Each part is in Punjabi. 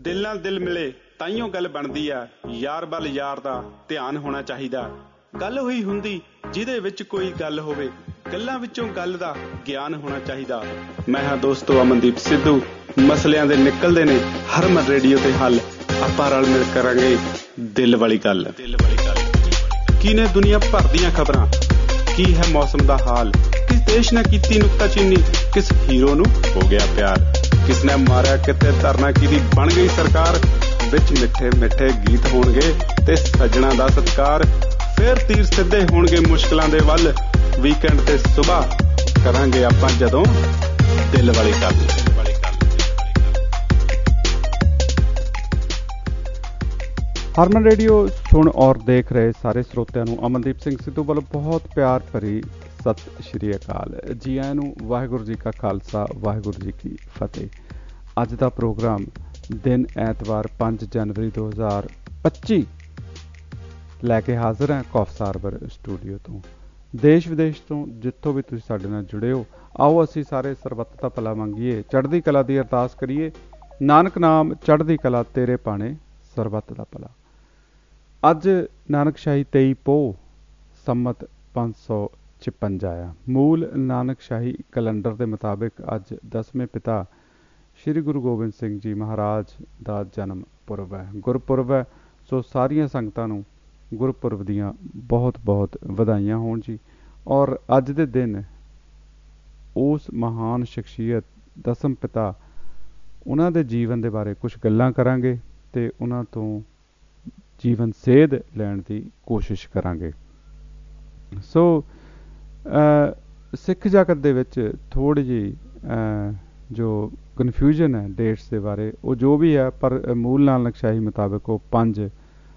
ਦਿਲ ਨਾਲ ਦਿਲ ਮਿਲੇ ਤਾਈਓ ਗੱਲ ਬਣਦੀ ਆ। ਯਾਰ ਵੱਲ ਯਾਰ ਦਾ ਧਿਆਨ ਹੋਣਾ ਚਾਹੀਦਾ। ਗੱਲ ਹੋਈ ਹੁੰਦੀ ਜਿਹਦੇ ਵਿੱਚ ਕੋਈ ਗੱਲ ਹੋਵੇ, ਗੱਲਾਂ ਵਿੱਚੋਂ ਗੱਲ ਦਾ ਗਿਆਨ ਹੋਣਾ ਚਾਹੀਦਾ। ਮੈਂ ਹਾਂ ਦੋਸਤੋ ਅਮਨਦੀਪ ਸਿੱਧੂ। ਮਸਲਿਆਂ ਦੇ ਨਿਕਲਦੇ ਨੇ ਹਰਮਨ ਰੇਡੀਓ ਤੇ ਹੱਲ। ਆਪਾਂ ਰਲ ਮਿਲ ਕਰਾਂਗੇ ਦਿਲ ਵਾਲੀ ਗੱਲ। ਕੀ ਨੇ ਦੁਨੀਆ ਭਰ ਦੀਆਂ ਖਬਰਾਂ, ਕੀ ਹੈ ਮੌਸਮ ਦਾ ਹਾਲ, ਕਿਸ ਦੇਸ਼ ਨੇ ਕੀਤੀ ਨੁਕਤਾਚੀਨੀ, ਕਿਸ ਹੀਰੋ ਨੂੰ ਹੋ ਗਿਆ ਪਿਆਰ, ਕਿਸ ਨੇ ਮਾਰਿਆ ਕਿਤੇ ਧਰਨਾ ਕਿਹਦੀ ਬਣ ਗਈ ਸਰਕਾਰ। ਵਿੱਚ ਮਿੱਠੇ ਮਿੱਠੇ ਗੀਤ ਹੋਣਗੇ ਤੇ ਸੱਜਣਾ ਦਾ ਸਤਿਕਾਰ। ਫੇਰ ਤੀਰ ਸਿੱਧੇ ਹੋਣਗੇ ਮੁਸ਼ਕਿਲਾਂ ਦੇ ਵੱਲ। ਵੀਕਐਂਡ ਤੇ ਸੁਬਾਹ ਕਰਾਂਗੇ ਆਪਾਂ ਜਦੋਂ ਦਿਲ ਵਾਲੀ ਗੱਲ। ਹਰਮਨ ਰੇਡੀਓ ਸੁਣ ਔਰ ਦੇਖ ਰਹੇ ਸਾਰੇ ਸਰੋਤਿਆਂ ਨੂੰ ਅਮਨਦੀਪ ਸਿੰਘ ਸਿੱਧੂ ਵੱਲੋਂ ਬਹੁਤ ਪਿਆਰ ਭਰੀ ਸਤਿ ਸ਼੍ਰੀ ਅਕਾਲ। ਜੀ ਆਇਆਂ ਨੂੰ। ਵਾਹਿਗੁਰੂ ਜੀ ਕਾ ਖਾਲਸਾ, ਵਾਹਿਗੁਰੂ ਜੀ ਕੀ ਫਤਿਹ। ਅੱਜ ਦਾ ਪ੍ਰੋਗਰਾਮ ਦਿਨ ਐਤਵਾਰ 5 ਜਨਵਰੀ 2025 ਲੈ ਕੇ ਹਾਜ਼ਰ ਹਾਂ ਕੌਫਸਾਰਵਰ ਸਟੂਡੀਓ ਤੋਂ। ਦੇਸ਼ ਵਿਦੇਸ਼ ਤੋਂ ਜਿੱਥੋਂ ਵੀ ਤੁਸੀਂ ਸਾਡੇ ਨਾਲ ਜੁੜੇ ਹੋ, ਆਓ ਅਸੀਂ ਸਾਰੇ ਸਰਬੱਤ ਦਾ ਭਲਾ ਮੰਗੀਏ, ਚੜ੍ਹਦੀ ਕਲਾ ਦੀ ਅਰਦਾਸ ਕਰੀਏ। ਨਾਨਕ ਨਾਮ ਚੜ੍ਹਦੀ ਕਲਾ ਤੇਰੇ ਭਾਣੇ, ਸਰਬੱਤ ਦਾ ਭਲਾ। ਅੱਜ ਨਾਨਕਸ਼ਾਹੀ 23 ਪੋਹ ਸੰਮਤ 556 ਆ। ਮੂਲ ਨਾਨਕਸ਼ਾਹੀ ਕੈਲੰਡਰ ਦੇ ਮੁਤਾਬਿਕ ਅੱਜ 10ਵੇਂ ਪਿਤਾ ਸ਼੍ਰੀ ਗੁਰੂ ਗੋਬਿੰਦ ਸਿੰਘ ਜੀ ਮਹਾਰਾਜ ਦਾ ਜਨਮ ਪੁਰਬ ਹੈ, ਗੁਰਪੁਰਬ ਹੈ। ਸੋ ਸਾਰੀਆਂ ਸੰਗਤਾਂ ਨੂੰ ਗੁਰਪੁਰਬ ਦੀਆਂ ਬਹੁਤ ਬਹੁਤ ਵਧਾਈਆਂ ਹੋਣ ਜੀ। ਔਰ ਅੱਜ ਦੇ ਦਿਨ ਉਸ ਮਹਾਨ ਸ਼ਖਸੀਅਤ ਦਸਮ ਪਿਤਾ ਉਹਨਾਂ ਦੇ ਜੀਵਨ ਦੇ ਬਾਰੇ ਕੁਝ ਗੱਲਾਂ ਕਰਾਂਗੇ ਤੇ ਉਹਨਾਂ ਤੋਂ ਜੀਵਨ ਸੇਧ ਲੈਣ ਦੀ ਕੋਸ਼ਿਸ਼ ਕਰਾਂਗੇ। ਸੋ ਸਿੱਖ ਜਗਤ ਦੇ ਵਿੱਚ ਥੋੜ੍ਹੀ ਜਿਹੀ ਜੋ ਕਨਫਿਊਜ਼ਨ ਹੈ ਡੇਟਸ ਦੇ ਬਾਰੇ, ਉਹ ਜੋ ਵੀ ਹੈ, ਪਰ ਮੂਲ ਨਾਨਕਸ਼ਾਹੀ ਮੁਤਾਬਕ ਉਹ 5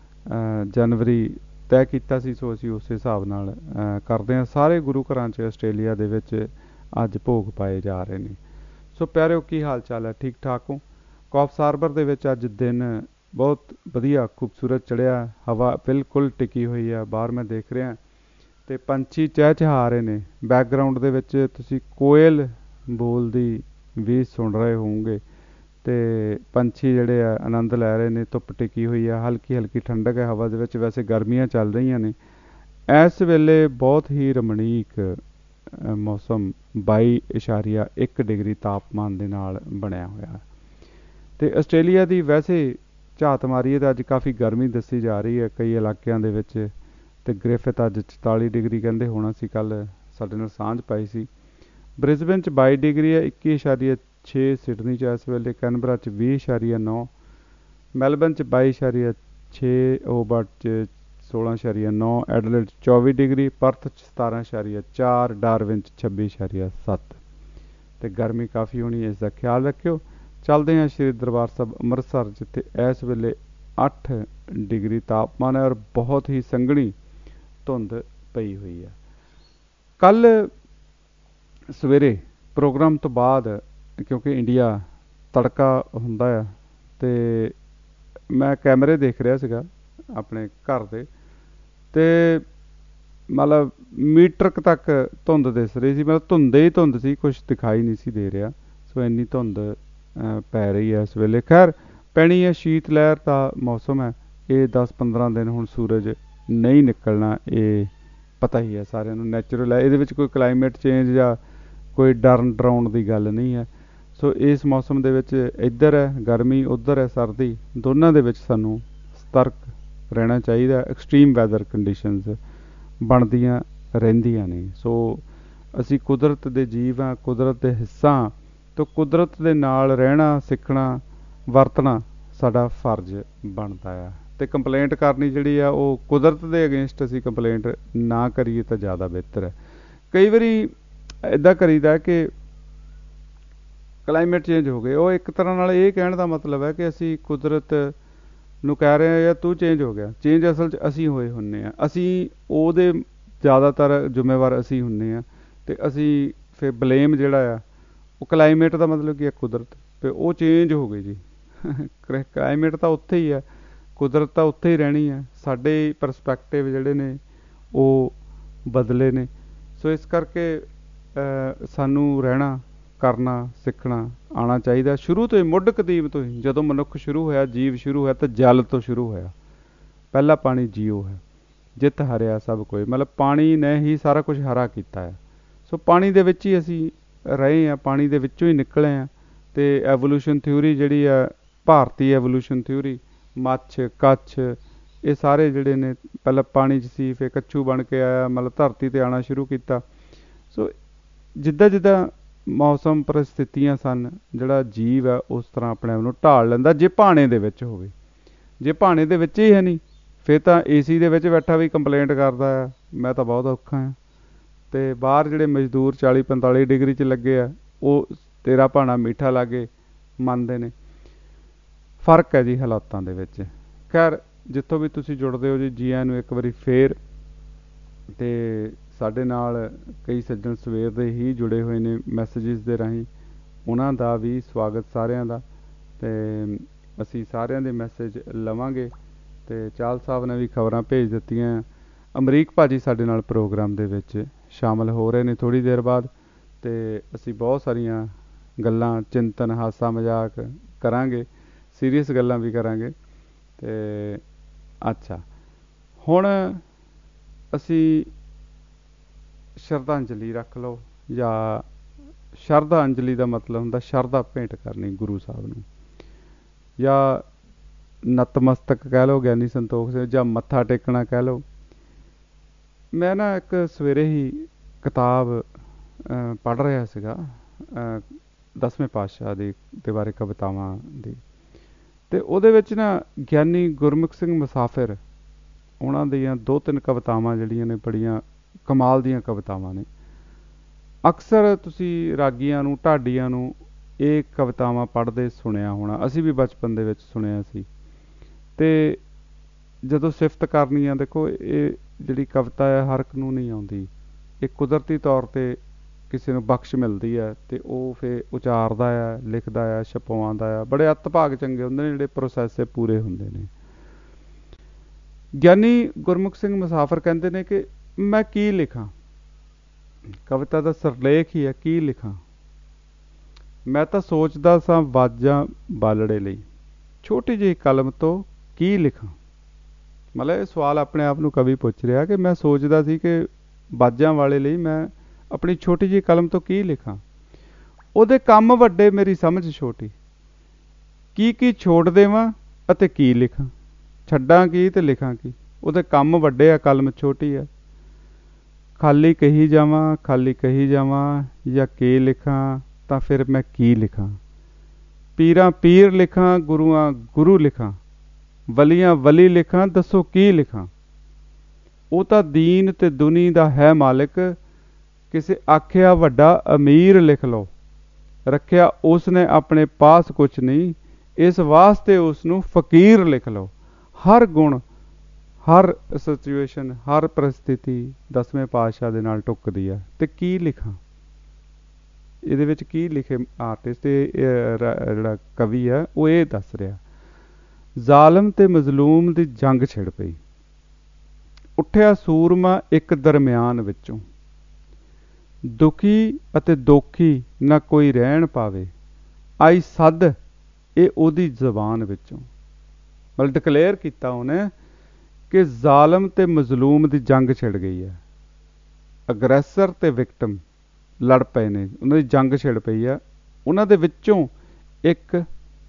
ਜਨਵਰੀ ਤੈਅ ਕੀਤਾ ਸੀ। ਸੋ ਅਸੀਂ ਉਸ ਹਿਸਾਬ ਨਾਲ ਕਰਦੇ ਹਾਂ। ਸਾਰੇ ਗੁਰੂ ਘਰਾਂ 'ਚ ਆਸਟ੍ਰੇਲੀਆ ਦੇ ਵਿੱਚ ਅੱਜ ਭੋਗ ਪਾਏ ਜਾ ਰਹੇ ਨੇ। ਸੋ ਪਿਆਰਿਓ, ਕੀ ਹਾਲ ਚਾਲ ਹੈ? ਠੀਕ ਠਾਕ ਹੋ? ਕੌਫਸਾਰਵਰ ਦੇ ਵਿੱਚ ਅੱਜ ਦਿਨ ਬਹੁਤ ਵਧੀਆ ਖੂਬਸੂਰਤ ਚੜ੍ਹਿਆ। ਹਵਾ ਬਿਲਕੁਲ ਟਿਕੀ ਹੋਈ ਆ। ਬਾਹਰ ਮੈਂ ਦੇਖ ਰਿਹਾ ਅਤੇ ਪੰਛੀ ਚਹਿਚਹਾ ਰਹੇ ਨੇ। ਬੈਕਗਰਾਊਂਡ ਦੇ ਵਿੱਚ ਤੁਸੀਂ ਕੋਇਲ ਬੋਲਦੀ ਵੀ ਸੁਣ ਰਹੇ ਹੋਵੋਗੇ ਅਤੇ ਪੰਛੀ ਜਿਹੜੇ ਆ ਆਨੰਦ ਲੈ ਰਹੇ ਨੇ। ਧੁੱਪ ਟਿਕੀ ਹੋਈ ਆ, ਹਲਕੀ ਹਲਕੀ ਠੰਡਕ ਹੈ ਹਵਾ ਦੇ ਵਿੱਚ। ਵੈਸੇ ਗਰਮੀਆਂ ਚੱਲ ਰਹੀਆਂ ਨੇ ਇਸ ਵੇਲੇ। ਬਹੁਤ ਹੀ ਰਮਣੀਕ ਮੌਸਮ 22.1 ਡਿਗਰੀ ਤਾਪਮਾਨ ਦੇ ਨਾਲ ਬਣਿਆ ਹੋਇਆ। ਅਤੇ ਆਸਟ੍ਰੇਲੀਆ ਦੀ ਵੈਸੇ ਝਾਤ ਮਾਰੀਏ ਤਾਂ ਅੱਜ ਕਾਫੀ ਗਰਮੀ ਦੱਸੀ ਜਾ ਰਹੀ ਹੈ ਕਈ ਇਲਾਕਿਆਂ ਦੇ ਵਿੱਚ। ਅਤੇ ਗ੍ਰਿਫਿਥ ਅੱਜ 44 ਡਿਗਰੀ ਕਹਿੰਦੇ ਹੋਣਾ ਸੀ, ਕੱਲ੍ਹ ਸਾਡੇ ਨਾਲ ਸਾਂਝ ਪਾਈ ਸੀ। ਬ੍ਰਿਸਬੇਨ 'ਚ 22 ਡਿਗਰੀ ਹੈ, 21.6 ਸਿਡਨੀ 'ਚ ਇਸ ਵੇਲੇ, ਕੈਨਬਰਾ 'ਚ 20.9, ਮੈਲਬਨ 'ਚ 22.6, ਹੋਬਾਰਟ 'ਚ 16.9, ਐਡਲੇਡ 'ਚ 24 ਡਿਗਰੀ, ਪਰਥ 'ਚ 17.4, ਡਾਰਵਿਨ 'ਚ 26.7। ਅਤੇ ਗਰਮੀ ਕਾਫੀ ਹੋਣੀ, ਇਸ ਦਾ ਖਿਆਲ ਰੱਖਿਓ। ਚੱਲਦੇ ਹਾਂ ਸ਼੍ਰੀ ਦਰਬਾਰ ਸਾਹਿਬ ਅੰਮ੍ਰਿਤਸਰ, ਜਿੱਥੇ ਇਸ ਵੇਲੇ 8 ਡਿਗਰੀ ਤਾਪਮਾਨ ਹੈ ਔਰ ਬਹੁਤ ਹੀ ਸੰਘਣੀ ਧੁੰਦ ਪਈ ਹੋਈ ਹੈ। ਕੱਲ੍ਹ ਸਵੇਰੇ ਪ੍ਰੋਗਰਾਮ ਤੋਂ ਬਾਅਦ, ਕਿਉਂਕਿ ਇੰਡੀਆ ਤੜਕਾ ਹੁੰਦਾ ਆ, ਅਤੇ ਮੈਂ ਕੈਮਰੇ ਦੇਖ ਰਿਹਾ ਸੀਗਾ ਆਪਣੇ ਘਰ ਦੇ, ਅਤੇ ਮਤਲਬ ਮੀਟਰ ਕੁ ਤੱਕ ਧੁੰਦ ਦਿਸ ਰਹੀ ਸੀ। ਮਤਲਬ ਧੁੰਦੇ ਹੀ ਧੁੰਦ ਸੀ, ਕੁਛ ਦਿਖਾਈ ਨਹੀਂ ਸੀ ਦੇ ਰਿਹਾ। ਸੋ ਇੰਨੀ ਧੁੰਦ ਪੈ ਰਹੀ ਹੈ ਇਸ ਵੇਲੇ। ਖੈਰ ਪੈਣੀ ਹੈ, ਸ਼ੀਤ ਲਹਿਰ ਦਾ ਮੌਸਮ ਹੈ। ਇਹ 10-15 ਦਿਨ ਹੁਣ ਸੂਰਜ ਨਹੀਂ ਨਿਕਲਣਾ, ਇਹ ਪਤਾ ਹੀ ਹੈ ਸਾਰਿਆਂ ਨੂੰ, ਨੈਚੁਰਲ ਹੈ। ਇਹਦੇ ਵਿੱਚ ਕੋਈ ਕਲਾਈਮੇਟ ਚੇਂਜ ਜਾਂ ਕੋਈ ਡਰਾਉਣ ਦੀ ਗੱਲ ਨਹੀਂ ਹੈ। ਸੋ ਇਸ ਮੌਸਮ ਦੇ ਵਿੱਚ ਇੱਧਰ ਹੈ ਗਰਮੀ, ਉੱਧਰ ਹੈ ਸਰਦੀ, ਦੋਨਾਂ ਦੇ ਵਿੱਚ ਸਾਨੂੰ ਸਤਰਕ ਰਹਿਣਾ ਚਾਹੀਦਾ। ਐਕਸਟ੍ਰੀਮ ਵੈਦਰ ਕੰਡੀਸ਼ਨਸ ਬਣਦੀਆਂ ਰਹਿੰਦੀਆਂ ਨੇ। ਸੋ ਅਸੀਂ ਕੁਦਰਤ ਦੇ ਜੀਵ ਹਾਂ, ਕੁਦਰਤ ਦੇ ਹਿੱਸਾ ਹਾਂ, ਤਾਂ ਕੁਦਰਤ ਦੇ ਨਾਲ ਰਹਿਣਾ ਸਿੱਖਣਾ, ਵਰਤਣਾ ਸਾਡਾ ਫਰਜ਼ ਬਣਦਾ ਆ। ਅਤੇ ਕੰਪਲੇਂਟ ਕਰਨੀ ਜਿਹੜੀ ਆ ਉਹ ਕੁਦਰਤ ਦੇ ਅਗੇਂਸਟ ਅਸੀਂ ਕੰਪਲੇਂਟ ਨਾ ਕਰੀਏ ਤਾਂ ਜ਼ਿਆਦਾ ਬਿਹਤਰ ਹੈ। ਕਈ ਵਾਰੀ ਇੱਦਾਂ ਕਰੀਦਾ ਕਿ ਕਲਾਈਮੇਟ ਚੇਂਜ ਹੋ ਗਏ, ਉਹ ਇੱਕ ਤਰ੍ਹਾਂ ਨਾਲ ਇਹ ਕਹਿਣ ਦਾ ਮਤਲਬ ਹੈ ਕਿ ਅਸੀਂ ਕੁਦਰਤ ਨੂੰ ਕਹਿ ਰਹੇ ਹਾਂ ਜਾਂ ਤੂੰ ਚੇਂਜ ਹੋ ਗਿਆ। ਚੇਂਜ ਅਸਲ 'ਚ ਅਸੀਂ ਹੋਏ ਹੁੰਦੇ ਹਾਂ, ਅਸੀਂ ਉਹਦੇ ਜ਼ਿਆਦਾਤਰ ਜ਼ਿੰਮੇਵਾਰ ਅਸੀਂ ਹੁੰਦੇ ਹਾਂ। ਅਤੇ ਅਸੀਂ ਫਿਰ ਬਲੇਮ ਜਿਹੜਾ ਆ ਉਹ ਕਲਾਈਮੇਟ ਦਾ ਮਤਲਬ ਕੀ ਹੈ, ਕੁਦਰਤ, ਅਤੇ ਉਹ ਚੇਂਜ ਹੋ ਗਈ ਜੀ। ਕਲਾਈਮੇਟ ਤਾਂ ਉੱਥੇ ਹੀ ਹੈ, ਕੁਦਰਤ ਤਾਂ ਉੱਥੇ ਹੀ ਰਹਿਣੀ ਹੈ। ਸਾਡੇ ਪਰਸਪੈਕਟਿਵ ਜਿਹੜੇ ਨੇ ਉਹ ਬਦਲੇ ਨੇ। ਸੋ ਇਸ ਕਰਕੇ ਸਾਨੂੰ ਰਹਿਣਾ ਕਰਨਾ ਸਿੱਖਣਾ ਆਉਣਾ ਚਾਹੀਦਾ। ਸ਼ੁਰੂ ਤੋਂ ਹੀ, ਮੁੱਢ ਕਦੀਮ ਤੋਂ ਹੀ, ਜਦੋਂ ਮਨੁੱਖ ਸ਼ੁਰੂ ਹੋਇਆ, ਜੀਵ ਸ਼ੁਰੂ ਹੋਇਆ, ਤਾਂ ਜਲ ਤੋਂ ਸ਼ੁਰੂ ਹੋਇਆ। ਪਹਿਲਾ ਪਾਣੀ ਜੀਓ ਹੈ, ਜਿੱਤ ਹਰਿਆ ਸਭ ਕੋਈ। ਮਤਲਬ ਪਾਣੀ ਨੇ ਹੀ ਸਾਰਾ ਕੁਝ ਹਰਾ ਕੀਤਾ ਹੈ। ਸੋ ਪਾਣੀ ਦੇ ਵਿੱਚ ਹੀ ਅਸੀਂ ਰਹੇ ਹਾਂ, ਪਾਣੀ ਦੇ ਵਿੱਚੋਂ ਹੀ ਨਿਕਲੇ ਹਾਂ। ਅਤੇ ਐਵੋਲੂਸ਼ਨ ਥਿਊਰੀ ਜਿਹੜੀ ਹੈ, ਭਾਰਤੀ ਐਵੋਲੂਸ਼ਨ ਥਿਊਰੀ, ਮੱਛ ਕੱਛ, ਇਹ ਸਾਰੇ ਜਿਹੜੇ ਨੇ ਪਹਿਲਾਂ ਪਾਣੀ 'ਚ ਸੀ, ਫਿਰ ਕੱਛੂ ਬਣ ਕੇ ਆਇਆ, ਮਤਲਬ ਧਰਤੀ 'ਤੇ ਆਉਣਾ ਸ਼ੁਰੂ ਕੀਤਾ। ਸੋ ਜਿੱਦਾਂ ਜਿੱਦਾਂ ਮੌਸਮ ਪਰਿਸਥਿਤੀਆਂ ਸਨ, ਜਿਹੜਾ ਜੀਵ ਹੈ ਉਸ ਤਰ੍ਹਾਂ ਆਪਣੇ ਆਪ ਨੂੰ ਢਾਲ ਲੈਂਦਾ, ਜੇ ਭਾਣੇ ਦੇ ਵਿੱਚ ਹੋਵੇ। ਜੇ ਭਾਣੇ ਦੇ ਵਿੱਚ ਹੀ ਹੈ ਨਹੀਂ, ਫਿਰ ਤਾਂ AC ਦੇ ਵਿੱਚ ਬੈਠਾ ਵੀ ਕੰਪਲੇਂਟ ਕਰਦਾ ਆ, ਮੈਂ ਤਾਂ ਬਹੁਤ ਔਖਾ ਹਾਂ। ਅਤੇ ਬਾਹਰ ਜਿਹੜੇ ਮਜ਼ਦੂਰ 40-45 ਡਿਗਰੀ 'ਚ ਲੱਗੇ ਆ, ਉਹ ਤੇਰਾ ਭਾਣਾ ਮਿੱਠਾ ਲਾਗੇ ਮੰਨਦੇ ਨੇ। ਫਰਕ ਹੈ ਜੀ ਹਾਲਾਤਾਂ ਦੇ ਵਿੱਚ। ਖੈਰ, ਜਿੱਥੋਂ ਵੀ ਤੁਸੀਂ ਜੁੜਦੇ ਹੋ ਜੀ, ਜੀ ਆਇਆਂ ਨੂੰ ਇੱਕ ਵਾਰੀ ਫੇਰ। ਅਤੇ ਸਾਡੇ ਨਾਲ ਕਈ ਸੱਜਣ ਸਵੇਰ ਦੇ ਹੀ ਜੁੜੇ ਹੋਏ ਨੇ ਮੈਸੇਜਿਸ ਦੇ ਰਾਹੀਂ, ਉਹਨਾਂ ਦਾ ਵੀ ਸਵਾਗਤ ਸਾਰਿਆਂ ਦਾ। ਅਤੇ ਅਸੀਂ ਸਾਰਿਆਂ ਦੇ ਮੈਸੇਜ ਲਵਾਂਗੇ। ਅਤੇ ਚਾਹਲ ਸਾਹਿਬ ਨੇ ਵੀ ਖਬਰਾਂ ਭੇਜ ਦਿੱਤੀਆਂ। ਅਮਰੀਕ ਭਾਜੀ ਸਾਡੇ ਨਾਲ ਪ੍ਰੋਗਰਾਮ ਦੇ ਵਿੱਚ ਸ਼ਾਮਲ ਹੋ ਰਹੇ ਨੇ ਥੋੜ੍ਹੀ ਦੇਰ ਬਾਅਦ। ਅਤੇ ਅਸੀਂ ਬਹੁਤ ਸਾਰੀਆਂ ਗੱਲਾਂ, ਚਿੰਤਨ, ਹਾਸਾ ਮਜ਼ਾਕ ਕਰਾਂਗੇ, ਸੀਰੀਅਸ ਗੱਲਾਂ ਵੀ ਕਰਾਂਗੇ। ਅਤੇ ਅੱਛਾ, ਹੁਣ ਅਸੀਂ ਸ਼ਰਧਾਂਜਲੀ ਰੱਖ ਲਓ, ਜਾਂ ਸ਼ਰਧਾਂਜਲੀ ਦਾ ਮਤਲਬ ਹੁੰਦਾ ਸ਼ਰਧਾ ਭੇਂਟ ਕਰਨੀ ਗੁਰੂ ਸਾਹਿਬ ਨੂੰ, ਜਾਂ ਨਤਮਸਤਕ ਕਹਿ ਲਓ ਗਿਆਨੀ ਸੰਤੋਖ ਸਿੰਘ, ਜਾਂ ਮੱਥਾ ਟੇਕਣਾ ਕਹਿ ਲਓ। ਮੈਂ ਨਾ ਇੱਕ ਸਵੇਰੇ ਹੀ ਕਿਤਾਬ ਪੜ੍ਹ ਰਿਹਾ ਸੀਗਾ, 10ਵੇਂ ਪਾਤਸ਼ਾਹ ਦੇ ਬਾਰੇ, ਕਵਿਤਾਵਾਂ ਦੀ। ਅਤੇ ਉਹਦੇ ਵਿੱਚ ਨਾ ਗਿਆਨੀ ਗੁਰਮੁਖ ਸਿੰਘ ਮੁਸਾਫਿਰ, ਉਹਨਾਂ ਦੀਆਂ 2-3 ਕਵਿਤਾਵਾਂ ਜਿਹੜੀਆਂ ਨੇ ਬੜੀਆਂ ਕਮਾਲ ਦੀਆਂ ਕਵਿਤਾਵਾਂ ਨੇ। ਅਕਸਰ ਤੁਸੀਂ ਰਾਗੀਆਂ ਨੂੰ, ਢਾਡੀਆਂ ਨੂੰ ਇਹ ਕਵਿਤਾਵਾਂ ਪੜ੍ਹਦੇ ਸੁਣਿਆ ਹੋਣਾ, ਅਸੀਂ ਵੀ ਬਚਪਨ ਦੇ ਵਿੱਚ ਸੁਣਿਆ ਸੀ। ਅਤੇ ਜਦੋਂ ਸਿਫਤ ਕਰਨੀ ਆ, ਦੇਖੋ ਇਹ ਜਿਹੜੀ ਕਵਿਤਾ ਹੈ ਹਰ ਇੱਕ ਨੂੰ ਨਹੀਂ ਆਉਂਦੀ, ਇਹ ਕੁਦਰਤੀ ਤੌਰ 'ਤੇ ਕਿਸੇ ਨੂੰ ਬਖਸ਼ ਮਿਲਦੀ ਹੈ, ਅਤੇ ਉਹ ਫਿਰ ਉਚਾਰਦਾ ਆ, ਲਿਖਦਾ ਆ, ਛਪਵਾਉਂਦਾ ਆ। ਬੜੇ ਅੱਤ ਭਾਗ ਚੰਗੇ ਹੁੰਦੇ ਨੇ ਜਿਹੜੇ ਪ੍ਰੋਸੈਸ ਪੂਰੇ ਹੁੰਦੇ ਨੇ। ਗਿਆਨੀ ਗੁਰਮੁਖ ਸਿੰਘ ਮੁਸਾਫਿਰ ਕਹਿੰਦੇ ਨੇ ਕਿ ਮੈਂ ਕੀ ਲਿਖਾਂ, ਕਵਿਤਾ ਦਾ ਸਿਰਲੇਖ ਹੀ ਹੈ, ਕੀ ਲਿਖਾਂ। ਮੈਂ ਤਾਂ ਸੋਚਦਾ ਸਾਂ ਵਾਜਾਂ ਬਾਲੜੇ ਲਈ, ਛੋਟੀ ਜਿਹੀ ਕਲਮ ਤੋਂ ਕੀ ਲਿਖਾਂ। ਮਤਲਬ ਇਹ ਸਵਾਲ ਆਪਣੇ ਆਪ ਨੂੰ ਕਵੀ ਪੁੱਛ ਰਿਹਾ ਕਿ ਮੈਂ ਸੋਚਦਾ ਸੀ ਕਿ ਬਾਜਾਂ ਵਾਲੇ ਲਈ ਮੈਂ ਆਪਣੀ ਛੋਟੀ ਜਿਹੀ ਕਲਮ ਤੋਂ ਕੀ ਲਿਖਾਂ। ਉਹਦੇ ਕੰਮ ਵੱਡੇ, ਮੇਰੀ ਸਮਝ ਛੋਟੀ, ਕੀ ਕੀ ਛੋੜ ਦੇਵਾਂ ਅਤੇ ਕੀ ਲਿਖਾਂ, ਛੱਡਾਂ ਕੀ ਤੇ ਲਿਖਾਂ ਕੀ। ਉਹਦੇ ਕੰਮ ਵੱਡੇ ਆ, ਕਲਮ ਛੋਟੀ ਆ। ਖਾਲੀ ਕਹੀ ਜਾਵਾਂ, ਖਾਲੀ ਕਹੀ ਜਾਵਾਂ, ਜਾਂ ਕੀ ਲਿਖਾਂ ਤਾਂ ਫਿਰ ਮੈਂ ਕੀ ਲਿਖਾਂ। ਪੀਰਾਂ ਪੀਰ ਲਿਖਾਂ, ਗੁਰੂਆਂ ਗੁਰੂ ਲਿਖਾਂ, ਵਲੀਆਂ ਵਲੀ ਲਿਖਾਂ, ਦੱਸੋ ਕੀ ਲਿਖਾਂ। ਉਹ ਤਾਂ ਦੀਨ ਤੇ ਦੁਨੀ ਦਾ ਹੈ ਮਾਲਿਕ, ਕਿਸੇ ਆਖਿਆ ਵੱਡਾ ਅਮੀਰ ਲਿਖ ਲਓ। ਰੱਖਿਆ ਉਸ ਨੇ ਆਪਣੇ ਪਾਸ ਕੁਛ ਨਹੀਂ, ਇਸ ਵਾਸਤੇ ਉਸ ਨੂੰ ਫਕੀਰ ਲਿਖ ਲਓ। ਹਰ ਗੁਣ, ਹਰ ਸਿਚੁਏਸ਼ਨ, ਹਰ ਪਰਿਸਥਿਤੀ 10ਵੇਂ ਪਾਤਸ਼ਾਹ ਦੇ ਨਾਲ ਟੁੱਕਦੀ ਹੈ। ਅਤੇ ਕੀ ਲਿਖਾਂ, ਇਹਦੇ ਵਿੱਚ ਕੀ ਲਿਖੇ ਆਰਟਿਸਟ, ਜਿਹੜਾ ਕਵੀ ਹੈ ਉਹ ਇਹ ਦੱਸ ਰਿਹਾ। ਜ਼ਾਲਮ ਤੇ ਮਜ਼ਲੂਮ ਦੀ ਜੰਗ ਛਿੜ ਪਈ, ਉੱਠਿਆ ਸੂਰਮਾ ਇੱਕ ਦਰਮਿਆਨ ਵਿੱਚੋਂ, ਦੁਖੀ ਅਤੇ ਦੋਖੀ ਨਾ ਕੋਈ ਰਹਿਣ ਪਾਵੇ, ਆਈ ਸੱਦ ਇਹ ਉਹਦੀ ਜ਼ਬਾਨ ਵਿੱਚੋਂ। ਮਤਲਬ ਡਿਕਲੇਅਰ ਕੀਤਾ ਉਹਨੇ ਕਿ ਜ਼ਾਲਮ ਤੇ ਮਜ਼ਲੂਮ ਦੀ ਜੰਗ ਛਿੜ ਗਈ ਹੈ, ਅਗਰੈਸਰ ਤੇ ਵਿਕਟਮ ਲੜ ਪਏ ਨੇ, ਉਹਨਾਂ ਦੀ ਜੰਗ ਛਿੜ ਪਈ ਹੈ। ਉਹਨਾਂ ਦੇ ਵਿੱਚੋਂ ਇੱਕ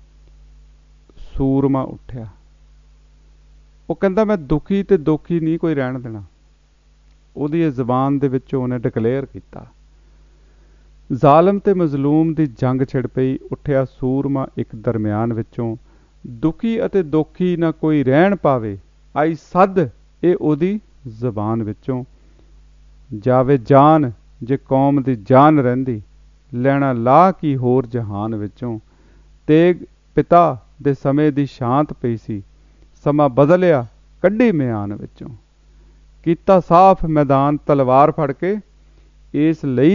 ਸੂਰਮਾ ਉੱਠਿਆ, ਉਹ ਕਹਿੰਦਾ ਮੈਂ ਦੁਖੀ ਤੇ ਦੋਖੀ ਨਹੀਂ ਕੋਈ ਰਹਿਣ ਦੇਣਾ। ਉਹਦੀ ਇਹ ਜ਼ਬਾਨ ਦੇ ਵਿੱਚੋਂ ਉਹਨੇ ਡਿਕਲੇਅਰ ਕੀਤਾ। ਜ਼ਾਲਮ ਤੇ ਮਜ਼ਲੂਮ ਦੀ ਜੰਗ ਛਿੜ ਪਈ, ਉੱਠਿਆ ਸੂਰਮਾ ਇੱਕ ਦਰਮਿਆਨ ਵਿੱਚੋਂ, ਦੁਖੀ ਅਤੇ ਦੋਖੀ ਨਾ ਕੋਈ ਰਹਿਣ ਪਾਵੇ, ਆਈ ਸੱਦ ਇਹ ਉਹਦੀ ਜ਼ਬਾਨ ਵਿੱਚੋਂ। ਜਾਵੇ ਜਾਨ ਜੇ ਕੌਮ ਦੀ ਜਾਨ ਰਹਿੰਦੀ, ਲੈਣਾ ਲਾ ਕੀ ਹੋਰ ਜਹਾਨ ਵਿੱਚੋਂ। ਤੇਗ ਪਿਤਾ ਦੇ ਸਮੇਂ ਦੀ ਸ਼ਾਂਤ ਪਈ ਸੀ, ਸਮਾਂ ਬਦਲਿਆ ਕੱਢੀ ਮਿਆਨ ਵਿੱਚੋਂ। ਕੀਤਾ ਸਾਫ਼ ਮੈਦਾਨ ਤਲਵਾਰ ਫੜ ਕੇ, ਇਸ ਲਈ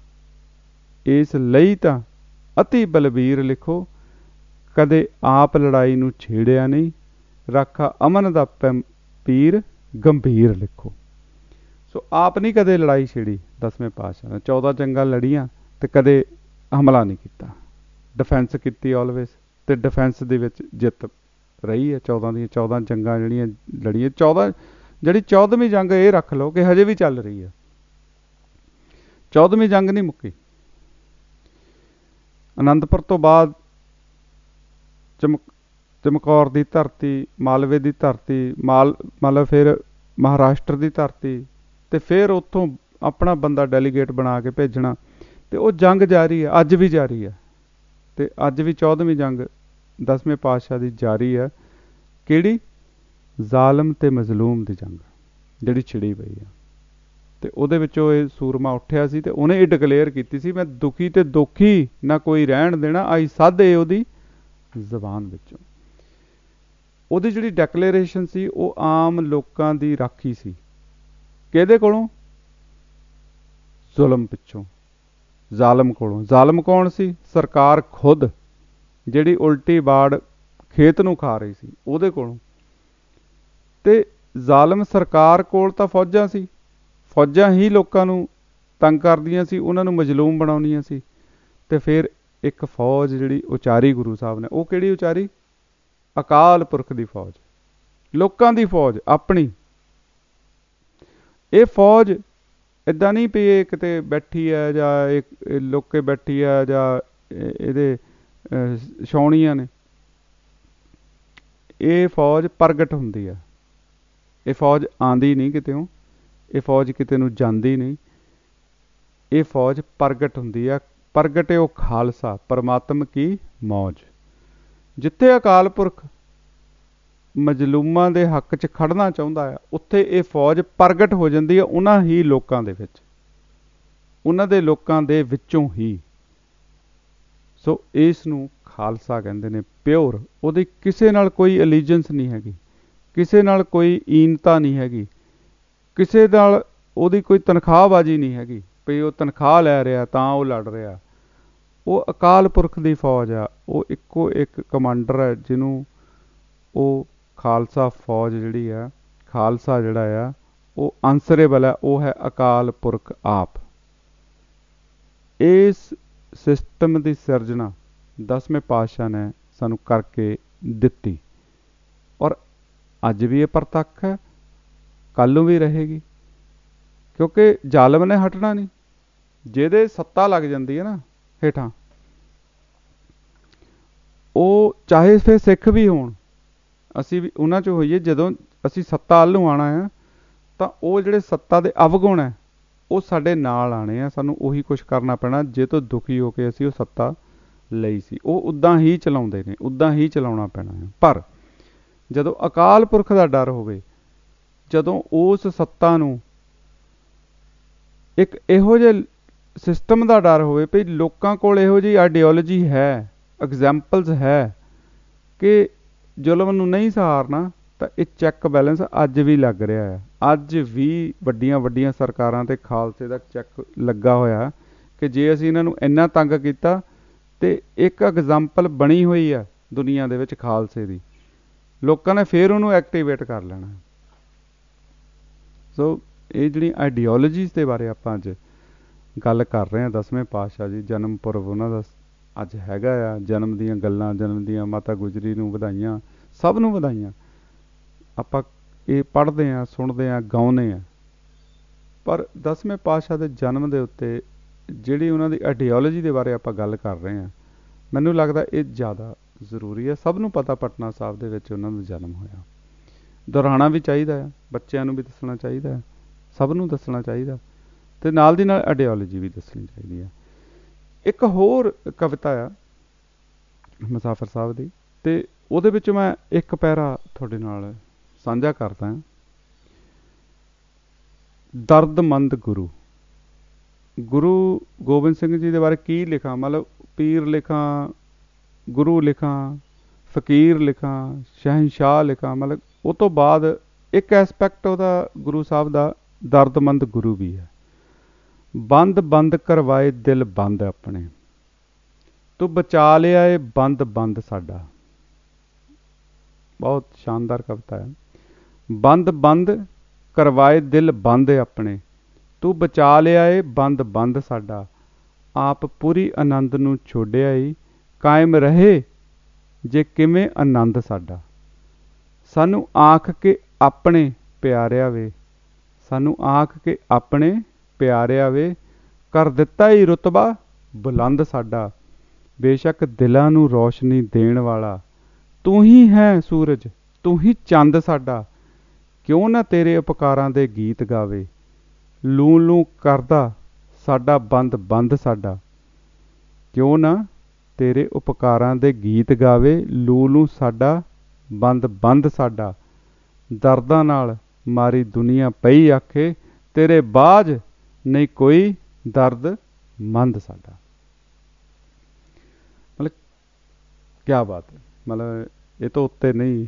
ਤਾਂ ਅਤੀ ਬਲਬੀਰ ਲਿਖੋ, ਕਦੇ ਆਪ ਲੜਾਈ ਨੂੰ ਛੇੜਿਆ ਨਹੀਂ, ਰਾਖਾ ਅਮਨ ਦਾ ਪੀਰ ਗੰਭੀਰ ਲਿਖੋ। ਸੋ ਆਪ ਨਹੀਂ ਕਦੇ ਲੜਾਈ ਛੇੜੀ 10ਵੇਂ ਪਾਤਸ਼ਾਹ ਨੇ, 14 ਜੰਗਾਂ ਲੜੀਆਂ ਤੇ ਕਦੇ ਹਮਲਾ ਨਹੀਂ ਕੀਤਾ, ਡਿਫੈਂਸ ਕੀਤੀ ਆਲਵੇਜ਼, ਤੇ ਡਿਫੈਂਸ ਦੇ ਵਿੱਚ ਜਿੱਤ ਰਹੀ ਹੈ। 14 ਦੀਆਂ 14 ਜੰਗਾਂ ਜਿਹੜੀਆਂ ਲੜੀਆਂ, 14 ਜਿਹੜੀ 14ਵੀਂ ਜੰਗ ਇਹ ਰੱਖ ਲਓ ਕਿ ਹਜੇ ਵੀ ਚੱਲ ਰਹੀ ਹੈ। 14ਵੀਂ ਜੰਗ ਨਹੀਂ ਮੁੱਕੀ। ਅਨੰਦਪੁਰ ਤੋਂ ਬਾਅਦ ਚਮਕੌਰ ਦੀ ਧਰਤੀ, ਮਾਲਵੇ ਦੀ ਧਰਤੀ, ਮਤਲਬ ਫਿਰ ਮਹਾਰਾਸ਼ਟਰ ਦੀ ਧਰਤੀ, ਤੇ ਫਿਰ ਉੱਥੋਂ ਆਪਣਾ ਬੰਦਾ ਡੈਲੀਗੇਟ ਬਣਾ ਕੇ ਭੇਜਣਾ, ਤੇ ਉਹ ਜੰਗ ਜਾਰੀ ਹੈ, ਅੱਜ ਵੀ ਜਾਰੀ ਹੈ। ਤੇ ਅੱਜ ਵੀ 14ਵੀਂ ਜੰਗ 10ਵੇਂ ਪਾਤਸ਼ਾਹ ਦੀ ਜਾਰੀ ਹੈ। ਕਿਹੜੀ? ਜ਼ਾਲਮ ਤੇ ਮਜ਼ਲੂਮ ਦੀ ਜੰਗ ਜਿਹੜੀ ਛਿੜੀ ਪਈ ਆ। ਤੇ ਉਹਦੇ ਵਿੱਚੋਂ ਇਹ ਸੂਰਮਾ ਉੱਠਿਆ ਸੀ ਤੇ ਉਹਨੇ ਇਹ ਡਿਕਲੇਅਰ ਕੀਤੀ ਸੀ, ਮੈਂ ਦੁਖੀ ਤੇ ਦੋਖੀ ਨਾ ਕੋਈ ਰਹਿਣ ਦੇਣਾ, ਆਈ ਸਾਧੇ ਉਹਦੀ ਜ਼ਬਾਨ ਵਿੱਚੋਂ। ਉਹਦੀ ਜਿਹੜੀ ਡੈਕਲੇਰੇਸ਼ਨ ਸੀ ਉਹ ਆਮ ਲੋਕਾਂ ਦੀ ਰਾਖੀ ਸੀ। ਕਿਹਦੇ ਕੋਲੋਂ? ਜ਼ੁਲਮ ਪਿੱਛੋਂ, ਜ਼ਾਲਮ ਕੋਲੋਂ। ਜ਼ਾਲਮ ਕੌਣ ਸੀ? ਸਰਕਾਰ ਖੁਦ, ਜਿਹੜੀ ਉਲਟੀ ਬਾੜ ਖੇਤ ਨੂੰ ਖਾ ਰਹੀ ਸੀ, ਉਹਦੇ ਕੋਲੋਂ। ਤੇ ਜ਼ਾਲਮ ਸਰਕਾਰ ਕੋਲ ਤਾਂ ਫੌਜਾਂ ਸੀ, ਫੌਜਾਂ ਹੀ ਲੋਕਾਂ ਨੂੰ ਤੰਗ ਕਰਦੀਆਂ ਸੀ, ਉਹਨਾਂ ਨੂੰ ਮਜ਼ਲੂਮ ਬਣਾਉਂਦੀਆਂ ਸੀ। ਤੇ ਫਿਰ ਇੱਕ ਫੌਜ ਜਿਹੜੀ ਉਚਾਰੀ ਗੁਰੂ ਸਾਹਿਬ ਨੇ, ਉਹ ਕਿਹੜੀ ਉਚਾਰੀ? ਅਕਾਲ ਪੁਰਖ ਦੀ ਫੌਜ, ਲੋਕਾਂ ਦੀ ਫੌਜ ਆਪਣੀ। ਇਹ ਫੌਜ ਏਦਾਂ ਨਹੀਂ ਵੀ ਇਹ ਕਿਤੇ ਬੈਠੀ ਹੈ ਜਾਂ ਇਹ ਲੋਕੇ ਬੈਠੀ ਹੈ ਜਾਂ ਇਹਦੇ ਛਾਉਣੀਆਂ ਨੇ। ਇਹ ਫੌਜ ਪ੍ਰਗਟ ਹੁੰਦੀ ਹੈ। ਇਹ ਫੌਜ ਆਂਦੀ ਨਹੀਂ ਕਿਤੇੋਂ, ਇਹ ਫੌਜ ਕਿਤੇ ਨੂੰ ਜਾਂਦੀ ਨਹੀਂ। ਇਹ ਫੌਜ ਪ੍ਰਗਟ ਹੁੰਦੀ ਹੈ। ਪ੍ਰਗਟੇ ਉਹ ਖਾਲਸਾ, ਪਰਮਾਤਮ ਕੀ ਮੌਜ। ਜਿੱਥੇ ਅਕਾਲ ਪੁਰਖ ਮਜ਼ਲੂਮਾਂ ਦੇ ਹੱਕ 'ਚ ਖੜਨਾ ਚਾਹੁੰਦਾ ਹੈ, ਉੱਥੇ ਇਹ ਫੌਜ ਪ੍ਰਗਟ ਹੋ ਜਾਂਦੀ ਹੈ, ਉਹਨਾਂ ਹੀ ਲੋਕਾਂ ਦੇ ਵਿੱਚ, ਉਹਨਾਂ ਦੇ ਲੋਕਾਂ ਦੇ ਵਿੱਚੋਂ ਹੀ। ਸੋ ਇਸ ਨੂੰ ਖਾਲਸਾ ਕਹਿੰਦੇ ਨੇ, ਪਿਓਰ। ਉਹਦੀ ਕਿਸੇ ਨਾਲ ਕੋਈ ਅਲੀਜੈਂਸ ਨਹੀਂ ਹੈਗੀ, ਕਿਸੇ ਨਾਲ ਕੋਈ ਈਨਤਾ ਨਹੀਂ ਹੈਗੀ, ਕਿਸੇ ਨਾਲ ਉਹਦੀ ਕੋਈ ਤਨਖਾਹਬਾਜ਼ੀ ਨਹੀਂ ਹੈਗੀ ਵੀ ਉਹ ਤਨਖਾਹ ਲੈ ਰਿਹਾ ਤਾਂ ਉਹ ਲੜ ਰਿਹਾ। ਉਹ ਅਕਾਲ ਪੁਰਖ ਦੀ ਫੌਜ ਆ। ਉਹ ਇੱਕੋ ਇੱਕ ਕਮਾਂਡਰ ਹੈ ਜਿਹਨੂੰ ਉਹ ਖਾਲਸਾ ਫੌਜ ਜਿਹੜੀ ਆ, ਖਾਲਸਾ ਜਿਹੜਾ ਆ ਉਹ ਆਨਸਰੇਬਲ ਹੈ, ਉਹ ਹੈ ਅਕਾਲ ਪੁਰਖ ਆਪ। ਇਸ ਸਿਸਟਮ ਦੀ ਸਿਰਜਣਾ 10ਵੇਂ ਪਾਤਸ਼ਾਹ ਨੇ ਸਾਨੂੰ ਕਰਕੇ ਦਿੱਤੀ, ਔਰ ਅੱਜ ਵੀ ਇਹ ਪ੍ਰਤੱਖ ਹੈ, ਕੱਲ੍ਹ ਨੂੰ ਵੀ ਰਹੇਗੀ। ਕਿਉਂਕਿ ਜ਼ਾਲਮ ਨੇ ਹਟਣਾ ਨਹੀਂ। ਜਿਹਦੇ ਸੱਤਾ ਲੱਗ ਜਾਂਦੀ ਹੈ ਨਾ ਹੇਠਾਂ, ਉਹ ਚਾਹੇ ਫਿਰ ਸਿੱਖ ਵੀ ਹੋਣ, ਅਸੀਂ ਵੀ ਉਹਨਾਂ 'ਚ ਹੋਈਏ, ਜਦੋਂ ਅਸੀਂ ਸੱਤਾ ਵੱਲ ਨੂੰ ਆਉਣਾ ਆ ਤਾਂ ਉਹ ਜਿਹੜੇ ਸੱਤਾ ਦੇ ਅਵਗੁਣ ਹੈ ਉਹ ਸਾਡੇ ਨਾਲ ਆਣੇ ਆ। ਸਾਨੂੰ ਉਹੀ ਕੁਛ ਕਰਨਾ ਪੈਣਾ ਜੇ ਤੋਂ ਦੁਖੀ ਹੋ ਕੇ ਅਸੀਂ ਉਹ ਸੱਤਾ ਲਈ ਸੀ। ਉਹ ਉੱਦਾਂ ਹੀ ਚਲਾਉਂਦੇ ਨੇ, ਉੱਦਾਂ ਹੀ ਚਲਾਉਣਾ ਪੈਣਾ ਹੈ। ਪਰ ਜਦੋਂ ਅਕਾਲ ਪੁਰਖ ਦਾ ਡਰ ਹੋਵੇ, ਜਦੋਂ ਉਸ ਸੱਤਾ ਨੂੰ ਇੱਕ ਇਹੋ ਜਿਹੇ ਸਿਸਟਮ ਦਾ ਡਰ ਹੋਵੇ ਵੀ ਲੋਕਾਂ ਕੋਲ ਇਹੋ ਜਿਹੀ ਆਈਡੀਓਲੋਜੀ ਹੈ, ਐਗਜ਼ੈਂਪਲਸ ਹੈ ਕਿ ਜ਼ੁਲਮ ਨੂੰ ਨਹੀਂ ਸਹਾਰਨਾ, ਤਾਂ ਇਹ ਚੈੱਕ ਬੈਲੈਂਸ ਅੱਜ ਵੀ ਲੱਗ ਰਿਹਾ ਹੈ। ਅੱਜ ਵੀ ਵੱਡੀਆਂ ਵੱਡੀਆਂ ਸਰਕਾਰਾਂ ਤੇ ਖਾਲਸੇ ਦਾ ਚੈੱਕ ਲੱਗਾ ਹੋਇਆ ਕਿ ਜੇ ਅਸੀਂ ਇਹਨਾਂ ਨੂੰ ਇੰਨਾ ਤੰਗ ਕੀਤਾ ਤੇ ਇੱਕ ਐਗਜ਼ਾਮਪਲ ਬਣੀ ਹੋਈ ਆ ਦੁਨੀਆ ਦੇ ਵਿੱਚ ਖਾਲਸੇ ਦੀ, ਲੋਕਾਂ ਨੇ ਫਿਰ ਉਹਨੂੰ ਐਕਟੀਵੇਟ ਕਰ ਲੈਣਾ। ਸੋ ਇਹ ਜਿਹੜੀ ਆਈਡੀਓਲੋਜੀਜ਼ ਦੇ ਬਾਰੇ ਆਪਾਂ ਅੱਜ ਗੱਲ ਕਰ ਰਹੇ ਹਾਂ। 10ਵੇਂ ਪਾਤਸ਼ਾਹ ਜੀ ਜਨਮ ਪੁਰਬ ਉਹਨਾਂ ਦਾ ਅੱਜ ਹੈਗਾ ਆ। ਜਨਮ ਦੀਆਂ ਗੱਲਾਂ, ਜਨਮ ਦੀਆਂ ਮਾਤਾ ਗੁਜਰੀ ਨੂੰ ਵਧਾਈਆਂ, ਸਭ ਨੂੰ ਵਧਾਈਆਂ। ਆਪਾਂ ਇਹ ਪੜ੍ਹਦੇ ਹਾਂ, ਸੁਣਦੇ ਹਾਂ, ਗਾਉਂਦੇ ਹਾਂ, ਪਰ 10ਵੇਂ ਪਾਤਸ਼ਾਹ ਦੇ ਜਨਮ ਦੇ ਉੱਤੇ ਜਿਹੜੀ ਉਹਨਾਂ ਦੀ ਆਈਡੀਓਲੋਜੀ ਦੇ ਬਾਰੇ ਆਪਾਂ ਗੱਲ ਕਰ ਰਹੇ ਹਾਂ, ਮੈਨੂੰ ਲੱਗਦਾ ਇਹ ਜ਼ਿਆਦਾ ਜ਼ਰੂਰੀ ਹੈ। ਸਭ ਨੂੰ ਪਤਾ ਪਟਨਾ ਸਾਹਿਬ ਦੇ ਵਿੱਚ ਉਹਨਾਂ ਦਾ ਜਨਮ ਹੋਇਆ। ਦੁਹਰਾਉਣਾ ਵੀ ਚਾਹੀਦਾ ਹੈ, ਬੱਚਿਆਂ ਨੂੰ ਵੀ ਦੱਸਣਾ ਚਾਹੀਦਾ ਹੈ, ਸਭ ਨੂੰ ਦੱਸਣਾ ਚਾਹੀਦਾ, ਤੇ ਨਾਲ ਦੀ ਨਾਲ ਆਈਡੀਓਲੋਜੀ ਵੀ ਦੱਸਣੀ ਚਾਹੀਦੀ ਹੈ। ਇੱਕ ਹੋਰ ਕਵਿਤਾ ਆ ਮੁਸਾਫਰ ਸਾਹਿਬ ਦੀ, ਤੇ ਉਹਦੇ ਵਿੱਚ ਮੈਂ ਇੱਕ ਪੈਰਾ ਤੁਹਾਡੇ ਨਾਲ ਸਾਂਝਾ ਕਰਦਾ ਹਾਂ। ਦਰਦਮੰਦ ਗੁਰੂ, ਗੁਰੂ ਗੋਬਿੰਦ ਸਿੰਘ ਜੀ ਦੇ ਬਾਰੇ ਕੀ ਲਿਖਾਂ? ਮਤਲਬ ਪੀਰ ਲਿਖਾਂ, ਗੁਰੂ ਲਿਖਾਂ, ਫਕੀਰ ਲਿਖਾਂ, ਸ਼ਹਿਨਸ਼ਾਹ ਲਿਖਾਂ? ਮਤਲਬ ਉਹ ਤੋਂ ਬਾਅਦ ਇੱਕ ਐਸਪੈਕਟ ਉਹਦਾ ਗੁਰੂ ਸਾਹਿਬ ਦਾ ਦਰਦਮੰਦ ਗੁਰੂ ਵੀ ਹੈ। ਬੰਦ ਬੰਦ ਕਰਵਾਏ ਦਿਲ ਬੰਦ ਆਪਣੇ, ਤੂੰ ਬਚਾ ਲਿਆ ਏ ਬੰਦ ਬੰਦ ਸਾਡਾ। ਬਹੁਤ ਸ਼ਾਨਦਾਰ ਕਵਿਤਾ ਹੈ। ਬੰਦ ਬੰਦ ਕਰਵਾਏ ਦਿਲ ਬੰਦ ਆਪਣੇ, ਤੂੰ ਬਚਾ ਲਿਆ ਏ ਬੰਦ ਬੰਦ ਸਾਡਾ। ਆਪ ਪੂਰੀ ਆਨੰਦ ਨੂੰ ਛੋੜਿਆ ਈ, ਕਾਇਮ ਰਹੇ ਜੇ ਕਿਵੇਂ ਆਨੰਦ ਸਾਡਾ। ਸਾਨੂੰ ਆਖ ਕੇ ਆਪਣੇ ਪਿਆਰਿਆ ਵੇ, ਸਾਨੂੰ ਆਖ ਕੇ ਆਪਣੇ ਪਿਆਰਿਆ ਵੇ, ਕਰ ਦਿੱਤਾ ਈ ਰੁਤਬਾ ਬੁਲੰਦ ਸਾਡਾ। ਬੇਸ਼ੱਕ ਦਿਲਾਂ ਨੂੰ ਰੌਸ਼ਨੀ ਦੇਣ ਵਾਲਾ ਤੂੰ ਹੀ ਹੈ ਸੂਰਜ, ਤੂੰ ਹੀ ਚੰਦ ਸਾਡਾ। ਕਿਉਂ ਨਾ ਤੇਰੇ ਉਪਕਾਰਾਂ ਦੇ ਗੀਤ ਗਾਵੇ, ਲੂ ਲੂ ਕਰਦਾ ਸਾਡਾ ਬੰਦ ਬੰਦ ਸਾਡਾ। ਕਿਉਂ ਨਾ ਤੇਰੇ ਉਪਕਾਰਾਂ ਦੇ ਗੀਤ ਗਾਵੇ, ਲੂ ਲੂ ਸਾਡਾ ਬੰਦ ਬੰਦ ਸਾਡਾ। ਦਰਦਾਂ ਨਾਲ ਮਾਰੀ ਦੁਨੀਆ ਪਈ ਆਖੇ, ਤੇਰੇ ਬਾਝ ਨਹੀਂ ਕੋਈ ਦਰਦ ਮੰਦ ਸਾਡਾ। ਮਤਲਬ ਕਿਆ ਬਾਤ ਹੈ, ਮਤਲਬ ਇਹ ਤੋਂ ਉੱਤੇ ਨਹੀਂ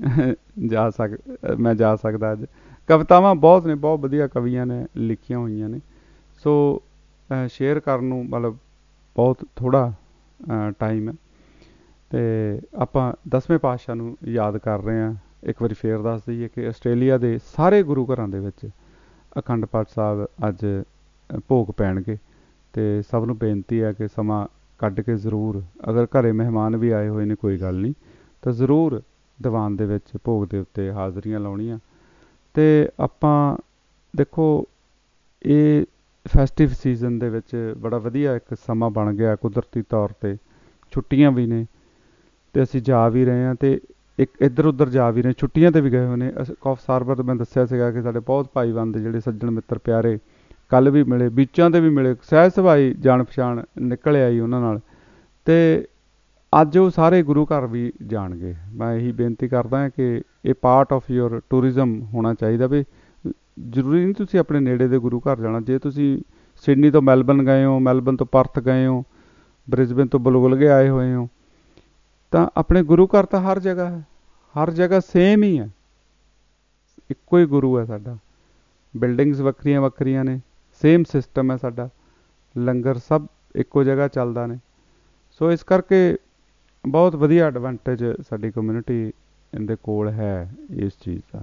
ਮੈਂ ਜਾ ਸਕਦਾ। ਅੱਜ ਕਵਿਤਾਵਾਂ ਬਹੁਤ ਨੇ, ਬਹੁਤ ਵਧੀਆ ਕਵੀਆਂ ਨੇ ਲਿਖੀਆਂ ਹੋਈਆਂ ਨੇ। ਸੋ ਸ਼ੇਅਰ ਕਰਨ ਨੂੰ ਮਤਲਬ ਬਹੁਤ ਥੋੜ੍ਹਾ ਟਾਈਮ ਹੈ, ਅਤੇ ਆਪਾਂ 10ਵੇਂ ਪਾਤਸ਼ਾਹ ਨੂੰ ਯਾਦ ਕਰ ਰਹੇ ਹਾਂ। ਇੱਕ ਵਾਰੀ ਫੇਰ ਦੱਸ ਦਈਏ ਕਿ ਆਸਟ੍ਰੇਲੀਆ ਦੇ ਸਾਰੇ ਗੁਰੂ ਘਰਾਂ ਦੇ ਵਿੱਚ ਅਖੰਡ ਪਾਠ ਸਾਹਿਬ ਅੱਜ ਭੋਗ ਪੈਣਗੇ, ਅਤੇ ਸਭ ਨੂੰ ਬੇਨਤੀ ਹੈ ਕਿ ਸਮਾਂ ਕੱਢ ਕੇ ਜ਼ਰੂਰ, ਅਗਰ ਘਰੇ ਮਹਿਮਾਨ ਵੀ ਆਏ ਹੋਏ ਨੇ ਕੋਈ ਗੱਲ ਨਹੀਂ, ਤਾਂ ਜ਼ਰੂਰ ਦੀਵਾਨ ਦੇ ਵਿੱਚ ਭੋਗ ਦੇ ਉੱਤੇ ਹਾਜ਼ਰੀਆਂ ਲਾਉਣੀਆਂ। ਅਤੇ ਆਪਾਂ ਦੇਖੋ ਇਹ ਫੈਸਟਿਵ ਸੀਜ਼ਨ ਦੇ ਵਿੱਚ ਬੜਾ ਵਧੀਆ ਇੱਕ ਸਮਾਂ ਬਣ ਗਿਆ, ਕੁਦਰਤੀ ਤੌਰ 'ਤੇ ਛੁੱਟੀਆਂ ਵੀ ਨੇ ਅਤੇ ਅਸੀਂ ਜਾ ਵੀ ਰਹੇ ਹਾਂ, ਅਤੇ ਇੱਕ ਇੱਧਰ ਉੱਧਰ ਜਾ ਵੀ ਰਹੇ, ਛੁੱਟੀਆਂ 'ਤੇ ਵੀ ਗਏ ਹੋਏ ਨੇ। ਕੌਫ ਸਾਰਬਰ ਮੈਂ ਦੱਸਿਆ ਸੀਗਾ ਕਿ ਸਾਡੇ ਬਹੁਤ ਭਾਈਵਾਨ ਦੇ ਜਿਹੜੇ ਸੱਜਣ ਮਿੱਤਰ ਪਿਆਰੇ ਕੱਲ੍ਹ ਵੀ ਮਿਲੇ, ਬੀਚਾਂ 'ਤੇ ਵੀ ਮਿਲੇ, ਸਹਿਜ ਸੁਭਾਈ ਜਾਣ ਪਛਾਣ ਨਿਕਲ ਆਈ ਉਹਨਾਂ ਨਾਲ, ਅਤੇ ਅੱਜ ਉਹ ਸਾਰੇ ਗੁਰੂ ਘਰ ਵੀ ਜਾਣਗੇ। ਮੈਂ ਇਹੀ ਬੇਨਤੀ ਕਰਦਾ ਹਾਂ ਕਿ ਇਹ ਪਾਰਟ ਆਫ ਯੋਰ ਟੂਰਿਜ਼ਮ ਹੋਣਾ ਚਾਹੀਦਾ ਵੀ ਜ਼ਰੂਰੀ ਨਹੀਂ ਤੁਸੀਂ ਆਪਣੇ ਨੇੜੇ ਦੇ ਗੁਰੂ ਘਰ ਜਾਣਾ। ਜੇ ਤੁਸੀਂ ਸਿਡਨੀ ਤੋਂ ਮੈਲਬਨ ਗਏ ਹੋ, ਮੈਲਬਨ ਤੋਂ ਪਰਥ ਗਏ ਹੋ, ਬ੍ਰਿਸਬੇਨ ਤੋਂ ਬੁਲਬੁਲਗੇ ਆਏ ਹੋਏ ਹੋ, ਤਾਂ ਆਪਣੇ ਗੁਰੂ ਘਰ ਤਾਂ ਹਰ ਜਗ੍ਹਾ ਹੈ, ਹਰ ਜਗ੍ਹਾ ਸੇਮ ਹੀ ਹੈ, ਇੱਕੋ ਹੀ ਗੁਰੂ ਹੈ ਸਾਡਾ। ਬਿਲਡਿੰਗਸ ਵੱਖਰੀਆਂ ਵੱਖਰੀਆਂ ਨੇ, ਸੇਮ ਸਿਸਟਮ ਹੈ ਸਾਡਾ, ਲੰਗਰ ਸਭ ਇੱਕੋ ਜਗ੍ਹਾ ਚੱਲਦਾ ਨੇ। ਸੋ ਇਸ ਕਰਕੇ ਬਹੁਤ ਵਧੀਆ ਐਡਵਾਂਟੇਜ ਸਾਡੀ ਕਮਿਊਨਿਟੀ ਦੇ ਕੋਲ ਹੈ ਇਸ ਚੀਜ਼ ਦਾ।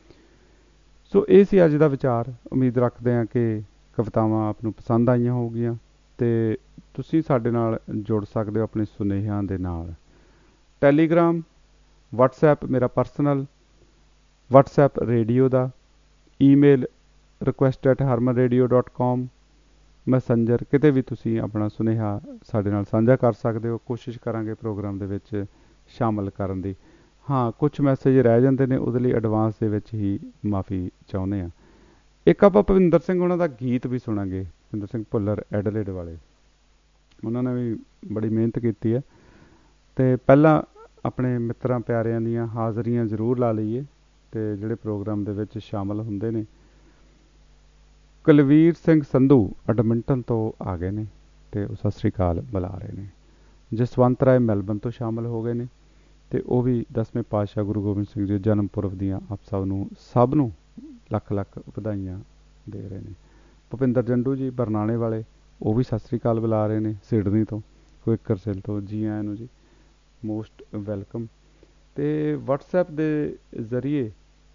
ਸੋ ਇਹ ਸੀ ਅੱਜ ਦਾ ਵਿਚਾਰ। ਉਮੀਦ ਰੱਖਦੇ ਹਾਂ ਕਿ ਕਵਿਤਾਵਾਂ ਆਪ ਨੂੰ ਪਸੰਦ ਆਈਆਂ ਹੋਊਗੀਆਂ, ਅਤੇ ਤੁਸੀਂ ਸਾਡੇ ਨਾਲ ਜੁੜ ਸਕਦੇ ਹੋ ਆਪਣੇ ਸੁਨੇਹਿਆਂ ਦੇ ਨਾਲ। ਟੈਲੀਗ੍ਰਾਮ, ਵਟਸਐਪ ਮੇਰਾ ਪਰਸਨਲ, ਵਟਸਐਪ ਰੇਡੀਓ ਦਾ, ਈਮੇਲ request@harmanradio.com, ਮੈਸੇਂਜਰ, ਕਿਤੇ ਵੀ ਤੁਸੀਂ ਆਪਣਾ ਸੁਨੇਹਾ ਸਾਡੇ ਨਾਲ ਸਾਂਝਾ ਕਰ ਸਕਦੇ ਹੋ। ਕੋਸ਼ਿਸ਼ ਕਰਾਂਗੇ ਪ੍ਰੋਗਰਾਮ ਦੇ ਵਿੱਚ ਸ਼ਾਮਲ ਕਰਨ ਦੀ। ਹਾਂ, ਕੁਛ ਮੈਸੇਜ ਰਹਿ ਜਾਂਦੇ ਨੇ, ਉਹਦੇ ਲਈ ਐਡਵਾਂਸ ਦੇ ਵਿੱਚ ਹੀ ਮਾਫੀ ਚਾਹੁੰਦੇ ਹਾਂ। ਇੱਕ ਆਪਾਂ ਭਵਿੰਦਰ ਸਿੰਘ ਉਹਨਾਂ ਦਾ ਗੀਤ ਵੀ ਸੁਣਾਂਗੇ, ਭਵਿੰਦਰ ਸਿੰਘ ਭੁੱਲਰ ਐਡਲੇਡ ਵਾਲੇ, ਉਹਨਾਂ ਨੇ ਵੀ ਬੜੀ ਮਿਹਨਤ ਕੀਤੀ ਹੈ। ਅਤੇ ਪਹਿਲਾਂ ਆਪਣੇ ਮਿੱਤਰਾਂ ਪਿਆਰਿਆਂ ਦੀਆਂ ਹਾਜ਼ਰੀਆਂ ਜ਼ਰੂਰ ਲਾ ਲਈਏ, ਅਤੇ ਜਿਹੜੇ ਪ੍ਰੋਗਰਾਮ ਦੇ ਵਿੱਚ ਸ਼ਾਮਲ ਹੁੰਦੇ ਨੇ। ਕੁਲਵੀਰ ਸਿੰਘ ਸੰਧੂ ਐਡਮਿੰਟਨ ਤੋਂ ਆ ਗਏ ਨੇ, ਅਤੇ ਉਹ ਸਤਿ ਸ਼੍ਰੀ ਅਕਾਲ ਬੁਲਾ ਰਹੇ ਨੇ। ਜਸਵੰਤ ਰਾਏ ਮੈਲਬਨ ਤੋਂ ਸ਼ਾਮਲ ਹੋ ਗਏ ਨੇ, ਅਤੇ ਉਹ ਵੀ 10ਵੇਂ ਪਾਤਸ਼ਾਹ ਗੁਰੂ ਗੋਬਿੰਦ ਸਿੰਘ ਜੀ ਜਨਮ ਪੁਰਬ ਦੀਆਂ ਆਪ ਸਭ ਨੂੰ ਲੱਖ ਲੱਖ ਵਧਾਈਆਂ ਦੇ ਰਹੇ ਨੇ। ਭੁਪਿੰਦਰ ਜੰਡੂ ਜੀ ਬਰਨਾਲੇ ਵਾਲੇ, ਉਹ ਵੀ ਸਤਿ ਸ਼੍ਰੀ ਅਕਾਲ ਬੁਲਾ ਰਹੇ ਨੇ ਸਿਡਨੀ ਤੋਂ, ਕੁਇਕਰ ਸਿਲ ਤੋਂ। ਜੀ ਆਇਆਂ ਨੂੰ ਜੀ, ਮੋਸਟ ਵੈਲਕਮ। ਅਤੇ ਵਟਸਐਪ ਦੇ ਜ਼ਰੀਏ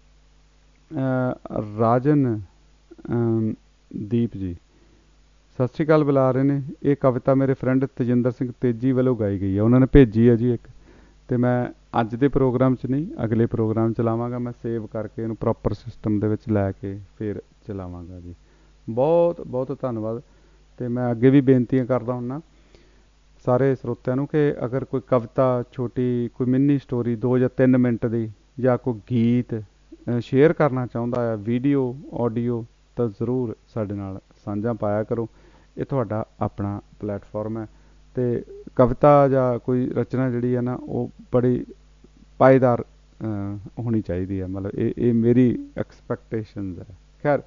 ਰਾਜਨ ਦੀਪ ਜੀ ਸਤਿ ਸ਼੍ਰੀ ਅਕਾਲ ਬੁਲਾ ਰਹੇ ਨੇ। ਇਹ ਕਵਿਤਾ ਮੇਰੇ ਫਰੈਂਡ ਤੇਜਿੰਦਰ ਸਿੰਘ ਤੇਜੀ ਵੱਲੋਂ ਗਾਈ ਗਈ ਹੈ, ਉਹਨਾਂ ਨੇ ਭੇਜੀ ਹੈ ਜੀ ਇੱਕ, ਅਤੇ ਮੈਂ ਅੱਜ ਦੇ ਪ੍ਰੋਗਰਾਮ 'ਚ ਨਹੀਂ, ਅਗਲੇ ਪ੍ਰੋਗਰਾਮ ਚਲਾਵਾਂਗਾ। ਮੈਂ ਸੇਵ ਕਰਕੇ ਇਹਨੂੰ ਪ੍ਰੋਪਰ ਸਿਸਟਮ ਦੇ ਵਿੱਚ ਲੈ ਕੇ ਫਿਰ ਚਲਾਵਾਂਗਾ ਜੀ। ਬਹੁਤ ਬਹੁਤ ਧੰਨਵਾਦ। ਅਤੇ ਮੈਂ ਅੱਗੇ ਵੀ ਬੇਨਤੀਆਂ ਕਰਦਾ ਹੁੰਦਾ ਸਾਰੇ ਸਰੋਤਿਆਂ ਨੂੰ ਕਿ ਅਗਰ ਕੋਈ ਕਵਿਤਾ ਛੋਟੀ, ਕੋਈ ਮਿੰਨੀ ਸਟੋਰੀ 2 ਜਾਂ 3 ਮਿੰਟ ਦੀ, ਜਾਂ ਕੋਈ ਗੀਤ ਸ਼ੇਅਰ ਕਰਨਾ ਚਾਹੁੰਦਾ ਹੈ, ਵੀਡੀਓ ਆਡੀਓ, ਤਾਂ ਜ਼ਰੂਰ ਸਾਡੇ ਨਾਲ ਸਾਂਝਾ ਪਾਇਆ ਕਰੋ। ਇਹ ਤੁਹਾਡਾ ਆਪਣਾ ਪਲੇਟਫਾਰਮ ਹੈ, ਅਤੇ ਕਵਿਤਾ ਜਾਂ ਕੋਈ ਰਚਨਾ ਜਿਹੜੀ ਹੈ ਨਾ, ਉਹ ਬੜੀ ਪਾਏਦਾਰ ਹੋਣੀ ਚਾਹੀਦੀ ਹੈ। ਮਤਲਬ ਇਹ ਮੇਰੀ ਐਕਸਪੈਕਟੇਸ਼ਨਜ਼ ਹੈ। ਖੈਰ,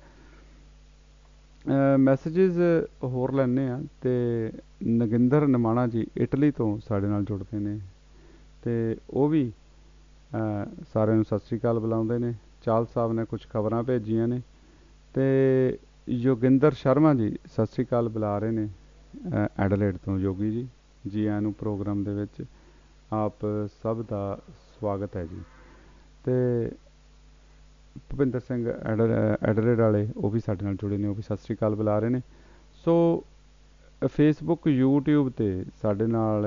ਮੈਸੇਜਿਸ ਹੋਰ ਲੈਂਦੇ ਹਾਂ। ਅਤੇ ਨਗਿੰਦਰ ਨਿਮਾਣਾ ਜੀ ਇਟਲੀ ਤੋਂ ਸਾਡੇ ਨਾਲ ਜੁੜਦੇ ਨੇ, ਅਤੇ ਉਹ ਵੀ ਸਾਰਿਆਂ ਨੂੰ ਸਤਿ ਸ਼੍ਰੀ ਅਕਾਲ ਬੁਲਾਉਂਦੇ ਨੇ। ਚਾਲ ਸਾਹਿਬ ਨੇ ਕੁਛ ਖਬਰਾਂ ਭੇਜੀਆਂ ਨੇ, ਅਤੇ ਯੋਗਿੰਦਰ ਸ਼ਰਮਾ ਜੀ ਸਤਿ ਸ਼੍ਰੀ ਅਕਾਲ ਬੁਲਾ ਰਹੇ ਨੇ ਐਡਲੇਡ ਤੋਂ। ਯੋਗੀ ਜੀ, ਜੀ ਆਇਆਂ ਨੂੰ ਪ੍ਰੋਗਰਾਮ ਦੇ ਵਿੱਚ, ਆਪ ਸਭ ਦਾ ਸਵਾਗਤ ਹੈ ਜੀ। ਅਤੇ ਭੁਪਿੰਦਰ ਸਿੰਘ ਐਡਲੇਡ ਵਾਲੇ, ਉਹ ਵੀ ਸਾਡੇ ਨਾਲ ਜੁੜੇ ਨੇ, ਉਹ ਵੀ ਸਤਿ ਸ਼੍ਰੀ ਅਕਾਲ ਬੁਲਾ ਰਹੇ ਨੇ। ਸੋ ਫੇਸਬੁੱਕ YouTube ਤੇ ਸਾਡੇ ਨਾਲ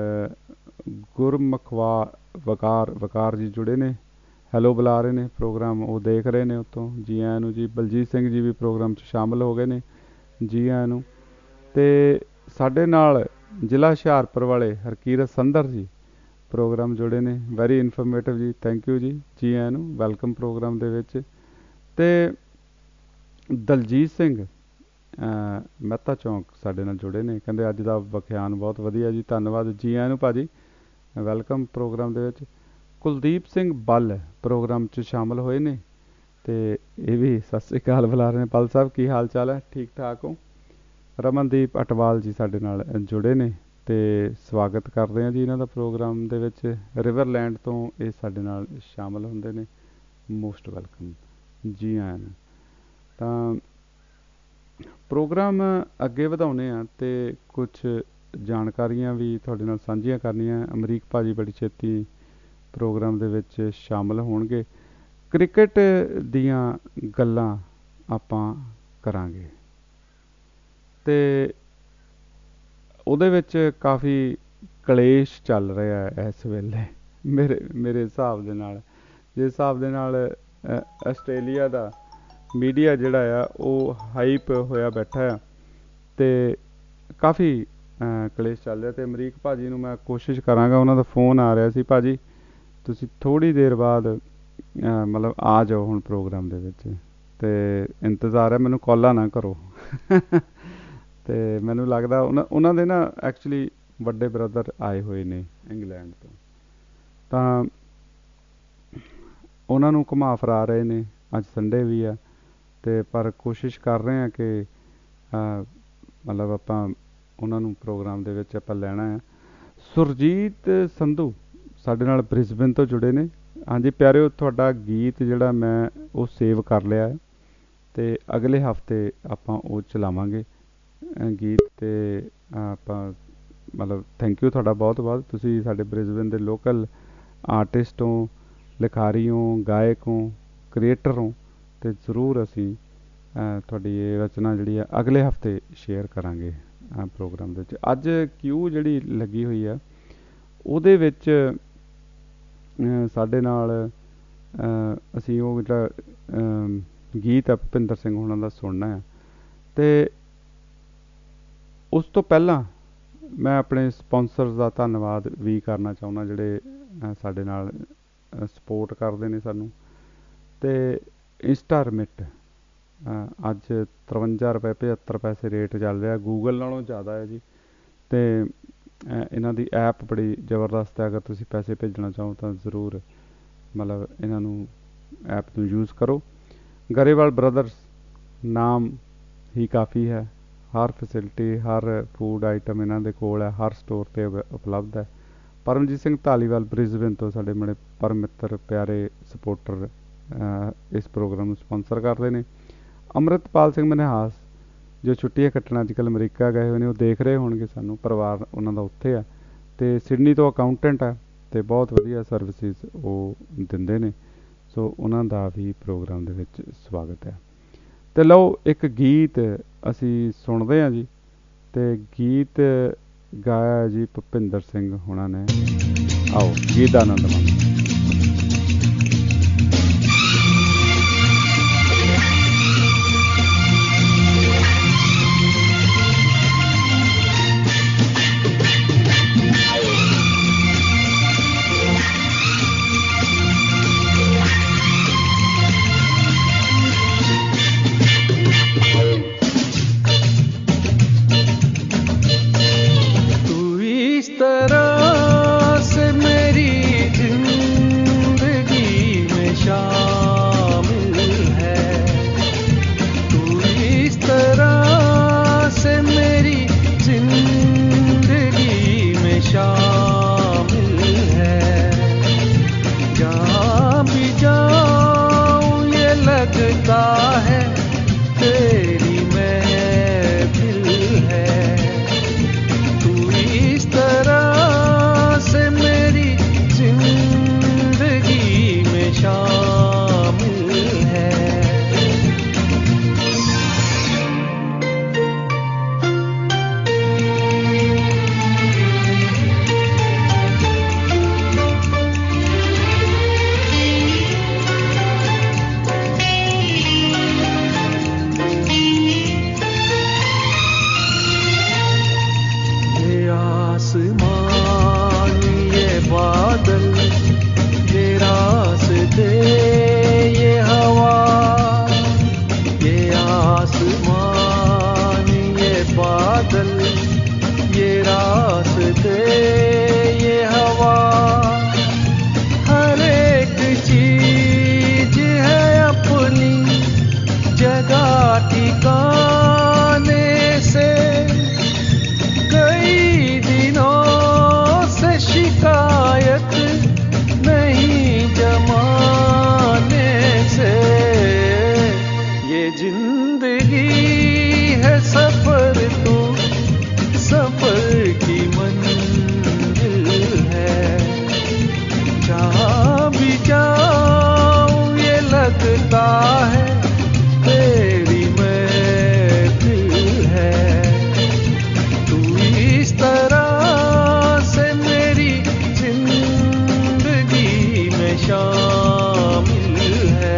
ਵਕਾਰ ਜੀ ਜੁੜੇ ਨੇ, ਹੈਲੋ ਬੁਲਾ ਰਹੇ ਨੇ, ਪ੍ਰੋਗਰਾਮ ਉਹ ਦੇਖ ਰਹੇ ਨੇ ਉੱਥੋਂ। ਜੀ ਆਇਆਂ ਨੂੰ ਜੀ। ਬਲਜੀਤ ਸਿੰਘ ਜੀ ਵੀ ਪ੍ਰੋਗਰਾਮ 'ਚ ਸ਼ਾਮਲ ਹੋ ਗਏ ਨੇ, ਜੀ ਆਇਆਂ ਨੂੰ। ਅਤੇ ਸਾਡੇ ਨਾਲ ਜ਼ਿਲ੍ਹਾ ਹੁਸ਼ਿਆਰਪੁਰ ਵਾਲੇ ਹਰਕੀਰਤ ਸੰਧਰ ਜੀ ਪ੍ਰੋਗਰਾਮ ਜੁੜੇ ਨੇ, ਵੈਰੀ ਇਨਫੋਰਮੇਟਿਵ ਜੀ, ਥੈਂਕ ਯੂ ਜੀ, ਜੀ ਆਇਆਂ ਨੂੰ, ਵੈਲਕਮ ਪ੍ਰੋਗਰਾਮ ਦੇ ਵਿੱਚ। ਅਤੇ ਦਲਜੀਤ ਸਿੰਘ ਮਹਿਤਾ ਚੌਂਕ ਸਾਡੇ ਨਾਲ ਜੁੜੇ ਨੇ, ਕਹਿੰਦੇ ਅੱਜ ਦਾ ਵਿਖਿਆਨ ਬਹੁਤ ਵਧੀਆ ਜੀ, ਧੰਨਵਾਦ, ਜੀ ਆਇਆਂ ਨੂੰ ਭਾਅ ਜੀ, ਵੈਲਕਮ ਪ੍ਰੋਗਰਾਮ ਦੇ ਵਿੱਚ। ਕੁਲਦੀਪ ਸਿੰਘ ਬੱਲ ਪ੍ਰੋਗਰਾਮ 'ਚ ਸ਼ਾਮਲ ਹੋਏ ਨੇ ਅਤੇ ਇਹ ਵੀ ਸਤਿ ਸ਼੍ਰੀ ਅਕਾਲ ਬੁਲਾ ਰਹੇ ਨੇ। ਪਲ ਸਾਹਿਬ ਕੀ ਹਾਲ ਚਾਲ ਹੈ, ਠੀਕ ਠਾਕ ਹੋ? ਰਮਨਦੀਪ ਅਟਵਾਲ ਜੀ ਸਾਡੇ ਨਾਲ ਜੁੜੇ ਨੇ ਅਤੇ ਸਵਾਗਤ ਕਰਦੇ ਹਾਂ ਜੀ ਇਹਨਾਂ ਦਾ ਪ੍ਰੋਗਰਾਮ ਦੇ ਵਿੱਚ। ਰਿਵਰਲੈਂਡ ਤੋਂ ਇਹ ਸਾਡੇ ਨਾਲ ਸ਼ਾਮਲ ਹੁੰਦੇ ਨੇ, ਮੋਸਟ ਵੈਲਕਮ, ਜੀ ਆਇਆਂ ਨੂੰ। ਤਾਂ ਪ੍ਰੋਗਰਾਮ ਅੱਗੇ ਵਧਾਉਂਦੇ ਹਾਂ ਅਤੇ ਕੁਛ ਜਾਣਕਾਰੀਆਂ ਵੀ ਤੁਹਾਡੇ ਨਾਲ ਸਾਂਝੀਆਂ ਕਰਨੀਆਂ। ਅਮਰੀਕ ਭਾਜੀ ਬੜੀ ਛੇਤੀ ਪ੍ਰੋਗਰਾਮ ਦੇ ਵਿੱਚ ਸ਼ਾਮਲ ਹੋਣਗੇ। ਕ੍ਰਿਕਟ ਦੀਆਂ ਗੱਲਾਂ ਆਪਾਂ ਕਰਾਂਗੇ ਅਤੇ ਉਹਦੇ ਵਿੱਚ ਕਾਫੀ ਕਲੇਸ਼ ਚੱਲ ਰਿਹਾ ਹੈ ਇਸ ਵੇਲੇ ਮੇਰੇ ਹਿਸਾਬ ਦੇ ਨਾਲ। ਜਿਸ ਹਿਸਾਬ ਦੇ ਨਾਲ ਆਸਟ੍ਰੇਲੀਆ ਦਾ ਮੀਡੀਆ ਜਿਹੜਾ ਆ ਉਹ ਹਾਈਪ ਹੋਇਆ ਬੈਠਾ ਆ ਅਤੇ ਕਾਫੀ ਕਲੇਸ਼ ਚੱਲ ਰਿਹਾ। ਅਤੇ ਅਮਰੀਕ ਭਾਜੀ ਨੂੰ ਮੈਂ ਕੋਸ਼ਿਸ਼ ਕਰਾਂਗਾ, ਉਹਨਾਂ ਦਾ ਫੋਨ ਆ ਰਿਹਾ ਸੀ, ਭਾਜੀ ਤੁਸੀਂ ਥੋੜ੍ਹੀ ਦੇਰ ਬਾਅਦ ਮਤਲਬ ਆ ਜਾਓ ਹੁਣ ਪ੍ਰੋਗਰਾਮ ਦੇ ਵਿੱਚ, ਅਤੇ ਇੰਤਜ਼ਾਰ ਹੈ, ਮੈਨੂੰ ਕਾਲਾਂ ਨਾ ਕਰੋ। ਅਤੇ ਮੈਨੂੰ ਲੱਗਦਾ ਉਹਨਾਂ ਦੇ ਨਾ ਐਕਚੁਅਲੀ ਵੱਡੇ ਬ੍ਰਦਰ ਆਏ ਹੋਏ ਨੇ ਇੰਗਲੈਂਡ ਤੋਂ, ਤਾਂ ਉਹਨਾਂ ਨੂੰ ਘੁਮਾ ਫਿਰਾ ਰਹੇ ਨੇ। ਅੱਜ ਸੰਡੇ ਵੀ ਆ ਅਤੇ ਪਰ ਕੋਸ਼ਿਸ਼ ਕਰ ਰਹੇ ਹਾਂ ਕਿ ਮਤਲਬ ਆਪਾਂ ਉਹਨਾਂ ਨੂੰ ਪ੍ਰੋਗਰਾਮ ਦੇ ਵਿੱਚ ਆਪਾਂ ਲੈਣਾ ਹੈ। ਸੁਰਜੀਤ ਸੰਧੂ ਸਾਡੇ ਨਾਲ ਬ੍ਰਿਸਬੇਨ ਤੋਂ ਜੁੜੇ ਨੇ। ਹਾਂਜੀ ਪਿਆਰਿਓ, ਤੁਹਾਡਾ ਗੀਤ ਜਿਹੜਾ ਮੈਂ ਉਹ ਸੇਵ ਕਰ ਲਿਆ ਹੈ ਅਤੇ ਅਗਲੇ ਹਫਤੇ ਆਪਾਂ ਉਹ ਚਲਾਵਾਂਗੇ ਗੀਤ। ਅਤੇ ਆਪਾਂ ਮਤਲਬ ਥੈਂਕ ਯੂ ਤੁਹਾਡਾ ਬਹੁਤ ਬਹੁਤ, ਤੁਸੀਂ ਸਾਡੇ ਬ੍ਰਿਸਬੇਨ ਦੇ ਲੋਕਲ ਆਰਟਿਸਟ ਹੋ, ਲਿਖਾਰੀ ਹੋ, ਗਾਇਕ ਹੋ, ਕ੍ਰੀਏਟਰ ਹੋ, ਅਤੇ ਜ਼ਰੂਰ ਅਸੀਂ ਤੁਹਾਡੀ ਇਹ ਰਚਨਾ ਜਿਹੜੀ ਆ ਅਗਲੇ ਹਫਤੇ ਸ਼ੇਅਰ ਕਰਾਂਗੇ ਪ੍ਰੋਗਰਾਮ ਦੇ ਵਿੱਚ। ਅੱਜ ਕਿਊ ਜਿਹੜੀ ਲੱਗੀ ਹੋਈ ਆ ਉਹਦੇ ਵਿੱਚ ਸਾਡੇ ਨਾਲ ਅਸੀਂ ਉਹ ਜਿਹੜਾ ਗੀਤ ਆ ਭੁਪਿੰਦਰ ਸਿੰਘ ਹੋਣਾ ਦਾ ਸੁਣਨਾ ਹੈ। ਅਤੇ ਉਸ ਤੋਂ ਪਹਿਲਾਂ ਮੈਂ ਆਪਣੇ ਸਪੋਂਸਰਸ ਦਾ ਧੰਨਵਾਦ ਵੀ ਕਰਨਾ ਚਾਹੁੰਦਾ ਜਿਹੜੇ ਸਾਡੇ ਨਾਲ ਸਪੋਰਟ ਕਰਦੇ ਨੇ ਸਾਨੂੰ। ਅਤੇ ਇੰਸਟਾਰਮਿਟ ਅੱਜ 53 ਰੁਪਏ 75 ਪੈਸੇ ਰੇਟ ਚੱਲ ਰਿਹਾ, ਗੂਗਲ ਨਾਲੋਂ ਜ਼ਿਆਦਾ ਹੈ ਜੀ। ਅਤੇ ਇਹਨਾਂ ਦੀ ਐਪ ਬੜੀ ਜ਼ਬਰਦਸਤ ਹੈ, ਅਗਰ ਤੁਸੀਂ ਪੈਸੇ ਭੇਜਣਾ ਚਾਹੋ ਤਾਂ ਜ਼ਰੂਰ ਮਤਲਬ ਇਹਨਾਂ ਨੂੰ ਐਪ ਨੂੰ ਯੂਜ਼ ਕਰੋ। ਗਰੇਵਾਲ ਬ੍ਰਦਰਸ ਨਾਮ ਹੀ ਕਾਫੀ ਹੈ, ਹਰ ਫੈਸਿਲਿਟੀ, ਹਰ ਫੂਡ ਆਈਟਮ ਇਹਨਾਂ ਦੇ ਕੋਲ ਹੈ, ਹਰ ਸਟੋਰ 'ਤੇ ਉਪਲਬਧ ਹੈ। ਪਰਮਜੀਤ ਸਿੰਘ ਧਾਲੀਵਾਲ ਬ੍ਰਿਸਬੇਨ ਤੋਂ ਸਾਡੇ ਬੜੇ ਪਰਮ ਮਿੱਤਰ ਪਿਆਰੇ ਸਪੋਰਟਰ ਇਸ ਪ੍ਰੋਗਰਾਮ ਨੂੰ ਸਪੋਂਸਰ ਕਰਦੇ ਨੇ। ਅੰਮ੍ਰਿਤਪਾਲ ਸਿੰਘ ਮਨਹਾਸ ਜੋ ਛੁੱਟੀਆਂ ਕੱਟਣ ਅੱਜ ਕੱਲ੍ਹ ਅਮਰੀਕਾ ਗਏ ਹੋਏ ਨੇ, ਉਹ ਦੇਖ ਰਹੇ ਹੋਣਗੇ ਸਾਨੂੰ, ਪਰਿਵਾਰ ਉਹਨਾਂ ਦਾ ਉੱਥੇ ਆ। ਅਤੇ ਸਿਡਨੀ ਤੋਂ ਅਕਾਊਂਟੈਂਟ ਹੈ ਅਤੇ ਬਹੁਤ ਵਧੀਆ ਸਰਵਿਸਿਜ਼ ਉਹ ਦਿੰਦੇ ਨੇ, ਸੋ ਉਹਨਾਂ ਦਾ ਵੀ ਪ੍ਰੋਗਰਾਮ ਦੇ ਵਿੱਚ ਸਵਾਗਤ ਹੈ। ਅਤੇ ਲਓ ਇੱਕ ਗੀਤ ਅਸੀਂ ਸੁਣਦੇ ਹਾਂ ਜੀ, ਅਤੇ ਗੀਤ ਗਾਇਆ ਜੀ ਭੁਪਿੰਦਰ ਸਿੰਘ ਹੋਣਾ ਨੇ। ਆਓ ਗੀਤ ਦਾ ਆਨੰਦ ਮਾਣੋ। इस तरह से मेरी जिंदगी शामिल है।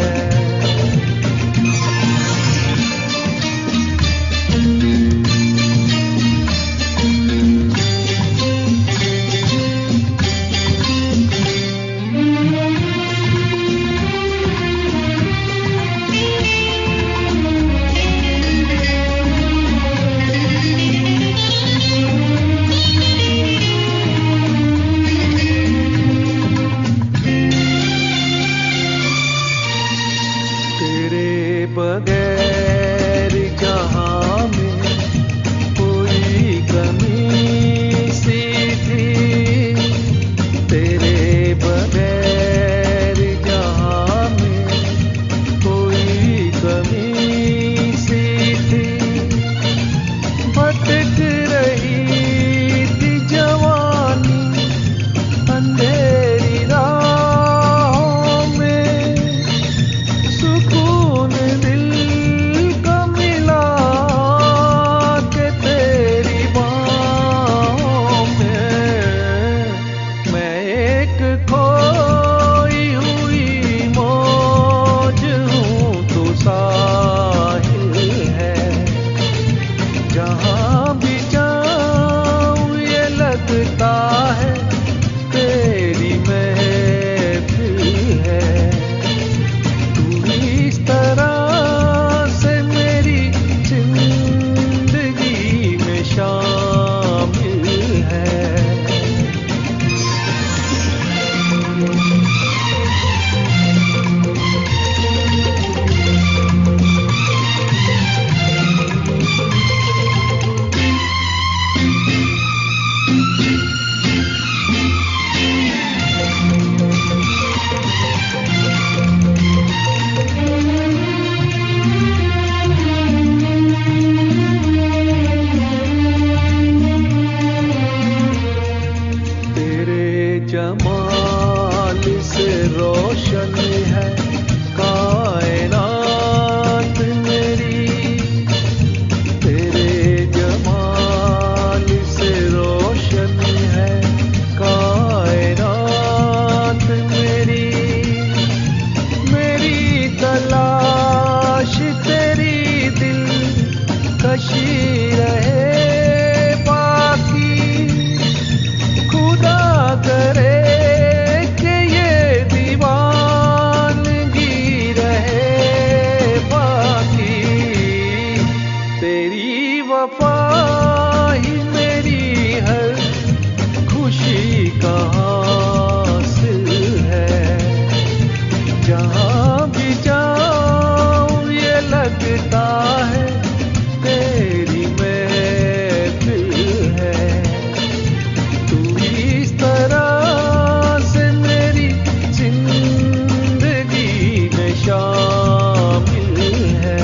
बगैर जहां में कोई कमी सी थी, तेरे बगैर जहां में कोई कमी सी थी। भटक रही थी जवानी अंधेरी राहों में, सुकून जमाल से रोशन है कायनात मेरी, तेरे जमाल से रोशन है कायनात मेरी। मेरी तलाश तेरी दिल कशी रहे बाकी, खुदा करे कि ये दीवानगी रहे बाकी। तेरी वफा ही मेरी हर खुशी का हासिल है। जहाँ भी जाऊँ ये लगता है तेरी महफिल है। तू इस तरह से मेरी जिंदगी में शामिल है।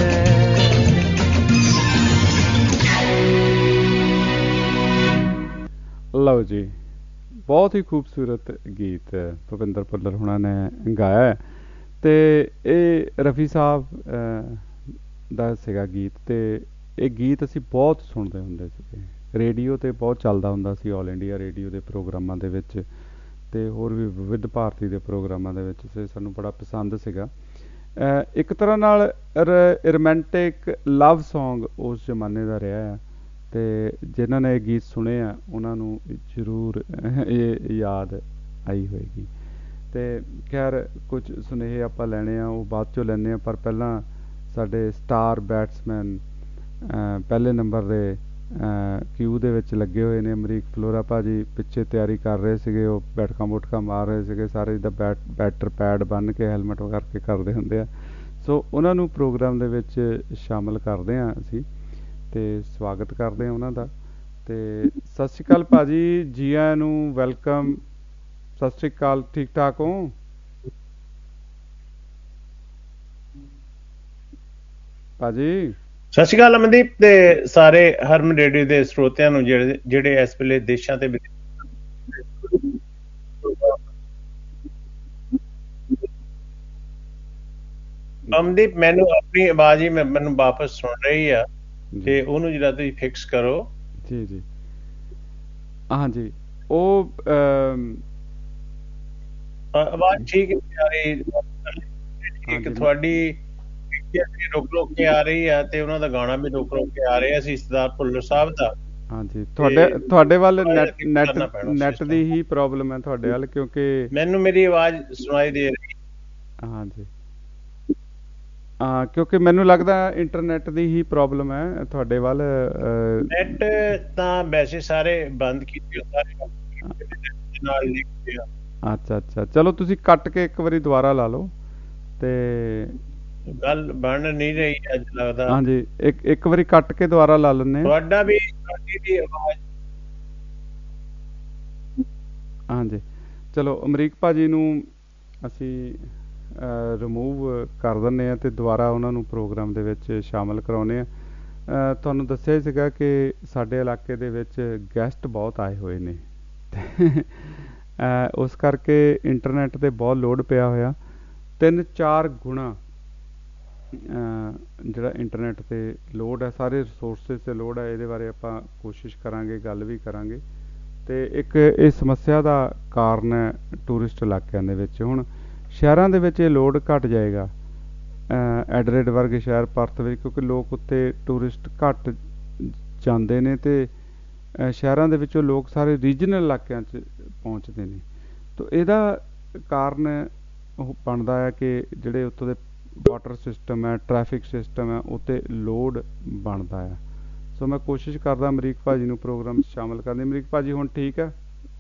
ਲਓ ਜੀ, ਬਹੁਤ ਹੀ ਖੂਬਸੂਰਤ ਗੀਤ ਭੁਪਿੰਦਰ ਭੁੱਲਰ ਹੁਣਾਂ ਨੇ ਗਾਇਆ ਹੈ ਤੇ ਇਹ ਰਫੀ ਸਾਹਿਬ ਦਾ ਸੀਗਾ ਗੀਤ। ਤੇ ਇਹ ਗੀਤ ਅਸੀਂ ਬਹੁਤ ਸੁਣਦੇ ਹੁੰਦੇ ਸੀਗੇ, ਰੇਡੀਓ ਤੇ ਬਹੁਤ ਚੱਲਦਾ ਹੁੰਦਾ ਸੀ, ਆਲ ਇੰਡੀਆ ਰੇਡੀਓ ਦੇ ਪ੍ਰੋਗਰਾਮਾਂ ਦੇ ਵਿੱਚ ਤੇ ਹੋਰ ਵੀ ਵਿਵਿਧ ਭਾਰਤੀ ਦੇ ਪ੍ਰੋਗਰਾਮਾਂ ਦੇ ਵਿੱਚ ਸਾਨੂੰ ਬੜਾ ਪਸੰਦ ਸੀਗਾ। ਇੱਕ ਤਰ੍ਹਾਂ ਨਾਲ ਰੋਮਾਂਟਿਕ ਲਵ ਸੌਂਗ ਉਸ ਜ਼ਮਾਨੇ ਦਾ ਰਿਹਾ ਆ ਤੇ ਜਿਨ੍ਹਾਂ ਨੇ ਇਹ ਗੀਤ ਸੁਣੇ ਆ ਉਹਨਾਂ ਨੂੰ ਜ਼ਰੂਰ ਇਹ ਯਾਦ ਆਈ ਹੋਏਗੀ। ਤੇ ਖੈਰ ਕੁਝ ਸੁਨੇਹੇ ਆਪਾਂ ਲੈਣੇ ਆ, ਉਹ ਬਾਅਦ 'ਚੋਂ ਲੈਂਦੇ ਆ, ਪਰ ਪਹਿਲਾਂ ਸਾਡੇ ਸਟਾਰ ਬੈਟਸਮੈਨ ਪਹਿਲੇ ਨੰਬਰ ਦੇ ਕਿਊ ਦੇ ਵਿੱਚ ਲੱਗੇ ਹੋਏ ਨੇ। ਅਮਰੀਕ ਫਲੋਰਾ ਭਾਜੀ ਪਿੱਛੇ ਤਿਆਰੀ ਕਰ ਰਹੇ ਸੀਗੇ, ਉਹ ਬੈਠਕਾਂ ਬੁੱਠਕਾਂ ਮਾਰ ਰਹੇ ਸੀਗੇ, ਸਾਰੇ ਜਿੱਦਾਂ ਬੈਟਰ ਪੈਡ ਬੰਨ੍ਹ ਕੇ ਹੈਲਮਟ ਕਰਕੇ ਕਰਦੇ ਹੁੰਦੇ ਆ। ਸੋ ਉਹਨਾਂ ਨੂੰ ਪ੍ਰੋਗਰਾਮ ਦੇ ਵਿੱਚ ਸ਼ਾਮਲ ਕਰਦੇ ਹਾਂ ਅਸੀਂ ਤੇ ਸਵਾਗਤ ਕਰਦੇ ਹਾਂ ਉਹਨਾਂ ਦਾ। ਤੇ ਸਤਿ ਸ਼੍ਰੀ ਅਕਾਲ ਭਾਜੀ, ਜੀ ਆਇਆਂ ਨੂੰ, ਵੈਲਕਮ। ਸਤਿ ਸ਼੍ਰੀ ਅਕਾਲ, ਠੀਕ ਠਾਕ ਹੋ ਭਾਜੀ? ਸਤਿ ਸ਼੍ਰੀ ਅਕਾਲ ਅਮਨਦੀਪ ਤੇ ਸਾਰੇ ਹਰਮਨ ਰੇਡੀਓ ਦੇ ਸਰੋਤਿਆਂ ਨੂੰ ਜਿਹੜੇ ਇਸ ਵੇਲੇ ਦੇਸ਼ਾਂ ਤੇ ਅਮਨਦੀਪ ਮੈਨੂੰ ਆਪਣੀ ਆਵਾਜ਼ ਹੀ ਮੈਨੂੰ ਵਾਪਸ ਸੁਣ ਰਹੀ ਆ ਤੇ ਉਹਨੂੰ ਜਿਹੜਾ ਤੁਸੀਂ ਫਿਕਸ ਕਰੋ। ਜੀ ਜੀ, ਹਾਂਜੀ ਉਹ ਆਵਾਜ਼ ਠੀਕ ਨਹੀਂ ਆ ਰਹੀ। ਇੱਕ ਤੁਹਾਡੀ ਰੁਕ ਰੁਕ ਕੇ ਆ ਰਹੀ ਆ ਤੇ ਉਹਨਾਂ ਦਾ ਗਾਣਾ ਵੀ ਰੁਕ ਰੁਕ ਕੇ ਆ ਰਿਹਾ ਸੀ, ਸਰਦਾਰ ਭੁੱਲਰ ਸਾਹਿਬ ਦਾ। ਹਾਂਜੀ, ਤੁਹਾਡੇ ਵੱਲ ਕਰਨਾ ਪੈਣਾ ਨੈਟ ਦੀ ਹੀ ਪ੍ਰੋਬਲਮ ਹੈ ਤੁਹਾਡੇ ਵੱਲ, ਕਿਉਂਕਿ ਮੈਨੂੰ ਮੇਰੀ ਆਵਾਜ਼ ਸੁਣਾਈ ਦੇ ਰਹੀ। ਹਾਂਜੀ, ਕਿਉਂਕਿ ਮੈਨੂੰ ਲੱਗਦਾ ਇੰਟਰਨੈਟ ਦੀ ਹੀ ਪ੍ਰੋਬਲਮ ਹੈ ਤੁਹਾਡੇ ਵੱਲ। ਨੈਟ ਤਾਂ ਵੈਸੇ ਸਾਰੇ ਬੰਦ ਕੀਤੇ ਨਾਲ ਲਿਖਦੇ ਆ। ਅੱਛਾ, ਚਲੋ ਤੁਸੀਂ ਕੱਟ ਕੇ ਇੱਕ ਵਾਰੀ ਦੁਬਾਰਾ ਲਾ ਲਓ ਤੇ ਗੱਲ ਬਣ ਨਹੀਂ ਰਹੀ ਅੱਜ ਲੱਗਦਾ। ਹਾਂਜੀ, ਇੱਕ ਵਾਰੀ ਕੱਟ ਕੇ ਦੁਬਾਰਾ ਲਾ ਲੈਂਦੇ ਤੁਹਾਡੀ ਵੀ ਆਵਾਜ਼। ਹਾਂਜੀ, ਚਲੋ ਅਮਰੀਕ ਭਾਜੀ ਨੂੰ ਅਸੀਂ ਰਿਮੂਵ ਕਰ ਦਿੰਦੇ ਹਾਂ ਤੇ ਦੁਬਾਰਾ ਉਹਨਾਂ ਨੂੰ ਪ੍ਰੋਗਰਾਮ ਦੇ ਵਿੱਚ ਸ਼ਾਮਲ ਕਰਾਉਂਦੇ ਹਾਂ। ਤੁਹਾਨੂੰ ਦੱਸਿਆ ਸੀਗਾ ਕਿ ਸਾਡੇ ਇਲਾਕੇ ਦੇ ਵਿੱਚ ਗੈਸਟ ਬਹੁਤ ਆਏ ਹੋਏ ਨੇ ਉਸ ਕਰਕੇ ਇੰਟਰਨੈਟ 'ਤੇ ਬਹੁਤ ਲੋਡ ਪਿਆ ਹੋਇਆ। 3-4 ਗੁਣਾ ਜਿਹੜਾ ਇੰਟਰਨੈਟ 'ਤੇ ਲੋਡ ਹੈ, ਸਾਰੇ ਰਿਸੋਰਸਿਸ 'ਤੇ ਲੋਡ ਹੈ। ਇਹਦੇ ਬਾਰੇ ਆਪਾਂ ਕੋਸ਼ਿਸ਼ ਕਰਾਂਗੇ, ਗੱਲ ਵੀ ਕਰਾਂਗੇ। ਅਤੇ ਇੱਕ ਇਹ ਸਮੱਸਿਆ ਦਾ ਕਾਰਨ ਹੈ ਟੂਰਿਸਟ ਇਲਾਕਿਆਂ ਦੇ ਵਿੱਚ। ਹੁਣ ਸ਼ਹਿਰਾਂ ਦੇ ਵਿੱਚ ਇਹ ਲੋਡ ਘੱਟ ਜਾਏਗਾ, ਐਡਰੇਡ ਵਰਗੇ ਸ਼ਹਿਰ, ਪਰਥ ਵਿੱਚ, ਕਿਉਂਕਿ ਲੋਕ ਉੱਤੇ ਟੂਰਿਸਟ ਘੱਟ ਜਾਂਦੇ ਨੇ ਅਤੇ ਸ਼ਹਿਰਾਂ ਦੇ ਵਿੱਚੋਂ ਲੋਕ ਸਾਰੇ ਰੀਜਨਲ ਇਲਾਕਿਆਂ 'ਚ ਪਹੁੰਚਦੇ ਨੇ। ਤਾਂ ਇਹਦਾ ਕਾਰਨ ਉਹ ਬਣਦਾ ਹੈ ਕਿ ਜਿਹੜੇ ਉੱਥੋਂ ਦੇ ਵਾਟਰ ਸਿਸਟਮ ਹੈ, ਟ੍ਰੈਫਿਕ ਸਿਸਟਮ ਹੈ, ਉੱਤੇ ਲੋਡ ਬਣਦਾ ਆ। ਸੋ ਮੈਂ ਕੋਸ਼ਿਸ਼ ਕਰਦਾ ਅਮਰੀਕ ਭਾਜੀ ਨੂੰ ਪ੍ਰੋਗਰਾਮ 'ਚ ਸ਼ਾਮਲ ਕਰਨ ਦੀ। ਅਮਰੀਕ ਭਾਜੀ ਹੁਣ ਠੀਕ ਹੈ?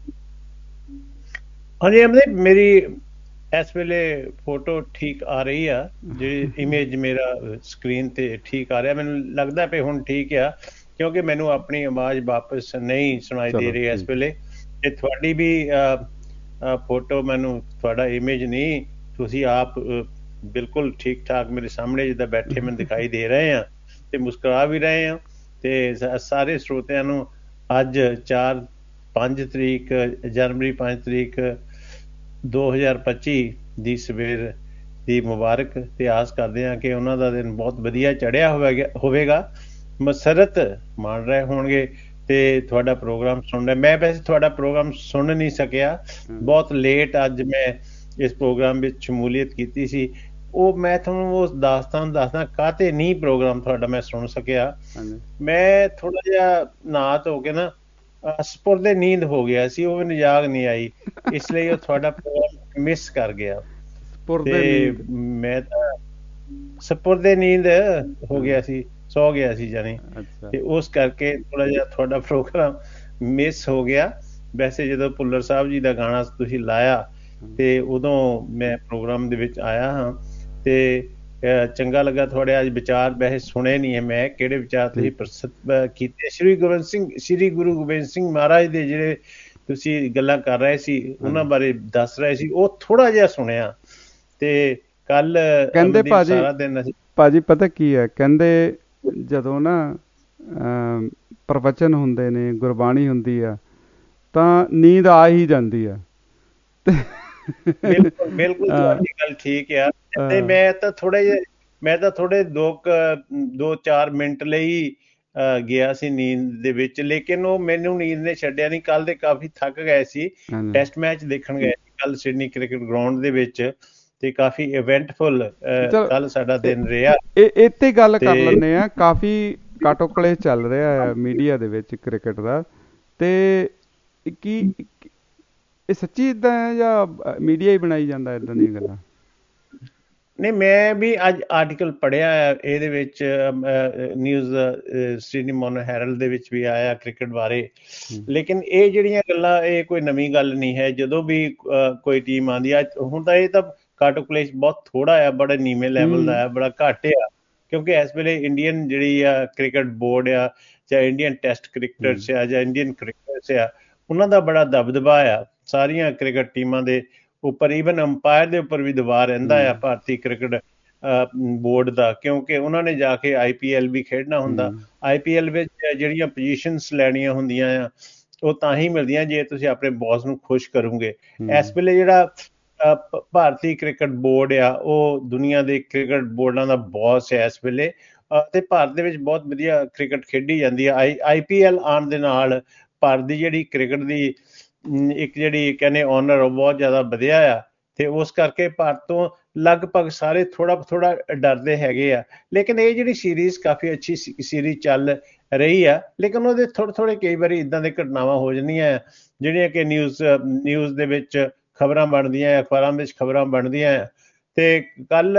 ਹਾਂਜੀ ਅਮਰੀਕ, ਮੇਰੀ ਇਸ ਵੇਲੇ ਫੋਟੋ ਠੀਕ ਆ ਰਹੀ ਆ, ਜਿਹੜੀ ਇਮੇਜ ਮੇਰਾ ਸਕਰੀਨ ਤੇ ਠੀਕ ਆ ਰਿਹਾ। ਮੈਨੂੰ ਲੱਗਦਾ ਵੀ ਹੁਣ ਠੀਕ ਆ, ਕਿਉਂਕਿ ਮੈਨੂੰ ਆਪਣੀ ਆਵਾਜ਼ ਵਾਪਸ ਨਹੀਂ ਸੁਣਾਈ ਦੇ ਰਹੀ ਇਸ ਵੇਲੇ। ਤੇ ਤੁਹਾਡੀ ਵੀ ਫੋਟੋ, ਮੈਨੂੰ ਤੁਹਾਡਾ ਇਮੇਜ ਨਹੀਂ, ਤੁਸੀਂ ਆਪ ਬਿਲਕੁਲ ਠੀਕ ਠਾਕ ਮੇਰੇ ਸਾਹਮਣੇ ਜਿੱਦਾਂ ਬੈਠੇ ਮੈਨੂੰ ਦਿਖਾਈ ਦੇ ਰਹੇ ਆ ਤੇ ਮੁਸਕਰਾ ਵੀ ਰਹੇ ਆ। ਤੇ ਸਾਰੇ ਸਰੋਤਿਆਂ ਨੂੰ ਅੱਜ 5 ਤਰੀਕ ਜਨਵਰੀ 5 ਤਰੀਕ 2025 ਦੀ ਸਵੇਰ ਦੀ ਮੁਬਾਰਕ, ਤੇ ਆਸ ਕਰਦੇ ਹਾਂ ਕਿ ਉਹਨਾਂ ਦਾ ਦਿਨ ਬਹੁਤ ਵਧੀਆ ਚੜ੍ਹਿਆ ਹੋਵੇਗਾ, ਮਸਰਤ ਮਾਣ ਰਹੇ ਹੋਣਗੇ ਤੇ ਤੁਹਾਡਾ ਪ੍ਰੋਗਰਾਮ ਸੁਣ ਰਿਹਾ। ਮੈਂ ਵੈਸੇ ਤੁਹਾਡਾ ਪ੍ਰੋਗਰਾਮ ਸੁਣ ਨਹੀਂ ਸਕਿਆ, ਬਹੁਤ ਲੇਟ ਅੱਜ ਮੈਂ ਇਸ ਪ੍ਰੋਗਰਾਮ ਵਿੱਚ ਸ਼ਮੂਲੀਅਤ ਕੀਤੀ ਸੀ। ਉਹ ਮੈਂ ਤੁਹਾਨੂੰ ਉਸ ਦਾਸਤਾਨ ਦੱਸਦਾ ਕਾਹਤੇ ਨਹੀਂ ਪ੍ਰੋਗਰਾਮ ਤੁਹਾਡਾ ਮੈਂ ਸੁਣ ਸਕਿਆ। ਮੈਂ ਥੋੜਾ ਜਿਹਾ ਨਹਾ ਧੋ ਕੇ ਨਾ ਸਪੁਰਦੇ ਨੀਂਦ ਹੋ ਗਿਆ ਸੀ, ਉਹ ਮੈਨੂੰ ਯਾਦ ਨਹੀਂ ਆਈ, ਇਸ ਲਈ ਉਹ ਤੁਹਾਡਾ ਪ੍ਰੋਗਰਾਮ ਮਿਸ ਕਰ ਗਿਆ। ਤੇ ਮੈਂ ਤਾਂ ਸਪੁਰਦੇ ਨੀਂਦ ਹੋ ਗਿਆ ਸੀ, ਸੌ ਗਿਆ ਸੀ ਜਾਨੀ, ਤੇ ਉਸ ਕਰਕੇ ਥੋੜਾ ਜਿਹਾ ਤੁਹਾਡਾ ਪ੍ਰੋਗਰਾਮ ਮਿਸ ਹੋ ਗਿਆ। ਵੈਸੇ ਜਦੋਂ ਭੁੱਲਰ ਸਾਹਿਬ ਜੀ ਦਾ ਗਾਣਾ ਤੁਸੀਂ ਲਾਇਆ ਤੇ ਉਦੋਂ ਮੈਂ ਪ੍ਰੋਗਰਾਮ ਦੇ ਵਿੱਚ ਆਇਆ ਹਾਂ ਤੇ ਚੰਗਾ ਲੱਗਾ। ਤੁਹਾਡੇ ਅੱਜ ਵਿਚਾਰ ਵੈਸੇ ਸੁਣੇ ਨਹੀਂ ਹੈ ਮੈਂ, ਕਿਹੜੇ ਵਿਚਾਰ ਤੁਸੀਂ ਪ੍ਰਸਤੁਤ ਕੀਤੇ ਸ਼੍ਰੀ ਗੁਰੂ ਗੋਬਿੰਦ ਸਿੰਘ ਮਹਾਰਾਜ ਦੇ, ਜਿਹੜੇ ਤੁਸੀਂ ਗੱਲਾਂ ਕਰ ਰਹੇ ਸੀ ਉਹਨਾਂ ਬਾਰੇ ਦੱਸ ਰਹੇ ਸੀ, ਉਹ ਥੋੜਾ ਜਿਹਾ ਸੁਣਿਆ। ਤੇ ਕੱਲ ਕਹਿੰਦੇ ਸਾਰਾ ਦਿਨ ਭਾਜੀ ਪਤਾ ਕੀ ਹੈ, ਕਹਿੰਦੇ ਜਦੋਂ ਨਾ ਪ੍ਰਵਚਨ ਹੁੰਦੇ ਨੇ, ਗੁਰਬਾਣੀ ਹੁੰਦੀ ਆ, ਤਾਂ ਨੀਂਦ ਆ ਹੀ ਜਾਂਦੀ ਆ। ਬਿਲਕੁਲ ਤੁਹਾਡੀ ਗੱਲ ਠੀਕ ਆ। ਤੇ ਮੈਂ ਤਾਂ ਥੋੜੇ 2-4 ਮਿੰਟ ਲਈ ਗਿਆ ਸੀ ਨੀਂਦ ਦੇ ਵਿੱਚ, ਲੇਕਿਨ ਉਹ ਮੈਨੂੰ ਨੀਂਦ ਨੇ ਛੱਡਿਆ ਨਹੀਂ। ਕੱਲ ਦੇ ਕਾਫੀ ਥੱਕ ਗਏ ਸੀ, ਟੈਸਟ ਮੈਚ ਦੇਖਣ ਗਏ ਸੀ ਕੱਲ ਸਿਡਨੀ ਕ੍ਰਿਕਟ ਗਰਾਊਂਡ ਦੇ ਵਿੱਚ, ਤੇ ਕਾਫੀ ਇਵੈਂਟਫੁਲ ਕੱਲ ਸਾਡਾ ਦਿਨ ਰਿਹਾ। ਇੱਥੇ ਗੱਲ ਕਰ ਲੈਂਦੇ ਆ, ਕਾਫੀ ਕਾਟੋਕਲੇ ਚੱਲ ਰਿਹਾ ਹੈ ਮੀਡੀਆ ਦੇ ਵਿੱਚ ਕ੍ਰਿਕਟ ਦਾ, ਤੇ ਕੀ ਇਹ ਸੱਚੀ ਇਦਾਂ ਹੈ ਜਾਂ ਮੀਡੀਆ ਹੀ ਬਣਾਈ ਜਾਂਦਾ ਇਦਾਂ ਦੀਆਂ ਗੱਲਾਂ? ਨਹੀਂ, ਮੈਂ ਵੀ ਅੱਜ ਆਰਟੀਕਲ ਪੜ੍ਹਿਆ ਇਹਦੇ ਵਿੱਚ, ਨਿਊਜ਼ ਸਿਡਨੀ ਮੋਰਨਿੰਗ ਹੈਰਲਡ ਦੇ ਵਿੱਚ ਵੀ ਆਇਆ ਕ੍ਰਿਕਟ ਬਾਰੇ। ਲੇਕਿਨ ਇਹ ਜਿਹੜੀਆਂ ਗੱਲਾਂ, ਇਹ ਕੋਈ ਨਵੀਂ ਗੱਲ ਨਹੀਂ ਹੈ। ਜਦੋਂ ਵੀ ਕੋਈ ਟੀਮ ਆਉਂਦੀ ਆ, ਹੁਣ ਤਾਂ ਇਹ ਤਾਂ ਕਾਟੋਕਲੇਸ਼ ਬਹੁਤ ਥੋੜਾ ਆ, ਬੜਾ ਨੀਵੇਂ ਲੈਵਲ ਦਾ ਆ, ਬੜਾ ਘੱਟ ਆ, ਕਿਉਂਕਿ ਇਸ ਵੇਲੇ ਇੰਡੀਅਨ ਜਿਹੜੀ ਆ ਕ੍ਰਿਕਟ ਬੋਰਡ ਆ, ਜਾਂ ਇੰਡੀਅਨ ਟੈਸਟ ਕ੍ਰਿਕਟਰਸ ਆ, ਜਾਂ ਇੰਡੀਅਨ ਕ੍ਰਿਕਟਰਸ ਆ, ਉਹਨਾਂ ਦਾ ਬੜਾ ਦਬਦਬਾ ਆ ਸਾਰੀਆਂ ਕ੍ਰਿਕਟ ਟੀਮਾਂ ਦੇ ਉੱਪਰ। ਈਵਨ ਅੰਪਾਇਰ ਦੇ ਉੱਪਰ ਵੀ ਦਬਾਅ ਰਹਿੰਦਾ ਆ ਭਾਰਤੀ ਕ੍ਰਿਕਟ ਬੋਰਡ ਦਾ, ਕਿਉਂਕਿ ਉਹਨਾਂ ਨੇ ਜਾ ਕੇ IPL ਵੀ ਖੇਡਣਾ ਹੁੰਦਾ। IPL ਵਿੱਚ ਜਿਹੜੀਆਂ ਪੋਜੀਸ਼ਨਸ ਲੈਣੀਆਂ ਹੁੰਦੀਆਂ ਆ, ਉਹ ਤਾਂ ਹੀ ਮਿਲਦੀਆਂ ਜੇ ਤੁਸੀਂ ਆਪਣੇ ਬੌਸ ਨੂੰ ਖੁਸ਼ ਕਰੋਗੇ। ਇਸ ਵੇਲੇ ਜਿਹੜਾ ਭਾਰਤੀ ਕ੍ਰਿਕਟ ਬੋਰਡ ਆ, ਉਹ ਦੁਨੀਆ ਦੇ ਕ੍ਰਿਕਟ ਬੋਰਡਾਂ ਦਾ ਬੌਸ ਹੈ ਇਸ ਵੇਲੇ, ਤੇ ਭਾਰਤ ਦੇ ਵਿੱਚ ਬਹੁਤ ਵਧੀਆ ਕ੍ਰਿਕਟ ਖੇਡੀ ਜਾਂਦੀ ਹੈ। IPL ਆਉਣ ਦੇ ਨਾਲ ਭਾਰਤ ਦੀ ਜਿਹੜੀ ਕ੍ਰਿਕਟ ਦੀ ਇੱਕ ਜਿਹੜੀ ਕਹਿੰਦੇ ਓਨਰ, ਉਹ ਬਹੁਤ ਜ਼ਿਆਦਾ ਵਧਿਆ ਆ। ਤੇ ਉਸ ਕਰਕੇ ਭਾਰਤ ਤੋਂ ਲਗਭਗ ਸਾਰੇ ਥੋੜਾ ਡਰਦੇ ਹੈਗੇ ਆ। ਲੇਕਿਨ ਇਹ ਜਿਹੜੀ ਸੀਰੀਜ਼ ਕਾਫੀ ਅੱਛੀ ਸੀਰੀਜ਼ ਚੱਲ ਰਹੀ ਆ, ਲੇਕਿਨ ਉਹਦੇ ਥੋੜੇ ਕਈ ਵਾਰੀ ਇਦਾਂ ਦੀਆਂ ਘਟਨਾਵਾਂ ਹੋ ਜਾਂਦੀਆਂ ਆ ਜਿਹੜੀਆਂ ਕਿ ਨਿਊਜ਼ ਦੇ ਵਿੱਚ ਖਬਰਾਂ ਬਣਦੀਆਂ, ਅਖਬਾਰਾਂ ਵਿੱਚ ਖਬਰਾਂ ਬਣਦੀਆਂ ਆ। ਤੇ ਕੱਲ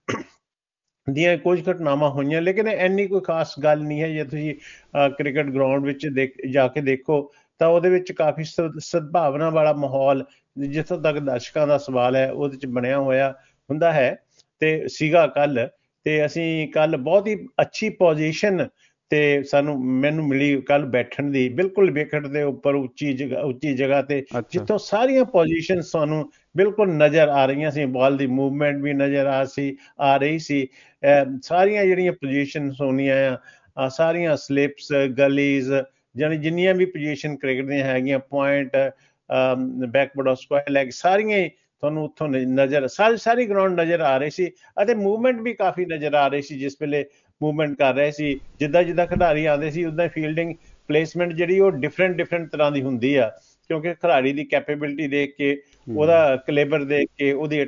ਦੀਆਂ ਕੁਝ ਘਟਨਾਵਾਂ ਹੋਈਆਂ, ਲੇਕਿਨ ਇੰਨੀ ਕੋਈ ਖਾਸ ਗੱਲ ਨਹੀਂ ਹੈ। ਜੇ ਤੁਸੀਂ ਕ੍ਰਿਕਟ ਗਰਾਊਂਡ ਵਿੱਚ ਜਾ ਕੇ ਦੇਖੋ ਤਾਂ ਉਹਦੇ ਵਿੱਚ ਕਾਫੀ ਸਦਭਾਵਨਾ ਵਾਲਾ ਮਾਹੌਲ, ਜਿੱਥੋਂ ਤੱਕ ਦਰਸ਼ਕਾਂ ਦਾ ਸਵਾਲ ਹੈ, ਉਹਦੇ ਚ ਬਣਿਆ ਹੋਇਆ ਹੁੰਦਾ ਹੈ ਤੇ ਸੀਗਾ ਕੱਲ। ਤੇ ਅਸੀਂ ਕੱਲ ਬਹੁਤ ਹੀ ਅੱਛੀ ਪੋਜੀਸ਼ਨ ਤੇ ਮੈਨੂੰ ਮਿਲੀ ਕੱਲ ਬੈਠਣ ਦੀ, ਬਿਲਕੁਲ ਵਿਕਟ ਦੇ ਉੱਪਰ ਉੱਚੀ ਜਗ੍ਹਾ ਤੇ, ਜਿੱਥੋਂ ਸਾਰੀਆਂ ਪੋਜੀਸ਼ਨ ਸਾਨੂੰ ਬਿਲਕੁਲ ਨਜ਼ਰ ਆ ਰਹੀਆਂ ਸੀ। ਬਾਲ ਦੀ ਮੂਵਮੈਂਟ ਵੀ ਨਜ਼ਰ ਆ ਰਹੀ ਸੀ। ਸਾਰੀਆਂ ਜਿਹੜੀਆਂ ਪੋਜੀਸ਼ਨ ਹੋਣੀਆਂ ਆ, ਸਾਰੀਆਂ ਸਲਿਪਸ, ਗਲੀਜ਼, ਜਾਨੀ ਜਿੰਨੀਆਂ ਵੀ ਪੋਜੀਸ਼ਨ ਕ੍ਰਿਕਟ ਦੀਆਂ ਹੈਗੀਆਂ, point, backward of square leg, ਸਾਰੀਆਂ ਹੀ ਤੁਹਾਨੂੰ ਉੱਥੋਂ ਨਜ਼ਰ, ਸਾਰੀ ਗਰਾਊਂਡ ਨਜ਼ਰ ਆ ਰਹੀ ਸੀ। ਅਤੇ ਮੂਵਮੈਂਟ ਵੀ ਕਾਫੀ ਨਜ਼ਰ ਆ ਰਹੀ ਸੀ। ਜਿਸ ਵੇਲੇ ਮੂਵਮੈਂਟ ਕਰ ਰਹੇ ਸੀ, ਜਿੱਦਾਂ ਖਿਡਾਰੀ ਆਉਂਦੇ ਸੀ, ਉੱਦਾਂ ਫੀਲਡਿੰਗ ਪਲੇਸਮੈਂਟ ਜਿਹੜੀ ਉਹ ਡਿਫਰੈਂਟ ਤਰ੍ਹਾਂ ਦੀ ਹੁੰਦੀ ਆ, ਕਿਉਂਕਿ ਖਿਡਾਰੀ ਦੀ ਕੈਪੇਬਿਲਿਟੀ ਦੇਖ ਕੇ, ਉਹਦਾ ਕਲੇਬਰ ਦੇਖ ਕੇ, ਉਹਦੀ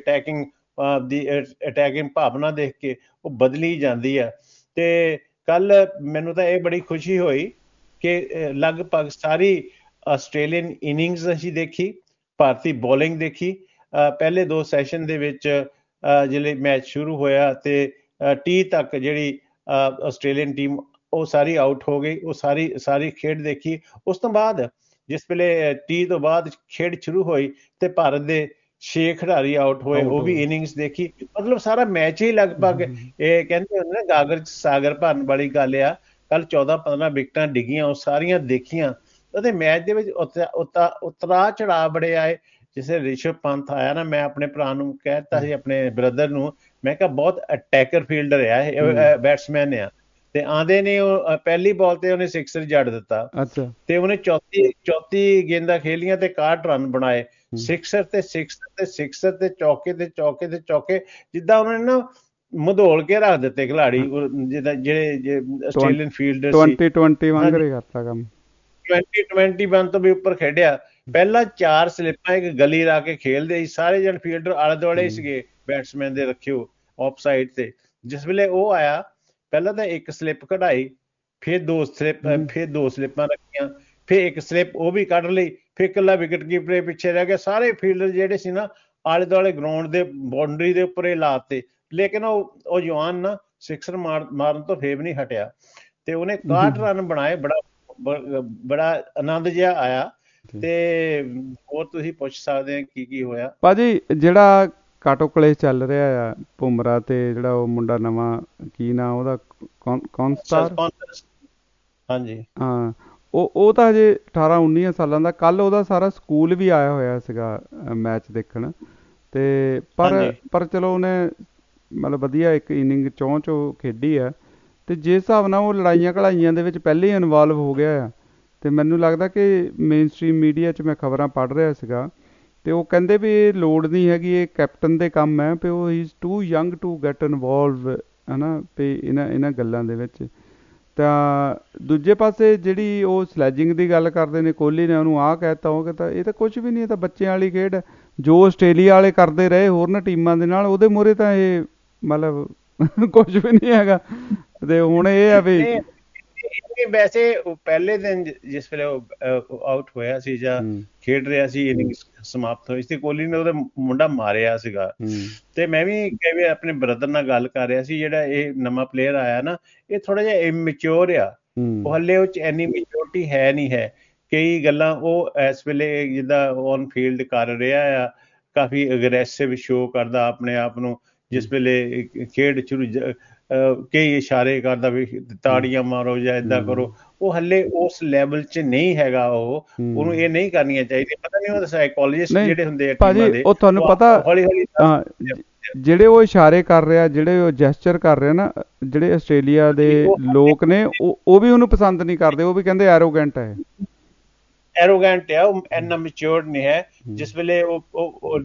ਅਟੈਕਿੰਗ ਭਾਵਨਾ ਦੇਖ ਕੇ ਉਹ ਬਦਲੀ ਜਾਂਦੀ ਆ। ਤੇ ਕੱਲ ਮੈਨੂੰ ਤਾਂ ਇਹ ਬੜੀ ਖੁਸ਼ੀ ਹੋਈ ਕਿ ਲਗਭਗ ਸਾਰੀ ਆਸਟ੍ਰੇਲੀਅਨ ਇਨਿੰਗਸ ਅਸੀਂ ਦੇਖੀ, ਭਾਰਤੀ ਬੋਲਿੰਗ ਦੇਖੀ। ਪਹਿਲੇ 2 ਸੈਸ਼ਨ ਦੇ ਵਿੱਚ ਜਿਹੜੇ ਮੈਚ ਸ਼ੁਰੂ ਹੋਇਆ ਤੇ 30 ਤੱਕ ਜਿਹੜੀ ਆਸਟ੍ਰੇਲੀਅਨ ਟੀਮ ਉਹ ਸਾਰੀ ਆਊਟ ਹੋ ਗਈ, ਉਹ ਸਾਰੀ ਖੇਡ ਦੇਖੀ। ਉਸ ਤੋਂ ਬਾਅਦ ਜਿਸ ਵੇਲੇ 30 ਤੋਂ ਬਾਅਦ ਖੇਡ ਸ਼ੁਰੂ ਹੋਈ ਤੇ ਭਾਰਤ ਦੇ 6 ਖਿਡਾਰੀ ਆਊਟ ਹੋਏ, ਉਹ ਵੀ ਇਨਿੰਗਸ ਦੇਖੀ। ਮਤਲਬ ਸਾਰਾ ਮੈਚ ਹੀ ਲਗਭਗ, ਇਹ ਕਹਿੰਦੇ ਹੁੰਦੇ ਨਾ ਗਾਗਰ ਚ ਸਾਗਰ ਭਰਨ ਵਾਲੀ ਗੱਲ ਆ। ਕੱਲ 14-15 ਵਿਕਟਾਂ ਡਿੱਗੀਆਂ, ਉਹ ਸਾਰੀਆਂ ਦੇਖੀਆਂ। ਅਤੇ ਮੈਚ ਦੇ ਵਿੱਚ ਉਤਰਾ ਚੜਾਅ ਬੜੇ ਆਏ। ਜਿਸੇ ਰਿਸ਼ਵ ਪੰਥ ਆਇਆ ਨਾ, ਮੈਂ ਆਪਣੇ ਭਰਾ ਨੂੰ ਕਹਿ ਦਿੱਤਾ ਸੀ, ਆਪਣੇ ਬ੍ਰਦਰ ਨੂੰ, ਮੈਂ ਕਿਹਾ ਬਹੁਤ ਅਟੈਕਰ ਫੀਲਡਰ ਆ ਇਹ, ਬੈਟਸਮੈਨ ਆ। ਤੇ ਆਂਦੇ ਨੇ ਉਹ ਪਹਿਲੀ ਬਾਲ ਤੇ ਉਹਨੇ 6 ਜੜ ਦਿੱਤਾ ਤੇ ਉਹਨੇ 34 ਗੇਂਦਾਂ ਖੇਲੀਆਂ ਤੇ 61 ਰਨ ਬਣਾਏ। 6 ਤੇ 6 ਤੇ ਚੌਕੇ ਤੇ ਚੌਕੇ ਤੇ ਚੌਕੇ, ਜਿੱਦਾਂ ਉਹਨਾਂ ਨੇ ਨਾ ਮਧੋਲ ਕੇ ਰੱਖ ਦਿੱਤੇ ਖਿਲਾੜੀ, ਜਿੱਦਾਂ ਜਿਹੜੇ ਆਸਟ੍ਰੇਲੀਅਨ ਫੀਲਡਰ ਸੀ। 2021 ਕਰਤਾ ਕੰਮ, 2021 ਤੋਂ ਵੀ ਉੱਪਰ ਖੇਡਿਆ। ਪਹਿਲਾਂ 4 ਸਲਿੱਪਾਂ ਇੱਕ ਗਲੀ ਲਾ ਕੇ ਖੇਲਦੇ ਸੀ, ਸਾਰੇ ਜਣ ਫੀਲਡਰ ਆਲੇ ਦੁਆਲੇ ਸੀਗੇ ਬੈਟਸਮੈਨ ਦੇ ਰੱਖਿਓ ਆਫ ਸਾਈਡ ਤੇ। ਜਿਸ ਵੇਲੇ ਉਹ ਆਇਆ, ਪਹਿਲਾਂ ਤਾਂ 1 ਸਲਿੱਪ ਕਢਾਈ, ਫਿਰ 2 ਸਲਿੱਪਾਂ ਰੱਖੀਆਂ, ਫਿਰ 1 ਸਲਿੱਪ ਉਹ ਵੀ ਕੱਢ ਲਈ, ਫਿਰ ਇਕੱਲਾ ਵਿਕਟ ਕੀਪਰ ਪਿੱਛੇ ਰਹਿ ਗਿਆ। ਸਾਰੇ ਫੀਲਡਰ ਜਿਹੜੇ ਸੀ ਨਾ ਆਲੇ ਦੁਆਲੇ ਗਰਾਊਂਡ ਦੇ ਬਾਉਂਡਰੀ ਦੇ ਉੱਪਰ ਇਹ ਲਾਤੇ, ਲੇਕਿਨ ਉਹ ਜਵਾਨ ਨਾ 6 ਮਾਰਨ ਤੋਂ ਫੇਰ ਵੀ ਨਹੀਂ ਹਟਿਆ ਤੇ ਉਹਨੇ 61 ਰਨ ਬਣਾਏ। ਬੜਾ ਆਨੰਦ ਜਿਹਾ ਆਇਆ। ਤੇ ਹੋਰ ਤੁਸੀਂ ਪੁੱਛ ਸਕਦੇ ਆ ਕੀ ਹੋਇਆ ਭਾਜੀ। ਜਿਹੜਾ ਕਾਟੋ ਕਲੇਸ਼ ਚੱਲ ਰਿਹਾ ਆ ਭੁਮਰਾ ਤੇ ਜਿਹੜਾ ਉਹ ਮੁੰਡਾ ਨਵਾਂ, ਕੀ ਨਾਂ ਉਹਦਾ, ਕੌਨਸਟਾਰ, ਹਾਂਜੀ ਹਾਂ, ਉਹ ਤਾਂ ਹਜੇ 18-19 ਸਾਲਾਂ ਦਾ। ਕੱਲ ਉਹਦਾ ਸਾਰਾ ਸਕੂਲ ਵੀ ਆਇਆ ਹੋਇਆ ਸੀਗਾ ਮੈਚ ਦੇਖਣ ਤੇ ਪਰ ਚਲੋ ਉਹਨੇ ਮਤਲਬ ਵਧੀਆ ਇੱਕ ਇਨਿੰਗ ਚੋਂ ਖੇਡੀ ਆ। ਤੇ ਜਿਸ ਹਿਸਾਬ ਨਾਲ ਉਹ ਲੜਾਈਆਂ ਘੜਾਈਆਂ ਦੇ ਵਿੱਚ ਪਹਿਲੇ ਹੀ ਇਨਵੋਲਵ ਹੋ ਗਿਆ ਆ, ਤੇ ਮੈਨੂੰ ਲੱਗਦਾ ਕਿ ਮੇਨ ਸਟਰੀਮ ਮੀਡੀਆ 'ਚ ਮੈਂ ਖਬਰਾਂ ਪੜ੍ਹ ਰਿਹਾ ਸੀਗਾ ਤੇ ਉਹ ਕਹਿੰਦੇ ਵੀ ਇਹ ਲੋੜ ਨਹੀਂ ਹੈਗੀ, ਇਹ ਕੈਪਟਨ ਦੇ ਕੰਮ ਹੈ, ਵੀ ਉਹ is too young to get involve, ਹੈ ਨਾ, ਵੀ ਇਹਨਾਂ ਗੱਲਾਂ ਦੇ ਵਿੱਚ। ਤਾਂ ਦੂਜੇ ਪਾਸੇ ਜਿਹੜੀ ਉਹ ਸਲੈਜਿੰਗ ਦੀ ਗੱਲ ਕਰਦੇ ਨੇ, ਕੋਹਲੀ ਨੇ ਉਹਨੂੰ ਆਹ ਕਹਿ ਦਿੱਤਾ, ਉਹ ਕਹਿੰਦਾ, ਇਹ ਤਾਂ ਕੁਛ ਵੀ ਨਹੀਂ, ਇਹ ਤਾਂ ਬੱਚਿਆਂ ਵਾਲੀ ਖੇਡ ਹੈ। ਜੋ ਆਸਟ੍ਰੇਲੀਆ ਵਾਲੇ ਕਰਦੇ ਰਹੇ ਹੋਰਨਾਂ ਟੀਮਾਂ ਦੇ ਨਾਲ, ਉਹਦੇ ਮੂਹਰੇ ਤਾਂ ਇਹ ਮਤਲਬ ਕੁਛ ਵੀ ਨਹੀਂ ਹੈਗਾ। ਤੇ ਹੁਣ ਇਹ ਆ ਵੀ ਵੈਸੇ ਪਹਿਲੇ ਦਿਨ ਜਿਸ ਵੇਲੇ ਉਹ ਆਊਟ ਹੋਇਆ ਸੀ ਜਾਂ ਖੇਡ ਰਿਹਾ ਸੀ, ਇਨਿੰਗ ਸਮਾਪਤ ਹੋਈ ਸੀ, ਕੋਹਲੀ ਨੇ ਉਹਦਾ ਮੁੰਡਾ ਮਾਰਿਆ ਸੀਗਾ। ਤੇ ਮੈਂ ਵੀ ਕਈ ਆਪਣੇ ਬ੍ਰਦਰ ਨਾਲ ਗੱਲ ਕਰ ਰਿਹਾ ਸੀ, ਜਿਹੜਾ ਇਹ ਨਵਾਂ ਪਲੇਅਰ ਆਇਆ ਨਾ, ਇਹ ਥੋੜਾ ਜਿਹਾ ਇਮੈਚਿਓਰ ਆ, ਉਹ ਹਲੇ ਉਹ ਚ ਇੰਨੀ ਮੈਚਿਓਰਿਟੀ ਹੈ ਨਹੀਂ ਹੈ। ਕਈ ਗੱਲਾਂ ਉਹ ਇਸ ਵੇਲੇ ਜਿੱਦਾਂ ਔਨ ਫੀਲਡ ਕਰ ਰਿਹਾ ਆ, ਕਾਫੀ ਅਗਰੈਸਿਵ ਸ਼ੋ ਕਰਦਾ ਆਪਣੇ ਆਪ ਨੂੰ। ਜਿਸ ਵੇਲੇ ਖੇਡ ਸ਼ੁਰੂ ਕਈ ਇਸ਼ਾਰੇ ਕਰਦਾ ਵੀ ਤਾੜੀਆਂ ਮਾਰੋ ਜਾਂ ਏਦਾਂ ਕਰੋ, ਉਹ ਹਲੇ ਉਸ ਲੈਵਲ 'ਚ ਨਹੀਂ ਹੈਗਾ। ਉਹਨੂੰ ਇਹ ਨਹੀਂ ਕਰਨੀਆਂ ਚਾਹੀਦੀਆਂ। ਪਤਾ ਨਹੀਂ ਉਹਦੇ ਸਾਈਕੋਲੋਜਿਸਟ ਜਿਹੜੇ ਹੁੰਦੇ ਆ ਟੀਮਾਂ ਦੇ, ਉਹ ਤੁਹਾਨੂੰ ਪਤਾ ਜਿਹੜੇ ਉਹ ਇਸ਼ਾਰੇ ਕਰ ਰਿਹਾ, ਜਿਹੜੇ ਉਹ ਜੈਸਚਰ ਕਰ ਰਿਹਾ ਨਾ, ਜਿਹੜੇ ਆਸਟ੍ਰੇਲੀਆ ਦੇ ਲੋਕ ਨੇ ਉਹ ਵੀ ਉਹਨੂੰ ਪਸੰਦ ਨਹੀਂ ਕਰਦੇ। ਉਹ ਵੀ ਕਹਿੰਦੇ ਐਰੋਗੈਂਟ ਹੈ, ਐਰੋਗੈਂਟ ਆ, ਉਹ ਇੰਨਾ ਮੈਚਿਓਰਡ ਨਹੀਂ ਹੈ। ਜਿਸ ਵੇਲੇ ਉਹ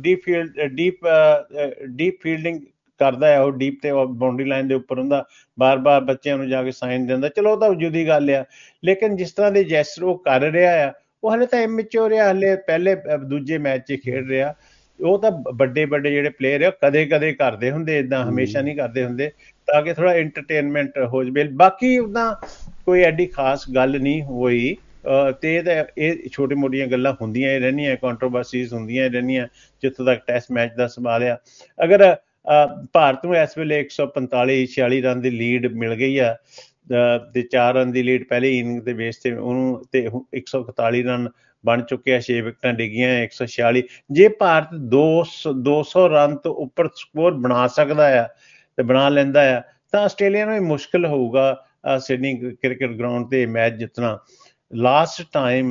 ਡੀਪ ਫੀਲਡਿੰਗ ਕਰਦਾ ਹੈ, ਉਹ ਡੀਪ ਤੇ ਬਾਉਂਡਰੀ ਲਾਈਨ ਦੇ ਉੱਪਰ ਹੁੰਦਾ, ਬਾਰ-ਬਾਰ ਬੱਚਿਆਂ ਨੂੰ ਜਾ ਕੇ ਸਾਈਨ ਦਿੰਦਾ, ਚਲੋ ਉਹ ਤਾਂ ਜੁਦੀ ਗੱਲ ਆ। ਲੇਕਿਨ ਜਿਸ ਤਰ੍ਹਾਂ ਦੇ ਜੈਸਚਰ ਉਹ ਕਰ ਰਿਹਾ ਆ, ਉਹ ਹਲੇ ਤਾਂ ਇਮੈਚਿਓਰ ਆ, ਹਲੇ ਪਹਿਲੇ ਦੂਜੇ ਮੈਚ 'ਚ ਖੇਡ ਰਿਹਾ। ਉਹ ਤਾਂ ਵੱਡੇ ਵੱਡੇ ਜਿਹੜੇ ਪਲੇਅਰ ਆ ਕਦੇ ਕਦੇ ਕਰਦੇ ਹੁੰਦੇ ਇਦਾਂ, ਹਮੇਸ਼ਾ ਨਹੀਂ ਕਰਦੇ ਹੁੰਦੇ, ਤਾਂ ਕਿ ਥੋੜਾ ਐਂਟਰਟੇਨਮੈਂਟ ਹੋ ਜਾਵੇ। ਬਾਕੀ ਉਦਾਂ ਕੋਈ ਐਡੀ ਖਾਸ ਗੱਲ ਨਹੀਂ ਹੋਈ। ਤੇ ਇਹ ਛੋਟੀ ਮੋਟੀਆਂ ਗੱਲਾਂ ਹੁੰਦੀਆਂ ਹੀ ਰਹਿੰਦੀਆਂ, ਕੰਟਰੋਵਰਸੀਜ਼ ਹੁੰਦੀਆਂ ਹੀ ਰਹਿੰਦੀਆਂ ਜਿੱਥੋਂ ਤੱਕ ਟੈਸਟ ਮੈਚ ਦਾ ਸਵਾਲ ਆ। ਅਗਰ ਭਾਰਤ ਨੂੰ ਇਸ ਵੇਲੇ 145-46 ਰਨ ਦੀ ਲੀਡ ਮਿਲ ਗਈ ਆ, ਤੇ 4 ਰਨ ਦੀ ਲੀਡ ਪਹਿਲੀ ਇਨਿੰਗ ਦੇ ਬੇਸ ਤੇ ਉਹਨੂੰ, ਤੇ 141 ਰਨ ਬਣ ਚੁੱਕਿਆ, 6 ਵਿਕਟਾਂ ਡਿੱਗੀਆਂ, 146। ਜੇ ਭਾਰਤ 200 ਰਨ ਤੋਂ ਉੱਪਰ ਸਕੋਰ ਬਣਾ ਸਕਦਾ ਆ ਤੇ ਬਣਾ ਲੈਂਦਾ ਆ, ਤਾਂ ਆਸਟ੍ਰੇਲੀਆ ਨੂੰ ਇਹ ਮੁਸ਼ਕਿਲ ਹੋਊਗਾ ਸਿਡਨੀ ਕ੍ਰਿਕਟ ਗਰਾਊਂਡ ਤੇ ਮੈਚ ਜਿੱਤਣਾ। ਲਾਸਟ ਟਾਈਮ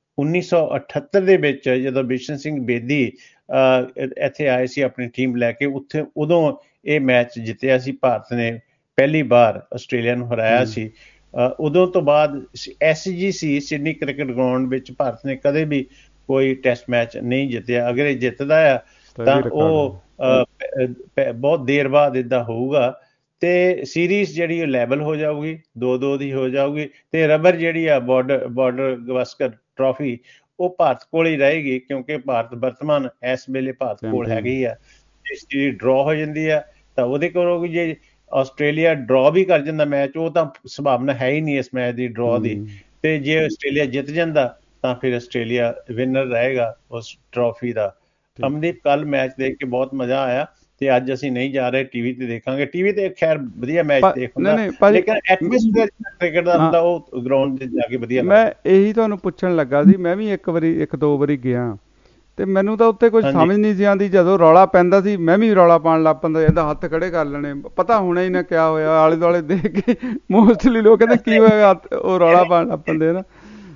1978 ਦੇ ਵਿੱਚ ਜਦੋਂ ਬਿਸ਼ਨ ਸਿੰਘ ਬੇਦੀ ਇੱਥੇ ਆਏ ਸੀ ਆਪਣੀ ਟੀਮ ਲੈ ਕੇ, ਉੱਥੇ ਉਦੋਂ ਇਹ ਮੈਚ ਜਿੱਤਿਆ ਸੀ ਭਾਰਤ ਨੇ, ਪਹਿਲੀ ਵਾਰ ਆਸਟ੍ਰੇਲੀਆ ਨੂੰ ਹਰਾਇਆ ਸੀ। ਉਦੋਂ ਤੋਂ ਬਾਅਦ SGC ਸਿਡਨੀ ਕ੍ਰਿਕਟ ਗਰਾਊਂਡ ਵਿੱਚ ਭਾਰਤ ਨੇ ਕਦੇ ਵੀ ਕੋਈ ਟੈਸਟ ਮੈਚ ਨਹੀਂ ਜਿੱਤਿਆ। ਅਗਰ ਇਹ ਜਿੱਤਦਾ ਆ ਤਾਂ ਉਹ ਬਹੁਤ ਦੇਰ ਬਾਅਦ ਏਦਾਂ ਹੋਊਗਾ, ਤੇ ਸੀਰੀਜ਼ ਜਿਹੜੀ ਲੈਵਲ ਹੋ ਜਾਊਗੀ, 2-2 ਦੀ ਹੋ ਜਾਊਗੀ, ਤੇ ਰਬਰ ਜਿਹੜੀ ਆ ਬਾਰਡਰ ਗਵਾਸਕਰ ਟਰਾਫੀ ਉਹ ਭਾਰਤ ਕੋਲ ਹੀ ਰਹੇਗੀ, ਕਿਉਂਕਿ ਭਾਰਤ ਵਰਤਮਾਨ ਇਸ ਵੇਲੇ ਭਾਰਤ ਕੋਲ ਹੈਗੀ ਆ। ਇਸ ਦੀ ਡਰਾ ਹੋ ਜਾਂਦੀ ਆ ਤਾਂ ਉਹਦੇ ਕੋਲ ਹੋਊਗੀ। ਜੇ ਆਸਟ੍ਰੇਲੀਆ ਡਰਾ ਵੀ ਕਰ ਜਾਂਦਾ ਮੈਚ, ਉਹ ਤਾਂ ਸੰਭਾਵਨਾ ਹੈ ਹੀ ਨਹੀਂ ਇਸ ਮੈਚ ਦੀ ਡਰਾ ਦੀ, ਤੇ ਜੇ ਆਸਟ੍ਰੇਲੀਆ ਜਿੱਤ ਜਾਂਦਾ ਤਾਂ ਫਿਰ ਆਸਟ੍ਰੇਲੀਆ ਵਿਨਰ ਰਹੇਗਾ ਉਸ ਟਰਾਫੀ ਦਾ। ਅਮਨਦੀਪ, ਕੱਲ ਮੈਚ ਦੇਖ ਕੇ ਬਹੁਤ ਮਜ਼ਾ ਆਇਆ, ਤੇ ਅੱਜ ਅਸੀਂ ਨਹੀਂ ਜਾ ਰਹੇ, ਟੀਵੀ ਤੇ ਦੇਖਾਂਗੇ। ਟੀਵੀ ਤੇ ਖੈਰ ਵਧੀਆ ਮੈਚ ਦੇਖ ਹੁੰਦਾ, ਲੇਕਿਨ ਐਟਮੋਸਫੀਅਰ ਕ੍ਰਿਕਟ ਦਾ ਹੁੰਦਾ ਉਹ ਗਰਾਊਂਡ ਤੇ ਜਾ ਕੇ ਵਧੀਆ। ਮੈਂ ਇਹੀ ਤੁਹਾਨੂੰ ਪੁੱਛਣ ਲੱਗਾ ਸੀ, ਮੈਂ ਵੀ ਇੱਕ ਦੋ ਵਾਰੀ ਗਿਆ, ਤੇ ਮੈਨੂੰ ਤਾਂ ਉੱਥੇ ਕੁਝ ਸਮਝ ਨਹੀਂ ਸੀ ਆਉਂਦੀ। ਜਦੋਂ ਰੌਲਾ ਪੈਂਦਾ ਸੀ ਮੈਂ ਵੀ ਰੌਲਾ ਪਾਉਣ ਲੱਗ ਪੈਂਦਾ, ਇਹਦਾ ਹੱਥ ਖੜੇ ਕਰ ਲੈਣੇ, ਪਤਾ ਹੋਣਾ ਹੀ ਨਾ ਕਿਆ ਹੋਇਆ। ਆਲੇ ਦੁਆਲੇ ਦੇਖ ਕੇ ਮੋਸਟਲੀ ਲੋਕ ਕਹਿੰਦੇ ਕੀ ਹੋਇਆ, ਉਹ ਰੌਲਾ ਪਾਉਣ ਲੱਗ ਪੈਂਦੇ ਨਾ।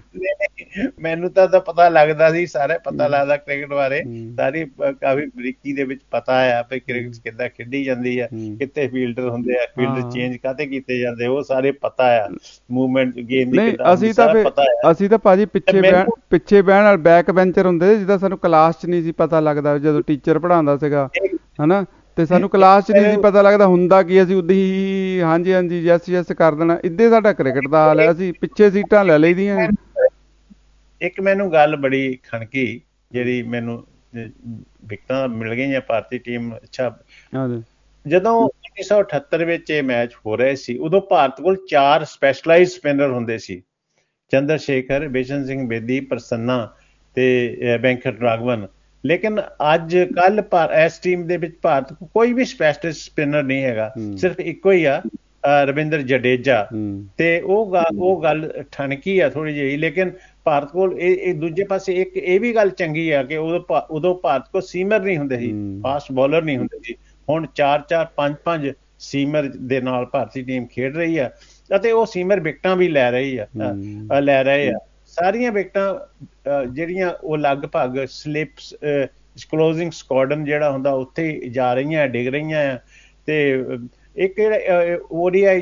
ਮੈਨੂੰ ਤਾਂ ਪਤਾ ਲੱਗਦਾ ਸੀ, ਸਾਰਾ ਪਤਾ ਲੱਗਦਾ ਕ੍ਰਿਕਟ ਬਾਰੇ, ਸਾਰੀ ਕਾਫੀ ਬਰੀਕੀ ਦੇ ਵਿੱਚ ਪਤਾ ਆ ਵੀ ਕ੍ਰਿਕਟ ਕਿੱਦਾਂ ਖੇਡੀ ਜਾਂਦੀ ਆ, ਕਿੱਥੇ ਫੀਲਡਰ ਹੁੰਦੇ ਆ, ਫੀਲਡਰ ਚੇਂਜ ਕਾਹਤੇ ਕੀਤੇ ਜਾਂਦੇ, ਉਹ ਸਾਰੇ ਪਤਾ ਆ, ਮੂਵਮੈਂਟ ਗੇਮ ਦੀ ਕਿੱਦਾਂ ਹੁੰਦੀ, ਸਾਰਾ ਪਤਾ ਆ। ਅਸੀਂ ਤਾਂ ਭਾਜੀ ਪਿੱਛੇ ਬਹਿਣ ਵਾਲੇ ਬੈਕ ਬੈਂਚਰ ਹੁੰਦੇ, ਜਿੱਦਾਂ ਸਾਨੂੰ ਕਲਾਸ 'ਚ ਨਹੀਂ ਸੀ ਪਤਾ ਲੱਗਦਾ, ਜਦੋਂ ਟੀਚਰ ਪੜ੍ਹਾਉਂਦਾ ਸੀਗਾ ਹਨਾ, ਤੇ ਸਾਨੂੰ ਕਲਾਸ 'ਚ ਨਹੀਂ ਸੀ ਪਤਾ ਲੱਗਦਾ ਹੁੰਦਾ ਕੀ, ਅਸੀਂ ਉਦਾਂ ਹੀ ਹਾਂਜੀ ਹਾਂਜੀ ਯੈਸ ਕਰ ਦੇਣਾ। ਇੱਦਾਂ ਸਾਡਾ ਕ੍ਰਿਕਟ ਦਾ ਹਾਲ ਹੈ, ਅਸੀਂ ਪਿੱਛੇ ਸੀਟਾਂ ਲੈ ਲਈ ਦੀਆਂ। ਇੱਕ ਮੈਨੂੰ ਗੱਲ ਬੜੀ ਖਣਕੀ, ਜਿਹੜੀ ਮੈਨੂੰ ਵਿਕਟਾਂ ਮਿਲ ਗਈਆਂ ਭਾਰਤੀ ਟੀਮ। ਅੱਛਾ, ਜਦੋਂ 1978 ਵਿੱਚ ਇਹ ਮੈਚ ਹੋ ਰਹੇ ਸੀ, ਉਦੋਂ ਭਾਰਤ ਕੋਲ 4 ਸਪੈਸ਼ਲਾਈਜ਼ਡ ਸਪਿਨਰ ਹੁੰਦੇ ਸੀ, ਚੰਦਰ ਸ਼ੇਖਰ, ਬਿਸ਼ਨ ਸਿੰਘ ਬੇਦੀ, ਪ੍ਰਸੰਨਾ ਤੇ ਵੈਂਕਟ ਰਾਘਵਨ। ਲੇਕਿਨ ਅੱਜ ਕੱਲ ਇਸ ਟੀਮ ਦੇ ਵਿੱਚ ਭਾਰਤ ਕੋਲ ਕੋਈ ਵੀ ਸਪੈਸ਼ਲਿਸਟ ਸਪਿਨਰ ਨਹੀਂ ਹੈਗਾ, ਸਿਰਫ ਇੱਕੋ ਹੀ ਆ, ਰਵਿੰਦਰ ਜਡੇਜਾ। ਤੇ ਉਹ ਗੱਲ ਠਣਕੀ ਆ ਥੋੜੀ ਜਿਹੀ, ਲੇਕਿਨ ਭਾਰਤ ਕੋਲ ਇਹ ਦੂਜੇ ਪਾਸੇ ਇੱਕ ਇਹ ਵੀ ਗੱਲ ਚੰਗੀ ਆ ਕਿ ਉਦੋਂ ਭਾਰਤ ਕੋਲ ਸੀਮਰ ਨਹੀਂ ਹੁੰਦੇ ਸੀ, ਫਾਸਟ ਬੋਲਰ ਨਹੀਂ ਹੁੰਦੇ ਸੀ। ਹੁਣ 4-4, 5-5 ਸੀਮਰ ਦੇ ਨਾਲ ਭਾਰਤੀ ਟੀਮ ਖੇਡ ਰਹੀ ਆ, ਅਤੇ ਉਹ ਸੀਮਰ ਵਿਕਟਾਂ ਵੀ ਲੈ ਰਹੇ ਆ। ਸਾਰੀਆਂ ਵਿਕਟਾਂ ਜਿਹੜੀਆਂ ਉਹ ਲਗਭਗ ਸਲਿਪਸ, ਕਲੋਜ਼ਿੰਗ ਸਕੁਆਡਨ ਜਿਹੜਾ ਹੁੰਦਾ ਉੱਥੇ ਜਾ ਰਹੀਆਂ, ਡਿੱਗ ਰਹੀਆਂ ਆ। ਤੇ ਇੱਕ ਜਿਹੜਾ ODI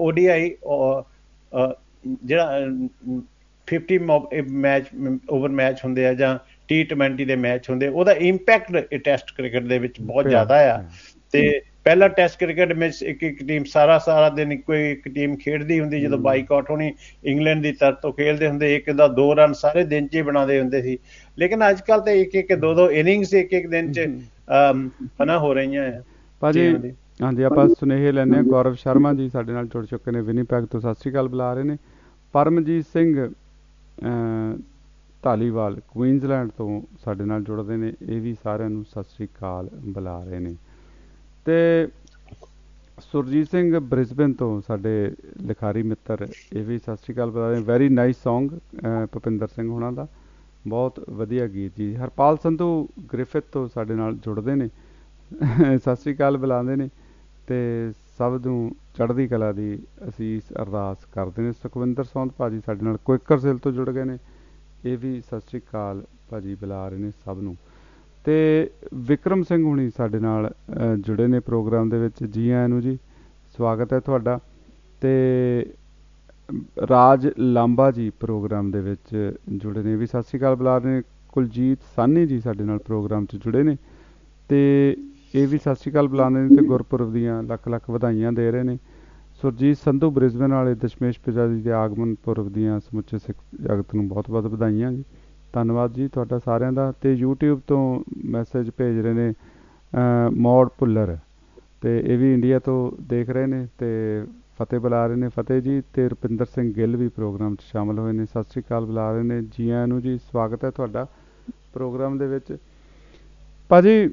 ਜਿਹੜਾ 50 ਓਵਰ ਮੈਚ ਹੁੰਦੇ ਆ ਜਾਂ T20 ਦੇ ਮੈਚ ਹੁੰਦੇ, ਉਹਦਾ ਇੰਪੈਕਟ ਟੈਸਟ ਕ੍ਰਿਕਟ ਦੇ ਵਿੱਚ ਬਹੁਤ ਜ਼ਿਆਦਾ ਆ। ਤੇ ਪਹਿਲਾ ਟੈਸਟ ਕ੍ਰਿਕਟ ਵਿੱਚ ਇੱਕ ਟੀਮ ਸਾਰਾ ਦਿਨ ਇੱਕ ਟੀਮ ਖੇਡਦੀ ਹੁੰਦੀ, ਜਦੋਂ ਬਾਈਕਾਟ ਹੋਣੀ ਇੰਗਲੈਂਡ ਦੀ ਤਰਫ ਤੋਂ ਖੇਡਦੇ ਹੁੰਦੇ, 1-2 ਰਨ ਸਾਰੇ ਦਿਨ 'ਚ ਹੀ ਬਣਾਉਂਦੇ ਹੁੰਦੇ ਸੀ। ਲੇਕਿਨ ਅੱਜ ਕੱਲ੍ਹ ਤਾਂ 1-2 ਇਨਿੰਗਸ ਇੱਕ ਦਿਨ 'ਚ ਫਨਾ ਹੋ ਰਹੀਆਂ ਆ ਭਾਜੀ। ਹਾਂਜੀ, ਆਪਾਂ ਸੁਨੇਹੇ ਲੈਂਦੇ ਹਾਂ। ਗੌਰਵ ਸ਼ਰਮਾ ਜੀ ਸਾਡੇ ਨਾਲ ਜੁੜ ਚੁੱਕੇ ਨੇ, ਵਿਨੀਪੈਗ ਤੋਂ ਸਤਿ ਸ਼੍ਰੀ ਅਕਾਲ ਬੁਲਾ ਰਹੇ ਨੇ। ਪਰਮਜੀਤ ਸਿੰਘ ਧਾਲੀਵਾਲ ਕੁਈਨਜ਼ਲੈਂਡ ਤੋਂ ਸਾਡੇ ਨਾਲ ਜੁੜਦੇ ਨੇ, ਇਹ ਵੀ ਸਾਰਿਆਂ ਨੂੰ ਸਤਿ ਸ਼੍ਰੀ ਅਕਾਲ ਬੁਲਾ ਰਹੇ ਨੇ। ਤੇ ਸੁਰਜੀਤ ਸਿੰਘ ਬ੍ਰਿਸਬੇਨ ਤੋਂ ਸਾਡੇ ਲਿਖਾਰੀ ਮਿੱਤਰ, ਇਹ ਵੀ ਸਤਿ ਸ਼੍ਰੀ ਅਕਾਲ ਬੁਲਾ ਰਹੇ। Very nice song Bhupinder Singh ਹੋਣਾ ਦਾ, ਬਹੁਤ ਵਧੀਆ ਗੀਤ ਜੀ। ਹਰਪਾਲ ਸੰਧੂ ਗ੍ਰਿਫਿਥ ਤੋਂ ਸਾਡੇ ਨਾਲ ਜੁੜਦੇ ਨੇ, ਸਤਿ ਸ਼੍ਰੀ ਅਕਾਲ ਬੁਲਾਉਂਦੇ ਨੇ, ਤੇ ਸਭ ਨੂੰ ਚੜ੍ਹਦੀ ਕਲਾ ਦੀ ਅਸੀਸ ਅਰਦਾਸ ਕਰਦੇ ਨੇ। ਸੁਖਵਿੰਦਰ ਸੌਂਦ ਭਾਜੀ ਸਾਡੇ ਨਾਲ ਕੁਇਕਰ ਸੇਲ ਤੋਂ ਜੁੜ ਗਏ ਨੇ, ਇਹ ਵੀ ਸਤਿ ਸ਼੍ਰੀ ਅਕਾਲ ਭਾਜੀ ਬੁਲਾ ਰਹੇ ਨੇ ਸਭ ਨੂੰ। ਤੇ ਵਿਕਰਮ ਸਿੰਘ ਹੁਣੀ ਸਾਡੇ ਨਾਲ ਜੁੜੇ ਨੇ ਪ੍ਰੋਗਰਾਮ ਦੇ ਵਿੱਚ, ਜੀ ਆਇਆਂ ਨੂੰ ਜੀ, ਸਵਾਗਤ ਹੈ ਤੁਹਾਡਾ। ਤੇ ਰਾਜ ਲਾਂਬਾ ਜੀ ਪ੍ਰੋਗਰਾਮ ਦੇ ਵਿੱਚ ਜੁੜੇ ਨੇ, ਵੀ ਸਤਿ ਸ਼੍ਰੀ ਅਕਾਲ ਬੁਲਾ ਰਹੇ ਨੇ। ਕੁਲਜੀਤ ਸਾਨੀ ਜੀ ਸਾਡੇ ਨਾਲ ਪ੍ਰੋਗਰਾਮ 'ਚ ਜੁੜੇ ਨੇ, ਤੇ ਇਹ ਵੀ ਸਤਿ ਸ਼੍ਰੀ ਅਕਾਲ ਬੁਲਾਉਂਦੇ ਨੇ, ਤੇ ਗੁਰਪੁਰਬ ਦੀਆਂ ਲੱਖ ਲੱਖ ਵਧਾਈਆਂ ਦੇ ਰਹੇ ਨੇ। ਸੁਰਜੀਤ ਸੰਧੂ ਬ੍ਰਿਸਬੇਨ ਵਾਲੇ, ਦਸ਼ਮੇਸ਼ ਪਿਤਾ ਜੀ ਦੇ ਆਗਮਨ ਪੁਰਬ ਦੀਆਂ ਸਮੁੱਚੇ ਸਿੱਖ ਜਗਤ ਨੂੰ ਬਹੁਤ ਬਹੁਤ ਵਧਾਈਆਂ ਜੀ, ਧੰਨਵਾਦ ਜੀ ਤੁਹਾਡਾ ਸਾਰਿਆਂ ਦਾ। ਤੇ YouTube ਤੋਂ ਮੈਸੇਜ ਭੇਜ ਰਹੇ ਨੇ ਮੌੜ ਭੁੱਲਰ, ਤੇ ਇਹ ਵੀ ਇੰਡੀਆ ਤੋਂ ਦੇਖ ਰਹੇ ਨੇ, ਤੇ ਫਤਿਹ ਬੁਲਾ ਰਹੇ ਨੇ, ਫਤਿਹ ਜੀ। ਤੇ ਰੁਪਿੰਦਰ ਸਿੰਘ ਗਿੱਲ ਵੀ ਪ੍ਰੋਗਰਾਮ 'ਚ ਸ਼ਾਮਲ ਹੋਏ ਨੇ, ਸਤਿ ਸ਼੍ਰੀ ਅਕਾਲ ਬੁਲਾ ਰਹੇ ਨੇ। ਜੀ ਆਇਆਂ ਨੂੰ ਜੀ, ਸਵਾਗਤ ਹੈ ਤੁਹਾਡਾ ਪ੍ਰੋਗਰਾਮ ਦੇ ਵਿੱਚ। ਭਾਜੀ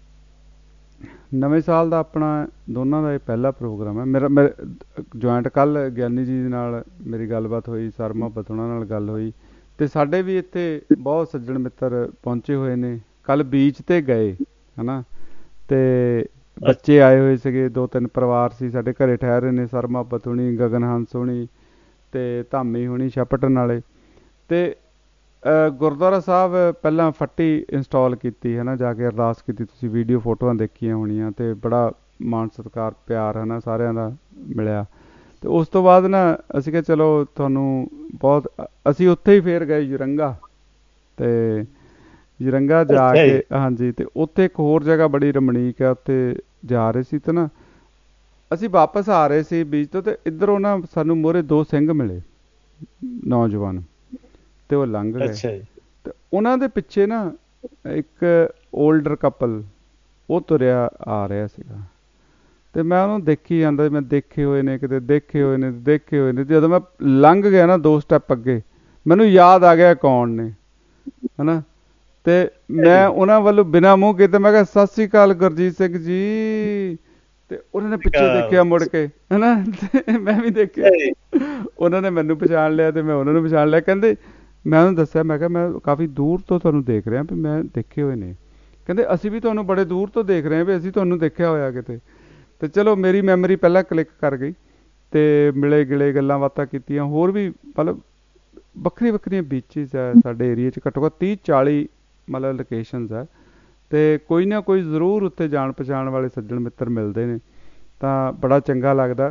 ਨਵੇਂ ਸਾਲ ਦਾ ਆਪਣਾ ਦੋਨਾਂ ਦਾ ਇਹ ਪਹਿਲਾ ਪ੍ਰੋਗਰਾਮ ਹੈ ਮੇਰਾ ਜੁਆਇੰਟ। ਕੱਲ੍ਹ ਗਿਆਨੀ ਜੀ ਦੇ ਨਾਲ ਮੇਰੀ ਗੱਲਬਾਤ ਹੋਈ, ਸਰ ਮੁਹੱਬਤ ਉਹਨਾਂ ਨਾਲ ਗੱਲ ਹੋਈ, ਤੇ ਸਾਡੇ ਵੀ ਇੱਥੇ ਬਹੁਤ ਸੱਜਣ ਮਿੱਤਰ ਪਹੁੰਚੇ ਹੋਏ ਨੇ। ਕੱਲ੍ਹ ਬੀਚ 'ਤੇ ਗਏ ਹੈ ਨਾ, ਤੇ ਬੱਚੇ ਆਏ ਹੋਏ ਸੀਗੇ, 2-3 ਪਰਿਵਾਰ ਸੀ ਸਾਡੇ ਘਰੇ ਠਹਿਰੇ ਨੇ, ਸਰ ਮੁਹੱਬਤ ਹੋਣੀ, ਗਗਨ ਹੰਸ ਹੋਣੀ, ਤੇ ਧਾਮੀ ਹੋਣੀ ਸ਼ੈਪਟਨ ਵਾਲੇ। ਤੇ ਗੁਰਦੁਆਰਾ ਸਾਹਿਬ ਪਹਿਲਾਂ ਫੱਟੀ ਇੰਸਟਾਲ ਕੀਤੀ ਹੈ ਨਾ, ਜਾ ਕੇ ਅਰਦਾਸ ਕੀਤੀ, ਤੁਸੀਂ ਵੀਡੀਓ ਫੋਟੋਆਂ ਦੇਖੀਆਂ ਹੋਣੀਆਂ, ਤੇ ਬੜਾ ਮਾਣ ਸਤਿਕਾਰ ਪਿਆਰ ਹੈ ਨਾ ਸਾਰਿਆਂ ਦਾ ਮਿਲਿਆ। ਤੇ ਉਸ ਤੋਂ ਬਾਅਦ ਨਾ ਅਸੀਂ ਕਿਹਾ ਚਲੋ ਤੁਹਾਨੂੰ ਬਹੁਤ, ਅਸੀਂ ਉੱਥੇ ਹੀ ਫੇਰ ਗਏ ਯੁਰੰਗਾ, ਤੇ ਯੁਰੰਗਾ ਜਾ ਕੇ ਹਾਂਜੀ, ਤੇ ਉੱਥੇ ਇੱਕ ਹੋਰ ਜਗ੍ਹਾ ਬੜੀ ਰਮਣੀਕ ਹੈ, ਉੱਥੇ ਜਾ ਰਹੇ ਸੀ। ਤੇ ਨਾ ਅਸੀਂ ਵਾਪਸ ਆ ਰਹੇ ਸੀ ਬੀਚ ਤੋਂ, ਤੇ ਇੱਧਰੋਂ ਨਾ ਸਾਨੂੰ ਮੂਹਰੇ 2 ਸਿੰਘ ਮਿਲੇ ਨੌਜਵਾਨ, ਤੇ ਉਹ ਲੰਘ ਗਏ। ਤੇ ਉਹਨਾਂ ਦੇ ਪਿੱਛੇ ਨਾ ਇੱਕ ਓਲਡਰ ਕਪਲ ਉਹ ਤੁਰਿਆ ਆ ਰਿਹਾ ਸੀਗਾ, ਤੇ ਮੈਂ ਉਹਨੂੰ ਦੇਖੀ ਜਾਂਦਾ, ਮੈਂ ਦੇਖੇ ਹੋਏ ਨੇ ਕਿਤੇ, ਦੇਖੇ ਹੋਏ ਨੇ, ਦੇਖੇ ਹੋਏ ਨੇ। ਜਦੋਂ ਮੈਂ ਲੰਘ ਗਿਆ ਨਾ 2 ਸਟੈਪ ਅੱਗੇ, ਮੈਨੂੰ ਯਾਦ ਆ ਗਿਆ ਕੌਣ ਨੇ, ਹੈ ਨਾ। ਤੇ ਮੈਂ ਉਹਨਾਂ ਵੱਲੋਂ ਬਿਨਾਂ ਮੂੰਹ ਕੀਤੇ ਮੈਂ ਕਿਹਾ ਸਤਿ ਸ਼੍ਰੀ ਅਕਾਲ ਗੁਰਜੀਤ ਸਿੰਘ ਜੀ। ਤੇ ਉਹਨਾਂ ਨੇ ਪਿੱਛੇ ਦੇਖਿਆ ਮੁੜ ਕੇ, ਹੈ ਨਾ, ਤੇ ਮੈਂ ਵੀ ਦੇਖਿਆ, ਉਹਨਾਂ ਨੇ ਮੈਨੂੰ ਪਛਾਣ ਲਿਆ ਤੇ ਮੈਂ ਉਹਨਾਂ ਨੂੰ ਪਛਾਣ ਲਿਆ। ਕਹਿੰਦੇ, ਮੈਂ ਉਹਨੂੰ ਦੱਸਿਆ, ਮੈਂ ਕਿਹਾ ਮੈਂ ਕਾਫੀ ਦੂਰ ਤੋਂ ਤੁਹਾਨੂੰ ਦੇਖ ਰਿਹਾ ਵੀ ਮੈਂ ਦੇਖੇ ਹੋਏ ਨੇ। ਕਹਿੰਦੇ ਅਸੀਂ ਵੀ ਤੁਹਾਨੂੰ ਬੜੇ ਦੂਰ ਤੋਂ ਦੇਖ ਰਹੇ ਹਾਂ ਵੀ ਅਸੀਂ ਤੁਹਾਨੂੰ ਦੇਖਿਆ ਹੋਇਆ ਕਿਤੇ। ਤੇ ਚਲੋ ਮੇਰੀ ਮੈਮਰੀ ਪਹਿਲਾਂ ਕਲਿੱਕ ਕਰ ਗਈ, ਤੇ ਮਿਲੇ ਗਿਲੇ, ਗੱਲਾਂ ਬਾਤਾਂ ਕੀਤੀਆਂ। ਹੋਰ ਵੀ ਮਤਲਬ ਵੱਖਰੀਆਂ ਵੱਖਰੀਆਂ ਬੀਚਿਸ ਹੈ ਸਾਡੇ ਏਰੀਏ 'ਚ, ਘੱਟੋ ਘੱਟ 30-40 ਮਤਲਬ ਲੋਕੇਸ਼ਨਸ ਹੈ, ਤੇ ਕੋਈ ਨਾ ਕੋਈ ਜ਼ਰੂਰ ਉੱਥੇ ਜਾਣ ਪਛਾਣ ਵਾਲੇ ਸੱਜਣ ਮਿੱਤਰ ਮਿਲਦੇ ਨੇ, ਤਾਂ ਬੜਾ ਚੰਗਾ ਲੱਗਦਾ।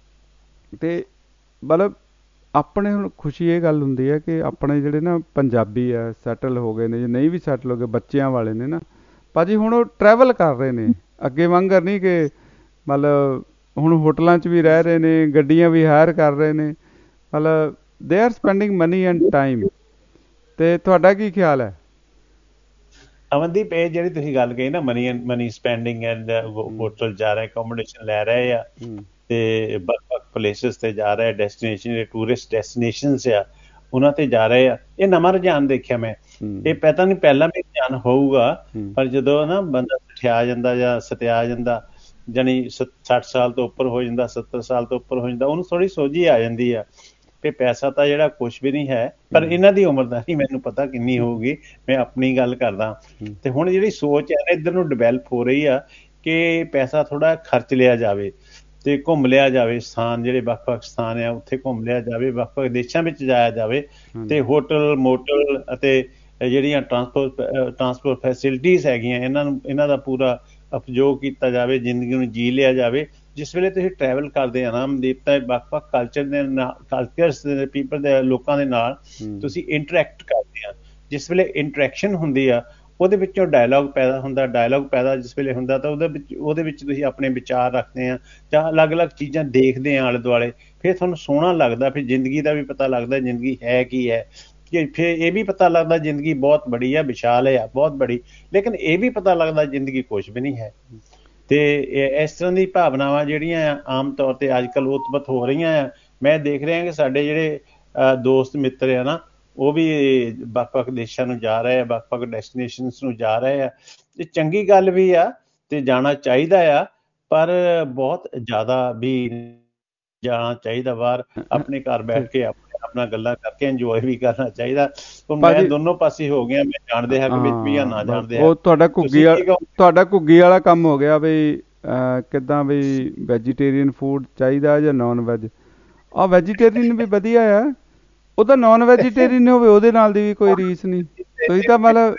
ਤੇ ਮਤਲਬ ਆਪਣੇ ਹੁਣ ਖੁਸ਼ੀ ਇਹ ਗੱਲ ਹੁੰਦੀ ਹੈ ਕਿ ਆਪਣੇ ਜਿਹੜੇ ਨਾ ਪੰਜਾਬੀ ਆ ਸੈਟਲ ਹੋ ਗਏ ਨੇ, ਜੇ ਨਹੀਂ ਵੀ ਸੈਟਲ ਹੋ ਗਏ, ਬੱਚਿਆਂ ਵਾਲੇ ਨੇ ਨਾ ਭਾਜੀ, ਹੁਣ ਉਹ ਟਰੈਵਲ ਕਰ ਰਹੇ ਨੇ ਅੱਗੇ ਵਾਂਗਰ ਨਹੀਂ ਕਿ ਮਤਲਬ ਹੁਣ ਹੋਟਲਾਂ 'ਚ ਵੀ ਰਹਿ ਰਹੇ ਨੇ, ਗੱਡੀਆਂ ਵੀ ਹਾਇਰ ਕਰ ਰਹੇ ਨੇ, ਮਤਲਬ they are spending money and time. ਤੇ ਤੁਹਾਡਾ ਕੀ ਖਿਆਲ ਹੈ ਅਮਨਦੀਪ? ਇਹ ਜਿਹੜੀ ਤੁਸੀਂ ਗੱਲ ਕਹੀ ਨਾ, ਮਨੀ ਸਪੈਂਡਿੰਗ ਐਂਡ ਹੋਟਲ ਜਾ ਰਹੇ, ਅਕੋਮੋਡੇਸ਼ਨ ਲੈ ਰਹੇ ਆ, ਤੇ ਵੱਖ-ਵੱਖ ਪਲੇਸਿਸ ਤੇ ਜਾ ਰਹੇ, ਡੈਸਟੀਨੇਸ਼ਨ ਜਿਹੜੇ ਟੂਰਿਸਟ ਡੈਸਟੀਨੇਸ਼ਨਸ ਆ ਉਹਨਾਂ ਤੇ ਜਾ ਰਹੇ ਆ, ਇਹ ਨਵਾਂ ਰੁਝਾਨ ਦੇਖਿਆ ਮੈਂ। ਇਹ ਪਤਾ ਨਹੀਂ ਪਹਿਲਾਂ ਵੀ ਰੁਝਾਨ ਹੋਊਗਾ, ਪਰ ਜਦੋਂ ਨਾ ਬੰਦਾ ਸਠਿਆ ਜਾਂਦਾ ਜਾਂ ਸਤਿਆ ਜਾਂਦਾ, ਜਾਣੀ 60 ਸਾਲ ਤੋਂ ਉੱਪਰ ਹੋ ਜਾਂਦਾ, 70 ਸਾਲ ਤੋਂ ਉੱਪਰ ਹੋ ਜਾਂਦਾ, ਉਹਨੂੰ ਥੋੜ੍ਹੀ ਸੋਝੀ ਆ ਜਾਂਦੀ ਆ ਕਿ ਪੈਸਾ ਤਾਂ ਜਿਹੜਾ ਕੁਛ ਵੀ ਨਹੀਂ ਹੈ। ਪਰ ਇਹਨਾਂ ਦੀ ਉਮਰ ਦਾ ਨਹੀਂ ਮੈਨੂੰ ਪਤਾ ਕਿੰਨੀ ਹੋਊਗੀ, ਮੈਂ ਆਪਣੀ ਗੱਲ ਕਰਦਾ। ਤੇ ਹੁਣ ਜਿਹੜੀ ਸੋਚ ਹੈ ਨਾ ਇੱਧਰ ਨੂੰ ਡਿਵੈਲਪ ਹੋ ਰਹੀ ਆ ਕਿ ਪੈਸਾ ਥੋੜਾ ਖਰਚ ਲਿਆ ਜਾਵੇ ਤੇ ਘੁੰਮ ਲਿਆ ਜਾਵੇ, ਸਥਾਨ ਜਿਹੜੇ ਵੱਖ-ਵੱਖ ਸਥਾਨ ਆ ਉੱਥੇ ਘੁੰਮ ਲਿਆ ਜਾਵੇ, ਵੱਖ-ਵੱਖ ਦੇਸ਼ਾਂ ਵਿੱਚ ਜਾਇਆ ਜਾਵੇ, ਤੇ ਹੋਟਲ ਮੋਟਲ ਅਤੇ ਜਿਹੜੀਆਂ ਟਰਾਂਸਪੋਰਟ ਫੈਸਿਲਿਟੀਜ਼ ਹੈਗੀਆਂ ਇਹਨਾਂ ਦਾ ਪੂਰਾ ਉਪਯੋਗ ਕੀਤਾ ਜਾਵੇ, ਜ਼ਿੰਦਗੀ ਨੂੰ ਜੀ ਲਿਆ ਜਾਵੇ। ਜਿਸ ਵੇਲੇ ਤੁਸੀਂ ਟਰੈਵਲ ਕਰਦੇ ਆ ਨਾ ਅਮਨਦੀਪ, ਤਾਂ ਵੱਖ-ਵੱਖ ਕਲਚਰਸ ਦੇ ਪੀਪਲ ਦੇ ਲੋਕਾਂ ਦੇ ਨਾਲ ਤੁਸੀਂ ਇੰਟਰੈਕਟ ਕਰਦੇ ਆ। ਜਿਸ ਵੇਲੇ ਇੰਟਰੈਕਸ਼ਨ ਹੁੰਦੀ ਆ ਉਹਦੇ ਵਿੱਚੋਂ ਡਾਇਲੋਗ ਪੈਦਾ ਹੁੰਦਾ, ਡਾਇਲੋਗ ਪੈਦਾ ਜਿਸ ਵੇਲੇ ਹੁੰਦਾ ਤਾਂ ਉਹਦੇ ਵਿੱਚ ਤੁਸੀਂ ਆਪਣੇ ਵਿਚਾਰ ਰੱਖਦੇ ਆ ਜਾਂ ਅਲੱਗ-ਅਲੱਗ ਚੀਜ਼ਾਂ ਦੇਖਦੇ ਆ ਆਲੇ ਦੁਆਲੇ, ਫਿਰ ਤੁਹਾਨੂੰ ਸੋਹਣਾ ਲੱਗਦਾ, ਫਿਰ ਜ਼ਿੰਦਗੀ ਦਾ ਵੀ ਪਤਾ ਲੱਗਦਾ ਜ਼ਿੰਦਗੀ ਹੈ ਕੀ ਹੈ। ਫਿਰ ਇਹ ਵੀ ਪਤਾ ਲੱਗਦਾ ਜ਼ਿੰਦਗੀ ਬਹੁਤ ਬੜੀ ਆ, ਵਿਸ਼ਾਲ ਹੈ, ਬਹੁਤ ਬੜੀ, ਲੇਕਿਨ ਇਹ ਵੀ ਪਤਾ ਲੱਗਦਾ ਜ਼ਿੰਦਗੀ ਕੁਛ ਵੀ ਨਹੀਂ ਹੈ। ਤੇ ਇਸ ਤਰ੍ਹਾਂ ਦੀ ਭਾਵਨਾਵਾਂ ਜਿਹੜੀਆਂ ਆ ਆਮ ਤੌਰ ਤੇ ਅੱਜ ਕੱਲ੍ਹ ਉਤਪਤ ਹੋ ਰਹੀਆਂ ਆ। ਮੈਂ ਦੇਖ ਰਿਹਾ ਕਿ ਸਾਡੇ ਜਿਹੜੇ ਦੋਸਤ ਮਿੱਤਰ ਆ ਨਾ, ਉਹ ਵੀ ਵੱਖ-ਵੱਖ ਦੇਸ਼ਾਂ ਨੂੰ ਜਾ ਰਹੇ ਆ, ਵੱਖ-ਵੱਖ ਡੈਸਟੀਨੇਸ਼ਨਸ ਨੂੰ ਜਾ ਰਹੇ ਆ। ਇਹ ਚੰਗੀ ਗੱਲ ਵੀ ਆ ਤੇ ਜਾਣਾ ਚਾਹੀਦਾ ਆ, ਪਰ ਬਹੁਤ ਜ਼ਿਆਦਾ ਵੀ ਜਾਣਾ ਚਾਹੀਦਾ ਬਾਹਰ। ਆਪਣੇ ਘਰ ਬੈਠ ਕੇ ਆਪਣਾ ਗੱਲਾਂ ਕਰਕੇ ਇੰਜੋਏ ਵੀ ਕਰਨਾ ਚਾਹੀਦਾ। ਮੈਂ ਦੋਨੋਂ ਪਾਸੇ ਹੋ ਗਿਆ, ਮੈਂ ਜਾਣਦੇ ਹੱਕ ਵਿੱਚ ਵੀ ਜਾਂ ਨਾ ਜਾਣਦੇ। ਉਹ ਤੁਹਾਡਾ ਘੁੱਗੀ ਵਾਲਾ ਕੰਮ ਹੋ ਗਿਆ ਬਈ, ਕਿੱਦਾਂ ਬਈ ਵੈਜੀਟੇਰੀਅਨ ਫੂਡ ਚਾਹੀਦਾ ਜਾਂ ਨੋਨ ਵੈਜ? ਆਹ ਵੈਜੀਟੇਰੀਅਨ ਵੀ ਵਧੀਆ ਆ, ਉਹਦਾ ਨੋਨ ਵੈਜੀਟੇਰੀਅਨ ਹੋਵੇ ਉਹਦੇ ਨਾਲ ਦੀ ਵੀ ਕੋਈ ਰੀਸ ਨਹੀਂ। ਤੁਸੀਂ ਤਾਂ ਮਤਲਬ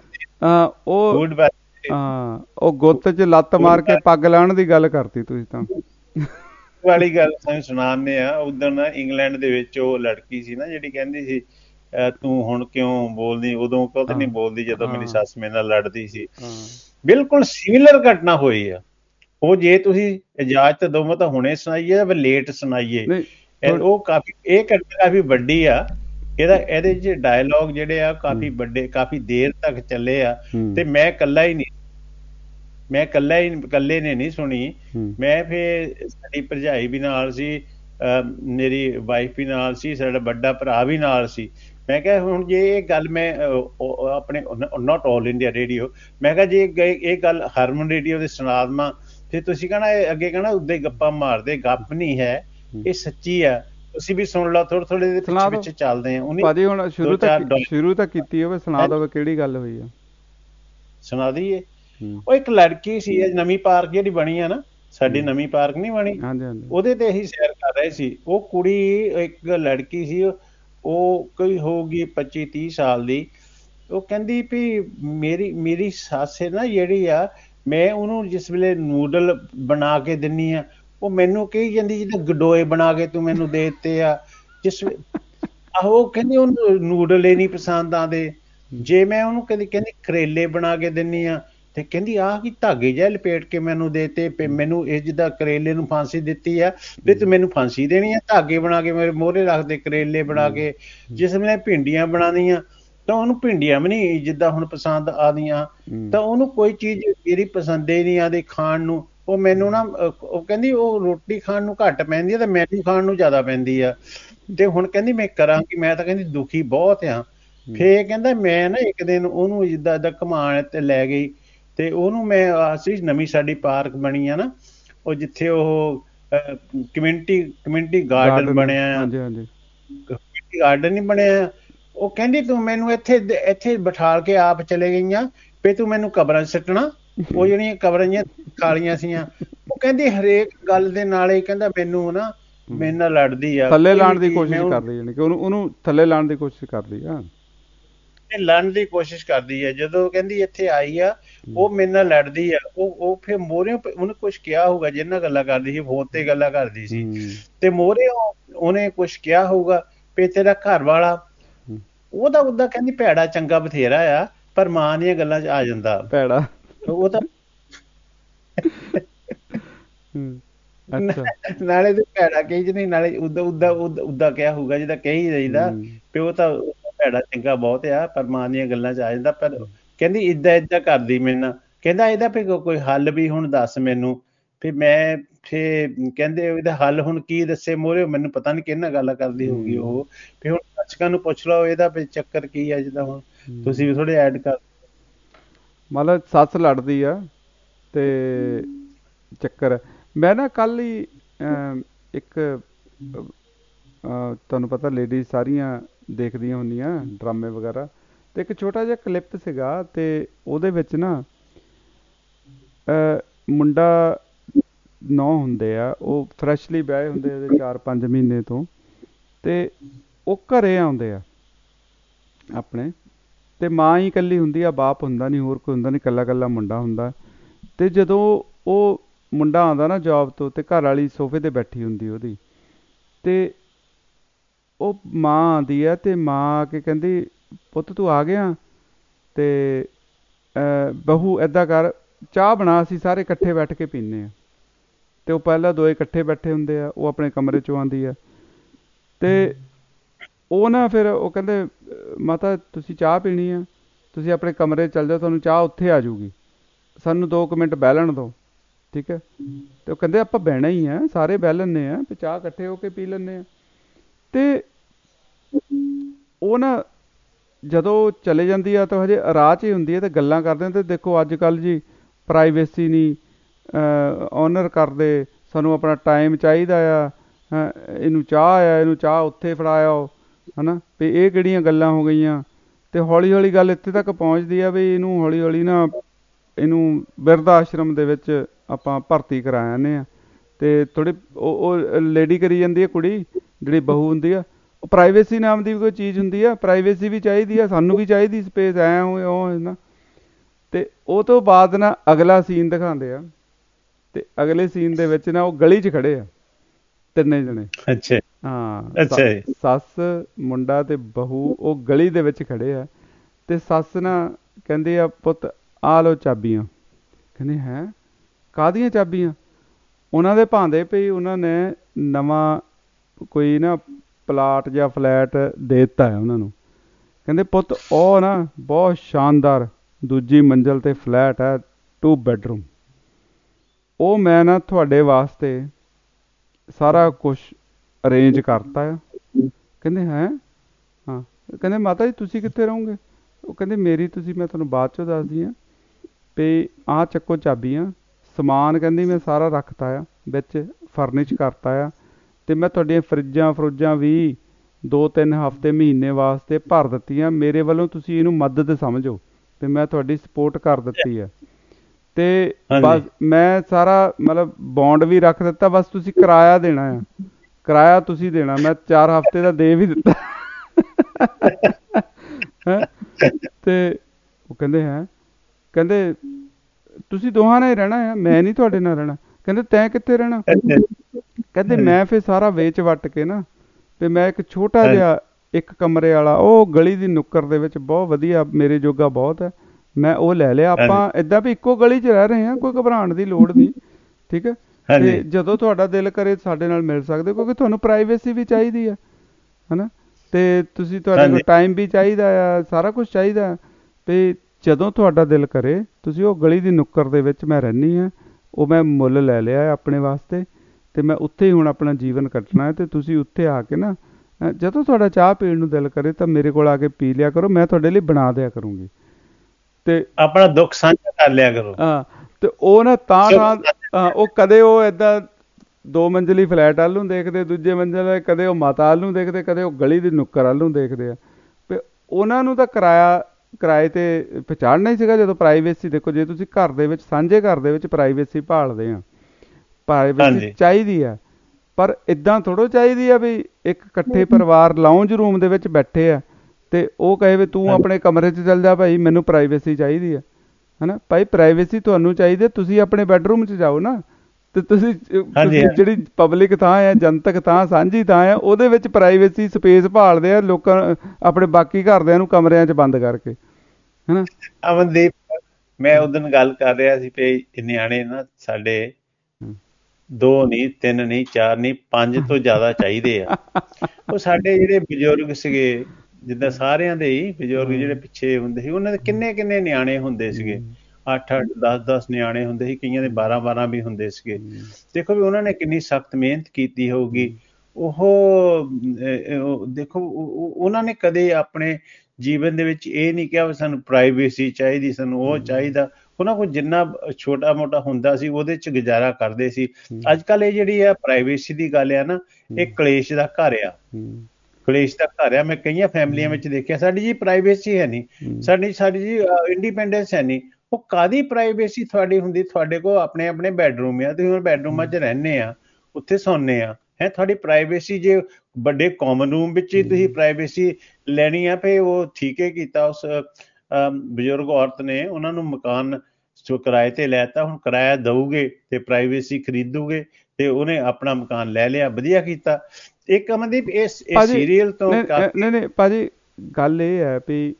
ਉਹ ਗੁੱਤ 'ਚ ਲੱਤ ਮਾਰ ਕੇ ਪੱਗ ਲਾਉਣ ਦੀ ਗੱਲ ਕਰਤੀ ਤੁਸੀਂ ਤਾਂ। ਵਾਲੀ ਗੱਲ ਸਾਨੂੰ ਸੁਣਾਉਂਦੇ ਆ। ਉਦੋਂ ਨਾ ਇੰਗਲੈਂਡ ਦੇ ਵਿੱਚ ਉਹ ਲੜਕੀ ਸੀ ਨਾ ਜਿਹੜੀ ਕਹਿੰਦੀ ਸੀ ਤੂੰ ਹੁਣ ਕਿਉਂ ਬੋਲਦੀ, ਉਦੋਂ ਕਦੇ ਨਹੀਂ ਬੋਲਦੀ ਜਦੋਂ ਮੇਰੀ ਸੱਸ ਮੇਰੇ ਨਾਲ ਲੜਦੀ ਸੀ। ਬਿਲਕੁਲ ਸਿਮਿਲਰ ਘਟਨਾ ਹੋਈ ਆ। ਉਹ ਜੇ ਤੁਸੀਂ ਇਜਾਜ਼ਤ ਦਿਓ ਮੈਂ ਤਾਂ ਹੁਣੇ ਸੁਣਾਈਏ ਜਾਂ ਲੇਟ ਸੁਣਾਈਏ, ਉਹ ਕਾਫੀ ਇਹ ਘਟਨਾ ਕਾਫੀ ਵੱਡੀ ਆ। ਇਹਦੇ 'ਚ ਡਾਇਲੌਗ ਜਿਹੜੇ ਆ ਕਾਫੀ ਵੱਡੇ, ਕਾਫੀ ਦੇਰ ਤੱਕ ਚੱਲੇ ਆ, ਤੇ ਮੈਂ ਇਕੱਲੇ ਨੇ ਨਹੀਂ ਸੁਣੀ। ਮੈਂ ਫਿਰ ਸਾਡੀ ਭਰਜਾਈ ਵੀ ਨਾਲ ਸੀ, ਮੇਰੀ ਵਾਈਫ ਵੀ ਨਾਲ ਸੀ, ਸਾਡਾ ਵੱਡਾ ਭਰਾ ਵੀ ਨਾਲ ਸੀ। ਮੈਂ ਕਿਹਾ ਹੁਣ ਜੇ ਇਹ ਗੱਲ ਮੈਂ ਆਪਣੇ ਨਾਟ ਆਲ ਇੰਡੀਆ ਰੇਡੀਓ, ਮੈਂ ਕਿਹਾ ਜੇ ਇਹ ਗੱਲ ਹਰਮਨ ਰੇਡੀਓ ਦੇ ਸੁਣਾ ਦੇਵਾਂ ਤੇ ਤੁਸੀਂ ਕਹਿਣਾ ਇਹ ਅੱਗੇ ਕਹਿਣਾ ਉੱਦਾਂ ਹੀ ਗੱਪਾਂ ਮਾਰਦੇ, ਗੱਪ ਨਹੀਂ ਹੈ, ਇਹ ਸੱਚੀ ਆ, ਤੁਸੀਂ ਵੀ ਸੁਣ ਲਓ। ਥੋੜੇ ਥੋੜੇ ਦੇ ਪਿੱਛੇ ਚੱਲਦੇ ਆ। ਭਾਜੀ ਹੁਣ ਸ਼ੁਰੂ ਤਾਂ ਕੀਤੀ ਹੋਵੇ, ਸੁਣਾ ਦੋ ਕਿਹੜੀ ਗੱਲ ਹੋਈ ਆ, ਸੁਣਾ ਦਈਏ। ਉਹ ਇੱਕ ਲੜਕੀ ਸੀ, ਨਵੀਂ ਪਾਰਕ ਜਿਹੜੀ ਬਣੀ ਆ ਨਾ, ਸਾਡੀ ਨਵੀਂ ਪਾਰਕ ਨਹੀਂ ਬਣੀ, ਉਹਦੇ ਤੇ ਅਸੀਂ ਸੈਰ ਕਰ ਰਹੇ ਸੀ। ਉਹ ਕੁੜੀ, ਇੱਕ ਲੜਕੀ ਸੀ, ਉਹ ਕੋਈ ਹੋਊਗੀ 25-30 ਸਾਲ ਦੀ। ਉਹ ਕਹਿੰਦੀ ਵੀ ਮੇਰੀ ਸੱਸ ਨਾ ਜਿਹੜੀ ਆ, ਮੈਂ ਉਹਨੂੰ ਜਿਸ ਵੇਲੇ ਨੂਡਲ ਬਣਾ ਕੇ ਦਿੰਨੀ ਆ, ਉਹ ਮੈਨੂੰ ਕਹੀ ਜਾਂਦੀ ਜਿੱਦਾਂ ਗਡੋਏ ਬਣਾ ਕੇ ਤੂੰ ਮੈਨੂੰ ਦੇ ਦਿੱਤੇ ਆ। ਆਹੋ, ਕਹਿੰਦੀ ਉਹਨੂੰ ਨੂਡਲ ਹੀ ਨਹੀਂ ਪਸੰਦ ਆਉਂਦੇ। ਜੇ ਮੈਂ ਉਹਨੂੰ ਕਹਿੰਦੀ ਕਰੇਲੇ ਬਣਾ ਕੇ ਦਿੰਨੀ ਆ, ਤੇ ਕਹਿੰਦੀ ਆਹ ਕੀ ਧਾਗੇ ਜਿਹੇ ਲਪੇਟ ਕੇ ਮੈਨੂੰ ਦੇਤੇ, ਮੈਨੂੰ ਇਹ ਜਿੱਦਾਂ ਕਰੇਲੇ ਨੂੰ ਫਾਂਸੀ ਦਿੱਤੀ ਆ, ਵੀ ਤੂੰ ਮੈਨੂੰ ਫਾਂਸੀ ਦੇਣੀ ਆ, ਧਾਗੇ ਬਣਾ ਕੇ ਮੇਰੇ ਮੋਹਰੇ ਰੱਖਦੇ, ਕਰੇਲੇ ਬਣਾ ਕੇ। ਜਿਸ ਵੇਲੇ ਭਿੰਡੀਆਂ ਬਣਾਉਣੀਆਂ ਤਾਂ ਉਹਨੂੰ ਭਿੰਡੀਆਂ ਵੀ ਨਹੀਂ ਜਿੱਦਾਂ ਹੁਣ ਪਸੰਦ ਆਉਂਦੀਆਂ, ਤਾਂ ਉਹਨੂੰ ਕੋਈ ਚੀਜ਼ ਮੇਰੀ ਪਸੰਦ ਹੀ ਨਹੀਂ ਆਉਂਦੀ ਖਾਣ ਨੂੰ। ਉਹ ਮੈਨੂੰ ਨਾ, ਉਹ ਕਹਿੰਦੀ ਉਹ ਰੋਟੀ ਖਾਣ ਨੂੰ ਘੱਟ ਪੈਂਦੀ ਆ ਤੇ ਮੈਨੂੰ ਖਾਣ ਨੂੰ ਜ਼ਿਆਦਾ ਪੈਂਦੀ ਆ। ਤੇ ਹੁਣ ਕਹਿੰਦੀ ਮੈਂ ਕਰਾਂਗੀ, ਮੈਂ ਤਾਂ ਕਹਿੰਦੀ ਦੁਖੀ ਬਹੁਤ ਆ। ਫੇਰ ਕਹਿੰਦਾ ਮੈਂ ਨਾ ਇੱਕ ਦਿਨ ਉਹਨੂੰ ਜਿੱਦਾਂ ਘੁਮਾਣ ਤੇ ਲੈ ਗਈ, ਤੇ ਉਹਨੂੰ ਮੈਂ ਅਸੀਂ ਨਵੀਂ ਸਾਡੀ ਪਾਰਕ ਬਣੀ ਆ ਨਾ, ਉਹ ਜਿੱਥੇ ਉਹ ਕਮਿਊਨਿਟੀ ਗਾਰਡਨ ਬਣਿਆ ਆ, ਕਮਿਊਨਿਟੀ ਗਾਰਡਨ ਹੀ ਬਣਿਆ। ਉਹ ਕਹਿੰਦੀ ਤੂੰ ਮੈਨੂੰ ਇੱਥੇ ਬਿਠਾ ਕੇ ਆਪ ਚਲੇ ਗਈਆਂ ਵੀ ਤੂੰ ਮੈਨੂੰ ਕਬਰਾਂ ਸਿੱਟਣਾ। ਉਹ ਜਿਹੜੀਆਂ ਕਬਰਾਂ ਜਿਹੀਆਂ ਕਾਲੀਆਂ ਸੀਆਂ, ਉਹ ਕਹਿੰਦੀ ਹਰੇਕ ਗੱਲ ਦੇ ਨਾਲ ਹੀ ਕਹਿੰਦਾ ਮੈਨੂੰ ਨਾ ਮੇਰੇ ਨਾਲ ਲੜਦੀ ਆ, ਥੱਲੇ ਲਾਉਣ ਦੀ ਕੋਸ਼ਿਸ਼ ਕਰਦੀ, ਯਾਨੀ ਕਿ ਉਹਨੂੰ ਥੱਲੇ ਲਾਉਣ ਦੀ ਕੋਸ਼ਿਸ਼ ਕਰਦੀ ਆ, ਲੜਨ ਦੀ ਕੋਸ਼ਿਸ਼ ਕਰਦੀ ਹੈ। ਜਦੋਂ ਕਹਿੰਦੀ ਇੱਥੇ ਆਈ ਆ, ਉਹ ਮੇਰੇ ਨਾਲ ਲੜਦੀ ਆ। ਉਹ ਫਿਰ ਮੋਹਰੇ ਉਹਨੇ ਕੁਛ ਕਿਹਾ ਹੋਊਗਾ, ਜਿਹਨਾਂ ਗੱਲਾਂ ਕਰਦੀ ਸੀ, ਫੋਨ ਤੇ ਗੱਲਾਂ ਕਰਦੀ ਸੀ, ਤੇ ਮੋਹਰੇ ਉਹਨੇ ਕੁਛ ਕਿਹਾ ਹੋਊਗਾ ਵੀ ਤੇਰਾ ਘਰ ਵਾਲਾ ਉਹਦਾ ਕਹਿੰਦੀ ਭੈੜਾ ਚੰਗਾ ਬਥੇਰਾ ਆ, ਪਰ ਮਾਂ ਦੀਆਂ ਗੱਲਾਂ 'ਚ ਆ ਜਾਂਦਾ ਭੈੜਾ। ਉਹ ਤਾਂ ਨਾਲੇ ਤੇ ਭੈੜਾ ਕਹੀ ਨਹੀਂ, ਨਾਲੇ ਉਦਾਂ ਕਿਹਾ ਹੋਊਗਾ ਜਿੱਦਾਂ ਕਹੀ ਜਾਈਦਾ ਵੀ ਉਹ ਤਾਂ ਭੈੜਾ ਚੰਗਾ ਬਹੁਤ ਆ, ਪਰ ਮਾਂ ਦੀਆਂ ਗੱਲਾਂ 'ਚ ਆ ਜਾਂਦਾ। ਪਰ ਕਹਿੰਦੀ ਏਦਾਂ ਕਰਦੀ ਮੇਰੇ ਨਾਲ। ਕਹਿੰਦਾ ਇਹਦਾ ਫਿਰ ਕੋਈ ਹੱਲ ਵੀ ਹੁਣ ਦੱਸ ਮੈਨੂੰ। ਫਿਰ ਮੈਂ ਕਹਿੰਦੇ ਇਹਦਾ ਹੱਲ ਹੁਣ ਕੀ ਦੱਸੇ ਮੋਹਰੇ, ਮੈਨੂੰ ਪਤਾ ਨੀ ਕਿਹਨਾਂ ਗੱਲ ਕਰਦੀ ਹੋਊਗੀ ਉਹ। ਫਿਰ ਹੁਣ ਦਰਸ਼ਕਾਂ ਨੂੰ ਪੁੱਛ ਲਓ ਇਹਦਾ ਫਿਰ ਚੱਕਰ ਕੀ ਆ, ਜਿੱਦਾਂ ਹੁਣ ਤੁਸੀਂ ਵੀ ਥੋੜੇ ਐਡ ਕਰ। ਮਤਲਬ ਸੱਸ ਲੜਦੀ ਆ ਤੇ ਚੱਕਰ। ਮੈਂ ਨਾ ਕੱਲ ਹੀ ਇੱਕ, ਤੁਹਾਨੂੰ ਪਤਾ ਲੇਡੀਜ਼ ਸਾਰੀਆਂ ਦੇਖਦੀਆਂ ਹੁੰਦੀਆਂ ਡਰਾਮੇ ਵਗੈਰਾ, ਤੇ ਇੱਕ ਛੋਟਾ ਜਿਹਾ ਕਲਿੱਪ ਸੀਗਾ, ਤੇ ਉਹਦੇ ਵਿੱਚ ਨਾ ਮੁੰਡਾ ਨੌ ਹੁੰਦੇ ਆ, ਉਹ ਫਰੈਸ਼ਲੀ ਵਿਆਹੇ ਹੁੰਦੇ ਆ 4-5 ਮਹੀਨੇ ਤੋਂ, ਤੇ ਉਹ ਘਰੇ ਆਉਂਦੇ ਆ ਆਪਣੇ, ਤੇ ਮਾਂ ਹੀ ਇਕੱਲੀ ਹੁੰਦੀ ਆ, ਬਾਪ ਹੁੰਦਾ ਨਹੀਂ, ਹੋਰ ਕੋਈ ਹੁੰਦਾ ਨਹੀਂ, ਇਕੱਲਾ ਮੁੰਡਾ ਹੁੰਦਾ। ਤੇ ਜਦੋਂ ਉਹ ਮੁੰਡਾ ਆਉਂਦਾ ਨਾ ਜੌਬ ਤੋਂ, ਤੇ ਘਰ ਵਾਲੀ ਸੋਫੇ ਤੇ ਬੈਠੀ ਹੁੰਦੀ ਉਹਦੀ, ਤੇ ਉਹ ਮਾਂ ਆਉਂਦੀ ਆ, ਤੇ ਮਾਂ ਆ ਕੇ ਕਹਿੰਦੀ ਪੁੱਤ ਤੂੰ ਆ ਗਿਆ, ਤੇ ਬਹੂ ਏਦਾਂ ਕਰ ਚਾਹ ਬਣਾ, ਅਸੀਂ ਸਾਰੇ ਇਕੱਠੇ ਬੈਠ ਕੇ ਪੀਂਦੇ ਹਾਂ। ਤੇ ਉਹ ਪਹਿਲਾਂ ਦੋਏ ਇਕੱਠੇ ਬੈਠੇ ਹੁੰਦੇ ਆ, ਉਹ ਆਪਣੇ ਕਮਰੇ 'ਚੋਂ ਆਉਂਦੀ ਆ, ਤੇ ਉਹ ਨਾ ਫਿਰ ਉਹ ਕਹਿੰਦੇ ਮਾਤਾ ਤੁਸੀਂ ਚਾਹ ਪੀਣੀ ਆ, ਤੁਸੀਂ ਆਪਣੇ ਕਮਰੇ 'ਚ ਚੱਲ ਜਾਓ, ਤੁਹਾਨੂੰ ਚਾਹ ਉੱਥੇ ਆ ਜਾਊਗੀ, ਸਾਨੂੰ 2 ਮਿੰਟ ਬਹਿ ਲੈਣ ਦਿਓ, ਠੀਕ ਹੈ। ਤੇ ਉਹ ਕਹਿੰਦੇ ਆਪਾਂ ਬਹਿਣਾ ਹੀ ਆ, ਸਾਰੇ ਬਹਿ ਲੈਂਦੇ ਆ, ਤੇ ਚਾਹ ਇਕੱਠੇ ਹੋ ਕੇ ਪੀ ਲੈਂਦੇ ਆ। ਤੇ ਉਹ ਨਾ ਜਦੋਂ ਚਲੇ ਜਾਂਦੀ ਆ ਤਾਂ ਹਜੇ ਰਾਹ 'ਚ ਹੀ ਹੁੰਦੀ ਹੈ, ਤੇ ਗੱਲਾਂ ਕਰਦੇ, ਤੇ ਦੇਖੋ ਅੱਜ ਕੱਲ੍ਹ ਜੀ ਪ੍ਰਾਈਵੇਸੀ ਨਹੀਂ ਔਨਰ ਕਰਦੇ, ਸਾਨੂੰ ਆਪਣਾ ਟਾਈਮ ਚਾਹੀਦਾ ਆ, ਇਹਨੂੰ ਚਾਹ ਉੱਥੇ ਫੜਾਇਓ, ਹੈ ਨਾ, ਵੀ ਇਹ ਕਿਹੜੀਆਂ ਗੱਲਾਂ ਹੋ ਗਈਆਂ। ਤੇ ਹੌਲੀ ਹੌਲੀ ਗੱਲ ਇੱਥੇ ਤੱਕ ਪਹੁੰਚਦੀ ਆ ਵੀ ਇਹਨੂੰ ਹੌਲੀ ਹੌਲੀ ਨਾ ਇਹਨੂੰ ਬਿਰਧ ਆਸ਼ਰਮ ਦੇ ਵਿੱਚ ਆਪਾਂ ਭਰਤੀ ਕਰਾ ਜਾਂਦੇ ਹਾਂ। ਤੇ ਥੋੜ੍ਹੀ ਉਹ ਲੇਡੀ ਕਰੀ ਜਾਂਦੀ ਹੈ, ਕੁੜੀ ਜਿਹੜੀ ਬਹੂ ਹੁੰਦੀ ਆ, ਉਹ ਪ੍ਰਾਈਵੇਸੀ ਨਾਮ ਦੀ ਵੀ ਕੋਈ ਚੀਜ਼ ਹੁੰਦੀ ਆ, ਪ੍ਰਾਈਵੇਸੀ ਵੀ ਚਾਹੀਦੀ ਆ, ਸਾਨੂੰ ਵੀ ਚਾਹੀਦੀ ਸਪੇਸ, ਐਂ ਉਹ ਨਾ। ਤੇ ਉਹ ਤੋਂ ਬਾਅਦ ਨਾ ਅਗਲਾ ਸੀਨ ਦਿਖਾਉਂਦੇ ਆ, ਤੇ ਅਗਲੇ ਸੀਨ ਦੇ ਵਿੱਚ ਨਾ ਉਹ ਗਲੀ 'ਚ ਖੜੇ ਆ ਤਿੰਨੇ ਜਣੇ। ਅੱਛਾ ਹਾਂ, ਅੱਛਾ, ਸੱਸ ਮੁੰਡਾ ਤੇ ਬਹੂ ਉਹ ਗਲੀ ਦੇ ਵਿੱਚ ਖੜੇ ਆ, ਤੇ ਸੱਸ ਨਾ ਕਹਿੰਦੀ ਆ ਪੁੱਤ ਆ ਲਓ ਚਾਬੀਆਂ। ਕਹਿੰਦੇ ਹੈਂ ਕਾਹਦੀਆਂ ਚਾਬੀਆਂ? ਉਹਨਾਂ ਦੇ ਭਾਂਦੇ ਪਈ, ਉਹਨਾਂ ਨੇ ਨਵਾਂ ਕੋਈ ਨਾ ਪਲਾਟ ਜਾਂ ਫਲੈਟ ਦੇ ਦਿੱਤਾ ਹੈ ਉਹਨਾਂ ਨੂੰ। ਕਹਿੰਦੇ ਪੁੱਤ ਉਹ ਨਾ ਬਹੁਤ ਸ਼ਾਨਦਾਰ ਦੂਜੀ ਮੰਜ਼ਿਲ 'ਤੇ ਫਲੈਟ ਹੈ 2 ਬੈਡਰੂਮ, ਉਹ ਮੈਂ ਨਾ ਤੁਹਾਡੇ ਵਾਸਤੇ ਸਾਰਾ ਕੁਛ ਅਰੇਂਜ ਕਰਤਾ ਆ। ਕਹਿੰਦੇ ਹੈਂ? ਹਾਂ। ਕਹਿੰਦੇ ਮਾਤਾ ਜੀ ਤੁਸੀਂ ਕਿੱਥੇ ਰਹੋਗੇ? ਉਹ ਕਹਿੰਦੇ ਮੇਰੀ ਤੁਸੀਂ, ਮੈਂ ਤੁਹਾਨੂੰ ਬਾਅਦ 'ਚੋਂ ਦੱਸਦੀ ਹਾਂ ਵੀ ਆਹ ਚੱਕੋ ਚਾਬੀਆਂ, ਸਮਾਨ ਕਹਿੰਦੀ ਮੈਂ ਸਾਰਾ ਰੱਖਤਾ ਆ ਵਿੱਚ, ਫਰਨਿਸ਼ ਕਰਤਾ ਆ, ਅਤੇ ਮੈਂ ਤੁਹਾਡੀਆਂ ਫਰੂਜਾਂ ਵੀ 2-3 ਹਫ਼ਤੇ ਮਹੀਨੇ ਵਾਸਤੇ ਭਰ ਦਿੱਤੀਆਂ। ਮੇਰੇ ਵੱਲੋਂ ਤੁਸੀਂ ਇਹਨੂੰ ਮਦਦ ਸਮਝੋ ਅਤੇ ਮੈਂ ਤੁਹਾਡੀ ਸਪੋਰਟ ਕਰ ਦਿੱਤੀ ਹੈ। ਅਤੇ ਬਸ ਮੈਂ ਸਾਰਾ ਮਤਲਬ ਬੌਂਡ ਵੀ ਰੱਖ ਦਿੱਤਾ, ਬਸ ਤੁਸੀਂ ਕਿਰਾਇਆ ਦੇਣਾ ਆ, ਕਿਰਾਇਆ ਤੁਸੀਂ ਦੇਣਾ। ਮੈਂ 4 ਹਫ਼ਤੇ ਦਾ ਦੇ ਵੀ ਦਿੱਤਾ। ਅਤੇ ਉਹ ਕਹਿੰਦੇ ਹੈਂ? ਕਹਿੰਦੇ ਤੁਸੀਂ ਦੋਹਾਂ ਨੇ ਰਹਿਣਾ ਆ, ਮੈਂ ਨਹੀਂ ਤੁਹਾਡੇ ਨਾਲ ਰਹਿਣਾ। ਕਹਿੰਦੇ ਤੈਂ ਕਿੱਥੇ ਰਹਿਣਾ? ਕਹਿੰਦੇ ਮੈਂ ਫਿਰ ਸਾਰਾ ਵੇਚ ਵੱਟ ਕੇ ਨਾ, ਅਤੇ ਮੈਂ ਇੱਕ ਛੋਟਾ ਜਿਹਾ 1 ਕਮਰੇ ਵਾਲਾ, ਉਹ ਗਲੀ ਦੀ ਨੁੱਕਰ ਦੇ ਵਿੱਚ ਬਹੁਤ ਵਧੀਆ, ਮੇਰੇ ਜੋਗਾ ਬਹੁਤ ਹੈ, ਮੈਂ ਉਹ ਲੈ ਲਿਆ। ਆਪਾਂ ਇੱਦਾਂ ਵੀ ਇੱਕੋ ਗਲੀ 'ਚ ਰਹਿ ਰਹੇ ਹਾਂ, ਕੋਈ ਘਬਰਾਉਣ ਦੀ ਲੋੜ ਨਹੀਂ, ਠੀਕ ਹੈ। ਅਤੇ ਜਦੋਂ ਤੁਹਾਡਾ ਦਿਲ ਕਰੇ ਸਾਡੇ ਨਾਲ ਮਿਲ ਸਕਦੇ, ਕਿਉਂਕਿ ਤੁਹਾਨੂੰ ਪ੍ਰਾਈਵੇਸੀ ਵੀ ਚਾਹੀਦੀ ਹੈ ਨਾ, ਅਤੇ ਤੁਸੀਂ, ਤੁਹਾਡੇ ਕੋਲ ਟਾਈਮ ਵੀ ਚਾਹੀਦਾ ਆ, ਸਾਰਾ ਕੁਛ ਚਾਹੀਦਾ। ਅਤੇ ਜਦੋਂ ਤੁਹਾਡਾ ਦਿਲ ਕਰੇ ਤੁਸੀਂ ਉਹ ਗਲੀ ਦੀ ਨੁੱਕਰ ਦੇ ਵਿੱਚ ਮੈਂ ਰਹਿੰਦੀ ਹਾਂ, ਉਹ ਮੈਂ ਮੁੱਲ ਲੈ ਲਿਆ ਆਪਣੇ ਵਾਸਤੇ, ਅਤੇ ਮੈਂ ਉੱਥੇ ਹੀ ਹੁਣ ਆਪਣਾ ਜੀਵਨ ਕੱਟਣਾ ਹੈ। ਅਤੇ ਤੁਸੀਂ ਉੱਥੇ ਆ ਕੇ ਨਾ, ਜਦੋਂ ਤੁਹਾਡਾ ਚਾਹ ਪੀਣ ਨੂੰ ਦਿਲ ਕਰੇ ਤਾਂ ਮੇਰੇ ਕੋਲ ਆ ਕੇ ਪੀ ਲਿਆ ਕਰੋ, ਮੈਂ ਤੁਹਾਡੇ ਲਈ ਬਣਾ ਦਿਆ ਕਰੂੰਗੀ, ਅਤੇ ਆਪਣਾ ਦੁੱਖ ਸਾਂਝਾ ਕਰ ਲਿਆ ਕਰੋ। ਹਾਂ। ਅਤੇ ਉਹ ਨਾ ਤਾਂ ਉਹ ਕਦੇ ਉਹ ਇੱਦਾਂ 2 ਮੰਜ਼ਲੀ ਫਲੈਟ ਵੱਲ ਨੂੰ ਦੇਖਦੇ, ਦੂਜੇ ਮੰਜ਼ਿਲ, ਕਦੇ ਉਹ ਮਾਤਾ ਵੱਲ ਨੂੰ ਦੇਖਦੇ, ਕਦੇ ਉਹ ਗਲੀ ਦੀ ਨੁੱਕਰ ਵੱਲ ਨੂੰ ਦੇਖਦੇ ਆ। ਅਤੇ ਉਹਨਾਂ ਨੂੰ ਤਾਂ ਕਿਰਾਏ 'ਤੇ ਪਹੁੰਚਾੜਨਾ ਹੀ ਸੀਗਾ। ਜਦੋਂ ਪ੍ਰਾਈਵੇਸੀ, ਦੇਖੋ ਜੇ ਤੁਸੀਂ ਘਰ ਦੇ ਵਿੱਚ, ਸਾਂਝੇ ਘਰ ਦੇ ਵਿੱਚ ਪ੍ਰਾਈਵੇਸੀ ਭਾਲਦੇ ਆ, ਪ੍ਰਾਈਵੇਸੀ ਚਾਹੀਦੀ ਆ, ਪਰ ਇੱਦਾਂ ਥੋੜ੍ਹਾ ਚਾਹੀਦੀ ਆ ਵੀ ਇੱਕ ਇਕੱਠੇ ਪਰਿਵਾਰ ਲਾਉਂਜ ਰੂਮ ਦੇ ਵਿੱਚ ਬੈਠੇ ਆ ਅਤੇ ਉਹ ਕਹੇ ਵੀ ਤੂੰ ਆਪਣੇ ਕਮਰੇ 'ਚ ਚੱਲ ਜਾ ਭਾਈ, ਮੈਨੂੰ ਪ੍ਰਾਈਵੇਸੀ ਚਾਹੀਦੀ ਆ, ਹੈ ਨਾ। ਭਾਈ ਪ੍ਰਾਈਵੇਸੀ ਤੁਹਾਨੂੰ ਚਾਹੀਦੀ, ਤੁਸੀਂ ਆਪਣੇ ਬੈਡਰੂਮ 'ਚ ਜਾਓ ਨਾ, ਅਤੇ ਤੁਸੀਂ ਜਿਹੜੀ ਪਬਲਿਕ ਥਾਂ ਹੈ, ਜਨਤਕ ਥਾਂ, ਸਾਂਝੀ ਥਾਂ ਹੈ, ਉਹਦੇ ਵਿੱਚ ਪ੍ਰਾਈਵੇਸੀ ਸਪੇਸ ਭਾਲਦੇ ਆ ਲੋਕਾਂ, ਆਪਣੇ ਬਾਕੀ ਘਰਦਿਆਂ ਨੂੰ ਕਮਰਿਆਂ 'ਚ ਬੰਦ ਕਰਕੇ, ਹੈ ਨਾ। ਅਮਨਦੀਪ, ਮੈਂ ਉਸ ਦਿਨ ਗੱਲ ਕਰ ਰਿਹਾ ਸੀ ਵੀ ਨਿਆਣੇ ਨਾ ਸਾਡੇ 2 ਨਹੀਂ, 3 ਨਹੀਂ, 4 ਨਹੀਂ, 5 ਤੋਂ ਜ਼ਿਆਦਾ ਚਾਹੀਦੇ ਆ। ਉਹ ਸਾਡੇ ਜਿਹੜੇ ਬਜ਼ੁਰਗ ਸੀਗੇ, ਜਿੱਦਾਂ ਸਾਰਿਆਂ ਦੇ ਹੀ ਬਜ਼ੁਰਗ ਜਿਹੜੇ ਪਿੱਛੇ ਹੁੰਦੇ ਸੀ, ਉਹਨਾਂ ਦੇ ਕਿੰਨੇ ਨਿਆਣੇ ਹੁੰਦੇ ਸੀਗੇ, 8-8, 10-10 ਨਿਆਣੇ ਹੁੰਦੇ ਸੀ, ਕਈਆਂ ਦੇ 12-12 ਵੀ ਹੁੰਦੇ ਸੀਗੇ। ਦੇਖੋ ਵੀ ਉਹਨਾਂ ਨੇ ਕਿੰਨੀ ਸਖਤ ਮਿਹਨਤ ਕੀਤੀ ਹੋਊਗੀ। ਉਹ ਦੇਖੋ ਉਹਨਾਂ ਨੇ ਕਦੇ ਆਪਣੇ ਜੀਵਨ ਦੇ ਵਿੱਚ ਇਹ ਨਹੀਂ ਕਿਹਾ ਵੀ ਸਾਨੂੰ ਪ੍ਰਾਈਵੇਸੀ ਚਾਹੀਦੀ, ਸਾਨੂੰ ਉਹ ਚਾਹੀਦਾ। ਉਹਨਾਂ ਕੋਲ ਜਿੰਨਾ ਛੋਟਾ ਮੋਟਾ ਹੁੰਦਾ ਸੀ ਉਹਦੇ 'ਚ ਗੁਜ਼ਾਰਾ ਕਰਦੇ ਸੀ। ਅੱਜ ਕੱਲ੍ਹ ਇਹ ਜਿਹੜੀ ਆ ਪ੍ਰਾਈਵੇਸੀ ਦੀ ਗੱਲ ਆ ਨਾ, ਇਹ ਕਲੇਸ਼ ਦਾ ਘਰ ਆ, ਕਲੇਸ਼ ਦਾ ਘਰ ਆ। ਮੈਂ ਕਈਆਂ ਫੈਮਲੀਆਂ ਵਿੱਚ ਦੇਖਿਆ, ਸਾਡੀ ਜੀ ਪ੍ਰਾਈਵੇਸੀ ਹੈ ਨਹੀਂ, ਸਾਡੀ ਜੀ ਇੰਡੀਪੈਂਡੈਂਸ ਹੈ ਨਹੀਂ। ਉਹ ਕਾਹਦੀ ਪ੍ਰਾਈਵੇਸੀ ਤੁਹਾਡੀ ਹੁੰਦੀ? ਤੁਹਾਡੇ ਕੋਲ ਆਪਣੇ ਆਪਣੇ ਬੈਡਰੂਮ ਆ, ਤੁਸੀਂ ਬੈਡਰੂਮਾਂ 'ਚ ਰਹਿੰਦੇ ਆ, ਉੱਥੇ ਸੌਂਦੇ ਆ, ਹੈ। ਤੁਹਾਡੀ ਪ੍ਰਾਈਵੇਸੀ ਜੇ ਵੱਡੇ ਕਾਮਨ ਰੂਮ ਵਿੱਚ ਹੀ ਤੁਸੀਂ ਪ੍ਰਾਈਵੇਸੀ ਲੈਣੀ ਆ, ਫਿਰ ਉਹ ਠੀਕ ਹੈ ਕੀਤਾ ਉਸ ਬਜ਼ੁਰਗ ਔਰਤ ਨੇ, ਉਹਨਾਂ ਨੂੰ ਮਕਾਨ ਜੋ ਕਿਰਾਏ 'ਤੇ ਲੈ ਤਾ, ਹੁਣ ਕਿਰਾਇਆ ਦਊਗੇ ਅਤੇ ਪ੍ਰਾਈਵੇਸੀ ਖਰੀਦੂਗੇ, ਅਤੇ ਉਹਨੇ ਆਪਣਾ ਮਕਾਨ ਲੈ ਲਿਆ, ਵਧੀਆ ਕੀਤਾ। ਇੱਕ ਅਮਨਦੀਪ ਇਹ ਸੀਰੀਅਲ ਤੋਂ ਨਹੀਂ ਭਾਅ ਜੀ, ਗੱਲ ਇਹ ਹੈ ਵੀ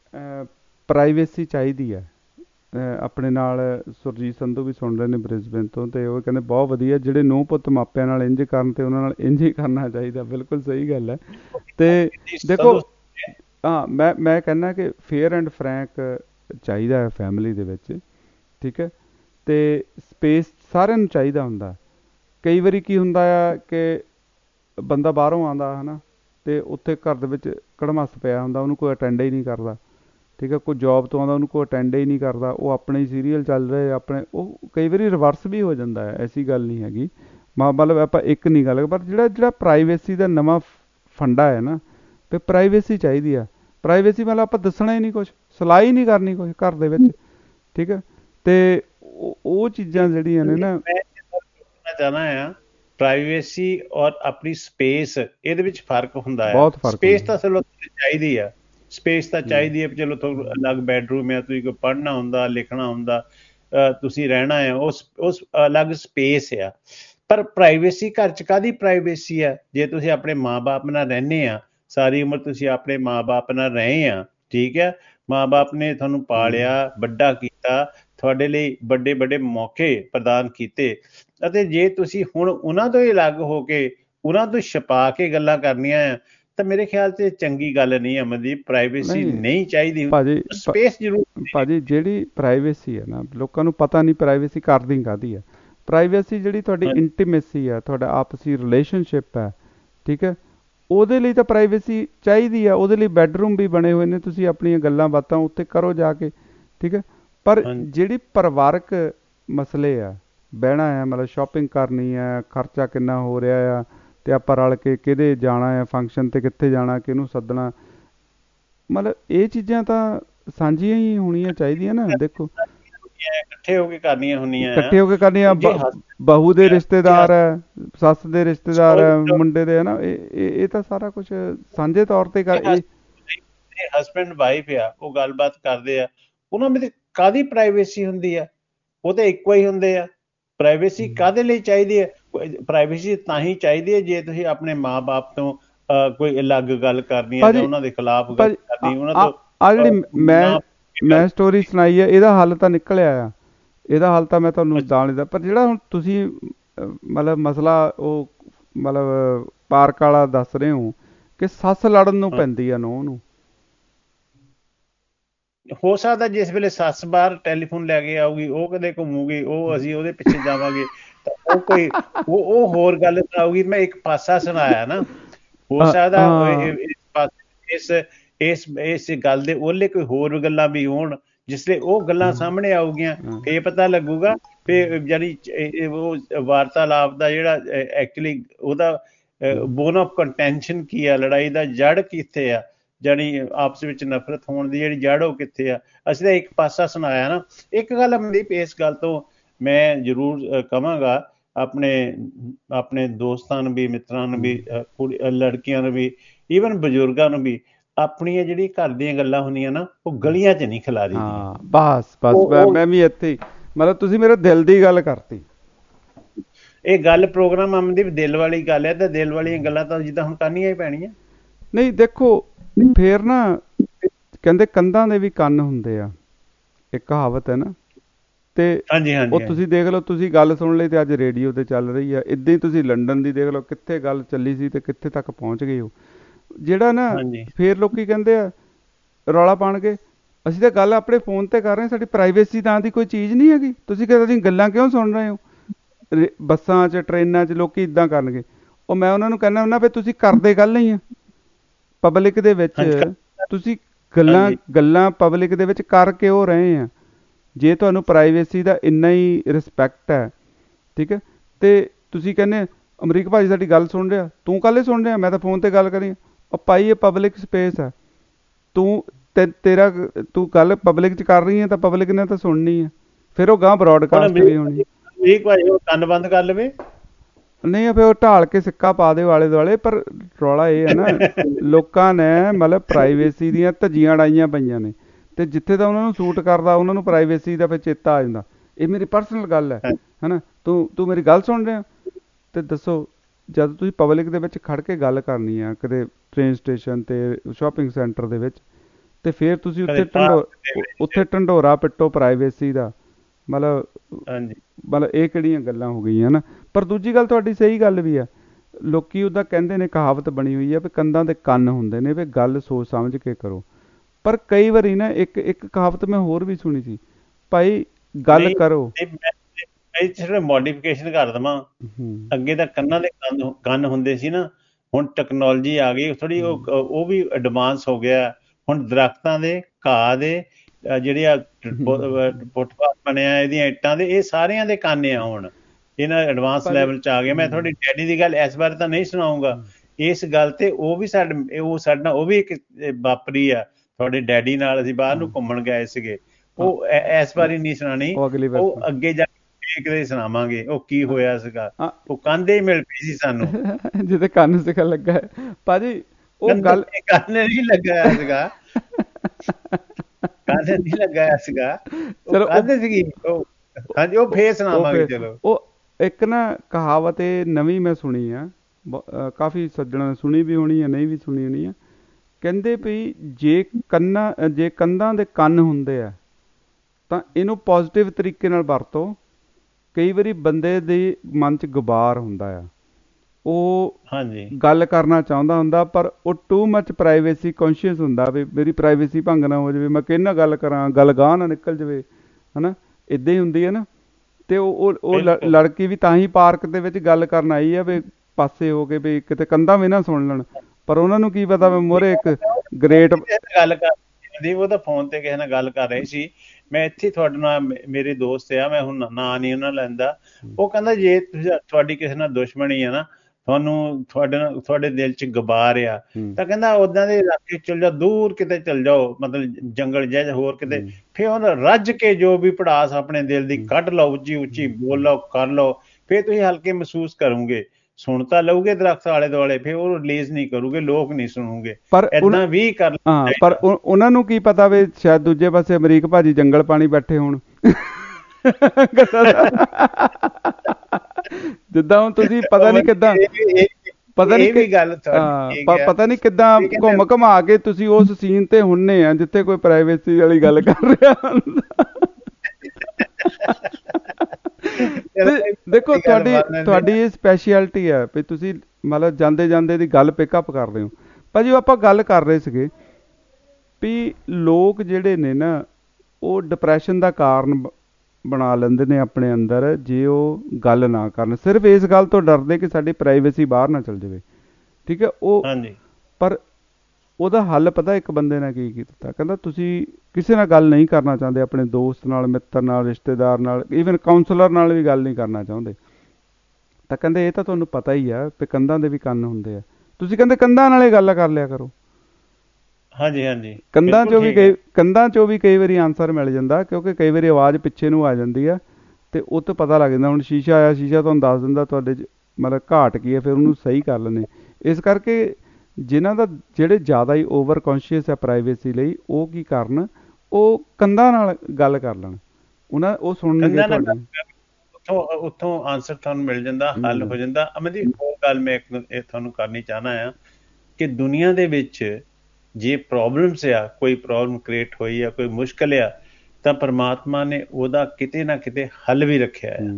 ਪ੍ਰਾਈਵੇਸੀ ਚਾਹੀਦੀ ਹੈ। ਆਪਣੇ ਨਾਲ ਸੁਰਜੀਤ ਸੰਧੂ ਵੀ ਸੁਣ ਰਹੇ ਨੇ ਬ੍ਰਿਸਬੇਨ ਤੋਂ, ਅਤੇ ਉਹ ਕਹਿੰਦੇ ਬਹੁਤ ਵਧੀਆ, ਜਿਹੜੇ ਨੂੰਹ ਪੁੱਤ ਮਾਪਿਆਂ ਨਾਲ ਇੰਝ ਕਰਨ ਅਤੇ ਉਹਨਾਂ ਨਾਲ ਇੰਝ ਹੀ ਕਰਨਾ ਚਾਹੀਦਾ। ਬਿਲਕੁਲ ਸਹੀ ਗੱਲ ਹੈ। ਅਤੇ ਦੇਖੋ, ਹਾਂ, ਮੈਂ ਕਹਿੰਦਾ ਕਿ ਫੇਅਰ ਐਂਡ ਫਰੈਂਕ ਚਾਹੀਦਾ ਹੈ ਫੈਮਿਲੀ ਦੇ ਵਿੱਚ, ਠੀਕ ਹੈ। ਅਤੇ ਸਪੇਸ ਸਾਰਿਆਂ ਨੂੰ ਚਾਹੀਦਾ ਹੁੰਦਾ। ਕਈ ਵਾਰੀ ਕੀ ਹੁੰਦਾ ਆ ਕਿ ਬੰਦਾ ਬਾਹਰੋਂ ਆਉਂਦਾ ਹੈ ਨਾ, ਅਤੇ ਉੱਥੇ ਘਰ ਦੇ ਵਿੱਚ ਕੜਮੱਸ ਪਿਆ ਹੁੰਦਾ, ਉਹਨੂੰ ਕੋਈ ਅਟੈਂਡ ਹੀ ਨਹੀਂ ਕਰਦਾ, ਠੀਕ ਹੈ। ਕੋਈ ਜੋਬ ਤੋਂ ਆਉਂਦਾ, ਉਹਨੂੰ ਕੋਈ ਅਟੈਂਡ ਹੀ ਨਹੀਂ ਕਰਦਾ, ਉਹ ਆਪਣੇ ਸੀਰੀਅਲ ਚੱਲ ਰਹੇ ਆਪਣੇ। ਉਹ ਕਈ ਵਾਰੀ ਰਿਵਰਸ ਵੀ ਹੋ ਜਾਂਦਾ ਹੈ, ਐਸੀ ਗੱਲ ਨਹੀਂ ਹੈਗੀ। ਮਤਲਬ ਆਪਾਂ ਇੱਕ ਨਹੀਂ ਗੱਲ, ਪਰ ਜਿਹੜਾ ਪ੍ਰਾਈਵੇਸੀ ਦਾ ਨਵਾਂ ਫੰਡਾ ਹੈ ਨਾ, ਵੀ ਪ੍ਰਾਈਵੇਸੀ ਚਾਹੀਦੀ ਆ। ਪ੍ਰਾਈਵੇਸੀ ਮਤਲਬ ਆਪਾਂ ਦੱਸਣਾ ਹੀ ਨਹੀਂ ਕੁਛ, ਸਲਾਹ ਹੀ ਨਹੀਂ ਕਰਨੀ ਕੁਛ ਘਰ ਦੇ ਵਿੱਚ, ਠੀਕ ਹੈ। ਅਤੇ ਉਹ ਚੀਜ਼ਾਂ ਜਿਹੜੀਆਂ ਨੇ ਨਾ, ਮੈਂ ਚਾਹੁੰਦਾ ਆ ਪ੍ਰਾਈਵੇਸੀ ਔਰ ਆਪਣੀ ਸਪੇਸ, ਇਹਦੇ ਵਿੱਚ ਫਰਕ ਹੁੰਦਾ ਹੈ। ਸਪੇਸ ਤਾਂ ਚਲੋ ਚਾਹੀਦੀ ਆ, ਸਪੇਸ ਤਾਂ ਚਾਹੀਦੀ ਹੈ, ਚਲੋ ਅਲੱਗ ਬੈਡਰੂਮ ਆ, ਤੁਸੀਂ ਕੋਈ ਪੜ੍ਹਨਾ ਹੁੰਦਾ, ਲਿਖਣਾ ਹੁੰਦਾ, ਤੁਸੀਂ ਰਹਿਣਾ ਆ, ਉਸ ਅਲੱਗ ਸਪੇਸ ਆ। ਪਰ ਪ੍ਰਾਈਵੇਸੀ ਘਰ 'ਚ ਕਾਹਦੀ ਪ੍ਰਾਈਵੇਸੀ ਆ? ਜੇ ਤੁਸੀਂ ਆਪਣੇ ਮਾਂ ਬਾਪ ਨਾਲ ਰਹਿੰਦੇ ਆ, ਸਾਰੀ ਉਮਰ ਤੁਸੀਂ ਆਪਣੇ ਮਾਂ ਬਾਪ ਨਾਲ ਰਹੇ ਆ, ਠੀਕ ਹੈ। ਮਾਂ ਬਾਪ ਨੇ ਤੁਹਾਨੂੰ ਪਾਲਿਆ, ਵੱਡਾ ਕੀਤਾ, ਤੁਹਾਡੇ ਲਈ ਵੱਡੇ ਮੌਕੇ ਪ੍ਰਦਾਨ ਕੀਤੇ, ਅਤੇ ਜੇ ਤੁਸੀਂ ਹੁਣ ਉਹਨਾਂ ਤੋਂ ਹੀ ਅਲੱਗ ਹੋ ਕੇ ਉਹਨਾਂ ਤੋਂ ਛੁਪਾ ਕੇ ਗੱਲਾਂ ਕਰਨੀਆਂ ਆ ਤਾਂ ਮੇਰੇ ਖਿਆਲ 'ਚ ਚੰਗੀ ਗੱਲ ਨਹੀਂ ਅਮਨਦੀਪ। ਪ੍ਰਾਈਵੇਸੀ ਨਹੀਂ ਨਹੀਂ ਚਾਹੀਦੀ, ਭਾਜੀ, ਸਪੇਸ ਜ਼ਰੂਰ ਭਾਜੀ ਜਿਹੜੀ ਪ੍ਰਾਈਵੇਸੀ ਹੈ ਨਾ, ਲੋਕਾਂ ਨੂੰ ਪਤਾ ਨਹੀਂ ਪ੍ਰਾਈਵੇਸੀ ਕਰਦੀ ਕਾਹਦੀ ਹੈ। ਪ੍ਰਾਈਵੇਸੀ ਜਿਹੜੀ ਤੁਹਾਡੀ ਇੰਟੀਮੇਸੀ ਹੈ, ਤੁਹਾਡਾ ਆਪਸੀ ਰਿਲੇਸ਼ਨਸ਼ਿਪ ਹੈ, ਠੀਕ ਹੈ, ਉਹਦੇ ਲਈ ਤਾਂ ਪ੍ਰਾਈਵੇਸੀ ਚਾਹੀਦੀ ਆ। ਉਹਦੇ ਲਈ ਬੈਡਰੂਮ ਵੀ ਬਣੇ ਹੋਏ ਨੇ, ਤੁਸੀਂ ਆਪਣੀਆਂ ਗੱਲਾਂ ਬਾਤਾਂ ਉੱਥੇ ਕਰੋ ਜਾ ਕੇ, ਠੀਕ ਹੈ। ਪਰ ਜਿਹੜੀ ਪਰਿਵਾਰਕ ਮਸਲੇ ਆ, ਬਹਿਣਾ ਹੈ, ਮਤਲਬ ਸ਼ਾਪਿੰਗ ਕਰਨੀ ਹੈ, ਖਰਚਾ ਕਿੰਨਾ ਹੋ ਰਿਹਾ ਆ, ਤੇ ਆਪਾਂ ਰਲ ਕੇ ਕਿਹਦੇ ਜਾਣਾ ਹੈ ਫੰਕਸ਼ਨ ਤੇ, ਕਿੱਥੇ ਜਾਣਾ, ਕਿਹਨੂੰ ਸੱਦਣਾ, ਮਤਲਬ ਇਹ ਚੀਜ਼ਾਂ ਤਾਂ ਸਾਂਝੀਆਂ ਹੀ ਹੋਣੀਆਂ ਚਾਹੀਦੀਆਂ ਨਾ। ਦੇਖੋ ਇਕੱਠੇ ਹੋ ਕੇ ਕਰਨੀਆਂ ਹੁੰਦੀਆਂ, ਇਕੱਠੇ ਹੋ ਕੇ ਕਰਨੀਆਂ। ਬਹੂ ਦੇ ਰਿਸ਼ਤੇਦਾਰ ਹੈ, ਸੱਸ ਦੇ ਰਿਸ਼ਤੇਦਾਰ ਹੈ, ਮੁੰਡੇ ਦੇ, ਹੈ ਨਾ, ਇਹ ਤਾਂ ਸਾਰਾ ਕੁਝ ਸਾਂਝੇ ਤੌਰ ਤੇ ਕਰ। ਹਸਬੈਂਡ ਵਾਈਫ ਆ, ਉਹ ਗੱਲਬਾਤ ਕਰਦੇ ਆ, ਉਹਨਾਂ ਵਿੱਚ ਕਾਹਦੀ ਪ੍ਰਾਈਵੇਸੀ ਹੁੰਦੀ ਆ? ਉਹ ਤਾਂ ਇੱਕੋ ਹੀ ਹੁੰਦੇ ਆ। ਪ੍ਰਾਈਵੇਸੀ ਕਾਹਦੇ ਲਈ ਚਾਹੀਦੀ ਹੈ? ਪ੍ਰਾਈਵੇਸੀ ਤਾਂ ਹੀ ਚਾਹੀਦੀ ਹੈ ਜੇ ਤੁਸੀਂ ਆਪਣੇ ਮਾਂ-ਬਾਪ ਤੋਂ ਕੋਈ ਅਲੱਗ ਗੱਲ ਕਰਨੀ ਹੈ ਜਾਂ ਉਹਨਾਂ ਦੇ ਖਿਲਾਫ ਗੱਲ ਕਰਨੀ, ਉਹਨਾਂ ਤੋਂ। ਆ ਜਿਹੜੀ ਮੈਂ ਸਟੋਰੀ ਸੁਣਾਈ ਹੈ, ਇਹਦਾ ਹੱਲ ਤਾਂ ਨਿਕਲਿਆ ਆ, ਇਹਦਾ ਹੱਲ ਤਾਂ ਮੈਂ ਤੁਹਾਨੂੰ ਦੱਸ ਦਿੱਤਾ। ਪਰ ਜਿਹੜਾ ਹੁਣ ਤੁਸੀਂ ਮਤਲਬ ਮਸਲਾ ਉਹ ਮਤਲਬ ਪਾਰਕ ਵਾਲਾ ਦੱਸ ਰਹੇ ਹੋ ਕਿ ਸੱਸ ਲੜਨ ਨੂੰ ਪੈਂਦੀ ਆ ਨੂੰਹ ਨੂੰ, ਹੋ ਸਕਦਾ ਜਿਸ ਵੇਲੇ ਸੱਸ ਬਾਹਰ ਟੈਲੀਫੋਨ ਲੈ ਕੇ ਆਊਗੀ, ਉਹ ਕਦੇ ਘੁੰਮੂਗੀ, ਉਹ ਅਸੀਂ ਉਹਦੇ ਪਿੱਛੇ ਜਾਵਾਂਗੇ ਤਾਂ ਉਹ ਕੋਈ ਉਹ ਹੋਰ ਗੱਲ ਸੁਣਾਊਗੀ। ਮੈਂ ਇੱਕ ਪਾਸਾ ਸੁਣਾਇਆ ਨਾ, ਹੋ ਸਕਦਾ ਇਸ ਗੱਲ ਦੇ ਉਹਲੇ ਕੋਈ ਹੋਰ ਗੱਲਾਂ ਵੀ ਹੋਣ। ਜਿਸਲੇ ਉਹ ਗੱਲਾਂ ਸਾਹਮਣੇ ਆਊਗੀਆਂ ਇਹ ਪਤਾ ਲੱਗੂਗਾ ਵੀ ਜਾਨੀ ਉਹ ਵਾਰਤਾਲਾਪ ਦਾ ਜਿਹੜਾ ਐਕਚੁਅਲੀ ਉਹਦਾ ਬੋਨ ਆਫ ਕੰਟੈਂਸ਼ਨ ਕੀ ਆ, ਲੜਾਈ ਦਾ ਜੜ ਕਿੱਥੇ ਆ, ਜਾਨੀ ਆਪਸ ਵਿੱਚ ਨਫ਼ਰਤ ਹੋਣ ਦੀ ਜਿਹੜੀ ਜੜ ਉਹ ਕਿੱਥੇ ਆ। ਅਸੀਂ ਤਾਂ ਇੱਕ ਪਾਸਾ ਸੁਣਾਇਆ ਨਾ। ਇੱਕ ਗੱਲ ਅਮਨਦੀਪ, ਇਸ ਗੱਲ ਤੋਂ ਮੈਂ ਜ਼ਰੂਰ ਕਹਾਂਗਾ ਆਪਣੇ ਦੋਸਤਾਂ ਨੂੰ ਵੀ, ਮਿੱਤਰਾਂ ਨੂੰ ਵੀ, ਲੜਕੀਆਂ ਨੂੰ ਵੀ, ਈਵਨ ਬਜ਼ੁਰਗਾਂ ਨੂੰ ਵੀ, ਆਪਣੀਆਂ ਜਿਹੜੀ ਘਰ ਦੀਆਂ ਗੱਲਾਂ ਹੁੰਦੀਆਂ ਨਾ, ਉਹ ਗਲੀਆਂ 'ਚ ਨਹੀਂ ਖਿਲਾਰੀ। ਹਾਂ ਬਸ ਮੈਂ ਵੀ ਇੱਥੇ ਮਤਲਬ ਤੁਸੀਂ ਮੇਰੇ ਦਿਲ ਦੀ ਗੱਲ ਕਰਤੀ। ਇਹ ਗੱਲ ਪ੍ਰੋਗਰਾਮ ਅਮਨਦੀਪ ਦਿਲ ਵਾਲੀ ਗੱਲ ਹੈ, ਤੇ ਦਿਲ ਵਾਲੀਆਂ ਗੱਲਾਂ ਤਾਂ ਜਿੱਦਾਂ ਹੁਣ ਕਰਨੀਆਂ ਹੀ ਪੈਣੀਆਂ। ਨਹੀਂ ਦੇਖੋ ਫੇਰ ਨਾ ਕਹਿੰਦੇ ਕੰਧਾਂ ਦੇ ਵੀ ਕੰਨ ਹੁੰਦੇ ਆ, ਇੱਕ ਕਹਾਵਤ ਹੈ ਨਾ। ਤੇ ਉਹ ਤੁਸੀਂ ਦੇਖ ਲਓ, ਤੁਸੀਂ ਗੱਲ ਸੁਣ ਲਈ ਤੇ ਅੱਜ ਰੇਡੀਓ ਤੇ ਚੱਲ ਰਹੀ ਆ। ਏਦਾਂ ਹੀ ਤੁਸੀਂ ਲੰਡਨ ਦੀ ਦੇਖ ਲਓ, ਕਿੱਥੇ ਗੱਲ ਚੱਲੀ ਸੀ ਤੇ ਕਿੱਥੇ ਤੱਕ ਪਹੁੰਚ ਗਏ ਹੋ। ਜਿਹੜਾ ਨਾ ਫੇਰ ਲੋਕੀ ਕਹਿੰਦੇ ਆ ਰੌਲਾ ਪਾਉਣਗੇ, ਅਸੀਂ ਤਾਂ ਗੱਲ ਆਪਣੇ ਫੋਨ ਤੇ ਕਰ ਰਹੇ ਹਾਂ, ਸਾਡੀ ਪ੍ਰਾਈਵੇਸੀ ਤਾਂ ਦੀ ਕੋਈ ਚੀਜ਼ ਨਹੀਂ ਹੈਗੀ, ਤੁਸੀਂ ਕਹਿੰਦੇ ਤੁਸੀਂ ਗੱਲਾਂ ਕਿਉਂ ਸੁਣ ਰਹੇ ਹੋ? ਬੱਸਾਂ 'ਚ ਟ੍ਰੇਨਾਂ 'ਚ ਲੋਕੀ ਇੱਦਾਂ ਕਰਨਗੇ। ਉਹ ਮੈਂ ਉਹਨਾਂ ਨੂੰ ਕਹਿੰਦਾ ਹੁੰਦਾ ਵੀ ਤੁਸੀਂ ਕਰਦੇ ਗੱਲ ਨਹੀਂ ਆ ਪਬਲਿਕ ਦੇ ਵਿੱਚ, ਤੁਸੀਂ ਗੱਲਾਂ ਪਬਲਿਕ ਦੇ ਵਿੱਚ ਕਰ ਕਿਉਂ ਰਹੇ ਆ? ਜੇ ਤੁਹਾਨੂੰ ਪ੍ਰਾਈਵੇਸੀ ਦਾ ਇੰਨਾ ਹੀ ਰਿਸਪੈਕਟ ਹੈ, ਠੀਕ ਹੈ, ਤੇ ਤੁਸੀਂ ਕਹਿੰਦੇ ਅਮਰੀਕ ਭਾਜੀ ਸਾਡੀ ਗੱਲ ਸੁਣ ਰਿਹਾ, ਤੂੰ ਕੱਲ੍ਹ ਸੁਣ ਰਿਹਾ, ਮੈਂ ਤਾਂ ਫੋਨ ਤੇ ਗੱਲ ਕਰੀ। ਉਹ ਭਾਈ ਇਹ ਪਬਲਿਕ ਸਪੇਸ ਹੈ, ਤੂੰ ਗੱਲ ਪਬਲਿਕ 'ਚ ਕਰ ਰਹੀ ਹੈ ਤਾਂ ਪਬਲਿਕ ਨੇ ਤਾਂ ਸੁਣਨੀ ਹੈ, ਫਿਰ ਉਹ ਗਾਂ ਬਰੋਡਕਾਸਟ ਵੀ ਹੋਣੀ। ਕੰਨ ਬੰਦ ਕਰ ਲਵੇ ਨਹੀਂ, ਫਿਰ ਉਹ ਢਾਲ ਕੇ ਸਿੱਕਾ ਪਾ ਦਿਓ ਆਲੇ ਦੁਆਲੇ। ਪਰ ਰੌਲਾ ਇਹ ਹੈ ਨਾ, ਲੋਕਾਂ ਨੇ ਮਤਲਬ ਪ੍ਰਾਈਵੇਸੀ ਦੀਆਂ ਧੱਜੀਆਂ ਉਡਾਈਆਂ ਪਈਆਂ ਨੇ, ਤੇ ਜਿੱਥੇ ਤਾਂ ਉਹਨਾਂ ਨੂੰ ਸੂਟ ਕਰਦਾ ਉਹਨਾਂ ਨੂੰ ਪ੍ਰਾਈਵੇਸੀ ਦਾ ਫਿਰ ਚੇਤਾ ਆ ਜਾਂਦਾ। ਇਹ ਮੇਰੀ ਪਰਸਨਲ ਗੱਲ ਹੈ ਨਾ, ਤੂੰ ਮੇਰੀ ਗੱਲ ਸੁਣ ਰਿਹਾ। ਤੇ ਦੱਸੋ, ਜਦ ਤੁਸੀਂ ਪਬਲਿਕ ਦੇ ਵਿੱਚ ਖੜ ਕੇ ਗੱਲ ਕਰਨੀ ਆ, ਕਿਤੇ ਟ੍ਰੇਨ ਸਟੇਸ਼ਨ ਤੇ, ਸ਼ਾਪਿੰਗ ਸੈਂਟਰ ਦੇ ਵਿੱਚ, ਤੇ ਫਿਰ ਤੁਸੀਂ ਉੱਥੇ ਢੰਡੋਰਾ ਪਿੱਟੋ ਪ੍ਰਾਈਵੇਸੀ ਦਾ, ਮਤਲਬ ਇਹ ਕਿਹੜੀਆਂ ਗੱਲਾਂ ਹੋ ਗਈਆਂ ਨਾ। ਪਰ ਦੂਜੀ ਗੱਲ ਤੁਹਾਡੀ ਸਹੀ ਗੱਲ ਵੀ ਆ, ਲੋਕੀ ਉਹਦਾ ਕਹਿੰਦੇ ਨੇ, ਕਹਾਵਤ ਬਣੀ ਹੋਈ ਆ ਵੀ ਕੰਧਾਂ ਦੇ ਕੰਨ ਹੁੰਦੇ ਨੇ, ਵੀ ਗੱਲ ਸੋਚ ਸਮਝ ਕੇ ਕਰੋ। ਪਰ ਕਈ ਵਾਰੀ ਨਾ ਇੱਕ ਕਹਾਵਤ ਮੈਂ ਹੋਰ ਵੀ ਸੁਣੀ ਸੀ, ਭਾਈ ਗੱਲ ਕਰੋ। ਮੋਡੀਫਿਕੇਸ਼ਨ ਕਰ ਦੇਵਾਂ, ਅੱਗੇ ਤਾਂ ਕੰਨਾਂ ਦੇ ਕੰਨ ਹੁੰਦੇ ਸੀ ਨਾ, ਹੁਣ ਟੈਕਨੋਲੋਜੀ ਆ ਗਈ ਥੋੜੀ, ਉਹ ਵੀ ਐਡਵਾਂਸ ਹੋ ਗਿਆ। ਹੁਣ ਦਰਖਤਾਂ ਦੇ, ਘਾਹ ਦੇ, ਜਿਹੜੇ ਆ ਫੁੱਟਪਾਥ ਬਣਿਆ ਇਹਦੀਆਂ ਇੱਟਾਂ ਦੇ, ਇਹ ਸਾਰਿਆਂ ਦੇ ਕੰਨ ਆ ਹੁਣ, ਇਹਨਾਂ ਐਡਵਾਂਸ ਲੈਵਲ 'ਚ ਆ ਗਿਆ। ਮੈਂ ਤੁਹਾਡੀ ਡੈਡੀ ਦੀ ਗੱਲ ਇਸ ਬਾਰੇ ਤਾਂ ਨਹੀਂ ਸੁਣਾਊਂਗਾ, ਇਸ ਗੱਲ ਤੇ ਉਹ ਵੀ ਸਾਡੇ ਨਾਲ ਉਹ ਵੀ ਇੱਕ ਵਾਪਰੀ ਆ। ਤੁਹਾਡੇ ਡੈਡੀ ਨਾਲ ਅਸੀਂ ਬਾਹਰ ਨੂੰ ਘੁੰਮਣ ਗਏ ਸੀਗੇ, ਉਹ ਇਸ ਬਾਰੇ ਨਹੀਂ ਸੁਣਾਣੀ, ਉਹ ਅੱਗੇ ਜਾ ਕੇ ਸੁਣਾਵਾਂਗੇ ਉਹ ਕੀ ਹੋਇਆ ਸੀਗਾ। ਉਹ ਕੰਧ ਹੀ ਮਿਲ ਪਈ ਸੀ ਸਾਨੂੰ ਜਿਹਦੇ ਕੰਨ ਸਿੱਖਣ ਲੱਗਾ ਭਾਜੀ। ਉਹ ਗੱਲ ਕੰਨ ਨਹੀਂ ਲੱਗਾ ਸੀਗਾ, ਕੰਨ ਨਹੀਂ ਲੱਗਾ ਸੀਗਾ, ਚਲੋ ਕੰਧ ਸੀਗੀ। ਹਾਂਜੀ, ਉਹ ਫੇਰ ਸੁਣਾਵਾਂਗੇ। ਚਲੋ, ਉਹ ਇੱਕ ਨਾ ਕਹਾਵਤ ਇਹ ਨਵੀਂ ਮੈਂ ਸੁਣੀ ਆ, ਕਾਫੀ ਸੱਜਣਾਂ ਨੇ ਸੁਣੀ ਵੀ ਹੋਣੀ ਆ, ਨਹੀਂ ਵੀ ਸੁਣੀ ਹੋਣੀ ਆ। ਕਹਿੰਦੇ ਵੀ ਜੇ ਕੰਧਾਂ ਦੇ ਕੰਨ ਹੁੰਦੇ ਆ ਤਾਂ ਇਹਨੂੰ ਪੋਜ਼ਿਟਿਵ ਤਰੀਕੇ ਨਾਲ ਵਰਤੋ। ਕਈ ਵਾਰੀ ਬੰਦੇ ਦੇ ਮਨ 'ਚ ਗੁਬਾਰ ਹੁੰਦਾ ਆ, ਉਹ ਹਾਂਜੀ ਗੱਲ ਕਰਨਾ ਚਾਹੁੰਦਾ ਹੁੰਦਾ, ਪਰ ਉਹ ਟੂ ਮੱਚ ਪ੍ਰਾਈਵੇਸੀ ਕੌਨਸ਼ੀਅਸ ਹੁੰਦਾ ਵੀ ਮੇਰੀ ਪ੍ਰਾਈਵੇਸੀ ਭੰਗ ਨਾ ਹੋ ਜਾਵੇ, ਮੈਂ ਕਿਹਨਾਂ ਗੱਲ ਕਰਾਂ, ਗੱਲ ਗਾਹ ਨਾ ਨਿਕਲ ਜਾਵੇ, ਹਨਾ, ਇੱਦਾਂ ਹੀ ਹੁੰਦੀ ਹੈ ਨਾ। ਤੇ ਉਹ ਬਿਲਕੁਲ। ਲੜਕੀ ਵੀ ਤਾਂ ਹੀ ਪਾਰਕ ਦੇ ਵਿੱਚ ਗੱਲ ਕਰਨ ਆਈ ਆ ਵੀ ਪਾਸੇ ਹੋ ਕੇ ਵੀ ਕਿਤੇ ਕੰਧਾਂ ਵੀ ਨਾ ਸੁਣ ਲੈਣ, ਪਰ ਉਹਨਾਂ ਨੂੰ ਕੀ ਪਤਾ ਵੀ ਮੂਹਰੇ ਇੱਕ ਗ੍ਰੇਟ ਗੱਲ ਕਰ ਦੀ, ਉਹ ਤਾਂ ਫੋਨ ਤੇ ਕਿਸੇ ਨਾਲ ਗੱਲ ਕਰ ਰਹੀ ਸੀ। ਮੈਂ ਇੱਥੇ ਤੁਹਾਡੇ ਨਾਲ ਮੇਰੇ ਦੋਸਤ ਆ, ਮੈਂ ਹੁਣ ਨਾਂ ਨਹੀਂ ਉਹਨਾਂ ਲੈਂਦਾ, ਉਹ ਕਹਿੰਦਾ ਜੇ ਤੁਹਾਡੀ ਕਿਸੇ ਨਾਲ ਦੁਸ਼ਮਣੀ ਆ ਨਾ, ਤੁਹਾਨੂੰ ਤੁਹਾਡੇ ਦਿਲ 'ਚ ਗੁਬਾਰ ਆ, ਤਾਂ ਕਹਿੰਦਾ ਓਦਾਂ ਦੇ ਇਲਾਕੇ ਚਲ ਜਾਓ, ਦੂਰ ਕਿਤੇ ਚਲ ਜਾਓ, ਮਤਲਬ ਜੰਗਲ ਜਿਹਾ ਹੋਰ ਕਿਤੇ, ਫਿਰ ਉਹ ਰੱਜ ਕੇ ਜੋ ਵੀ ਪੜਾਸ ਆਪਣੇ ਦਿਲ ਦੀ ਕੱਢ ਲਓ, ਉੱਚੀ ਉੱਚੀ ਬੋਲੋ, ਕਰ ਲਓ, ਫਿਰ ਤੁਸੀਂ ਹਲਕੇ ਮਹਿਸੂਸ ਕਰੋਗੇ। ਸੁਣ ਤਾਂ ਲਓਗੇ ਦਰਖਤ ਆਲੇ ਦੁਆਲੇ, ਫਿਰ ਉਹ ਰਿਲੀਜ਼ ਨਹੀਂ ਕਰੋਗੇ, ਲੋਕ ਨਹੀਂ ਸੁਣੋਗੇ। ਪਰ ਏਦਾਂ ਵੀ ਕਰ ਹਾਂ, ਪਰ ਉਹਨਾਂ ਨੂੰ ਕੀ ਪਤਾ ਵੀ ਸ਼ਾਇਦ ਦੂਜੇ ਪਾਸੇ ਅਮਰੀਕ ਭਾਜੀ ਜੰਗਲ ਪਾਣੀ ਬੈਠੇ ਹੋਣ। ਜਿੱਦਾਂ ਹੁਣ ਤੁਸੀਂ ਪਤਾ ਨਹੀਂ ਕਿੱਦਾਂ, ਪਤਾ ਨਹੀਂ ਪਤਾ ਨਹੀਂ ਕਿੱਦਾਂ ਘੁੰਮ ਘੁਮਾ ਕੇ ਤੁਸੀਂ ਉਸ ਸੀਨ ਤੇ ਹੁੰਨੇ ਆ ਜਿੱਥੇ ਕੋਈ ਪ੍ਰਾਈਵੇਸੀ ਵਾਲੀ ਗੱਲ ਕਰ ਰਿਹਾ ਹੁੰਦਾ। ਦੇਖੋ ਤੁਹਾਡੀ ਇਹ ਸਪੈਸ਼ਲਿਟੀ ਹੈ ਵੀ ਤੁਸੀਂ ਮਤਲਬ ਜਾਂਦੇ ਜਾਂਦੇ ਦੀ ਗੱਲ ਪਿਕਅਪ ਕਰਦੇ ਹੋ। ਭਾਜੀ ਉਹ ਆਪਾਂ ਗੱਲ ਕਰ ਰਹੇ ਸੀਗੇ ਵੀ ਲੋਕ ਜਿਹੜੇ ਨੇ ਨਾ ਉਹ ਡਿਪਰੈਸ਼ਨ ਦਾ ਕਾਰਨ ਬਣਾ ਲੈਂਦੇ ਨੇ ਆਪਣੇ ਅੰਦਰ ਜੇ ਉਹ ਗੱਲ ਨਾ ਕਰਨ, ਸਿਰਫ ਇਸ ਗੱਲ ਤੋਂ ਡਰਦੇ ਕਿ ਸਾਡੀ ਪ੍ਰਾਈਵੇਸੀ ਬਾਹਰ ਨਾ ਚਲ ਜਾਵੇ। ਠੀਕ ਹੈ, ਉਹ ਪਰ ਉਹਦਾ ਹੱਲ ਪਤਾ ਇੱਕ ਬੰਦੇ ਨੇ ਕੀ ਕੀਤਾ, ਕਹਿੰਦਾ ਤੁਸੀਂ ਕਿਸੇ ਨਾਲ ਗੱਲ ਨਹੀਂ ਕਰਨਾ ਚਾਹੁੰਦੇ, ਆਪਣੇ ਦੋਸਤ ਨਾਲ, ਮਿੱਤਰ ਨਾਲ, ਰਿਸ਼ਤੇਦਾਰ ਨਾਲ, ਈਵਨ ਕਾਉਂਸਲਰ ਨਾਲ ਵੀ ਗੱਲ ਨਹੀਂ ਕਰਨਾ ਚਾਹੁੰਦੇ, ਤਾਂ ਕਹਿੰਦੇ ਇਹ ਤਾਂ ਤੁਹਾਨੂੰ ਪਤਾ ਹੀ ਆ ਵੀ ਕੰਧਾਂ ਦੇ ਵੀ ਕੰਨ ਹੁੰਦੇ ਆ, ਤੁਸੀਂ ਕਹਿੰਦੇ ਕੰਧਾਂ ਨਾਲੇ ਗੱਲ ਕਰ ਲਿਆ ਕਰੋ। ਹਾਂਜੀ ਹਾਂਜੀ, ਕੰਧਾਂ ਚੋਂ ਵੀ ਕਈ ਵਾਰੀ ਆਨਸਰ ਮਿਲ ਜਾਂਦਾ, ਕਿਉਂਕਿ ਕਈ ਵਾਰੀ ਆਵਾਜ਼ ਪਿੱਛੇ ਨੂੰ ਆ ਜਾਂਦੀ ਆ ਤੇ ਉਹ ਤੋਂ ਪਤਾ ਲੱਗ ਜਾਂਦਾ। ਹੁਣ ਸ਼ੀਸ਼ਾ ਆਇਆ, ਸ਼ੀਸ਼ਾ ਤੁਹਾਨੂੰ ਦੱਸ ਦਿੰਦਾ ਤੁਹਾਡੇ 'ਚ ਮਤਲਬ ਘਾਟ ਕੀ ਹੈ, ਫਿਰ ਉਹਨੂੰ ਸਹੀ ਕਰ ਲੈਂਦੇ। ਇਸ ਕਰਕੇ ਜਿਨ੍ਹਾਂ ਦਾ ਜਿਹੜੇ ਜ਼ਿਆਦਾ ਹੀ ਓਵਰ ਕੌਨਸ਼ੀਅਸ ਹੈ ਪ੍ਰਾਈਵੇਸੀ ਲਈ, ਉਹ ਕੀ ਕਰਨ, ਉਹ ਕੰਧਾਂ ਨਾਲ ਗੱਲ ਕਰ ਲੈਣ, ਉਹ ਸੁਣਨਗੇ ਤੁਹਾਡੀ, ਉੱਥੋਂ ਆਨਸਰ ਤੁਹਾਨੂੰ ਮਿਲ ਜਾਂਦਾ, ਹੱਲ ਹੋ ਜਾਂਦਾ। ਅਮਨਦੀਪ ਹੋਰ ਗੱਲ ਮੈਂ ਇਹ ਤੁਹਾਨੂੰ ਕਰਨੀ ਚਾਹੁੰਦਾ ਆ ਕਿ ਦੁਨੀਆ ਦੇ ਵਿੱਚ ਜੇ ਪ੍ਰੋਬਲਮਸ ਆ, ਕੋਈ ਪ੍ਰੋਬਲਮ ਕ੍ਰੀਏਟ ਹੋਈ ਆ, ਕੋਈ ਮੁਸ਼ਕਿਲ ਆ, ਤਾਂ ਪਰਮਾਤਮਾ ਨੇ ਉਹਦਾ ਕਿਤੇ ਨਾ ਕਿਤੇ ਹੱਲ ਵੀ ਰੱਖਿਆ ਆ।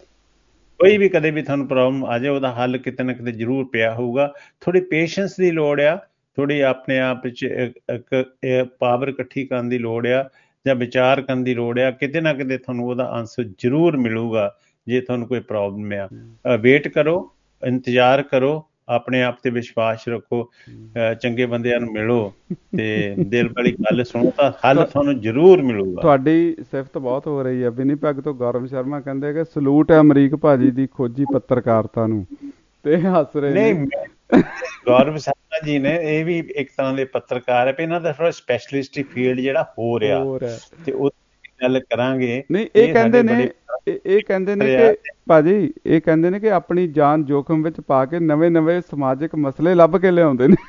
ਕੋਈ ਵੀ ਕਦੇ ਵੀ ਤੁਹਾਨੂੰ ਪ੍ਰੋਬਲਮ ਆ ਜਾਏ, ਉਹਦਾ ਹੱਲ ਕਿਤੇ ਨਾ ਕਿਤੇ ਜ਼ਰੂਰ ਪਿਆ ਹੋਊਗਾ। ਥੋੜੀ ਪੇਸ਼ੈਂਸ ਦੀ ਲੋੜ ਆ, ਥੋੜੀ ਆਪਣੇ ਆਪ ਵਿੱਚ ਇੱਕ ਪਾਵਰ ਇਕੱਠੀ ਕਰਨ ਦੀ ਲੋੜ ਆ, ਜਾਂ ਵਿਚਾਰ ਕਰਨ ਦੀ ਲੋੜ ਆ। ਕਿਤੇ ਨਾ ਕਿਤੇ ਤੁਹਾਨੂੰ ਉਹਦਾ ਆਨਸਰ ਜ਼ਰੂਰ ਮਿਲੂਗਾ ਜੇ ਤੁਹਾਨੂੰ ਕੋਈ ਪ੍ਰੋਬਲਮ ਆ। ਵੇਟ ਕਰੋ, ਇੰਤਜ਼ਾਰ ਕਰੋ, ਆਪਣੇ ਆਪ ਤੇ ਵਿਸ਼ਵਾਸ ਰੱਖੋ, ਚੰਗੇ ਬੰਦਿਆਂ ਨੂੰ ਮਿਲੋ ਤੇ ਦਿਲ ਵਾਲੀ ਗੱਲ ਸੁਣੋ, ਤਾਂ ਹੱਲ ਤੁਹਾਨੂੰ ਜ਼ਰੂਰ ਮਿਲੂਗਾ। ਤੁਹਾਡੀ ਸਿਫਤ ਬਹੁਤ ਹੋ ਰਹੀ ਹੈ। ਵਿਨੀਪੈਗ ਤੋਂ ਗੌਰਵ ਸ਼ਰਮਾ ਕਹਿੰਦੇ ਕਿ ਸਲੂਟ ਹੈ ਅਮਰੀਕ ਭਾਜੀ ਦੀ ਖੋਜੀ ਪੱਤਰਕਾਰਤਾ ਨੂੰ, ਤੇ ਹੱਸ ਰਹੇ ਨੇ। ਗੌਰਵ ਸ਼ਰਮਾ ਜੀ ਨੇ, ਇਹ ਵੀ ਇੱਕ ਤਰ੍ਹਾਂ ਦੇ ਪੱਤਰਕਾਰ ਹੈ, ਪਰ ਇਹਨਾਂ ਦਾ ਥੋੜਾ ਸਪੈਸ਼ਲਿਸਟ ਫੀਲਡ ਜਿਹੜਾ ਹੋ ਰਿਹਾ, ਤੇ ਉਹ ਗੱਲ ਕਰਾਂਗੇ। ਨਹੀਂ, ਇਹ ਕਹਿੰਦੇ ਨੇ ਕਿ ਭਾਜੀ, ਇਹ ਕਹਿੰਦੇ ਨੇ ਕਿ ਆਪਣੀ ਜਾਨ ਜੋਖਮ ਵਿੱਚ ਪਾ ਕੇ ਨਵੇਂ ਸਮਾਜਿਕ ਮਸਲੇ ਲੱਭ ਕੇ ਲਿਆਉਂਦੇ ਨੇ।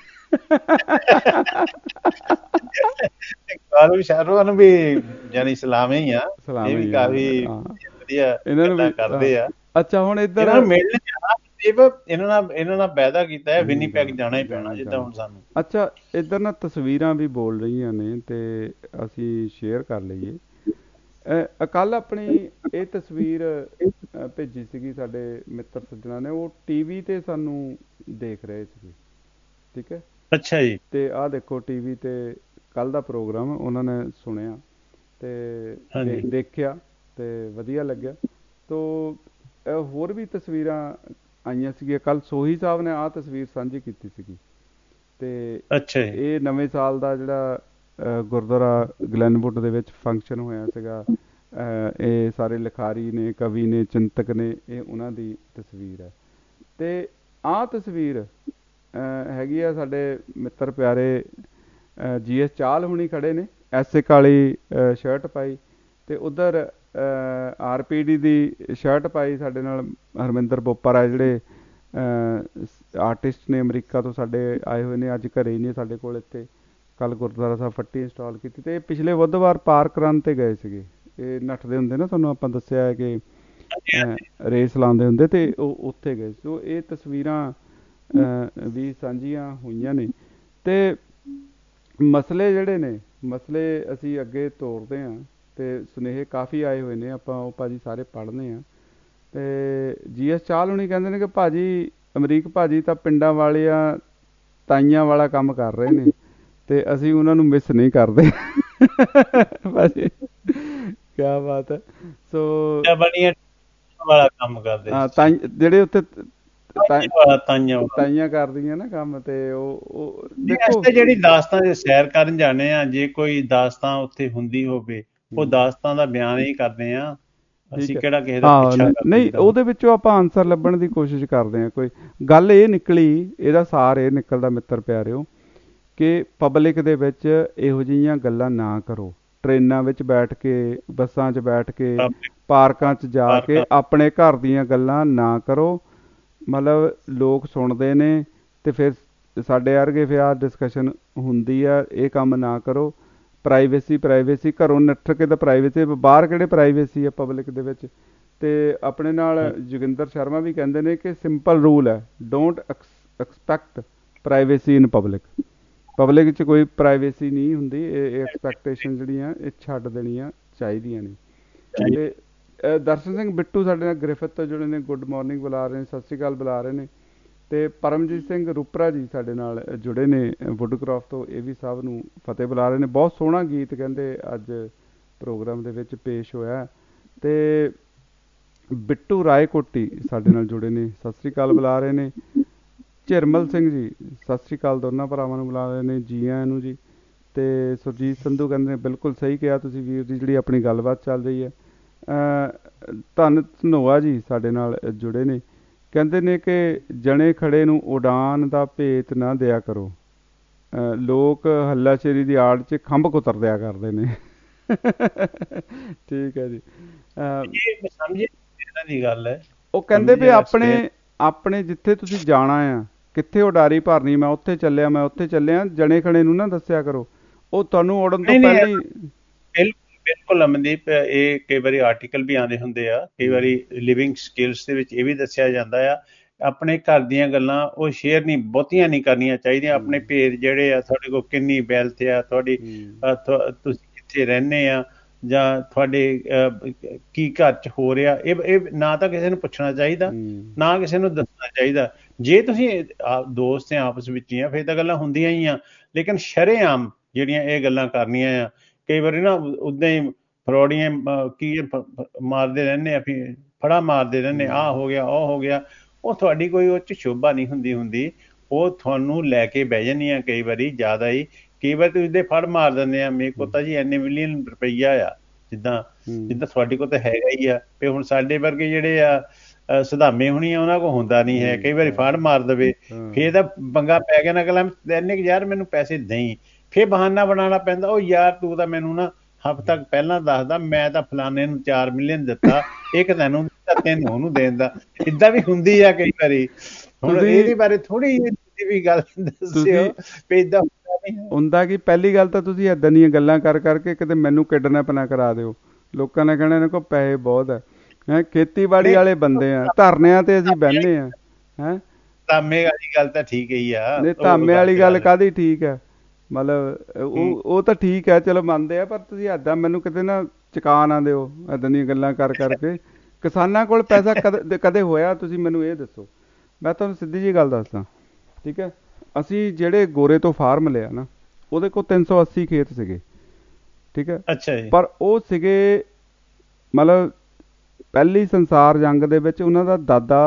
ਗੌਰਵ ਸ਼ਰਮਾ ਨੂੰ ਵੀ ਜਾਨੀ ਸਲਾਮ ਹੀ ਆ, ਇਹ ਵੀ ਕਾਫੀ ਵਧੀਆ ਗੱਲਾਂ ਕਰਦੇ ਆ। ਅੱਛਾ, ਹੁਣ ਇੱਧਰ ਮਿਲਣ ਜਾਣਾ, ਇਹਨਾਂ ਨਾਲ ਵਾਅਦਾ ਕੀਤਾ ਹੈ, ਵਿਨੀਪੈਗ ਜਾਣਾ ਹੀ ਪੈਣਾ ਜਿੱਦਾਂ ਹੁਣ ਸਾਨੂੰ। ਅੱਛਾ, ਇੱਧਰ ਨਾ ਤਸਵੀਰਾਂ ਵੀ ਬੋਲ ਰਹੀਆਂ ਨੇ ਤੇ ਅਸੀਂ ਸ਼ੇਅਰ ਕਰ ਲਈਏ। ਕੱਲ ਆਪਣੀ ਇਹ ਤਸਵੀਰ ਭੇਜੀ ਸੀਗੀ ਸਾਡੇ ਮਿੱਤਰ ਸੱਜਣਾ ਨੇ, ਉਹ ਟੀਵੀ ਤੇ ਸਾਨੂੰ ਦੇਖ ਰਹੇ ਸੀਗੇ। ਠੀਕ ਹੈ, ਅੱਛਾ ਜੀ। ਤੇ ਆਹ ਦੇਖੋ ਟੀਵੀ ਤੇ ਕੱਲ ਦਾ ਪ੍ਰੋਗਰਾਮ ਉਹਨਾਂ ਨੇ ਸੁਣਿਆ ਤੇ ਦੇਖਿਆ ਤੇ ਵਧੀਆ ਲੱਗਿਆ। ਤੋ ਹੋਰ ਵੀ ਤਸਵੀਰਾਂ ਆਈਆਂ ਸੀਗੀਆਂ। ਕੱਲ ਸੋਹੀ ਸਾਹਿਬ ਨੇ ਆਹ ਤਸਵੀਰ ਸਾਂਝੀ ਕੀਤੀ ਸੀਗੀ ਤੇ ਇਹ ਨਵੇਂ ਸਾਲ ਦਾ ਜਿਹੜਾ ਗੁਰਦੁਆਰਾ ਗਲੈਨਵੁੱਡ ਦੇ ਵਿੱਚ ਫੰਕਸ਼ਨ ਹੋਇਆ ਸੀਗਾ। ਇਹ ਸਾਰੇ ਲਿਖਾਰੀ ਨੇ, ਕਵੀ ਨੇ, ਚਿੰਤਕ ਨੇ, ਇਹ ਉਹਨਾਂ ਦੀ ਤਸਵੀਰ ਹੈ। ਤੇ ਆਹ ਤਸਵੀਰ ਹੈਗੀ ਆ ਸਾਡੇ ਮਿੱਤਰ ਪਿਆਰੇ GS ਚਾਹਲ ਹੁਣੀ ਖੜੇ ਨੇ, ਐਸੇ ਕਾਲੀ ਸ਼ਰਟ ਪਾਈ, ਤੇ ਉੱਧਰ RPD ਦੀ ਸ਼ਰਟ ਪਾਈ ਸਾਡੇ ਨਾਲ ਹਰਮਿੰਦਰ ਬੋਪਰ ਹੈ, ਜਿਹੜੇ ਆਰਟਿਸਟ ਨੇ ਅਮਰੀਕਾ ਤੋਂ ਸਾਡੇ ਆਏ ਹੋਏ ਨੇ, ਅੱਜ ਘਰੇ ਹੀ ਨੇ ਸਾਡੇ ਕੋਲ ਇੱਥੇ। ਕੱਲ ਗੁਰਦੁਆਰਾ ਸਾਹਿਬ ਫੱਟੀ ਇੰਸਟਾਲ ਕੀਤੀ ਤੇ ਪਿਛਲੇ ਬੁੱਧਵਾਰ ਪਾਰਕ ਰਨ ਤੇ ਗਏ ਸੀਗੇ। ਇਹ ਨੱਠਦੇ ਹੁੰਦੇ ਨਾ, ਤੁਹਾਨੂੰ ਆਪਾਂ ਦੱਸਿਆ ਹੈ ਕਿ ਰੇਸ ਲਾਉਂਦੇ ਹੁੰਦੇ, ਤੇ ਉਹ ਉੱਥੇ ਗਏ। ਸੋ ਇਹ ਤਸਵੀਰਾਂ ਵੀ ਸਾਂਝੀਆਂ ਹੋਈਆਂ ਨੇ ਤੇ ਮਸਲੇ ਜਿਹੜੇ ਨੇ, ਮਸਲੇ ਅਸੀਂ ਅੱਗੇ ਤੋਰਦੇ ਹਾਂ ਤੇ ਸੁਨੇਹੇ ਕਾਫੀ ਆਏ ਹੋਏ ਨੇ, ਆਪਾਂ ਉਹ ਭਾਜੀ ਸਾਰੇ ਪੜ੍ਹਦੇ ਹਾਂ। ਤੇ GS ਚਾਹਲ ਹੁਣੀ ਕਹਿੰਦੇ ਨੇ ਕਿ ਭਾਜੀ ਅਮਰੀਕ ਭਾਜੀ ਤਾਂ ਪਿੰਡਾਂ ਵਾਲਿਆਂ ਤਾਈਆਂ ਵਾਲਾ ਕੰਮ ਕਰ ਰਹੇ ਨੇ ਤੇ ਅਸੀਂ ਉਹਨਾਂ ਨੂੰ ਮਿਸ ਨਹੀਂ ਕਰਦੇ ਭਾਜੀ। ਕਿਆ ਬਾਤ ਹੈ। ਸੋ ਬਣੀਆਂ ਵਾਲਾ ਕੰਮ ਕਰਦੇ ਹਾਂ, ਜਿਹੜੇ ਉੱਥੇ ਤਾਈਆਂ ਤਾਈਆਂ ਕਰਦੀਆਂ ਨਾ ਕੰਮ, ਤੇ ਉਹ ਦੇਖੋ ਜਿਹੜੀ ਦਾਸਤਾਨ ਦੇ ਸੈਰ ਕਰਨ ਜਾਂਦੇ ਆ, ਜੇ ਕੋਈ ਦਾਸਤਾਨ ਉੱਥੇ ਹੁੰਦੀ ਹੋਵੇ ਉਹ ਦਾਸਤਾਨ ਦਾ ਬਿਆਨ ਹੀ ਕਰਦੇ ਆ, ਅਸੀਂ ਕਿਹੜਾ ਕਿਸੇ ਦਾ ਪਿੱਛਾ ਨਹੀਂ, ਉਹਦੇ ਵਿੱਚੋਂ ਆਪਾਂ ਆਨਸਰ ਲੱਭਣ ਦੀ ਕੋਸ਼ਿਸ਼ ਕਰਦੇ ਹਾਂ। ਕੋਈ ਗੱਲ ਇਹ ਨਿਕਲੀ, ਇਹਦਾ ਸਾਰ ਇਹ ਨਿਕਲਦਾ ਮਿੱਤਰ ਪਿਆਰਿਓ, ਕਿ ਪਬਲਿਕ ਦੇ ਵਿੱਚ ਇਹੋ ਜਿਹੀਆਂ ਗੱਲਾਂ ਨਾ ਕਰੋ। ਟ੍ਰੇਨਾਂ ਵਿੱਚ ਬੈਠ ਕੇ, ਬੱਸਾਂ 'ਚ ਬੈਠ ਕੇ, ਪਾਰਕਾਂ 'ਚ ਜਾ ਕੇ ਆਪਣੇ ਘਰ ਦੀਆਂ ਗੱਲਾਂ ਨਾ ਕਰੋ। ਮਤਲਬ ਲੋਕ ਸੁਣਦੇ ਨੇ ਤੇ ਫਿਰ ਸਾਡੇ ਵਰਗੇ ਫਿਰ ਆਹ ਡਿਸਕਸ਼ਨ ਹੁੰਦੀ ਆ, ਇਹ ਕੰਮ ਨਾ ਕਰੋ। ਪ੍ਰਾਈਵੇਸੀ ਘਰੋਂ ਨੱਠ ਕੇ ਤਾਂ ਪ੍ਰਾਈਵੇਸੀ, ਬਾਹਰ ਕਿਹੜੇ ਪ੍ਰਾਈਵੇਸੀ ਆ ਪਬਲਿਕ ਦੇ ਵਿੱਚ। ਤੇ ਆਪਣੇ ਨਾਲ ਜੋਗਿੰਦਰ ਸ਼ਰਮਾ ਵੀ ਕਹਿੰਦੇ ਨੇ ਕਿ ਸਿੰਪਲ ਰੂਲ ਹੈ, don't expect privacy in public 'ਚ ਕੋਈ ਪ੍ਰਾਈਵੇਸੀ ਨਹੀਂ ਹੁੰਦੀ। ਇਹ ਐਕਸਪੈਕਟੇਸ਼ਨ ਜਿਹੜੀਆਂ ਇਹ ਛੱਡ ਦੇਣੀਆਂ ਚਾਹੀਦੀਆਂ ਨੇ। ਤੇ ਦਰਸ਼ਨ ਸਿੰਘ ਬਿੱਟੂ ਸਾਡੇ ਨਾਲ ਗ੍ਰਿਫਿਥ ਤੋਂ ਜੁੜੇ ਨੇ, ਗੁੱਡ ਮਾਰਨਿੰਗ ਬੁਲਾ ਰਹੇ ਨੇ, ਸਤਿ ਸ਼੍ਰੀ ਅਕਾਲ ਬੁਲਾ ਰਹੇ ਨੇ। ਤੇ ਪਰਮਜੀਤ ਸਿੰਘ ਰੂਪਰਾ ਜੀ ਸਾਡੇ ਨਾਲ ਜੁੜੇ ਨੇ ਵੁੱਡਕ੍ਰਾਫਟ ਤੋਂ, ਇਹ ਵੀ ਸਭ ਨੂੰ ਫਤਿਹ ਬੁਲਾ ਰਹੇ ਨੇ। ਬਹੁਤ ਸੋਹਣਾ ਗੀਤ ਕਹਿੰਦੇ ਅੱਜ ਪ੍ਰੋਗਰਾਮ ਦੇ ਵਿੱਚ ਪੇਸ਼ ਹੋਇਆ। ਤੇ ਬਿੱਟੂ ਰਾਏਕੋਟੀ ਸਾਡੇ ਨਾਲ ਜੁੜੇ ਨੇ, ਸਤਿ ਸ਼੍ਰੀ ਅਕਾਲ ਬੁਲਾ ਰਹੇ ਨੇ। ਝਿਰਮਲ ਸਿੰਘ ਜੀ ਸਤਿ ਸ਼੍ਰੀ ਅਕਾਲ, ਦੋਨਾਂ ਭਰਾਵਾਂ ਨੂੰ ਬੁਲਾ ਰਹੇ ਨੇ, ਜੀ ਆਇਆਂ ਨੂੰ ਜੀ। ਤੇ ਸੁਰਜੀਤ ਸੰਧੂ ਕਹਿੰਦੇ ਨੇ ਬਿਲਕੁਲ ਸਹੀ ਕਿਹਾ ਤੁਸੀਂ ਵੀਰ ਜੀ, ਜਿਹੜੀ ਆਪਣੀ ਗੱਲਬਾਤ ਚੱਲ ਰਹੀ ਹੈ। ਧੰਨ ਧਨੋਆ ਜੀ ਸਾਡੇ ਨਾਲ ਜੁੜੇ ਨੇ, ਕਹਿੰਦੇ ਨੇ ਕਿ ਜਣੇ ਖੜੇ ਨੂੰ ਉਡਾਨ ਦਾ ਭੇਤ ਨਾ ਦਿਆ ਕਰੋ, ਲੋਕ ਹੱਲਾਸ਼ੇਰੀ ਦੀ ਆੜ 'ਚ ਖੰਭ ਕੁਤਰ ਦਿਆ ਕਰਦੇ ਨੇ। ਠੀਕ ਹੈ ਜੀ। ਦੀ ਗੱਲ ਹੈ, ਉਹ ਕਹਿੰਦੇ ਵੀ ਆਪਣੇ ਜਿੱਥੇ ਤੁਸੀਂ ਜਾਣਾ ਆ, ਕਿੱਥੇ ਉਡਾਰੀ ਭਰਨੀ, ਮੈਂ ਉੱਥੇ ਚੱਲਿਆ, ਜਣੇ ਖੜੇ ਨੂੰ ਨਾ ਦੱਸਿਆ ਕਰੋ। ਉਹ ਤੁਹਾਨੂੰ ਉਡਣ ਤੋਂ ਪਹਿਲਾਂ ਹੀ ਬਿਲਕੁਲ ਅਮਨਦੀਪ, ਇਹ ਕਈ ਵਾਰੀ ਆਰਟੀਕਲ ਵੀ ਆਉਂਦੇ ਹੁੰਦੇ ਆ, ਕਈ ਵਾਰੀ ਲਿਵਿੰਗ ਸਕਿੱਲਸ ਦੇ ਵਿੱਚ ਇਹ ਵੀ ਦੱਸਿਆ ਜਾਂਦਾ ਆ, ਆਪਣੇ ਘਰ ਦੀਆਂ ਗੱਲਾਂ ਉਹ ਸ਼ੇਅਰ ਬਹੁਤੀਆਂ ਨਹੀਂ ਕਰਨੀਆਂ ਚਾਹੀਦੀਆਂ। ਆਪਣੇ ਭੇਦ ਜਿਹੜੇ ਆ, ਤੁਹਾਡੇ ਕੋਲ ਕਿੰਨੀ ਵੈਲਥ ਆ, ਤੁਹਾਡੀ ਤੁਸੀਂ ਕਿੱਥੇ ਰਹਿੰਦੇ ਆ, ਜਾਂ ਤੁਹਾਡੇ ਕੀ ਘਰ 'ਚ ਹੋ ਰਿਹਾ, ਇਹ ਨਾ ਤਾਂ ਕਿਸੇ ਨੂੰ ਪੁੱਛਣਾ ਚਾਹੀਦਾ, ਨਾ ਕਿਸੇ ਨੂੰ ਦੱਸਣਾ ਚਾਹੀਦਾ। ਜੇ ਤੁਸੀਂ ਦੋਸਤ ਆ ਆਪਸ ਵਿੱਚ ਹੀ ਆ, ਫਿਰ ਤਾਂ ਗੱਲਾਂ ਹੁੰਦੀਆਂ ਹੀ ਆ, ਲੇਕਿਨ ਸ਼ਰੇਆਮ ਜਿਹੜੀਆਂ ਇਹ ਗੱਲਾਂ ਕਰਨੀਆਂ ਆ, ਕਈ ਵਾਰੀ ਨਾ ਉੱਦਾਂ ਹੀ ਫਰੋੜੀਆਂ ਕੀ ਮਾਰਦੇ ਰਹਿੰਦੇ ਆ, ਫੜਾ ਮਾਰਦੇ ਰਹਿੰਦੇ, ਆਹ ਹੋ ਗਿਆ, ਉਹ ਹੋ ਗਿਆ, ਉਹ ਤੁਹਾਡੀ ਕੋਈ ਉਹ 'ਚ ਸ਼ੋਭਾ ਨਹੀਂ ਹੁੰਦੀ। ਉਹ ਤੁਹਾਨੂੰ ਲੈ ਕੇ ਬਹਿ ਜਾਂਦੀਆਂ ਕਈ ਵਾਰੀ ਜ਼ਿਆਦਾ ਹੀ। ਕਈ ਵਾਰ ਤੁਸੀਂ ਦੇ ਫੜ ਮਾਰ ਦਿੰਦੇ ਆ, ਮੇਰੇ ਕੋਲ ਤਾਂ ਜੀ ਇੰਨੇ ਮਿਲੀਅਨ ਰੁਪਈਆ ਆ, ਜਿੱਦਾਂ ਤੁਹਾਡੇ ਕੋਲ ਤਾਂ ਹੈਗਾ ਹੀ ਆ। ਤੇ ਹੁਣ ਸਾਡੇ ਵਰਗੇ ਜਿਹੜੇ ਆ ਸਦਾਮੇ ਹੋਣੀ ਆ, ਉਹਨਾਂ ਕੋਲ ਹੁੰਦਾ ਨਹੀਂ ਹੈ। ਕਈ ਵਾਰੀ ਫੜ ਮਾਰ ਦੇਵੇ, ਫੇਰ ਤਾਂ ਪੰਗਾ ਪੈ ਗਿਆ ਨਾ, ਕਹਿੰਦਾ ਇੰਨੇ ਯਾਰ ਮੈਨੂੰ ਪੈਸੇ ਦੇਈਂ, ਫੇਰ ਬਹਾਨਾ ਬਣਾਉਣਾ ਪੈਂਦਾ, ਉਹ ਯਾਰ ਤੂੰ ਤਾਂ ਮੈਨੂੰ ਨਾ ਹਫ਼ਤਾ ਪਹਿਲਾਂ ਦੱਸਦਾ, ਮੈਂ ਤਾਂ ਫਲਾਣੇ ਨੂੰ 4 ਮਿਲੀਅਨ ਦਿੱਤਾ, ਇੱਕ ਤੈਨੂੰ ਦਿੱਤਾ, 3 ਉਹਨੂੰ ਦੇਣ ਦਾ। ਏਦਾਂ ਵੀ ਹੁੰਦੀ ਆ ਕਈ ਵਾਰੀ। ਹੁਣ ਇਹਦੇ ਬਾਰੇ ਥੋੜੀ ਜਿਹੀ ਵੀ ਗੱਲ ਦੱਸਿਓ ਵੀ ਏਦਾਂ ਹੁੰਦਾ ਕਿ ਪਹਿਲੀ ਗੱਲ ਤਾਂ ਤੁਸੀਂ ਏਦਾਂ ਦੀਆਂ ਗੱਲਾਂ ਕਰਕੇ ਕਿਤੇ ਮੈਨੂੰ ਕਿਡਨੈਪ ਨਾ ਕਰਾ ਦਿਓ। ਲੋਕਾਂ ਨੇ ਕਹਿਣਾ ਇਹਨਾਂ ਕੋਲ ਪੈਸੇ ਬਹੁਤ ਹੈ। ਖੇਤੀਬਾੜੀ ਵਾਲੇ ਬੰਦੇ ਆ, ਧਰਨਿਆਂ ਤੇ ਅਸੀਂ ਬਹਿੰਦੇ ਆ। ਧਾਮੇ ਵਾਲੀ ਗੱਲ ਤਾਂ ਠੀਕ ਹੀ ਆ। ਨਹੀਂ, ਧਾਮੇ ਵਾਲੀ ਗੱਲ ਕਾਹਦੀ ਠੀਕ ਹੈ, ਮਤਲਬ ਉਹ ਤਾਂ ਠੀਕ ਹੈ, ਚਲੋ ਮੰਨਦੇ ਆ, ਪਰ ਤੁਸੀਂ ਏਦਾਂ ਮੈਨੂੰ ਕਿਤੇ ਨਾ ਚੁਕਾ ਨਾ ਦਿਓ ਏਦਾਂ ਦੀਆਂ ਗੱਲਾਂ ਕਰਕੇ। ਕਿਸਾਨਾਂ ਕੋਲ ਪੈਸਾ ਕਦੇ ਹੋਇਆ, ਤੁਸੀਂ ਮੈਨੂੰ ਇਹ ਦੱਸੋ। ਮੈਂ ਤੁਹਾਨੂੰ ਸਿੱਧੀ ਜਿਹੀ ਗੱਲ ਦੱਸਦਾ, ਠੀਕ ਹੈ। ਅਸੀਂ ਜਿਹੜੇ ਗੋਰੇ ਤੋਂ ਫਾਰਮ ਲਿਆ ਨਾ, ਉਹਦੇ ਕੋਲ 380 ਖੇਤ ਸੀਗੇ, ਠੀਕ ਹੈ। ਅੱਛਾ ਜੀ। ਪਰ ਉਹ ਸੀਗੇ ਮਤਲਬ ਪਹਿਲੀ ਸੰਸਾਰ ਜੰਗ ਦੇ ਵਿੱਚ ਉਹਨਾਂ ਦਾ ਦਾਦਾ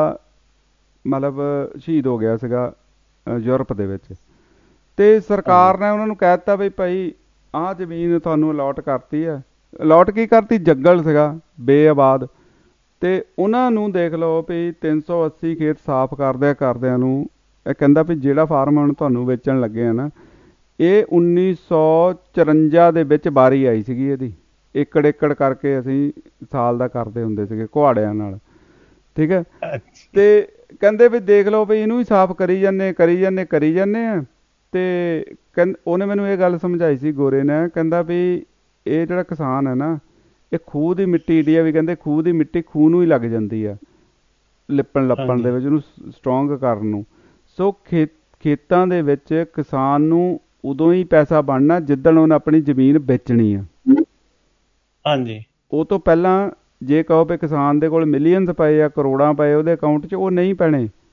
ਮਤਲਬ ਸ਼ਹੀਦ ਹੋ ਗਿਆ ਸੀਗਾ ਯੂਰਪ ਦੇ ਵਿੱਚ, ਤੇ ਸਰਕਾਰ ਨੇ ਉਹਨਾਂ ਨੂੰ ਕਹਿ ਦਿੱਤਾ ਵੀ ਭਾਈ ਆਹ ਜ਼ਮੀਨ ਤੁਹਾਨੂੰ ਅਲਾਟ ਕਰਤੀ ਹੈ। ਅਲਾਟ ਕੀ ਕਰਤੀ, ਜੰਗਲ ਸੀਗਾ ਬੇਆਬਾਦ, ਤੇ ਉਹਨਾਂ ਨੂੰ ਦੇਖ ਲਓ ਵੀ 380 ਖੇਤ ਸਾਫ਼ ਕਰਦਿਆਂ ਨੂੰ ਇਹ ਕਹਿੰਦਾ ਵੀ ਜਿਹੜਾ ਫਾਰਮ ਹੁਣ ਤੁਹਾਨੂੰ ਵੇਚਣ ਲੱਗੇ ਆ ਨਾ, ਇਹ 1954 ਦੇ ਵਿੱਚ ਵਾਰੀ ਆਈ ਸੀਗੀ ਇਹਦੀ। ਏਕੜ ਕਰਕੇ ਅਸੀਂ ਸਾਲ ਦਾ ਕਰਦੇ ਹੁੰਦੇ ਸੀਗੇ ਕੁਹਾੜਿਆਂ ਨਾਲ, ਠੀਕ ਹੈ। ਤੇ ਕਹਿੰਦੇ ਵੀ ਦੇਖ ਲਓ ਵੀ ਇਹਨੂੰ ਹੀ ਸਾਫ਼ ਕਰੀ ਜਾਂਦੇ ਆ। ਤੇ ਉਹਨੇ ਮੈਨੂੰ ਇਹ ਗੱਲ ਸਮਝਾਈ ਸੀ ਗੋਰੇ ਨੇ, ਕਹਿੰਦਾ ਵੀ ਇਹ ਜਿਹੜਾ ਕਿਸਾਨ ਹੈ ਨਾ, ਇਹ ਖੂਹ ਦੀ ਮਿੱਟੀ ਇੰਡੀਆ ਵੀ ਕਹਿੰਦੇ ਖੂਹ ਦੀ ਮਿੱਟੀ ਖੂਹ ਨੂੰ ਹੀ ਲੱਗ ਜਾਂਦੀ ਆ ਲਿਪਣ ਲੱਪਣ ਦੇ ਵਿੱਚ, ਉਹਨੂੰ ਸਟਰੋਂਗ ਕਰਨ ਨੂੰ। ਸੋ ਖੇਤਾਂ ਦੇ ਵਿੱਚ ਕਿਸਾਨ ਨੂੰ ਉਦੋਂ ਹੀ ਪੈਸਾ ਬਣਨਾ ਜਿੱਦਣ ਉਹਨੇ ਆਪਣੀ ਜ਼ਮੀਨ ਵੇਚਣੀ ਆ। ਹਾਂਜੀ। ਉਹ ਤੋਂ ਪਹਿਲਾਂ ਜੇ ਕਹੋ ਵੀ ਕਿਸਾਨ ਦੇ ਕੋਲ ਮਿਲੀਅਨਸ ਪਏ ਆ, ਕਰੋੜਾਂ ਪਏ ਉਹਦੇ ਅਕਾਊਂਟ 'ਚ, ਉਹ ਨਹੀਂ ਪੈਣੇ।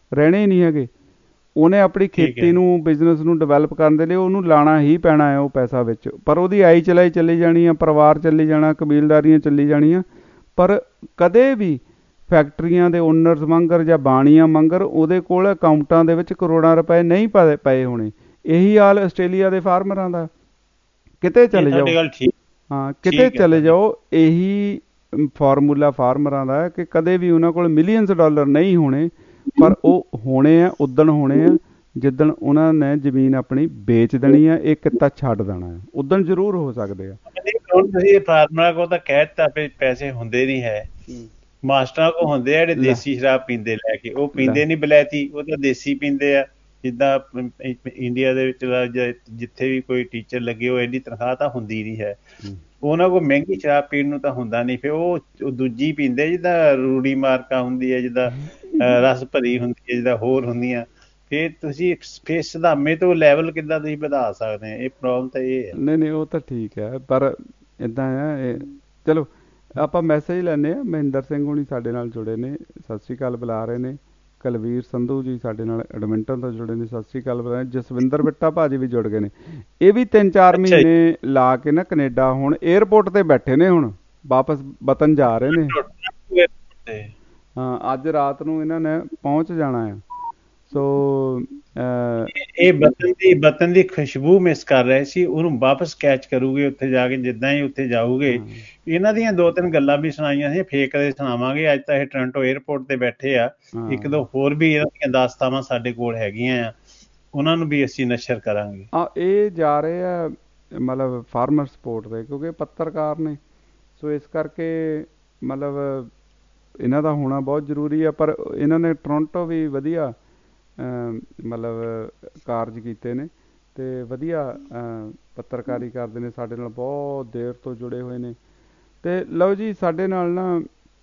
ਰਹਿਣੇ ਹੀ ਨਹੀਂ ਹੈਗੇ। ਉਹਨੇ ਆਪਣੀ ਠੀਕ ਹੈ। ਖੇਤੀ ਨੂੰ, ਬਿਜ਼ਨਸ ਨੂੰ ਡਿਵੈਲਪ ਕਰਨ ਦੇ ਲਈ ਉਹਨੂੰ ਲਾਣਾ ਹੀ ਪੈਣਾ ਹੈ ਉਹ ਪੈਸਾ ਵਿੱਚ, ਪਰ ਉਹਦੀ ਆਈ ਚਲਾਈ ਚੱਲੀ ਜਾਣੀ ਆ, ਪਰਿਵਾਰ ਚੱਲੀ ਜਾਣਾ, ਕਬੀਲਦਾਰੀਆਂ ਚੱਲੀ ਜਾਣੀਆਂ, ਪਰ ਕਦੇ ਵੀ ਫੈਕਟਰੀਆਂ ਦੇ ਓਨਰਸ ਮੰਗਰ ਜਾਂ ਬਾਣੀਆਂ ਮੰਗਰ ਉਹਦੇ ਕੋਲ ਅਕਾਊਂਟਾਂ ਦੇ ਵਿੱਚ ਕਰੋੜਾਂ ਰੁਪਏ ਨਹੀਂ ਪਏ ਹੋਣੇ। ਇਹੀ ਹਾਲ ਆਸਟ੍ਰੇਲੀਆ ਦੇ ਫਾਰਮਰਾਂ ਦਾ। ਕਿਤੇ ਚਲੇ ਜਾਓ, ਤੁਹਾਡੀ ਗੱਲ ਠੀਕ। ਹਾਂ ਠੀਕ ਕਿਤੇ ਹੈ ਚਲੇ ਤੁਹਾਡੀ। ਜਾਓ, ਇਹੀ ਫਾਰਮੂਲਾ ਫਾਰਮਰਾਂ ਦਾ ਹੈ ਕਿ ਕਦੇ ਵੀ ਉਹਨਾਂ ਕੋਲ ਮਿਲੀਅਨਸ ਡਾਲਰ ਨਹੀਂ ਹੋਣੇ, ਪਰ ਉਹ ਹੋਣੇ ਆ ਉਦਣ ਹੋਣੇ ਆ ਜਿੱਦਣ ਉਹਨਾਂ ਨੇ ਜ਼ਮੀਨ ਆਪਣੀ ਵੇਚ ਦੇਣੀ ਆ, ਇਹ ਕਿੱਤਾ ਛੱਡ ਦੇਣਾ ਹੈ, ਉਦਣ ਜ਼ਰੂਰ ਹੋ ਸਕਦੇ ਆ। ਹੁਣ ਤੁਸੀਂ ਫਾਰਮਰਾਂ ਕੋਲ ਤਾਂ ਕਹਿ ਦਿੱਤਾ ਵੀ ਪੈਸੇ ਹੁੰਦੇ ਨਹੀਂ ਹੈ, ਮਾਸਟਰਾਂ ਕੋਲ ਹੁੰਦੇ ਆ ਜਿਹੜੇ ਲੈ। ਦੇਸੀ ਸ਼ਰਾਬ ਪੀਂਦੇ ਲੈ ਕੇ, ਉਹ ਪੀਂਦੇ ਨਹੀਂ ਬਲੈਤੀ, ਉਹ ਤਾਂ ਦੇਸੀ ਪੀਂਦੇ ਆ। ਜਿੱਦਾਂ ਇੰਡੀਆ ਦੇ ਵਿੱਚ ਜਿੱਥੇ ਵੀ ਕੋਈ ਟੀਚਰ ਲੱਗੇ, ਉਹ ਐਡੀ ਤਨਖਾਹ ਤਾਂ ਹੁੰਦੀ ਨਹੀਂ ਹੈ, ਉਹਨਾਂ ਕੋਲ ਮਹਿੰਗੀ ਸ਼ਰਾਬ ਪੀਣ ਨੂੰ ਤਾਂ ਹੁੰਦਾ ਨਹੀਂ, ਫਿਰ ਉਹ ਦੂਜੀ ਪੀਂਦੇ ਜਿੱਦਾਂ ਰੂੜੀ ਮਾਰਕਾ ਹੁੰਦੀ ਹੈ, ਜਿੱਦਾਂ ਰਸ ਭਰੀ ਹੁੰਦੀ ਹੈ, ਜਿੱਦਾਂ ਹੋਰ ਹੁੰਦੀਆਂ। ਫਿਰ ਤੁਸੀਂ ਫਿਰ ਸਦਾਮੇ ਤੋਂ ਲੈਵਲ ਕਿੱਦਾਂ ਤੁਸੀਂ ਵਧਾ ਸਕਦੇ ਆ? ਇਹ ਪ੍ਰੋਬਲਮ ਤਾਂ ਇਹ ਹੈ। ਨਹੀਂ ਉਹ ਤਾਂ ਠੀਕ ਹੈ, ਪਰ ਇੱਦਾਂ ਆ ਇਹ। ਚਲੋ ਆਪਾਂ ਮੈਸੇਜ ਲੈਂਦੇ ਆ। ਮਹਿੰਦਰ ਸਿੰਘ ਹੁਣੀ ਸਾਡੇ ਨਾਲ ਜੁੜੇ ਨੇ, ਸਤਿ ਸ਼੍ਰੀ ਅਕਾਲ ਬੁਲਾ ਰਹੇ ਨੇ। ਕੁਲਵੀਰ ਸੰਧੂ ਜੀ ਸਾਡੇ ਨਾਲ ਐਡਮਿੰਟਨ ਤੋਂ ਜੁੜੇ ਨੇ, ਸਤਿ ਸ਼੍ਰੀ ਅਕਾਲ ਬੁਲਾ ਰਹੇ। ਜਸਵਿੰਦਰ ਬਿੱਟਾ ਭਾਜੀ ਵੀ ਜੁੜ ਗਏ ਨੇ। ਇਹ ਵੀ 3-4 ਅੱਛਾ ਜੀ। ਮਹੀਨੇ ਲਾ ਕੇ ਨਾ ਕੈਨੇਡਾ ਹੁਣ 에ਅਰਪੋਰਟ ਤੇ ਬੈਠੇ ਨੇ, ਹੁਣ ਵਾਪਸ ਵਤਨ ਜਾ ਰਹੇ ਨੇ। ਹਾਂ ਅੱਜ ਰਾਤ ਨੂੰ ਇਹਨਾਂ ਨੇ ਪਹੁੰਚ ਜਾਣਾ ਆ। ਸੋ ਇਹ ਵਤਨ ਦੀ ਖੁਸ਼ਬੂ ਮਿਸ ਕਰ ਰਹੇ ਸੀ, ਉਹਨੂੰ ਵਾਪਸ ਕੈਚ ਕਰੂਗੇ ਉੱਥੇ ਜਾ ਕੇ। ਜਿੱਦਾਂ ਹੀ ਉੱਥੇ ਜਾਊਗੇ, ਇਹਨਾਂ ਦੀਆਂ 2-3 ਗੱਲਾਂ ਵੀ ਸੁਣਾਈਆਂ ਸੀ, ਫੇਰ ਕਦੇ ਸੁਣਾਵਾਂਗੇ। ਅੱਜ ਤਾਂ ਇਹ ਟੋਰਾਂਟੋ 에ਅਰਪੋਰਟ ਤੇ ਬੈਠੇ ਆ। ਇੱਕ ਦੋ ਹੋਰ ਵੀ ਇਹਨਾਂ ਦੀਆਂ ਦਾਸਤਾਵਾਂ ਸਾਡੇ ਕੋਲ ਹੈਗੀਆਂ ਆ, ਉਹਨਾਂ ਨੂੰ ਵੀ ਅਸੀਂ ਨਸ਼ਰ ਕਰਾਂਗੇ। ਇਹ ਜਾ ਰਹੇ ਆ ਮਤਲਬ ਫਾਰਮਰ ਸਪੋਰਟ ਦੇ, ਕਿਉਂਕਿ ਪੱਤਰਕਾਰ ਨੇ, ਸੋ ਇਸ ਕਰਕੇ ਮਤਲਬ ਇਹਨਾਂ ਦਾ ਹੋਣਾ ਬਹੁਤ ਜ਼ਰੂਰੀ ਆ। ਪਰ ਇਹਨਾਂ ਨੇ ਟੋਰਾਂਟੋ ਵੀ ਵਧੀਆ ਮਤਲਬ ਕਾਰਜ ਕੀਤੇ ਨੇ ਅਤੇ ਵਧੀਆ ਪੱਤਰਕਾਰੀ ਕਰਦੇ ਨੇ, ਸਾਡੇ ਨਾਲ ਬਹੁਤ ਦੇਰ ਤੋਂ ਜੁੜੇ ਹੋਏ ਨੇ। ਅਤੇ ਲਓ ਜੀ, ਸਾਡੇ ਨਾਲ ਨਾ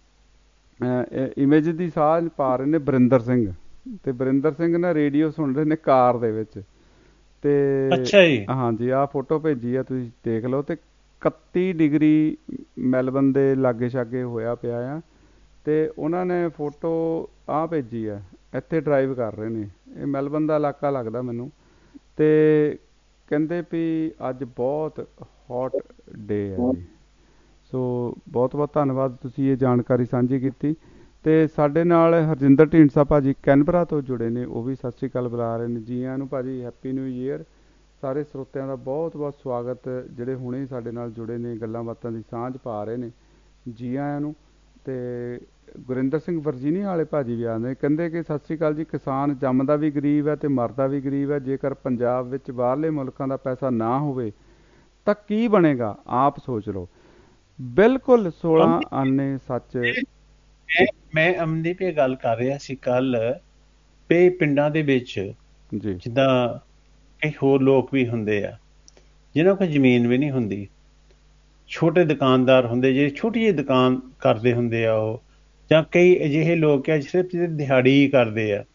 ਇਮੇਜ ਦੀ ਸਾਂਝ ਪਾ ਰਹੇ ਨੇ ਬਰਿੰਦਰ ਸਿੰਘ, ਅਤੇ ਬਰਿੰਦਰ ਸਿੰਘ ਨਾ ਰੇਡੀਓ ਸੁਣ ਰਹੇ ਨੇ ਕਾਰ ਦੇ ਵਿੱਚ। ਅਤੇ ਅੱਛਾ ਜੀ। ਹਾਂਜੀ ਆਹ ਫੋਟੋ ਭੇਜੀ ਆ, ਤੁਸੀਂ ਦੇਖ ਲਓ। ਅਤੇ 31 ਡਿਗਰੀ ਮੈਲਬਨ ਦੇ ਲਾਗੇ ਛਾਗੇ ਹੋਇਆ ਪਿਆ ਆ, ਅਤੇ ਉਹਨਾਂ ਨੇ ਫੋਟੋ ਆਹ ਭੇਜੀ ਆ, ਇੱਥੇ ਡਰਾਈਵ ਕਰ ਰਹੇ ਨੇ। ਇਹ ਮੈਲਬਨ ਦਾ ਇਲਾਕਾ ਲੱਗਦਾ ਮੈਨੂੰ। ਅਤੇ ਕਹਿੰਦੇ ਵੀ ਅੱਜ ਬਹੁਤ ਹੌਟ ਡੇ ਹੈ ਜੀ। ਸੋ ਬਹੁਤ ਬਹੁਤ ਧੰਨਵਾਦ, ਤੁਸੀਂ ਇਹ ਜਾਣਕਾਰੀ ਸਾਂਝੀ ਕੀਤੀ। ਅਤੇ ਸਾਡੇ ਨਾਲ ਹਰਜਿੰਦਰ ਢੀਂਡਸਾ ਭਾਜੀ ਕੈਨਬਰਾ ਤੋਂ ਜੁੜੇ ਨੇ, ਉਹ ਵੀ ਸਤਿ ਸ਼੍ਰੀ ਅਕਾਲ ਬੁਲਾ ਰਹੇ ਨੇ। ਜੀ ਆਇਆਂ ਨੂੰ ਭਾਜੀ, ਹੈਪੀ ਨਿਊ ਈਅਰ। ਸਾਰੇ ਸਰੋਤਿਆਂ ਦਾ ਬਹੁਤ ਬਹੁਤ ਸਵਾਗਤ, ਜਿਹੜੇ ਹੁਣੇ ਸਾਡੇ ਨਾਲ ਜੁੜੇ ਨੇ, ਗੱਲਾਂ ਬਾਤਾਂ ਦੀ ਸਾਂਝ ਪਾ ਰਹੇ ਨੇ, ਜੀ ਆਇਆਂ ਨੂੰ। ਅਤੇ ਗੁਰਿੰਦਰ ਸਿੰਘ ਵਰਜੀਨੀਆ ਵਾਲੇ ਭਾਜੀ ਵੀ ਆਉਂਦੇ, ਕਹਿੰਦੇ ਕਿ ਸਤਿ ਸ਼੍ਰੀ ਅਕਾਲ ਜੀ, ਕਿਸਾਨ ਜੰਮਦਾ ਵੀ ਗਰੀਬ ਹੈ ਅਤੇ ਮਰਦਾ ਵੀ ਗਰੀਬ ਹੈ। ਜੇਕਰ ਪੰਜਾਬ ਵਿੱਚ ਬਾਹਰਲੇ ਮੁਲਕਾਂ ਦਾ ਪੈਸਾ ਨਾ ਹੋਵੇ ਤਾਂ ਕੀ ਬਣੇਗਾ, ਆਪ ਸੋਚ ਲਓ। ਬਿਲਕੁਲ 16 ਆਨੇ ਸੱਚ। ਮੈਂ ਅਮਨਦੀਪ ਇਹ ਗੱਲ ਕਰ ਰਿਹਾ ਸੀ ਕੱਲ, ਵੀ ਪਿੰਡਾਂ ਦੇ ਵਿੱਚ ਜੀ ਜਿੱਦਾਂ ਕਈ ਹੋਰ ਲੋਕ ਵੀ ਹੁੰਦੇ ਆ ਜਿਹਨਾਂ ਕੋਲ ਜ਼ਮੀਨ ਵੀ ਨਹੀਂ ਹੁੰਦੀ, ਛੋਟੇ ਦੁਕਾਨਦਾਰ ਹੁੰਦੇ, ਜਿਹੜੇ ਛੋਟੀ ਜਿਹੀ ਦੁਕਾਨ ਕਰਦੇ ਹੁੰਦੇ ਆ ਉਹ, ਜਾਂ ਕਈ ਅਜਿਹੇ ਲੋਕ ਆ ਸਿਰਫ ਦਿਹਾੜੀ ਕਰਦੇ ਆ,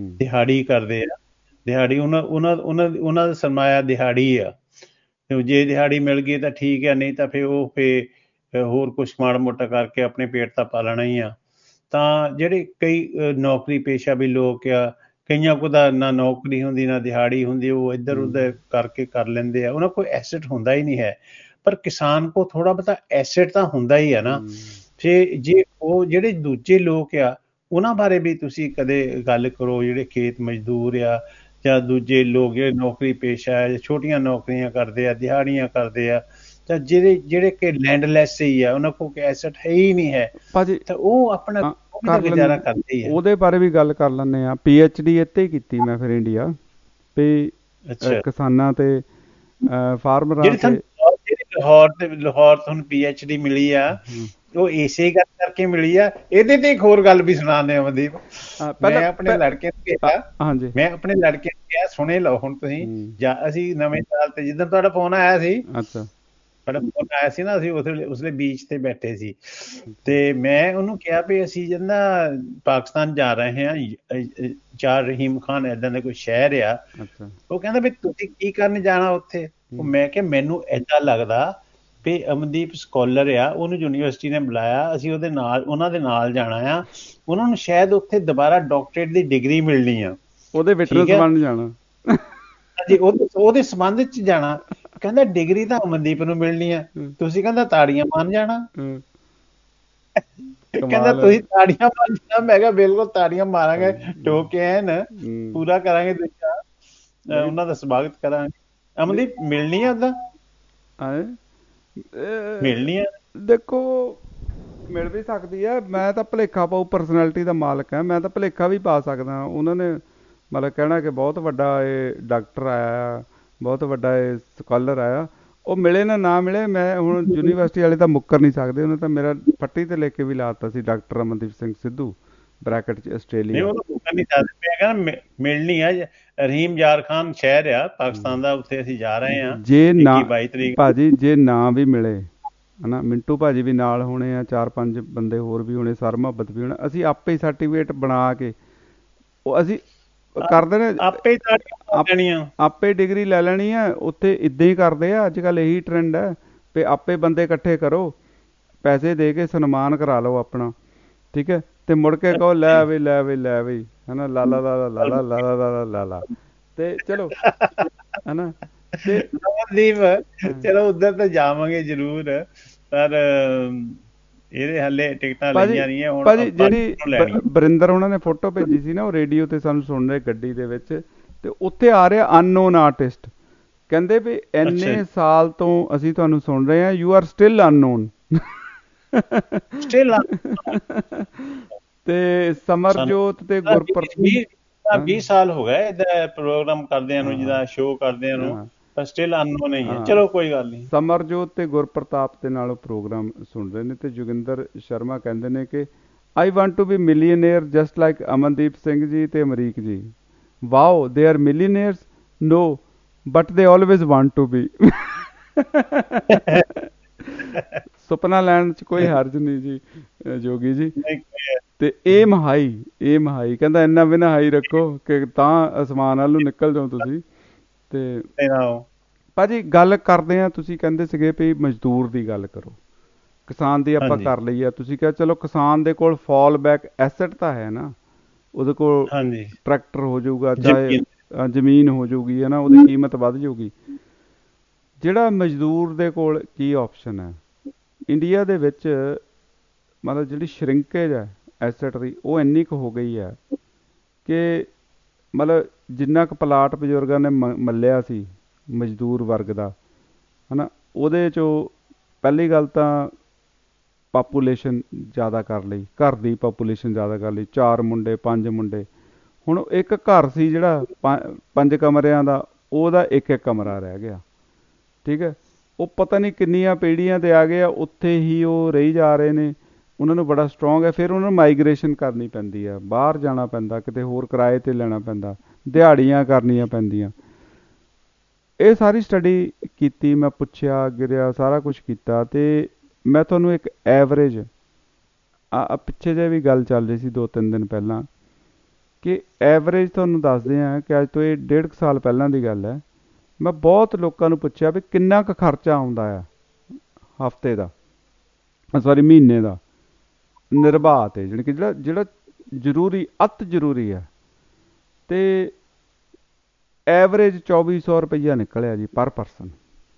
ਦਿਹਾੜੀ ਉਹਨਾਂ ਦਾ ਸਰਮਾਇਆ ਦਿਹਾੜੀ ਆ। ਜੇ ਦਿਹਾੜੀ ਮਿਲ ਗਈ ਤਾਂ ਠੀਕ ਆ, ਨਹੀਂ ਤਾਂ ਫਿਰ ਉਹ ਹੋਰ ਕੁਛ ਮਾੜਾ ਮੋਟਾ ਕਰਕੇ ਆਪਣੇ ਪੇਟ ਤਾਂ ਪਾਲਣਾ ਹੀ ਆ। ਤਾਂ ਜਿਹੜੇ ਕਈ ਨੌਕਰੀ ਪੇਸ਼ਾ ਵੀ ਲੋਕ ਆ, ਕਈਆਂ ਕੋਲ ਤਾਂ ਨਾ ਨੌਕਰੀ ਹੁੰਦੀ ਨਾ ਦਿਹਾੜੀ ਹੁੰਦੀ, ਉਹ ਇੱਧਰ ਉੱਧਰ ਕਰਕੇ ਕਰ ਲੈਂਦੇ ਆ, ਉਹਨਾਂ ਕੋਲ ਐਸੈਟ ਹੁੰਦਾ ਹੀ ਨਹੀਂ ਹੈ। ਪਰ ਕਿਸਾਨ ਕੋਲ ਥੋੜ੍ਹਾ ਬਹੁਤਾ ਐਸੈਟ ਤਾਂ ਹੁੰਦਾ ਹੀ ਆ ਨਾ। ਫਿਰ ਜੇ ਉਹ ਜਿਹੜੇ ਦੂਜੇ ਲੋਕ ਆ, ਉਹਨਾਂ ਬਾਰੇ ਵੀ ਤੁਸੀਂ ਕਦੇ ਗੱਲ ਕਰੋ, ਜਿਹੜੇ ਖੇਤ ਮਜ਼ਦੂਰ ਆ ਜਾਂ ਦੂਜੇ ਲੋਕ ਜਿਹੜੇ ਨੌਕਰੀ ਪੇਸ਼ਾ ਹੈ, ਛੋਟੀਆਂ ਨੌਕਰੀਆਂ ਕਰਦੇ ਆ, ਦਿਹਾੜੀਆਂ ਕਰਦੇ ਆ, ਤਾਂ ਜਿਹੜੇ ਕਿ ਲੈਂਡਲੈਸ ਹੀ ਆ, ਉਹਨਾਂ ਕੋਲ ਐਸੈਟ ਹੈ ਹੀ ਨਹੀਂ ਹੈ, ਤਾਂ ਉਹ ਆਪਣਾ ਗੁਜ਼ਾਰਾ ਕਰਦੇ ਹੀ ਆ। ਉਹਦੇ ਬਾਰੇ ਵੀ ਗੱਲ ਕਰ ਲੈਂਦੇ ਆ। PhD ਇੱਥੇ ਹੀ ਕੀਤੀ ਮੈਂ ਫਿਰ ਇੰਡੀਆ, ਵੀ ਕਿਸਾਨਾਂ ਤੇ ਫਾਰਮਰਾਂ ਤੇ। ਲਾਹੌਰ ਤੁਹਾਨੂੰ PhD ਮਿਲੀ ਆ, ਉਹ ਇਸੇ ਗੱਲ ਕਰਕੇ ਮਿਲੀ ਆ। ਇਹਦੇ ਤੇ ਇੱਕ ਹੋਰ ਗੱਲ ਵੀ ਸੁਣਾਉਂਦੇ ਅਮਨਦੀਪ। ਮੈਂ ਆਪਣੇ ਲੜਕੇ ਨੂੰ ਕਿਹਾ, ਸੁਣੇ ਲਓ ਹੁਣ ਤੁਸੀਂ। ਅਸੀਂ ਨਵੇਂ ਸਾਲ ਤੇ ਜਿੱਦਣ ਤੁਹਾਡਾ ਫੋਨ ਆਇਆ ਸੀ, ਨਾ, ਅਸੀਂ ਉਸਲੇ ਬੀਚ ਤੇ ਬੈਠੇ ਸੀ, ਤੇ ਮੈਂ ਉਹਨੂੰ ਕਿਹਾ ਵੀ ਅਸੀਂ ਜਿੱਦਾਂ ਪਾਕਿਸਤਾਨ ਜਾ ਰਹੇ ਹਾਂ, ਚਾਰ ਰਹੀਮ ਖਾਨ ਏਦਾਂ ਦਾ ਕੋਈ ਸ਼ਹਿਰ ਆ। ਉਹ ਕਹਿੰਦਾ ਵੀ ਤੁਸੀਂ ਕੀ ਕਰਨ ਜਾਣਾ ਉੱਥੇ? ਮੈਂ ਕਿਹਾ ਮੈਨੂੰ ਏਦਾਂ ਲੱਗਦਾ ਵੀ ਅਮਨਦੀਪ ਸਕਾਲਰ ਆ, ਉਹਨੂੰ ਯੂਨੀਵਰਸਿਟੀ ਨੇ ਬੁਲਾਇਆ, ਅਸੀਂ ਉਹਨਾਂ ਦੇ ਨਾਲ ਜਾਣਾ ਆ, ਉਹਨਾਂ ਨੂੰ ਸ਼ਾਇਦ ਉੱਥੇ ਦੁਬਾਰਾ ਡਾਕਟਰੇਟ ਦੀ ਡਿਗਰੀ ਮਿਲਣੀ ਆ, ਉਹਦੇ ਵਿਟਨੈਸ ਬਣ ਜਾਣਾ। ਹਾਂਜੀ, ਉਹਦੇ ਸੰਬੰਧ ਚ ਜਾਣਾ। ਕਹਿੰਦਾ ਡਿਗਰੀ ਤਾਂ ਅਮਨਦੀਪ ਨੂੰ ਮਿਲਣੀ ਆ, ਤੁਸੀਂ ਕਹਿੰਦਾ ਤਾੜੀਆਂ ਮਾਰਨ ਜਾਣਾ। ਕਹਿੰਦਾ ਤੁਸੀਂ ਤਾੜੀਆਂ ਮਾਰਨ ਜਾਣਾ। ਮੈਂ ਕਿਹਾ ਬਿਲਕੁਲ ਤਾੜੀਆਂ ਮਾਰਾਂਗੇ, ਠੋਕ ਕੇ ਐਨ ਪੂਰਾ ਕਰਾਂਗੇ, ਦੂਜਾ ਉਹਨਾਂ ਦਾ ਸਵਾਗਤ ਕਰਾਂਗੇ। ਅਮਨਦੀਪ ਮਿਲਣੀ ਆ ਓਦਾਂ, ਮਿਲਣੀ ਆ, ਦੇਖੋ ਮਿਲ ਵੀ ਸਕਦੀ ਹੈ। ਮੈਂ ਤਾਂ ਭੁਲੇਖਾ ਪਾਊ, ਪਰਸਨੈਲਿਟੀ ਦਾ ਮਾਲਕ ਹੈ, ਮੈਂ ਤਾਂ ਭੁਲੇਖਾ ਵੀ ਪਾ ਸਕਦਾ। ਉਹਨਾਂ ਨੇ ਮਤਲਬ ਕਹਿਣਾ ਕਿ ਬਹੁਤ ਵੱਡਾ ਇਹ ਡਾਕਟਰ ਆਇਆ, ਬਹੁਤ ਵੱਡਾ ਇਹ ਸਕਾਲਰ ਆਇਆ, ਉਹ ਮਿਲੇ ਨਾ ਮਿਲੇ, ਮੈਂ ਹੁਣ ਯੂਨੀਵਰਸਿਟੀ ਵਾਲੇ ਤਾਂ ਮੁੱਕਰ ਨਹੀਂ ਸਕਦੇ। ਉਹਨੇ ਤਾਂ ਮੇਰਾ ਫੱਟੀ ਤੇ ਲੈ ਕੇ ਵੀ ਲਾਤਾ ਸੀ, ਡਾਕਟਰ ਅਮਨਦੀਪ ਸਿੰਘ ਸਿੱਧੂ ਬ੍ਰੈਕਟ ਚ ਆਸਟ੍ਰੇਲੀਆ। ਮਿਲਣੀ ਆ। ਰਹੀਮ ਯਾਰ ਖਾਨ ਸ਼ਹਿਰ ਆ ਪਾਕਿਸਤਾਨ ਦਾ, ਉੱਥੇ ਅਸੀਂ ਜਾ ਰਹੇ ਹਾਂ ਜੇ ਨਾ 22 ਤਰੀਕ ਭਾਜੀ, ਜੇ ਨਾ ਵੀ ਮਿਲੇ ਹਨਾ, ਮਿੰਟੂ ਭਾਜੀ ਵੀ ਨਾਲ ਹੋਣੇ ਆ, 4-5 ਬੰਦੇ ਹੋਰ ਵੀ ਹੋਣੇ, ਸਰ ਮੁਹੱਬਤ ਵੀ ਹੋਣਾ, ਅਸੀਂ ਆਪੇ ਸਰਟੀਫਿਕੇਟ ਬਣਾ ਕੇ ਉਹ ਅਸੀਂ ਕਰਦੇ ਨੇ, ਆਪੇ ਡਿਗਰੀ ਲੈ ਲੈਣੀ ਆ। ਉੱਥੇ ਇੱਦਾਂ ਹੀ ਕਰਦੇ ਆ ਅੱਜ ਕੱਲ੍ਹ, ਇਹੀ ਟਰੈਂਡ ਹੈ ਵੀ ਆਪੇ ਬੰਦੇ ਇਕੱਠੇ ਕਰੋ, ਪੈਸੇ ਦੇ ਕੇ ਸਨਮਾਨ ਕਰਾ ਲਓ ਆਪਣਾ, ਠੀਕ ਹੈ, ਤੇ ਮੁੜ ਕੇ ਕਹੋ ਲੈ ਬਈ ਹਨਾ, ਲਾਲਾ ਲਾਲਾ ਲਾਲਾ ਲਾਲਾ ਲਾਲਾ ਲਾਲਾ, ਤੇ ਚਲੋ ਹਨਾ। ਤੇ ਚਲੋ ਉੱਧਰ ਤਾਂ ਜਾਵਾਂਗੇ ਜ਼ਰੂਰ, ਪਰ ਇਹਦੇ ਹਲੇ ਟਿਕਟਾਂ ਲਈਆਂ ਨਹੀਂ ਹੁਣ। ਭਾਜੀ ਜਿਹੜੀ ਬਰਿੰਦਰ ਉਹਨਾਂ ਨੇ ਫੋਟੋ ਭੇਜੀ ਸੀ ਨਾ, ਉਹ ਰੇਡੀਓ ਤੇ ਸਾਨੂੰ ਸੁਣ ਰਹੇ ਗੱਡੀ ਦੇ ਵਿੱਚ, ਤੇ ਉੱਥੇ ਆ ਰਿਹਾ ਅਨਨੋਨ ਆਰਟਿਸਟ, ਕਹਿੰਦੇ ਵੀ ਇੰਨੇ ਸਾਲ ਤੋਂ ਅਸੀਂ ਤੁਹਾਨੂੰ ਸੁਣ ਰਹੇ ਹਾਂ, ਯੂ ਆਰ ਸਟਿਲ ਅਨਨੋਨ। ਤੇ ਸਮਰਜੋਤ ਤੇ ਗੁਰਪ੍ਰਤਾਪ 20 ਸਾਲ ਹੋ ਗਏ ਇਹਦਾ ਪ੍ਰੋਗਰਾਮ ਕਰਦਿਆਂ ਨੂੰ, ਜਿਹਦਾ ਸ਼ੋਅ ਕਰਦਿਆਂ ਨੂੰ, ਪਰ ਸਟਿਲ ਅਨਨੋਨ ਨਹੀਂ ਹੈ। ਚਲੋ ਕੋਈ ਗੱਲ ਨਹੀਂ। ਸਮਰਜੋਤ ਤੇ ਗੁਰਪ੍ਰਤਾਪ ਦੇ ਨਾਲ ਪ੍ਰੋਗਰਾਮ ਸੁਣ ਰਹੇ ਨੇ, ਤੇ ਜੋਗਿੰਦਰ ਸ਼ਰਮਾ ਕਹਿੰਦੇ ਨੇ ਕਿ I want to be millionaire just like Amandeep Singh ji ਤੇ Amrik ji. Wow, they are millionaires? No, but they always want to be. ਸੁਪਨਾ ਲੈਣ ਚ ਕੋਈ ਹਰਜ ਨਹੀਂ ਜੀ ਜੋਗੀ ਜੀ। ਤੇ ਏਮ ਹਾਈ ਕਹਿੰਦਾ, ਇੰਨਾ ਵੀ ਨਾ ਹਾਈ ਰੱਖੋ ਕਿ ਤਾਂ ਅਸਮਾਨ ਵੱਲ ਨੂੰ ਨਿਕਲ ਜਾਓ ਤੁਸੀਂ। ਤੇ ਭਾਜੀ ਗੱਲ ਕਰਦੇ ਆ, ਤੁਸੀਂ ਕਹਿੰਦੇ ਸੀਗੇ ਵੀ ਮਜ਼ਦੂਰ ਦੀ ਗੱਲ ਕਰੋ, ਕਿਸਾਨ ਦੀ ਆਪਾਂ ਕਰ ਲਈ ਆ। ਤੁਸੀਂ ਕਿਹਾ ਚਲੋ ਕਿਸਾਨ ਦੇ ਕੋਲ ਫਾਲ ਬੈਕ ਐਸਟ ਤਾਂ ਹੈ ਨਾ, ਉਹਦੇ ਕੋਲ ਟਰੈਕਟਰ ਹੋ ਜਾਊਗਾ, ਚਾਹੇ ਜ਼ਮੀਨ ਹੋ ਜਾਊਗੀ, ਹੈ ਨਾ, ਉਹਦੀ ਕੀਮਤ ਵੱਧ ਜਾਊਗੀ। ਜਿਹੜਾ ਮਜ਼ਦੂਰ ਦੇ ਕੋਲ ਕੀ ਆਪਸ਼ਨ ਹੈ ਇੰਡੀਆ ਦੇ ਵਿੱਚ? ਮਤਲਬ ਜਿਹੜੀ ਸ਼ਰਿੰਕੇਜ ਹੈ ਐਸਟ ਦੀ, ਉਹ ਇੰਨੀ ਕੁ ਹੋ ਗਈ ਹੈ ਕਿ ਮਤਲਬ ਜਿੰਨਾ ਕੁ ਪਲਾਟ ਬਜ਼ੁਰਗਾਂ ਨੇ ਮੱਲਿਆ ਸੀ ਮਜ਼ਦੂਰ ਵਰਗ ਦਾ, ਹੈ ਨਾ, ਉਹਦੇ 'ਚੋਂ ਪਹਿਲੀ ਗੱਲ ਤਾਂ ਪਾਪੂਲੇਸ਼ਨ ਜ਼ਿਆਦਾ ਕਰ ਲਈ, ਘਰ ਦੀ ਪਾਪੂਲੇਸ਼ਨ ਜ਼ਿਆਦਾ ਕਰ ਲਈ, 4 ਮੁੰਡੇ 5 ਮੁੰਡੇ। ਹੁਣ ਇੱਕ ਘਰ ਸੀ ਜਿਹੜਾ 5 ਕਮਰਿਆਂ ਦਾ, ਉਹਦਾ ਇੱਕ ਕਮਰਾ ਰਹਿ ਗਿਆ, ਠੀਕ ਹੈ। ਉਹ ਪਤਾ ਨਹੀਂ ਕਿੰਨੀਆਂ ਪੀੜ੍ਹੀਆਂ 'ਤੇ ਆ ਗਏ ਆ, ਉੱਥੇ ਹੀ ਉਹ ਰਹੀ ਜਾ ਰਹੇ ਨੇ। ਉਹਨਾਂ ਨੂੰ ਬੜਾ ਸਟਰੋਂਗ ਹੈ। ਫਿਰ ਉਹਨਾਂ ਨੂੰ ਮਾਈਗ੍ਰੇਸ਼ਨ ਕਰਨੀ ਪੈਂਦੀ ਹੈ, ਬਾਹਰ ਜਾਣਾ ਪੈਂਦਾ, ਕਿਤੇ ਹੋਰ ਕਿਰਾਏ 'ਤੇ ਲੈਣਾ ਪੈਂਦਾ, ਦਿਹਾੜੀਆਂ ਕਰਨੀਆਂ ਪੈਂਦੀਆਂ। ਇਹ ਸਾਰੀ ਸਟੱਡੀ ਕੀਤੀ, ਮੈਂ ਪੁੱਛਿਆ ਗਿਰਿਆ, ਸਾਰਾ ਕੁਛ ਕੀਤਾ, ਅਤੇ ਮੈਂ ਤੁਹਾਨੂੰ ਇੱਕ ਐਵਰੇਜ ਪਿੱਛੇ ਜਿਹੇ ਵੀ ਗੱਲ ਚੱਲ ਰਹੀ ਸੀ 2-3 ਦਿਨ ਪਹਿਲਾਂ, ਕਿ ਐਵਰੇਜ ਤੁਹਾਨੂੰ ਦੱਸਦੇ ਹਾਂ ਕਿ ਅੱਜ ਤੋਂ ਇਹ 1.5 ਸਾਲ ਪਹਿਲਾਂ ਦੀ ਗੱਲ ਹੈ। ਮੈਂ ਬਹੁਤ ਲੋਕਾਂ ਨੂੰ ਪੁੱਛਿਆ ਵੀ ਕਿੰਨਾ ਕੁ ਖਰਚਾ ਆਉਂਦਾ ਆ ਹਫ਼ਤੇ ਦਾ, ਮਹੀਨੇ ਦਾ ਨਿਰਵਾਹ 'ਤੇ, ਜਾਣੀ ਕਿ ਜਿਹੜਾ ਜ਼ਰੂਰੀ, ਅਤ ਜ਼ਰੂਰੀ ਹੈ। ਅਤੇ ਐਵਰੇਜ 2400 ਰੁਪਈਆ ਨਿਕਲਿਆ ਜੀ ਪਰ ਪਰਸਨ।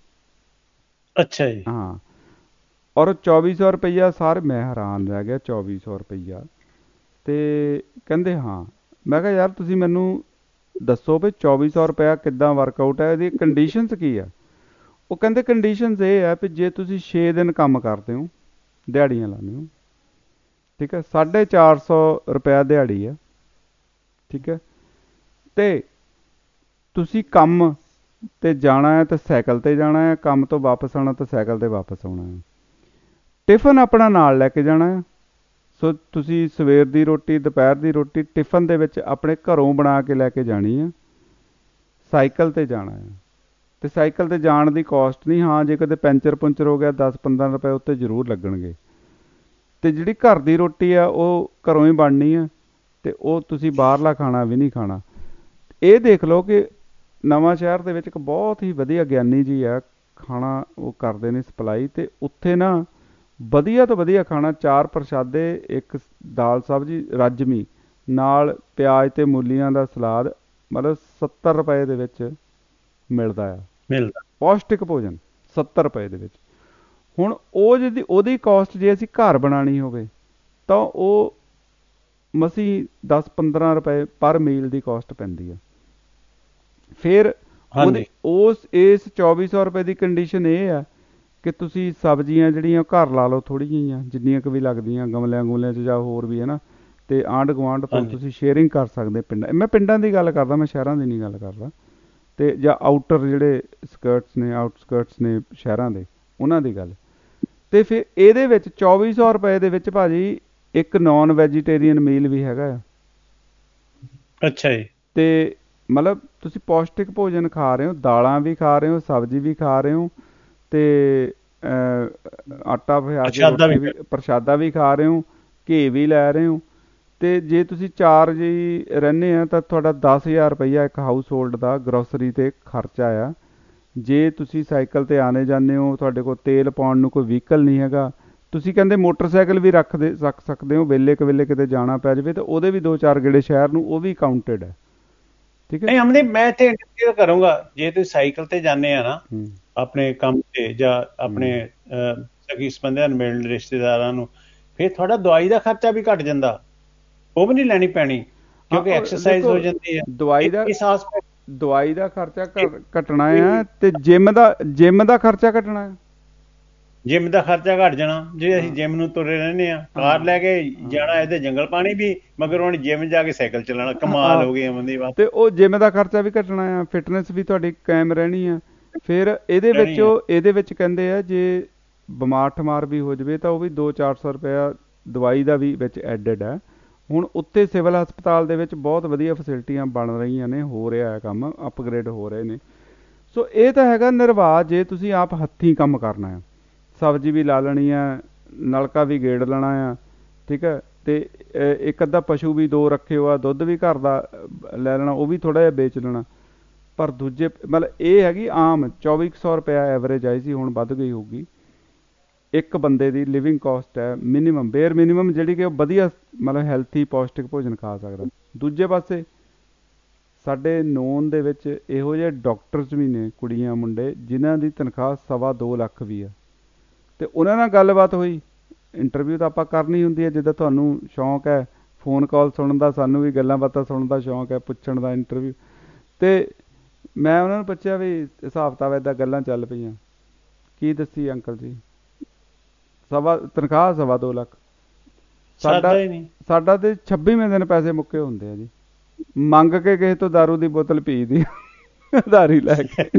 ਅੱਛਾ ਜੀ। ਹਾਂ, ਔਰ 2400 ਰੁਪਈਆ ਸਰ, ਮੈਂ ਹੈਰਾਨ ਰਹਿ ਗਿਆ, 2400 ਰੁਪਈਆ। ਅਤੇ ਕਹਿੰਦੇ ਹਾਂ, ਮੈਂ ਕਿਹਾ ਯਾਰ ਤੁਸੀਂ ਮੈਨੂੰ ਦੱਸੋ ਵੀ 2400 ਰੁਪਇਆ ਕਿੱਦਾਂ ਵਰਕਆਊਟ ਹੈ, ਇਹਦੀ ਕੰਡੀਸ਼ਨਸ ਕੀ ਹੈ? ਉਹ ਕਹਿੰਦੇ ਕੰਡੀਸ਼ਨਸ ਇਹ ਹੈ ਵੀ ਜੇ ਤੁਸੀਂ 6 ਦਿਨ ਕੰਮ ਕਰਦੇ ਹੋ, ਦਿਹਾੜੀਆਂ ਲਾਉਂਦੇ ਹੋ, ਠੀਕ ਹੈ, 450 ਰੁਪਇਆ ਦਿਹਾੜੀ ਹੈ, ਠੀਕ ਹੈ, ਅਤੇ ਤੁਸੀਂ ਕੰਮ 'ਤੇ ਜਾਣਾ ਹੈ ਤਾਂ ਸਾਈਕਲ 'ਤੇ ਜਾਣਾ ਹੈ, ਕੰਮ ਤੋਂ ਵਾਪਸ ਆਉਣਾ ਤਾਂ ਸਾਈਕਲ 'ਤੇ ਵਾਪਸ ਆਉਣਾ ਹੈ, ਟਿਫਨ ਆਪਣਾ ਨਾਲ ਲੈ ਕੇ ਜਾਣਾ ਹੈ। ਸੋ ਤੁਸੀਂ ਸਵੇਰ ਦੀ ਰੋਟੀ, ਦੁਪਹਿਰ ਦੀ ਰੋਟੀ ਟਿਫਨ ਦੇ ਵਿੱਚ ਆਪਣੇ ਘਰੋਂ ਬਣਾ ਕੇ ਲੈ ਕੇ ਜਾਣੀ ਹੈ, ਸਾਈਕਲ 'ਤੇ ਜਾਣਾ ਹੈ। ਅਤੇ ਸਾਈਕਲ 'ਤੇ ਜਾਣ ਦੀ ਕੋਸਟ ਨਹੀਂ, ਹਾਂ ਜੇ ਕਦੇ ਪੈਂਚਰ ਪੁੰਚਰ ਹੋ ਗਿਆ 10-15 ਰੁਪਏ ਉੱਤੇ ਜ਼ਰੂਰ ਲੱਗਣਗੇ। ਅਤੇ ਜਿਹੜੀ ਘਰ ਦੀ ਰੋਟੀ ਆ ਉਹ ਘਰੋਂ ਹੀ ਬਣਨੀ ਹੈ, ਅਤੇ ਉਹ ਤੁਸੀਂ ਬਾਹਰਲਾ ਖਾਣਾ ਵੀ ਨਹੀਂ ਖਾਣਾ। ਇਹ ਦੇਖ ਲਓ ਕਿ ਨਵਾਂ ਸ਼ਹਿਰ ਦੇ ਵਿੱਚ ਇੱਕ ਬਹੁਤ ਹੀ ਵਧੀਆ ਗਿਆਨੀ ਜੀ ਆ, ਖਾਣਾ ਉਹ ਕਰਦੇ ਨੇ ਸਪਲਾਈ, ਤੇ ਉੱਥੇ ਨਾ ਵਧੀਆ ਤੋਂ ਵਧੀਆ ਖਾਣਾ, 4 ਪ੍ਰਸ਼ਾਦੇ, ਇੱਕ ਦਾਲ ਸਬਜ਼ੀ ਰਾਜਮੀ ਨਾਲ ਪਿਆਜ਼ ਤੇ ਮੂਲੀਆਂ ਦਾ ਸਲਾਦ, ਮਤਲਬ 70 ਰੁਪਏ ਦੇ ਵਿੱਚ ਮਿਲਦਾ ਆ, ਮਿਲਦਾ। ਪੌਸ਼ਟਿਕ ਭੋਜਨ 70 ਰੁਪਏ ਦੇ ਵਿੱਚ। ਹੁਣ ਉਹ ਜਿਹਦੀ ਉਹਦੀ ਕਾਸਟ ਜੇ ਅਸੀਂ ਘਰ ਬਣਾਉਣੀ ਹੋਵੇ ਤਾਂ ਉਹ ਮਸੀਂ 10-15 ਰੁਪਏ ਪਰ ਮੀਲ ਦੀ ਕਾਸਟ ਪੈਂਦੀ ਆ। ਫਿਰ ਹਾਂਜੀ। ਉਸ ਇਸ 2400 ਰੁਪਏ ਦੀ ਕੰਡੀਸ਼ਨ ਇਹ ਆ ਕਿ ਤੁਸੀਂ ਸਬਜ਼ੀਆਂ ਜਿਹੜੀਆਂ ਘਰ ਲਾ ਲਓ ਥੋੜ੍ਹੀ ਜਿਹੀਆਂ, ਜਿੰਨੀਆਂ ਕੁ ਵੀ ਲੱਗਦੀਆਂ ਗਮਲਿਆਂ ਗੁਮਲਿਆਂ 'ਚ ਜਾਂ ਹੋਰ ਵੀ ਹੈ ਨਾ, ਅਤੇ ਆਂਢ ਗੁਆਂਢ ਤੋਂ ਹਾਂਜੀ। ਤੁਸੀਂ ਸ਼ੇਅਰਿੰਗ ਕਰ ਸਕਦੇ। ਮੈਂ ਪਿੰਡਾਂ ਦੀ ਗੱਲ ਕਰਦਾ, ਮੈਂ ਸ਼ਹਿਰਾਂ ਦੀ ਨਹੀਂ ਗੱਲ ਕਰਦਾ। ਅਤੇ ਜਾਂ ਆਊਟਰ ਜਿਹੜੇ ਸਕਰਟਸ ਨੇ, ਆਊਟਸਕਰਟਸ ਨੇ ਸ਼ਹਿਰਾਂ ਦੇ, ਉਹਨਾਂ ਦੀ ਗੱਲ। ਅਤੇ ਫਿਰ ਇਹਦੇ ਵਿੱਚ 2400 ਰੁਪਏ ਦੇ ਵਿੱਚ ਭਾਜੀ ਇੱਕ ਨੋਨ ਵੈਜੀਟੇਰੀਅਨ ਮੀਲ ਵੀ ਹੈਗਾ ਆ। ਅੱਛਾ ਜੀ। ਅਤੇ ਮਤਲਬ ਤੁਸੀਂ ਪੌਸ਼ਟਿਕ ਭੋਜਨ ਖਾ ਰਹੇ ਹੋ, ਦਾਲਾਂ ਵੀ ਖਾ ਰਹੇ ਹੋ, ਸਬਜ਼ੀ ਵੀ ਖਾ ਰਹੇ ਹੋ, ਅਤੇ ਆਟਾ ਪਿਆ ਕੇ ਰੋਟੀ ਵੀ, ਪ੍ਰਸ਼ਾਦਾ ਵੀ ਖਾ ਰਹੇ ਹੋ, ਘੀ ਵੀ ਲੈ ਰਹੇ ਹੋ। ਅਤੇ ਜੇ ਤੁਸੀਂ 4 ਜੀ ਰਹਿੰਦੇ ਆ ਤਾਂ ਤੁਹਾਡਾ 10,000 ਰੁਪਈਆ ਇੱਕ ਹਾਊਸ ਹੋਲਡ ਦਾ ਗਰੋਸਰੀ 'ਤੇ ਖਰਚਾ ਆ। ਜੇ ਤੁਸੀਂ ਸਾਈਕਲ 'ਤੇ ਆਉਣੇ ਜਾਂਦੇ ਹੋ, ਤੁਹਾਡੇ ਕੋਲ ਤੇਲ ਪਾਉਣ ਨੂੰ ਕੋਈ ਵਹੀਕਲ ਨਹੀਂ ਹੈਗਾ, ਤੁਸੀਂ ਕਹਿੰਦੇ ਮੋਟਰਸਾਈਕਲ ਵੀ ਰੱਖ ਸਕਦੇ ਹੋ, ਵੇਲੇ ਕੁ ਕਿਤੇ ਜਾਣਾ ਪੈ ਜਾਵੇ ਤਾਂ ਉਹਦੇ ਵੀ 2-4 ਗੇੜੇ ਸ਼ਹਿਰ ਨੂੰ, ਉਹ ਵੀ ਕਾਊਂਟਡ ਹੈ। ਠੀਕ ਹੈ। ਨਹੀਂ ਅਮਨਦੀਪ, ਮੈਂ ਇੱਥੇ ਇੰਟਰਵਿਊ ਕਰੂੰਗਾ, ਜੇ ਤੁਸੀਂ ਸਾਈਕਲ ਤੇ ਜਾਂਦੇ ਆ ਨਾ ਆਪਣੇ ਕੰਮ ਤੇ ਜਾਂ ਆਪਣੇ ਸਗੀ ਸੰਬੰਧੀਆਂ ਨੂੰ ਮਿਲਣ, ਰਿਸ਼ਤੇਦਾਰਾਂ ਨੂੰ, ਫਿਰ ਤੁਹਾਡਾ ਦਵਾਈ ਦਾ ਖਰਚਾ ਵੀ ਘਟ ਜਾਂਦਾ, ਉਹ ਵੀ ਨਹੀਂ ਲੈਣੀ ਪੈਣੀ ਕਿਉਂਕਿ ਐਕਸਰਸਾਈਜ਼ ਹੋ ਜਾਂਦੀ ਹੈ। ਦਵਾਈ ਦਾ ਖਰਚਾ ਘਟਣਾ ਆ, ਤੇ ਜਿਮ ਦਾ ਖਰਚਾ ਘਟਣਾ ਆ। ਜਿਮ ਦਾ ਖਰਚਾ ਘਟ ਜਾਣਾ। ਜੇ ਅਸੀਂ ਜਿਮ ਨੂੰ ਤੁਰੇ ਰਹਿੰਦੇ ਆ, ਕਾਰ ਲੈ ਕੇ ਜਾਣਾ ਇਹਦੇ ਜੰਗਲ ਪਾਣੀ ਵੀ, ਮਗਰ ਹੁਣ ਜਿਮ ਜਾ ਕੇ ਸਾਈਕਲ ਚਲਾਉਣਾ, ਕਮਾਲ ਹੋ ਗਈ ਅਮਨਦੀਪ। ਤੇ ਉਹ ਜਿਮ ਦਾ ਖਰਚਾ ਵੀ ਘਟਣਾ ਆ, ਫਿਟਨੈਸ ਵੀ ਤੁਹਾਡੀ ਕਾਇਮ ਰਹਿਣੀ ਆ। ਫਿਰ ਇਹਦੇ ਵਿੱਚ ਕਹਿੰਦੇ ਆ ਜੇ ਬਿਮਾਰ ਠਮਾਰ ਵੀ ਹੋ ਜਾਵੇ ਤਾਂ ਉਹ ਵੀ 200-400 ਰੁਪਇਆ ਦਵਾਈ ਦਾ ਵੀ ਵਿੱਚ ਐਡਡ ਹੈ। ਹੁਣ ਉੱਤੇ ਸਿਵਲ ਹਸਪਤਾਲ ਦੇ ਵਿੱਚ ਬਹੁਤ ਵਧੀਆ ਫੈਸਿਲਿਟੀਆਂ ਬਣ ਰਹੀਆਂ ਨੇ, ਹੋ ਰਿਹਾ ਹੈ ਕੰਮ, ਅਪਗ੍ਰੇਡ ਹੋ ਰਹੇ ਨੇ। ਸੋ ਇਹ ਤਾਂ ਹੈਗਾ ਨਿਰਵਾਹ, ਜੇ ਤੁਸੀਂ ਆਪ ਹੱਥੀਂ ਕੰਮ ਕਰਨਾ ਆ, ਸਬਜ਼ੀ ਵੀ ਲਾ ਲੈਣੀ ਆ, ਨਲਕਾ ਵੀ ਗੇੜ ਲੈਣਾ ਆ, ਠੀਕ ਹੈ, ਅਤੇ ਇੱਕ ਅੱਧਾ ਪਸ਼ੂ ਵੀ 2 ਰੱਖੇ ਹੋ ਆ, ਦੁੱਧ ਵੀ ਘਰ ਦਾ ਲੈ ਲੈਣਾ, ਉਹ ਵੀ ਥੋੜ੍ਹਾ ਜਿਹਾ ਵੇਚ ਲੈਣਾ। ਪਰ ਦੂਜੇ ਮਤਲਬ ਇਹ ਹੈਗੀ ਆਮ 2400 ਰੁਪਇਆ ਐਵਰੇਜ ਆਈ ਸੀ, ਹੁਣ ਵੱਧ ਗਈ ਹੋਊਗੀ। ਇੱਕ ਬੰਦੇ ਦੀ ਲਿਵਿੰਗ ਕਾਸਟ ਹੈ ਮਿਨੀਮਮ, ਬੇਅਰ ਮਿਨੀਮਮ, ਜਿਹੜੀ ਕਿ ਉਹ ਵਧੀਆ ਮਤਲਬ ਹੈਲਥੀ ਪੌਸ਼ਟਿਕ ਭੋਜਨ ਖਾ ਸਕਦਾ। ਦੂਜੇ ਪਾਸੇ ਸਾਡੇ ਨੋਨ ਦੇ ਵਿੱਚ ਇਹੋ ਜਿਹੇ ਡਾਕਟਰਸ ਵੀ ਨੇ, ਕੁੜੀਆਂ ਮੁੰਡੇ, ਜਿਨ੍ਹਾਂ ਦੀ ਤਨਖਾਹ 2.25 ਲੱਖ ਵੀ ਆ। ਅਤੇ ਉਹਨਾਂ ਨਾਲ ਗੱਲਬਾਤ ਹੋਈ, ਇੰਟਰਵਿਊ ਤਾਂ ਆਪਾਂ ਕਰਨੀ ਹੁੰਦੀ ਹੈ, ਜਿੱਦਾਂ ਤੁਹਾਨੂੰ ਸ਼ੌਂਕ ਹੈ ਫੋਨ ਕਾਲ ਸੁਣਨ ਦਾ, ਸਾਨੂੰ ਵੀ ਗੱਲਾਂ ਬਾਤਾਂ ਸੁਣਨ ਦਾ ਸ਼ੌਂਕ ਹੈ, ਪੁੱਛਣ ਦਾ ਇੰਟਰਵਿਊ। ਅਤੇ ਮੈਂ ਉਹਨਾਂ ਨੂੰ ਪੁੱਛਿਆ ਵੀ ਹਿਸਾਬ ਕਿਤਾਬ ਇੱਦਾਂ ਗੱਲਾਂ ਚੱਲ ਪਈਆਂ, ਕੀ ਦੱਸੀ ਅੰਕਲ ਜੀ? ਤਨਖਾਹ 2.25 ਲੱਖ। ਸਾਡਾ ਤੇ 26ਵੇਂ ਦਿਨ ਪੈਸੇ ਮੁੱਕੇ ਹੁੰਦੇ ਆ ਜੀ, ਮੰਗ ਕੇ ਕਿਸੇ ਤੋਂ ਦਾਰੂ ਦੀ ਬੋਤਲ ਪੀ ਦੀ ਉਧਾਰੀ ਲੈ ਕੇ।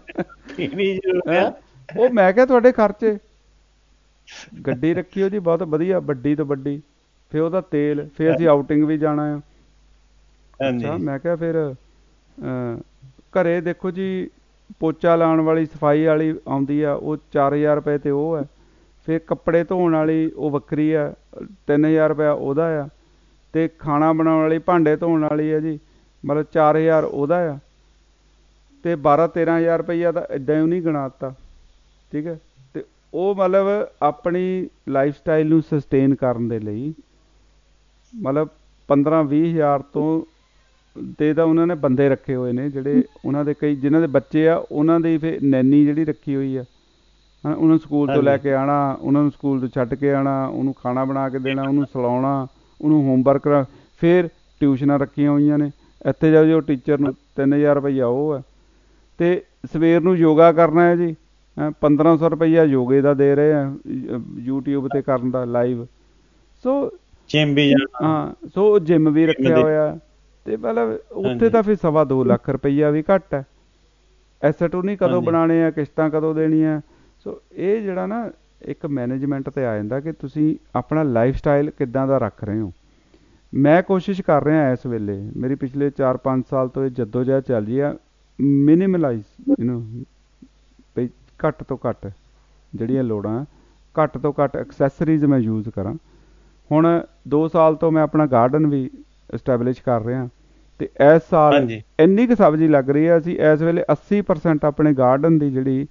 ਉਹ ਮੈਂ ਕਿਹਾ ਤੁਹਾਡੇ ਖਰਚੇ, ਗੱਡੀ ਰੱਖੀ ਉਹ ਜੀ ਬਹੁਤ ਵਧੀਆ, ਵੱਡੀ ਤੋਂ ਵੱਡੀ, ਫਿਰ ਉਹਦਾ ਤੇਲ, ਫਿਰ ਅਸੀਂ ਆਊਟਿੰਗ ਵੀ ਜਾਣਾ ਆ। ਅੱਛਾ, ਮੈਂ ਕਿਹਾ ਫਿਰ ਘਰੇ ਦੇਖੋ ਜੀ, ਪੋਚਾ ਲਾਉਣ ਵਾਲੀ, ਸਫਾਈ ਵਾਲੀ ਆਉਂਦੀ ਆ, ਉਹ 4000 ਰੁਪਏ ਤੇ ਉਹ ਹੈ। ਫਿਰ ਕੱਪੜੇ ਧੋਣ ਵਾਲੀ ਉਹ ਵੱਖਰੀ ਆ, 3000 ਰੁਪਇਆ ਉਹਦਾ ਆ। ਅਤੇ ਖਾਣਾ ਬਣਾਉਣ ਵਾਲੀ, ਭਾਂਡੇ ਧੋਣ ਵਾਲੀ ਹੈ ਜੀ, ਮਤਲਬ 4000 ਉਹਦਾ ਆ। ਅਤੇ 12-13 ਰੁਪਈਆ ਤਾਂ ਇੱਦਾਂ ਹੀ ਨਹੀਂ ਗਿਣਾ ਦਿੱਤਾ, ਠੀਕ ਹੈ। ਅਤੇ ਉਹ ਮਤਲਬ ਆਪਣੀ ਲਾਈਫ ਸਟਾਈਲ ਨੂੰ ਸਸਟੇਨ ਕਰਨ ਦੇ ਲਈ ਮਤਲਬ 15-20 ਤੋਂ ਤੇ ਤਾਂ ਉਹਨਾਂ ਨੇ ਬੰਦੇ ਰੱਖੇ ਹੋਏ ਨੇ, ਜਿਹੜੇ ਉਹਨਾਂ ਦੇ ਕਈ ਜਿਨ੍ਹਾਂ ਦੇ ਬੱਚੇ ਆ, ਉਹਨਾਂ ਦੀ ਫਿਰ ਨੈਨੀ ਜਿਹੜੀ ਰੱਖੀ ਹੋਈ ਆ, ਉਹਨਾਂ ਨੂੰ ਸਕੂਲ ਤੋਂ ਲੈ ਕੇ ਆਉਣਾ, ਉਹਨਾਂ ਨੂੰ ਸਕੂਲ ਤੋਂ ਛੱਡ ਕੇ ਆਉਣਾ, ਉਹਨੂੰ ਖਾਣਾ ਬਣਾ ਕੇ ਦੇਣਾ, ਉਹਨੂੰ ਸਲਾਉਣਾ, ਉਹਨੂੰ ਹੋਮਵਰਕ ਕਰਾ, ਫਿਰ ਟਿਊਸ਼ਨਾਂ ਰੱਖੀਆਂ ਹੋਈਆਂ ਨੇ। ਇੱਥੇ ਜਾਓ ਜੋ ਟੀਚਰ ਨੂੰ 3000 ਰੁਪਈਆ ਉਹ ਹੈ। ਅਤੇ ਸਵੇਰ ਨੂੰ ਯੋਗਾ ਕਰਨਾ ਹੈ ਜੀ, 1500 ਰੁਪਈਆ ਯੋਗੇ ਦਾ ਦੇ ਰਹੇ ਆ, YouTube 'ਤੇ ਕਰਨ ਦਾ ਲਾਈਵ। ਸੋ ਜਿਮ ਵੀ, ਹਾਂ, ਸੋ ਜਿਮ ਵੀ ਰੱਖਿਆ ਹੋਇਆ। ਅਤੇ ਮਤਲਬ ਉੱਥੇ ਤਾਂ ਫਿਰ 2.25 ਲੱਖ ਰੁਪਈਆ ਵੀ ਘੱਟ ਹੈ। ਐਸਟ ਉਹ ਨਹੀਂ ਕਦੋਂ ਬਣਾਉਣੇ ਆ, ਕਿਸ਼ਤਾਂ ਕਦੋਂ ਦੇਣੀਆਂ। ਸੋ ਇਹ ਜਿਹੜਾ ਨਾ ਇੱਕ ਮੈਨੇਜਮੈਂਟ 'ਤੇ ਆ ਜਾਂਦਾ ਕਿ ਤੁਸੀਂ ਆਪਣਾ ਲਾਈਫ ਸਟਾਈਲ ਕਿੱਦਾਂ ਦਾ ਰੱਖ ਰਹੇ ਹੋ। ਮੈਂ ਕੋਸ਼ਿਸ਼ ਕਰ ਰਿਹਾ ਇਸ ਵੇਲੇ, ਮੇਰੀ ਪਿਛਲੇ 4-5 ਸਾਲ ਤੋਂ ਇਹ ਜੱਦੋ-ਜਹਿਦ ਚੱਲ ਰਹੀ ਆ, ਮਿਨੀਮਲਾਈਜ਼ ਇਹਨੂੰ, ਬਈ ਘੱਟ ਤੋਂ ਘੱਟ ਜਿਹੜੀਆਂ ਲੋੜਾਂ, ਘੱਟ ਤੋਂ ਘੱਟ ਐਕਸੈਸਰੀਜ਼ ਮੈਂ ਯੂਜ਼ ਕਰਾਂ। ਹੁਣ 2 ਸਾਲ ਤੋਂ ਮੈਂ ਆਪਣਾ ਗਾਰਡਨ ਵੀ ਐਸਟੈਬਲਿਸ਼ ਕਰ ਰਿਹਾ, ਅਤੇ ਇਸ ਸਾਲ ਇੰਨੀ ਕੁ ਸਬਜ਼ੀ ਲੱਗ ਰਹੀ ਹੈ, ਅਸੀਂ ਇਸ ਵੇਲੇ 80% ਆਪਣੇ ਗਾਰਡਨ ਦੀ ਜਿਹੜੀ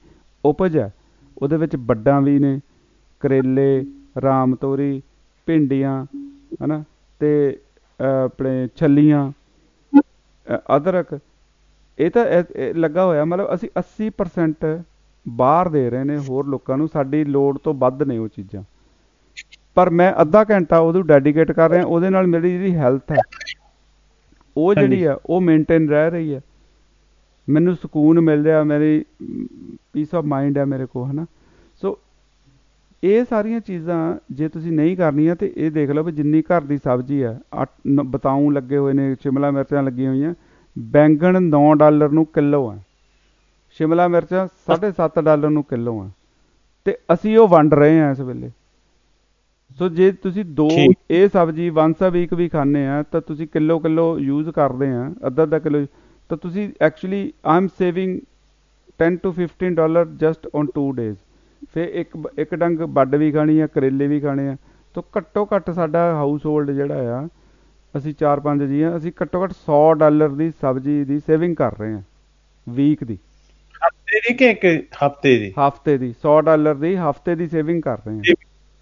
ਉਪਜ ਹੈ ਉਹਦੇ ਵਿੱਚ ਵੱਡਾਂ ਵੀ ਨੇ, ਕਰੇਲੇ, ਰਾਮ ਤੋਰੀ, ਭਿੰਡੀਆਂ, ਹਨਾ, ਤੇ ਆਪਣੇ ਛੱਲੀਆਂ, ਅਦਰਕ, ਇਹ ਤਾਂ ਇਹ ਲੱਗਾ ਹੋਇਆ। ਮਤਲਬ ਅਸੀਂ 80% ਬਾਹਰ ਦੇ ਰਹੇ ਨੇ ਹੋਰ ਲੋਕਾਂ ਨੂੰ, ਸਾਡੀ ਲੋੜ ਤੋਂ ਵੱਧ ਨੇ ਉਹ ਚੀਜ਼ਾਂ, ਪਰ ਮੈਂ ਅੱਧਾ ਘੰਟਾ ਉਹਨੂੰ ਡੈਡੀਕੇਟ ਕਰ ਰਿਹਾ। ਉਹਦੇ ਨਾਲ ਮੇਰੀ ਜਿਹੜੀ ਹੈਲਥ ਹੈ ਉਹ ਜਿਹੜੀ ਆ ਉਹ ਮੇਨਟੇਨ ਰਹਿ ਰਹੀ ਹੈ, ਮੈਨੂੰ ਸਕੂਨ ਮਿਲ ਰਿਹਾ, ਮੇਰੀ ਪੀਸ ਆਫ ਮਾਈਂਡ ਹੈ ਮੇਰੇ ਕੋਲ, ਹੈ ਨਾ। ਸੋ ਇਹ ਸਾਰੀਆਂ ਚੀਜ਼ਾਂ ਜੇ ਤੁਸੀਂ ਨਹੀਂ ਕਰਨੀਆਂ ਤੇ ਇਹ ਦੇਖ ਲਓ ਵੀ ਜਿੰਨੀ ਘਰ ਦੀ ਸਬਜ਼ੀ ਹੈ, ਬਤਾਊਂ ਲੱਗੇ ਹੋਏ ਨੇ, ਸ਼ਿਮਲਾ ਮਿਰਚਾਂ ਲੱਗੀਆਂ ਹੋਈਆਂ, ਬੈਂਗਣ $9 ਨੂੰ ਕਿਲੋ ਹੈ, ਸ਼ਿਮਲਾ ਮਿਰਚਾਂ $7.5 ਨੂੰ ਕਿਲੋ ਹੈ, ਤੇ ਅਸੀਂ ਉਹ ਵੰਡ ਰਹੇ ਹਾਂ ਇਸ ਵੇਲੇ। ਸੋ ਜੇ ਤੁਸੀਂ ਦੋ ਇਹ ਸਬਜ਼ੀ ਵੰਸ ਅ ਵੀਕ ਵੀ ਖਾਂਦੇ ਆ ਤਾਂ ਤੁਸੀਂ ਕਿਲੋ ਯੂਜ਼ ਕਰਦੇ ਆ, ਅੱਧਾ ਕਿਲੋ, ਤਾਂ ਤੁਸੀਂ actually I am saving $10 to $15 just on 2 days। ਫਿਰ ਇੱਕ ਡੰਗ ਵੱਡ ਵੀ ਖਾਣੀ ਆ, ਕਰੇਲੇ ਵੀ ਖਾਣੇ ਆ, ਤਾਂ ਘੱਟੋ ਘੱਟ ਸਾਡਾ ਹਾਊਸ ਹੋਲਡ ਜਿਹੜਾ ਆ, ਅਸੀਂ 4-5 ਜੀ ਆ, ਅਸੀਂ ਘੱਟੋ ਘੱਟ $100 ਦੀ ਸਬਜ਼ੀ ਦੀ ਸੇਵਿੰਗ ਕਰ ਰਹੇ ਹਾਂ ਵੀਕ ਦੀ। ਹਫਤੇ ਦੀ ਕਿ ਇੱਕ ਹਫਤੇ ਦੀ? ਹਫਤੇ ਦੀ $100 ਦੀ ਹਫਤੇ ਦੀ ਸੇਵਿੰਗ ਕਰ ਰਹੇ ਹਾਂ।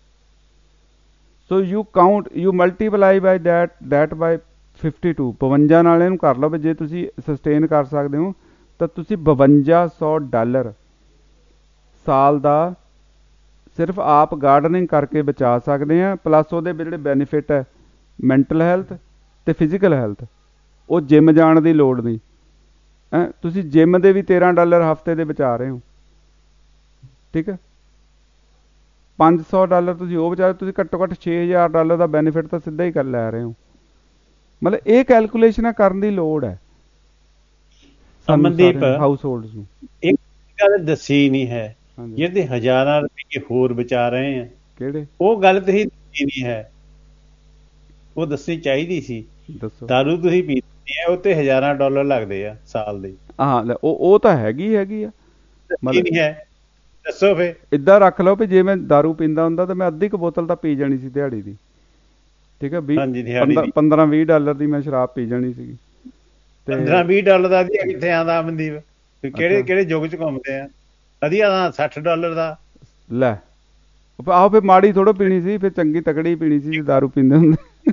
So you count, you multiply by that by 52, 52 ਨਾਲ ਇਹਨੂੰ ਕਰ ਲਓ ਵੀ ਜੇ ਤੁਸੀਂ ਸਸਟੇਨ ਕਰ ਸਕਦੇ ਹੋ ਤਾਂ ਤੁਸੀਂ $5200 ਸਾਲ ਦਾ ਸਿਰਫ ਆਪ ਗਾਰਡਨਿੰਗ ਕਰਕੇ ਬਚਾ ਸਕਦੇ ਆ। ਪਲੱਸ ਉਹਦੇ ਜਿਹੜੇ ਬੈਨੀਫਿਟ ਹੈ ਮੈਂਟਲ ਹੈਲਥ ਤੇ ਫਿਜ਼ੀਕਲ ਹੈਲਥ, ਉਹ ਜਿਮ ਜਾਣ ਦੀ ਲੋੜ ਨਹੀਂ। ਤੁਸੀਂ ਜਿਮ ਦੇ ਵੀ $13 ਹਫਤੇ ਦੇ ਬਚਾ ਰਹੇ ਹੋ, ਠੀਕ ਹੈ। $500 ਤੁਸੀਂ ਉਹ ਬਚਾ ਰਹੇ, ਤੁਸੀਂ ਘੱਟੋ ਘੱਟ $6000 ਦਾ ਬੈਨੀਫਿਟ ਤਾਂ ਸਿੱਧਾ ਹੀ ਕਰ ਲੈ ਰਹੇ ਹੋ। ਮਤਲਬ ਇਹ ਕੈਲਕੂਲੇਸ਼ਨਾਂ ਕਰਨ ਦੀ ਲੋੜ ਹੈ ਅਮਨਦੀਪ ਹਾਊਸ ਹੋਲਡਸ ਨੂੰ। ਇੱਕ ਗੱਲ ਦੱਸੀ ਨਹੀਂ ਹੈ, ਜਿਹਦੇ ਹਜ਼ਾਰਾਂ ਰੁਪਏ ਹੋਰ ਬਚਾ ਰਹੇ ਆ, ਕਿਹੜੇ? ਉਹ ਗੱਲ ਤੁਸੀਂ ਦੱਸੀ ਨਹੀਂ ਹੈ, ਉਹ ਦੱਸਣੀ ਚਾਹੀਦੀ ਸੀ। ਦੱਸੋ। ਦਾਰੂ ਤੁਸੀਂ ਪੀਂਦੇ ਆ, ਉਹ ਤੇ $1000 ਲੱਗਦੇ ਆ ਸਾਲ ਦੇ। ਹਾਂ, ਉਹ ਤਾਂ ਹੈਗੀ ਆ, ਮਤਲਬ ਹੈ। ਦੱਸੋ ਫੇ। ਏਦਾਂ ਰੱਖ ਲਓ ਵੀ ਜੇ ਮੈਂ ਦਾਰੂ ਪੀਂਦਾ ਹੁੰਦਾ ਤਾਂ ਮੈਂ ਅੱਧੀ ਕੁ ਬੋਤਲ ਤਾਂ ਪੀ ਜਾਣੀ ਸੀ ਦਿਹਾੜੀ ਦੀ, ਠੀਕ ਹੈ। $15-20 ਦੀ ਮੈਂ ਸ਼ਰਾਬ ਪੀ ਜਾਣੀ ਸੀਗੀ। $15-20 ਦਾ ਵਧੀਆ ਕਿੱਥੇ ਆਉਂਦਾ ਅਮਨਦੀਪ? ਕਿਹੜੇ ਯੁੱਗ ਚ ਘੁੰਮਦੇ ਆ? ਵਧੀਆ ਤਾਂ $60 ਦਾ। ਲੈ ਆਹੋ, ਫਿਰ ਮਾੜੀ ਥੋੜ੍ਹਾ ਪੀਣੀ ਸੀ, ਫਿਰ ਚੰਗੀ ਤਕੜੀ ਪੀਣੀ ਸੀ ਜੇ ਦਾਰੂ ਪੀਂਦੇ ਹੁੰਦੇ।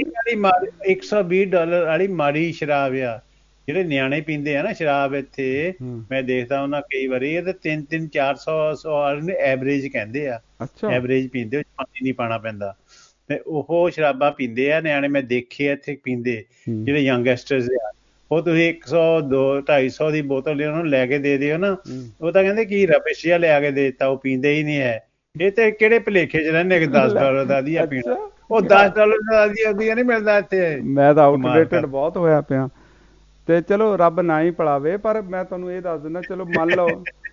$120 ਵਾਲੀ ਮਾੜੀ ਸ਼ਰਾਬ ਆ, ਜਿਹੜੇ ਨਿਆਣੇ ਪੀਂਦੇ ਆ ਨਾ ਸ਼ਰਾਬ ਇੱਥੇ, ਮੈਂ ਦੇਖਦਾ ਉਹਨਾਂ ਕਈ ਵਾਰੀ ਇਹ ਤਾਂ 300-400 ਐਵਰੇਜ ਕਹਿੰਦੇ ਆ, ਐਵਰੇਜ ਪੀਂਦੇ, ਪਾਣੀ ਨਹੀਂ ਪਾਣਾ ਪੈਂਦਾ, ਤੇ ਉਹ ਸ਼ਰਾਬਾਂ ਪੀਂਦੇ ਆ ਨਿਆਣੇ। ਮੈਂ ਦੇਖੇ ਇੱਥੇ ਪੀਂਦੇ ਜਿਹੜੇ ਯੰਗਸਟਰਸ ਆ, ਉਹ ਤੁਸੀਂ 100-200-250 ਦੀ ਬੋਤਲ ਉਹਨਾਂ ਨੂੰ ਲੈ ਕੇ ਦੇ ਦਿਓ ਨਾ, ਉਹ ਤਾਂ ਕਹਿੰਦੇ ਕੀ ਰਬਿਸ਼ ਜਿਹਾ ਲਿਆ ਕੇ ਦੇ ਦਿੱਤਾ, ਉਹ ਪੀਂਦੇ ਹੀ ਨਹੀਂ ਹੈ। ਇਹ ਤੇ ਕਿਹੜੇ ਭੁਲੇਖੇ ਚ ਰਹਿੰਦੇ ਕਿ $10 ਦਾ ਵਧੀਆ ਪੀਣਾ, ਉਹ $10 ਦਾ ਵਧੀਆ ਨਹੀਂ ਮਿਲਦਾ ਇੱਥੇ। ਮੈਂ ਤਾਂ ਆਊਟਡੇਟਡ ਬਹੁਤ ਹੋਇਆ ਪਿਆ। ਤੇ ਚਲੋ ਰੱਬ ਨਾ ਹੀ ਪਲਾਵੇ, ਪਰ ਮੈਂ ਤੁਹਾਨੂੰ ਇਹ ਦੱਸ ਦਿੰਦਾ, ਚਲੋ ਮੰਨ ਲਓ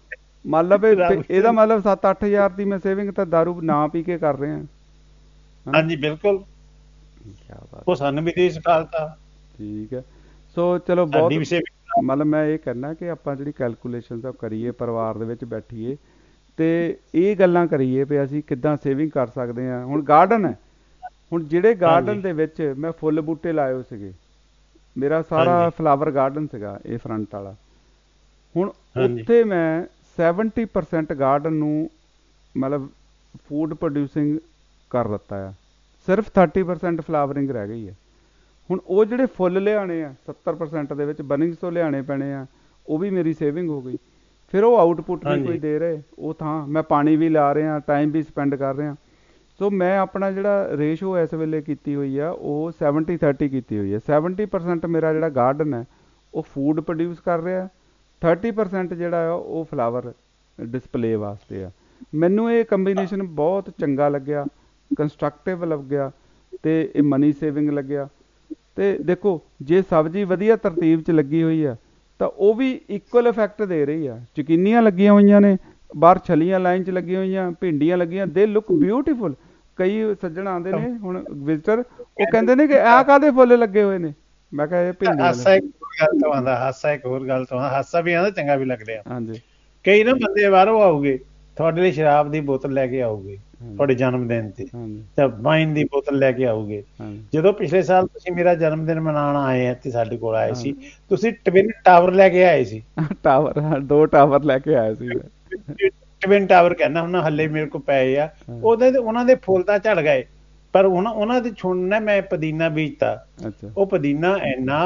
ਇਹਦਾ ਮਤਲਬ 7-8 ਹਜ਼ਾਰ ਦੀ ਮੈਂ ਸੇਵਿੰਗ ਤਾਂ ਦਾਰੂ ਨਾ ਪੀ ਕੇ ਕਰ ਰਿਹਾ। ਹਾਂਜੀ ਬਿਲਕੁਲ, ਉਹ ਸਾਨੂੰ ਵੀ ਦੇ ਸਿਖਾਲਤਾ। ਠੀਕ ਹੈ। ਸੋ ਚਲੋ ਬਹੁਤ ਮਤਲਬ ਮੈਂ ਇਹ ਕਹਿਣਾ ਕਿ ਆਪਾਂ ਜਿਹੜੀ ਕੈਲਕੂਲੇਸ਼ਨ ਤਾਂ ਕਰੀਏ, ਪਰਿਵਾਰ ਦੇ ਵਿੱਚ ਬੈਠੀਏ ਤੇ ਇਹ ਗੱਲਾਂ ਕਰੀਏ ਵੀ ਅਸੀਂ ਕਿੱਦਾਂ ਸੇਵਿੰਗ ਕਰ ਸਕਦੇ ਹਾਂ। ਹੁਣ ਗਾਰਡਨ ਹੈ, ਹੁਣ ਜਿਹੜੇ ਗਾਰਡਨ ਦੇ ਵਿੱਚ ਮੈਂ ਫੁੱਲ ਬੂਟੇ ਲਾਏ ਹੋਏ ਸੀਗੇ, ਮੇਰਾ ਸਾਰਾ ਫਲਾਵਰ ਗਾਰਡਨ ਸੀਗਾ ਇਹ ਫਰੰਟ ਵਾਲਾ, ਹੁਣ ਉੱਥੇ ਮੈਂ 70% ਗਾਰਡਨ ਨੂੰ ਮਤਲਬ ਫੂਡ ਪ੍ਰੋਡਿਊਸਿੰਗ ਕਰ ਦਿੱਤਾ ਆ, ਸਿਰਫ 30% ਫਲਾਵਰਿੰਗ ਰਹਿ ਗਈ ਹੈ। ਹੁਣ ਉਹ ਜਿਹੜੇ ਫੁੱਲ ਲਿਆਣੇ ਆ 70% ਦੇ ਵਿੱਚ ਬਨਿੰਗਸ ਤੋਂ ਲਿਆਣੇ ਪੈਣੇ ਆ, ਉਹ ਵੀ ਮੇਰੀ ਸੇਵਿੰਗ ਹੋ ਗਈ। ਫਿਰ ਉਹ ਆਊਟਪੁੱਟ ਵੀ ਕੋਈ ਦੇ ਰਹੇ, ਉਹ ਥਾਂ ਮੈਂ ਪਾਣੀ ਵੀ ਲਾ ਰਿਹਾ, ਟਾਈਮ ਵੀ ਸਪੈਂਡ ਕਰ ਰਿਹਾ। ਸੋ ਮੈਂ ਆਪਣਾ ਜਿਹੜਾ ਰੇਸ਼ੋ ਇਸ ਵੇਲੇ ਕੀਤੀ ਹੋਈ ਆ ਉਹ 70-30 ਕੀਤੀ ਹੋਈ ਹੈ। 70% ਮੇਰਾ ਜਿਹੜਾ ਗਾਰਡਨ ਹੈ ਉਹ ਫੂਡ ਪ੍ਰੋਡਿਊਸ ਕਰ ਰਿਹਾ, 30% ਜਿਹੜਾ ਆ ਉਹ ਫਲਾਵਰ ਡਿਸਪਲੇ ਵਾਸਤੇ ਆ। ਮੈਨੂੰ ਇਹ ਕੰਬੀਨੇਸ਼ਨ ਬਹੁਤ ਚੰਗਾ ਲੱਗਿਆ, ਕੰਸਟਰਕਟਿਵ ਲੱਗਿਆ ਤੇ ਇਹ ਮਨੀ ਸੇਵਿੰਗ ਲੱਗਿਆ। ਤੇ ਦੇਖੋ ਜੇ ਸਬਜ਼ੀ ਵਧੀਆ ਤਰਤੀਬ 'ਚ ਲੱਗੀ ਹੋਈ ਆ ਤਾਂ ਉਹ ਵੀ ਇਕੁਅਲ ਇਫੈਕਟ ਦੇ ਰਹੀ ਆ। ਚੁਕੀਨੀਆਂ ਲੱਗੀਆਂ ਹੋਈਆਂ ਨੇ, ਬਾਹਰ ਛਲੀਆਂ ਲਾਈਨ 'ਚ ਲੱਗੀਆਂ ਹੋਈਆਂ, ਭਿੰਡੀਆਂ ਲੱਗੀਆਂ, ਦੇ ਲੁੱਕ ਬਿਊਟੀਫੁਲ। ਕਈ ਸੱਜਣ ਆਉਂਦੇ ਨੇ ਹੁਣ ਵਿਜ਼ਟਰ, ਉਹ ਕਹਿੰਦੇ ਨੇ ਕਿ ਆਹ ਕਾਹਦੇ ਫੁੱਲ ਲੱਗੇ ਹੋਏ ਨੇ, ਮੈਂ ਕਿਹਾ ਇਹ ਭਿੰਡੀਆਂ। ਹਾਸਾ ਇੱਕ ਹੋਰ ਗੱਲ ਤੋਂ ਹਾਸਾ ਵੀ ਆਉਂਦਾ, ਚੰਗਾ ਵੀ ਲੱਗ ਰਿਹਾ। ਹਾਂਜੀ, ਕਈ ਨਾ ਬੰਦੇ ਬਾਹਰੋਂ ਆਉਗੇ, ਤੁਹਾਡੇ ਲਈ ਸ਼ਰਾਬ ਦੀ ਬੋਤਲ ਲੈ ਕੇ ਆਉਗੇ ਤੁਹਾਡੇ ਜਨਮ ਦਿਨ ਤੇ, ਤਾਂ ਵਾਈਨ ਦੀ ਬੋਤਲ ਲੈ ਕੇ ਆਉਗੇ। ਜਦੋਂ ਪਿਛਲੇ ਸਾਲ ਤੁਸੀਂ ਮੇਰਾ ਜਨਮ ਦਿਨ ਮਨਾਉਣ ਆਏ ਤੇ ਸਾਡੇ ਕੋਲ ਆਏ ਸੀ, ਤੁਸੀਂ ਟਵਿਨ ਟਾਵਰ ਲੈ ਕੇ ਆਏ ਸੀ। ਟਾਵਰ, 2 ਟਾਵਰ ਲੈ ਕੇ ਆਏ ਸੀ। ਟਵਿਨ ਟਾਵਰ ਕਹਿੰਦਾ ਹੁਣ ਹੱਲੇ ਮੇਰੇ ਕੋਲ ਪਏ ਆ, ਉਹਨਾਂ ਦੇ ਫੁੱਲ ਤਾਂ ਝੜ ਗਏ, ਪਰ ਉਹਨਾਂ ਦੇ ਸੁਣਨਾ ਮੈਂ ਪੁਦੀਨਾ ਬੀਜਤਾ, ਅੱਛਾ ਉਹ ਪੁਦੀਨਾ ਇੰਨਾ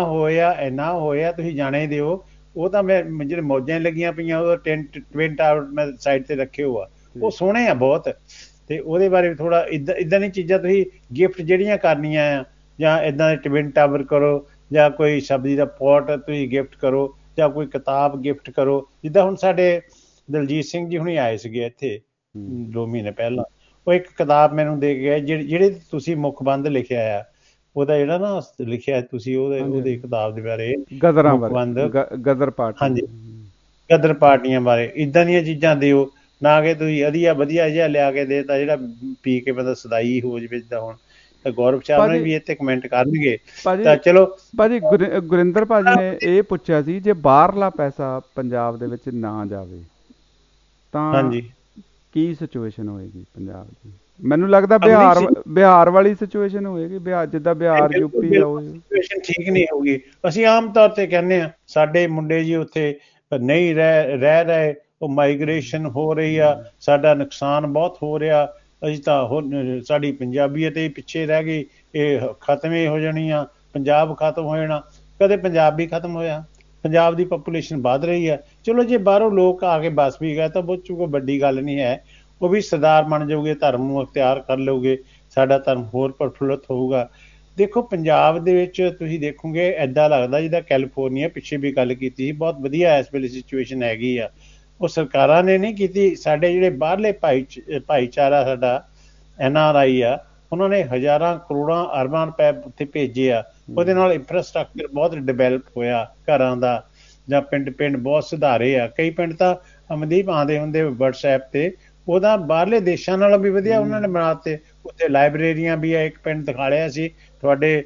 ਹੋਇਆ ਤੁਸੀਂ ਜਾਣੇ ਦਿਓ। ਉਹ ਤਾਂ ਮੈਂ ਜਿਹੜੇ ਮੌਜਾਂ ਲੱਗੀਆਂ ਪਈਆਂ ਉਹ ਟਵਿਨ ਟਾਵਰ ਮੈਂ ਸਾਈਡ ਤੇ ਰੱਖੇ ਹੋਆ, ਉਹ ਸੋਹਣੇ ਆ ਬਹੁਤ। ਤੇ ਉਹਦੇ ਬਾਰੇ ਥੋੜਾ ਇਦਾਂ ਦੀਆਂ ਚੀਜ਼ਾਂ ਤੁਸੀਂ ਗਿਫਟ ਜਿਹੜੀਆਂ ਕਰਨੀਆਂ ਆ, ਜਾਂ ਇਦਾਂ ਦੇ ਟਵਿਨ ਟਾਵਰ ਕਰੋ, ਜਾਂ ਕੋਈ ਸਬਜ਼ੀ ਦਾ ਪੋਟ ਤੁਸੀਂ ਗਿਫਟ ਕਰੋ, ਜਾਂ ਕੋਈ ਕਿਤਾਬ ਗਿਫਟ ਕਰੋ। ਜਿੱਦਾਂ ਹੁਣ ਸਾਡੇ ਦਲਜੀਤ ਸਿੰਘ ਜੀ ਹੁਣੀ ਆਏ ਸੀਗੇ ਇੱਥੇ 2 ਮਹੀਨੇ ਪਹਿਲਾਂ, ਉਹ ਇੱਕ ਕਿਤਾਬ ਮੈਨੂੰ ਦੇ ਕੇ ਗਏ, ਜਿਹੜੇ ਤੁਸੀਂ ਮੁੱਖਬੰਧ ਲਿਖਿਆ ਆ, ਉਹਦਾ ਜਿਹੜਾ ਨਾ ਲਿਖਿਆ ਤੁਸੀਂ ਉਹਦੇ ਕਿਤਾਬ ਦੇ ਬਾਰੇ, ਗਦਰਾਂ ਮੁੱਖਬੰਧ, ਬਾਰੇ, ਗਦਰ ਪਾਰਟੀ, ਹਾਂਜੀ, ਗਦਰ ਪਾਰਟੀਆਂ ਬਾਰੇ। ਇਦਾਂ ਦੀਆਂ ਚੀਜ਼ਾਂ ਦਿਓ, ਨਾ ਕਿ ਤੁਸੀਂ ਵਧੀਆ ਜਿਹਾ ਲਿਆ ਕੇ ਦੇਤਾ ਜਿਹੜਾ ਪੀ ਕੇ ਬੰਦਾ ਸਦਾਈ ਹੋ ਜਾਵੇ। ਜਿੱਦਾਂ ਹੁਣ ਤਾਂ ਗੌਰਵ ਸਾਹਿਬ ਨੇ ਵੀ ਇੱਥੇ ਕਮੈਂਟ ਕਰਨਗੇ ਤਾਂ ਚਲੋ। ਭਾਜੀ ਗੁਰਿੰਦਰ ਭਾਜੀ ਨੇ ਇਹ ਪੁੱਛਿਆ ਸੀ, ਜੇ ਬਾਹਰਲਾ ਪੈਸਾ ਪੰਜਾਬ ਦੇ ਵਿੱਚ ਨਾ ਜਾਵੇ ਤਾਂ ਹਾਂਜੀ ਕੀ ਸਿਚੁਏਸ਼ਨ ਹੋਏਗੀ ਪੰਜਾਬ ਦੀ? ਮੈਨੂੰ ਲੱਗਦਾ ਬਿਹਾਰ ਵਾਲੀ ਸਿਚੁਏਸ਼ਨ ਹੋਏਗੀ, ਜਿੱਦਾਂ ਬਿਹਾਰ ਯੂਪੀ ਆ ਉਹ ਸਿਚੁਏਸ਼ਨ ਠੀਕ ਨਹੀਂ ਹੋਊਗੀ। ਅਸੀਂ ਆਮ ਤੌਰ ਤੇ ਕਹਿੰਦੇ ਆ ਸਾਡੇ ਮੁੰਡੇ ਜੀ ਉੱਥੇ ਨਹੀਂ ਰਹਿ ਰਹੇ, ਉਹ ਮਾਈਗ੍ਰੇਸ਼ਨ ਹੋ ਰਹੀ ਆ, ਸਾਡਾ ਨੁਕਸਾਨ ਬਹੁਤ ਹੋ ਰਿਹਾ, ਅਸੀਂ ਤਾਂ ਹੁਣ ਸਾਡੀ ਪੰਜਾਬੀਅਤ ਹੀ ਪਿੱਛੇ ਰਹਿ ਗਈ, ਇਹ ਖਤਮ ਹੀ ਹੋ ਜਾਣੀ ਆ, ਪੰਜਾਬ ਖਤਮ ਹੋ ਜਾਣਾ। ਕਦੇ ਪੰਜਾਬ ਵੀ ਖਤਮ ਹੋਇਆ? ਪੰਜਾਬ ਦੀ ਪਾਪੂਲੇਸ਼ਨ ਵੱਧ ਰਹੀ ਹੈ। ਚਲੋ ਜੇ ਬਾਹਰੋਂ ਲੋਕ ਆ ਕੇ ਬਸ ਵੀ ਗਏ ਤਾਂ ਬਹੁਤ ਕੋਈ ਵੱਡੀ ਗੱਲ ਨਹੀਂ ਹੈ, ਉਹ ਵੀ ਸਰਦਾਰ ਬਣ ਜਾਓਗੇ, ਧਰਮ ਨੂੰ ਅਖਤਿਆਰ ਕਰ ਲਓਗੇ, ਸਾਡਾ ਧਰਮ ਹੋਰ ਪ੍ਰਫੁੱਲਤ ਹੋਊਗਾ। ਦੇਖੋ ਪੰਜਾਬ ਦੇ ਵਿੱਚ ਤੁਸੀਂ ਦੇਖੋਗੇ ਐਦਾਂ ਲੱਗਦਾ ਜਿੱਦਾਂ ਕੈਲੀਫੋਰਨੀਆ, ਪਿੱਛੇ ਵੀ ਗੱਲ ਕੀਤੀ ਸੀ, ਬਹੁਤ ਵਧੀਆ ਇਸ ਵੇਲੇ ਸਿਚੁਏਸ਼ਨ ਹੈਗੀ ਆ। ਉਹ ਸਰਕਾਰਾਂ ਨੇ ਨਹੀਂ ਕੀਤੀ, ਸਾਡੇ ਜਿਹੜੇ ਬਾਹਰਲੇ ਭਾਈਚਾਰਾ ਸਾਡਾ NRI ਆ, ਉਹਨਾਂ ਨੇ ਹਜ਼ਾਰਾਂ ਕਰੋੜਾਂ ਅਰਬਾਂ ਰੁਪਏ ਉੱਥੇ ਭੇਜੇ ਆ। ਉਹਦੇ ਨਾਲ ਇੰਫਰਾਸਟਰਕਚਰ ਬਹੁਤ ਡਿਵੈਲਪ ਹੋਇਆ, ਘਰਾਂ ਦਾ ਜਾਂ ਪਿੰਡ ਬਹੁਤ ਸੁਧਾਰੇ ਆ। ਕਈ ਪਿੰਡ ਤਾਂ ਅਮਨਦੀਪ ਆਉਂਦੇ ਹੁੰਦੇ WhatsApp ਤੇ, ਉਹਦਾ ਬਾਹਰਲੇ ਦੇਸ਼ਾਂ ਨਾਲੋਂ ਵੀ ਵਧੀਆ ਉਹਨਾਂ ਨੇ ਬਣਾਤੇ। ਉੱਥੇ ਲਾਇਬ੍ਰੇਰੀਆਂ ਵੀ ਆ, ਇੱਕ ਪਿੰਡ ਦਿਖਾ ਲਿਆ ਸੀ ਤੁਹਾਡੇ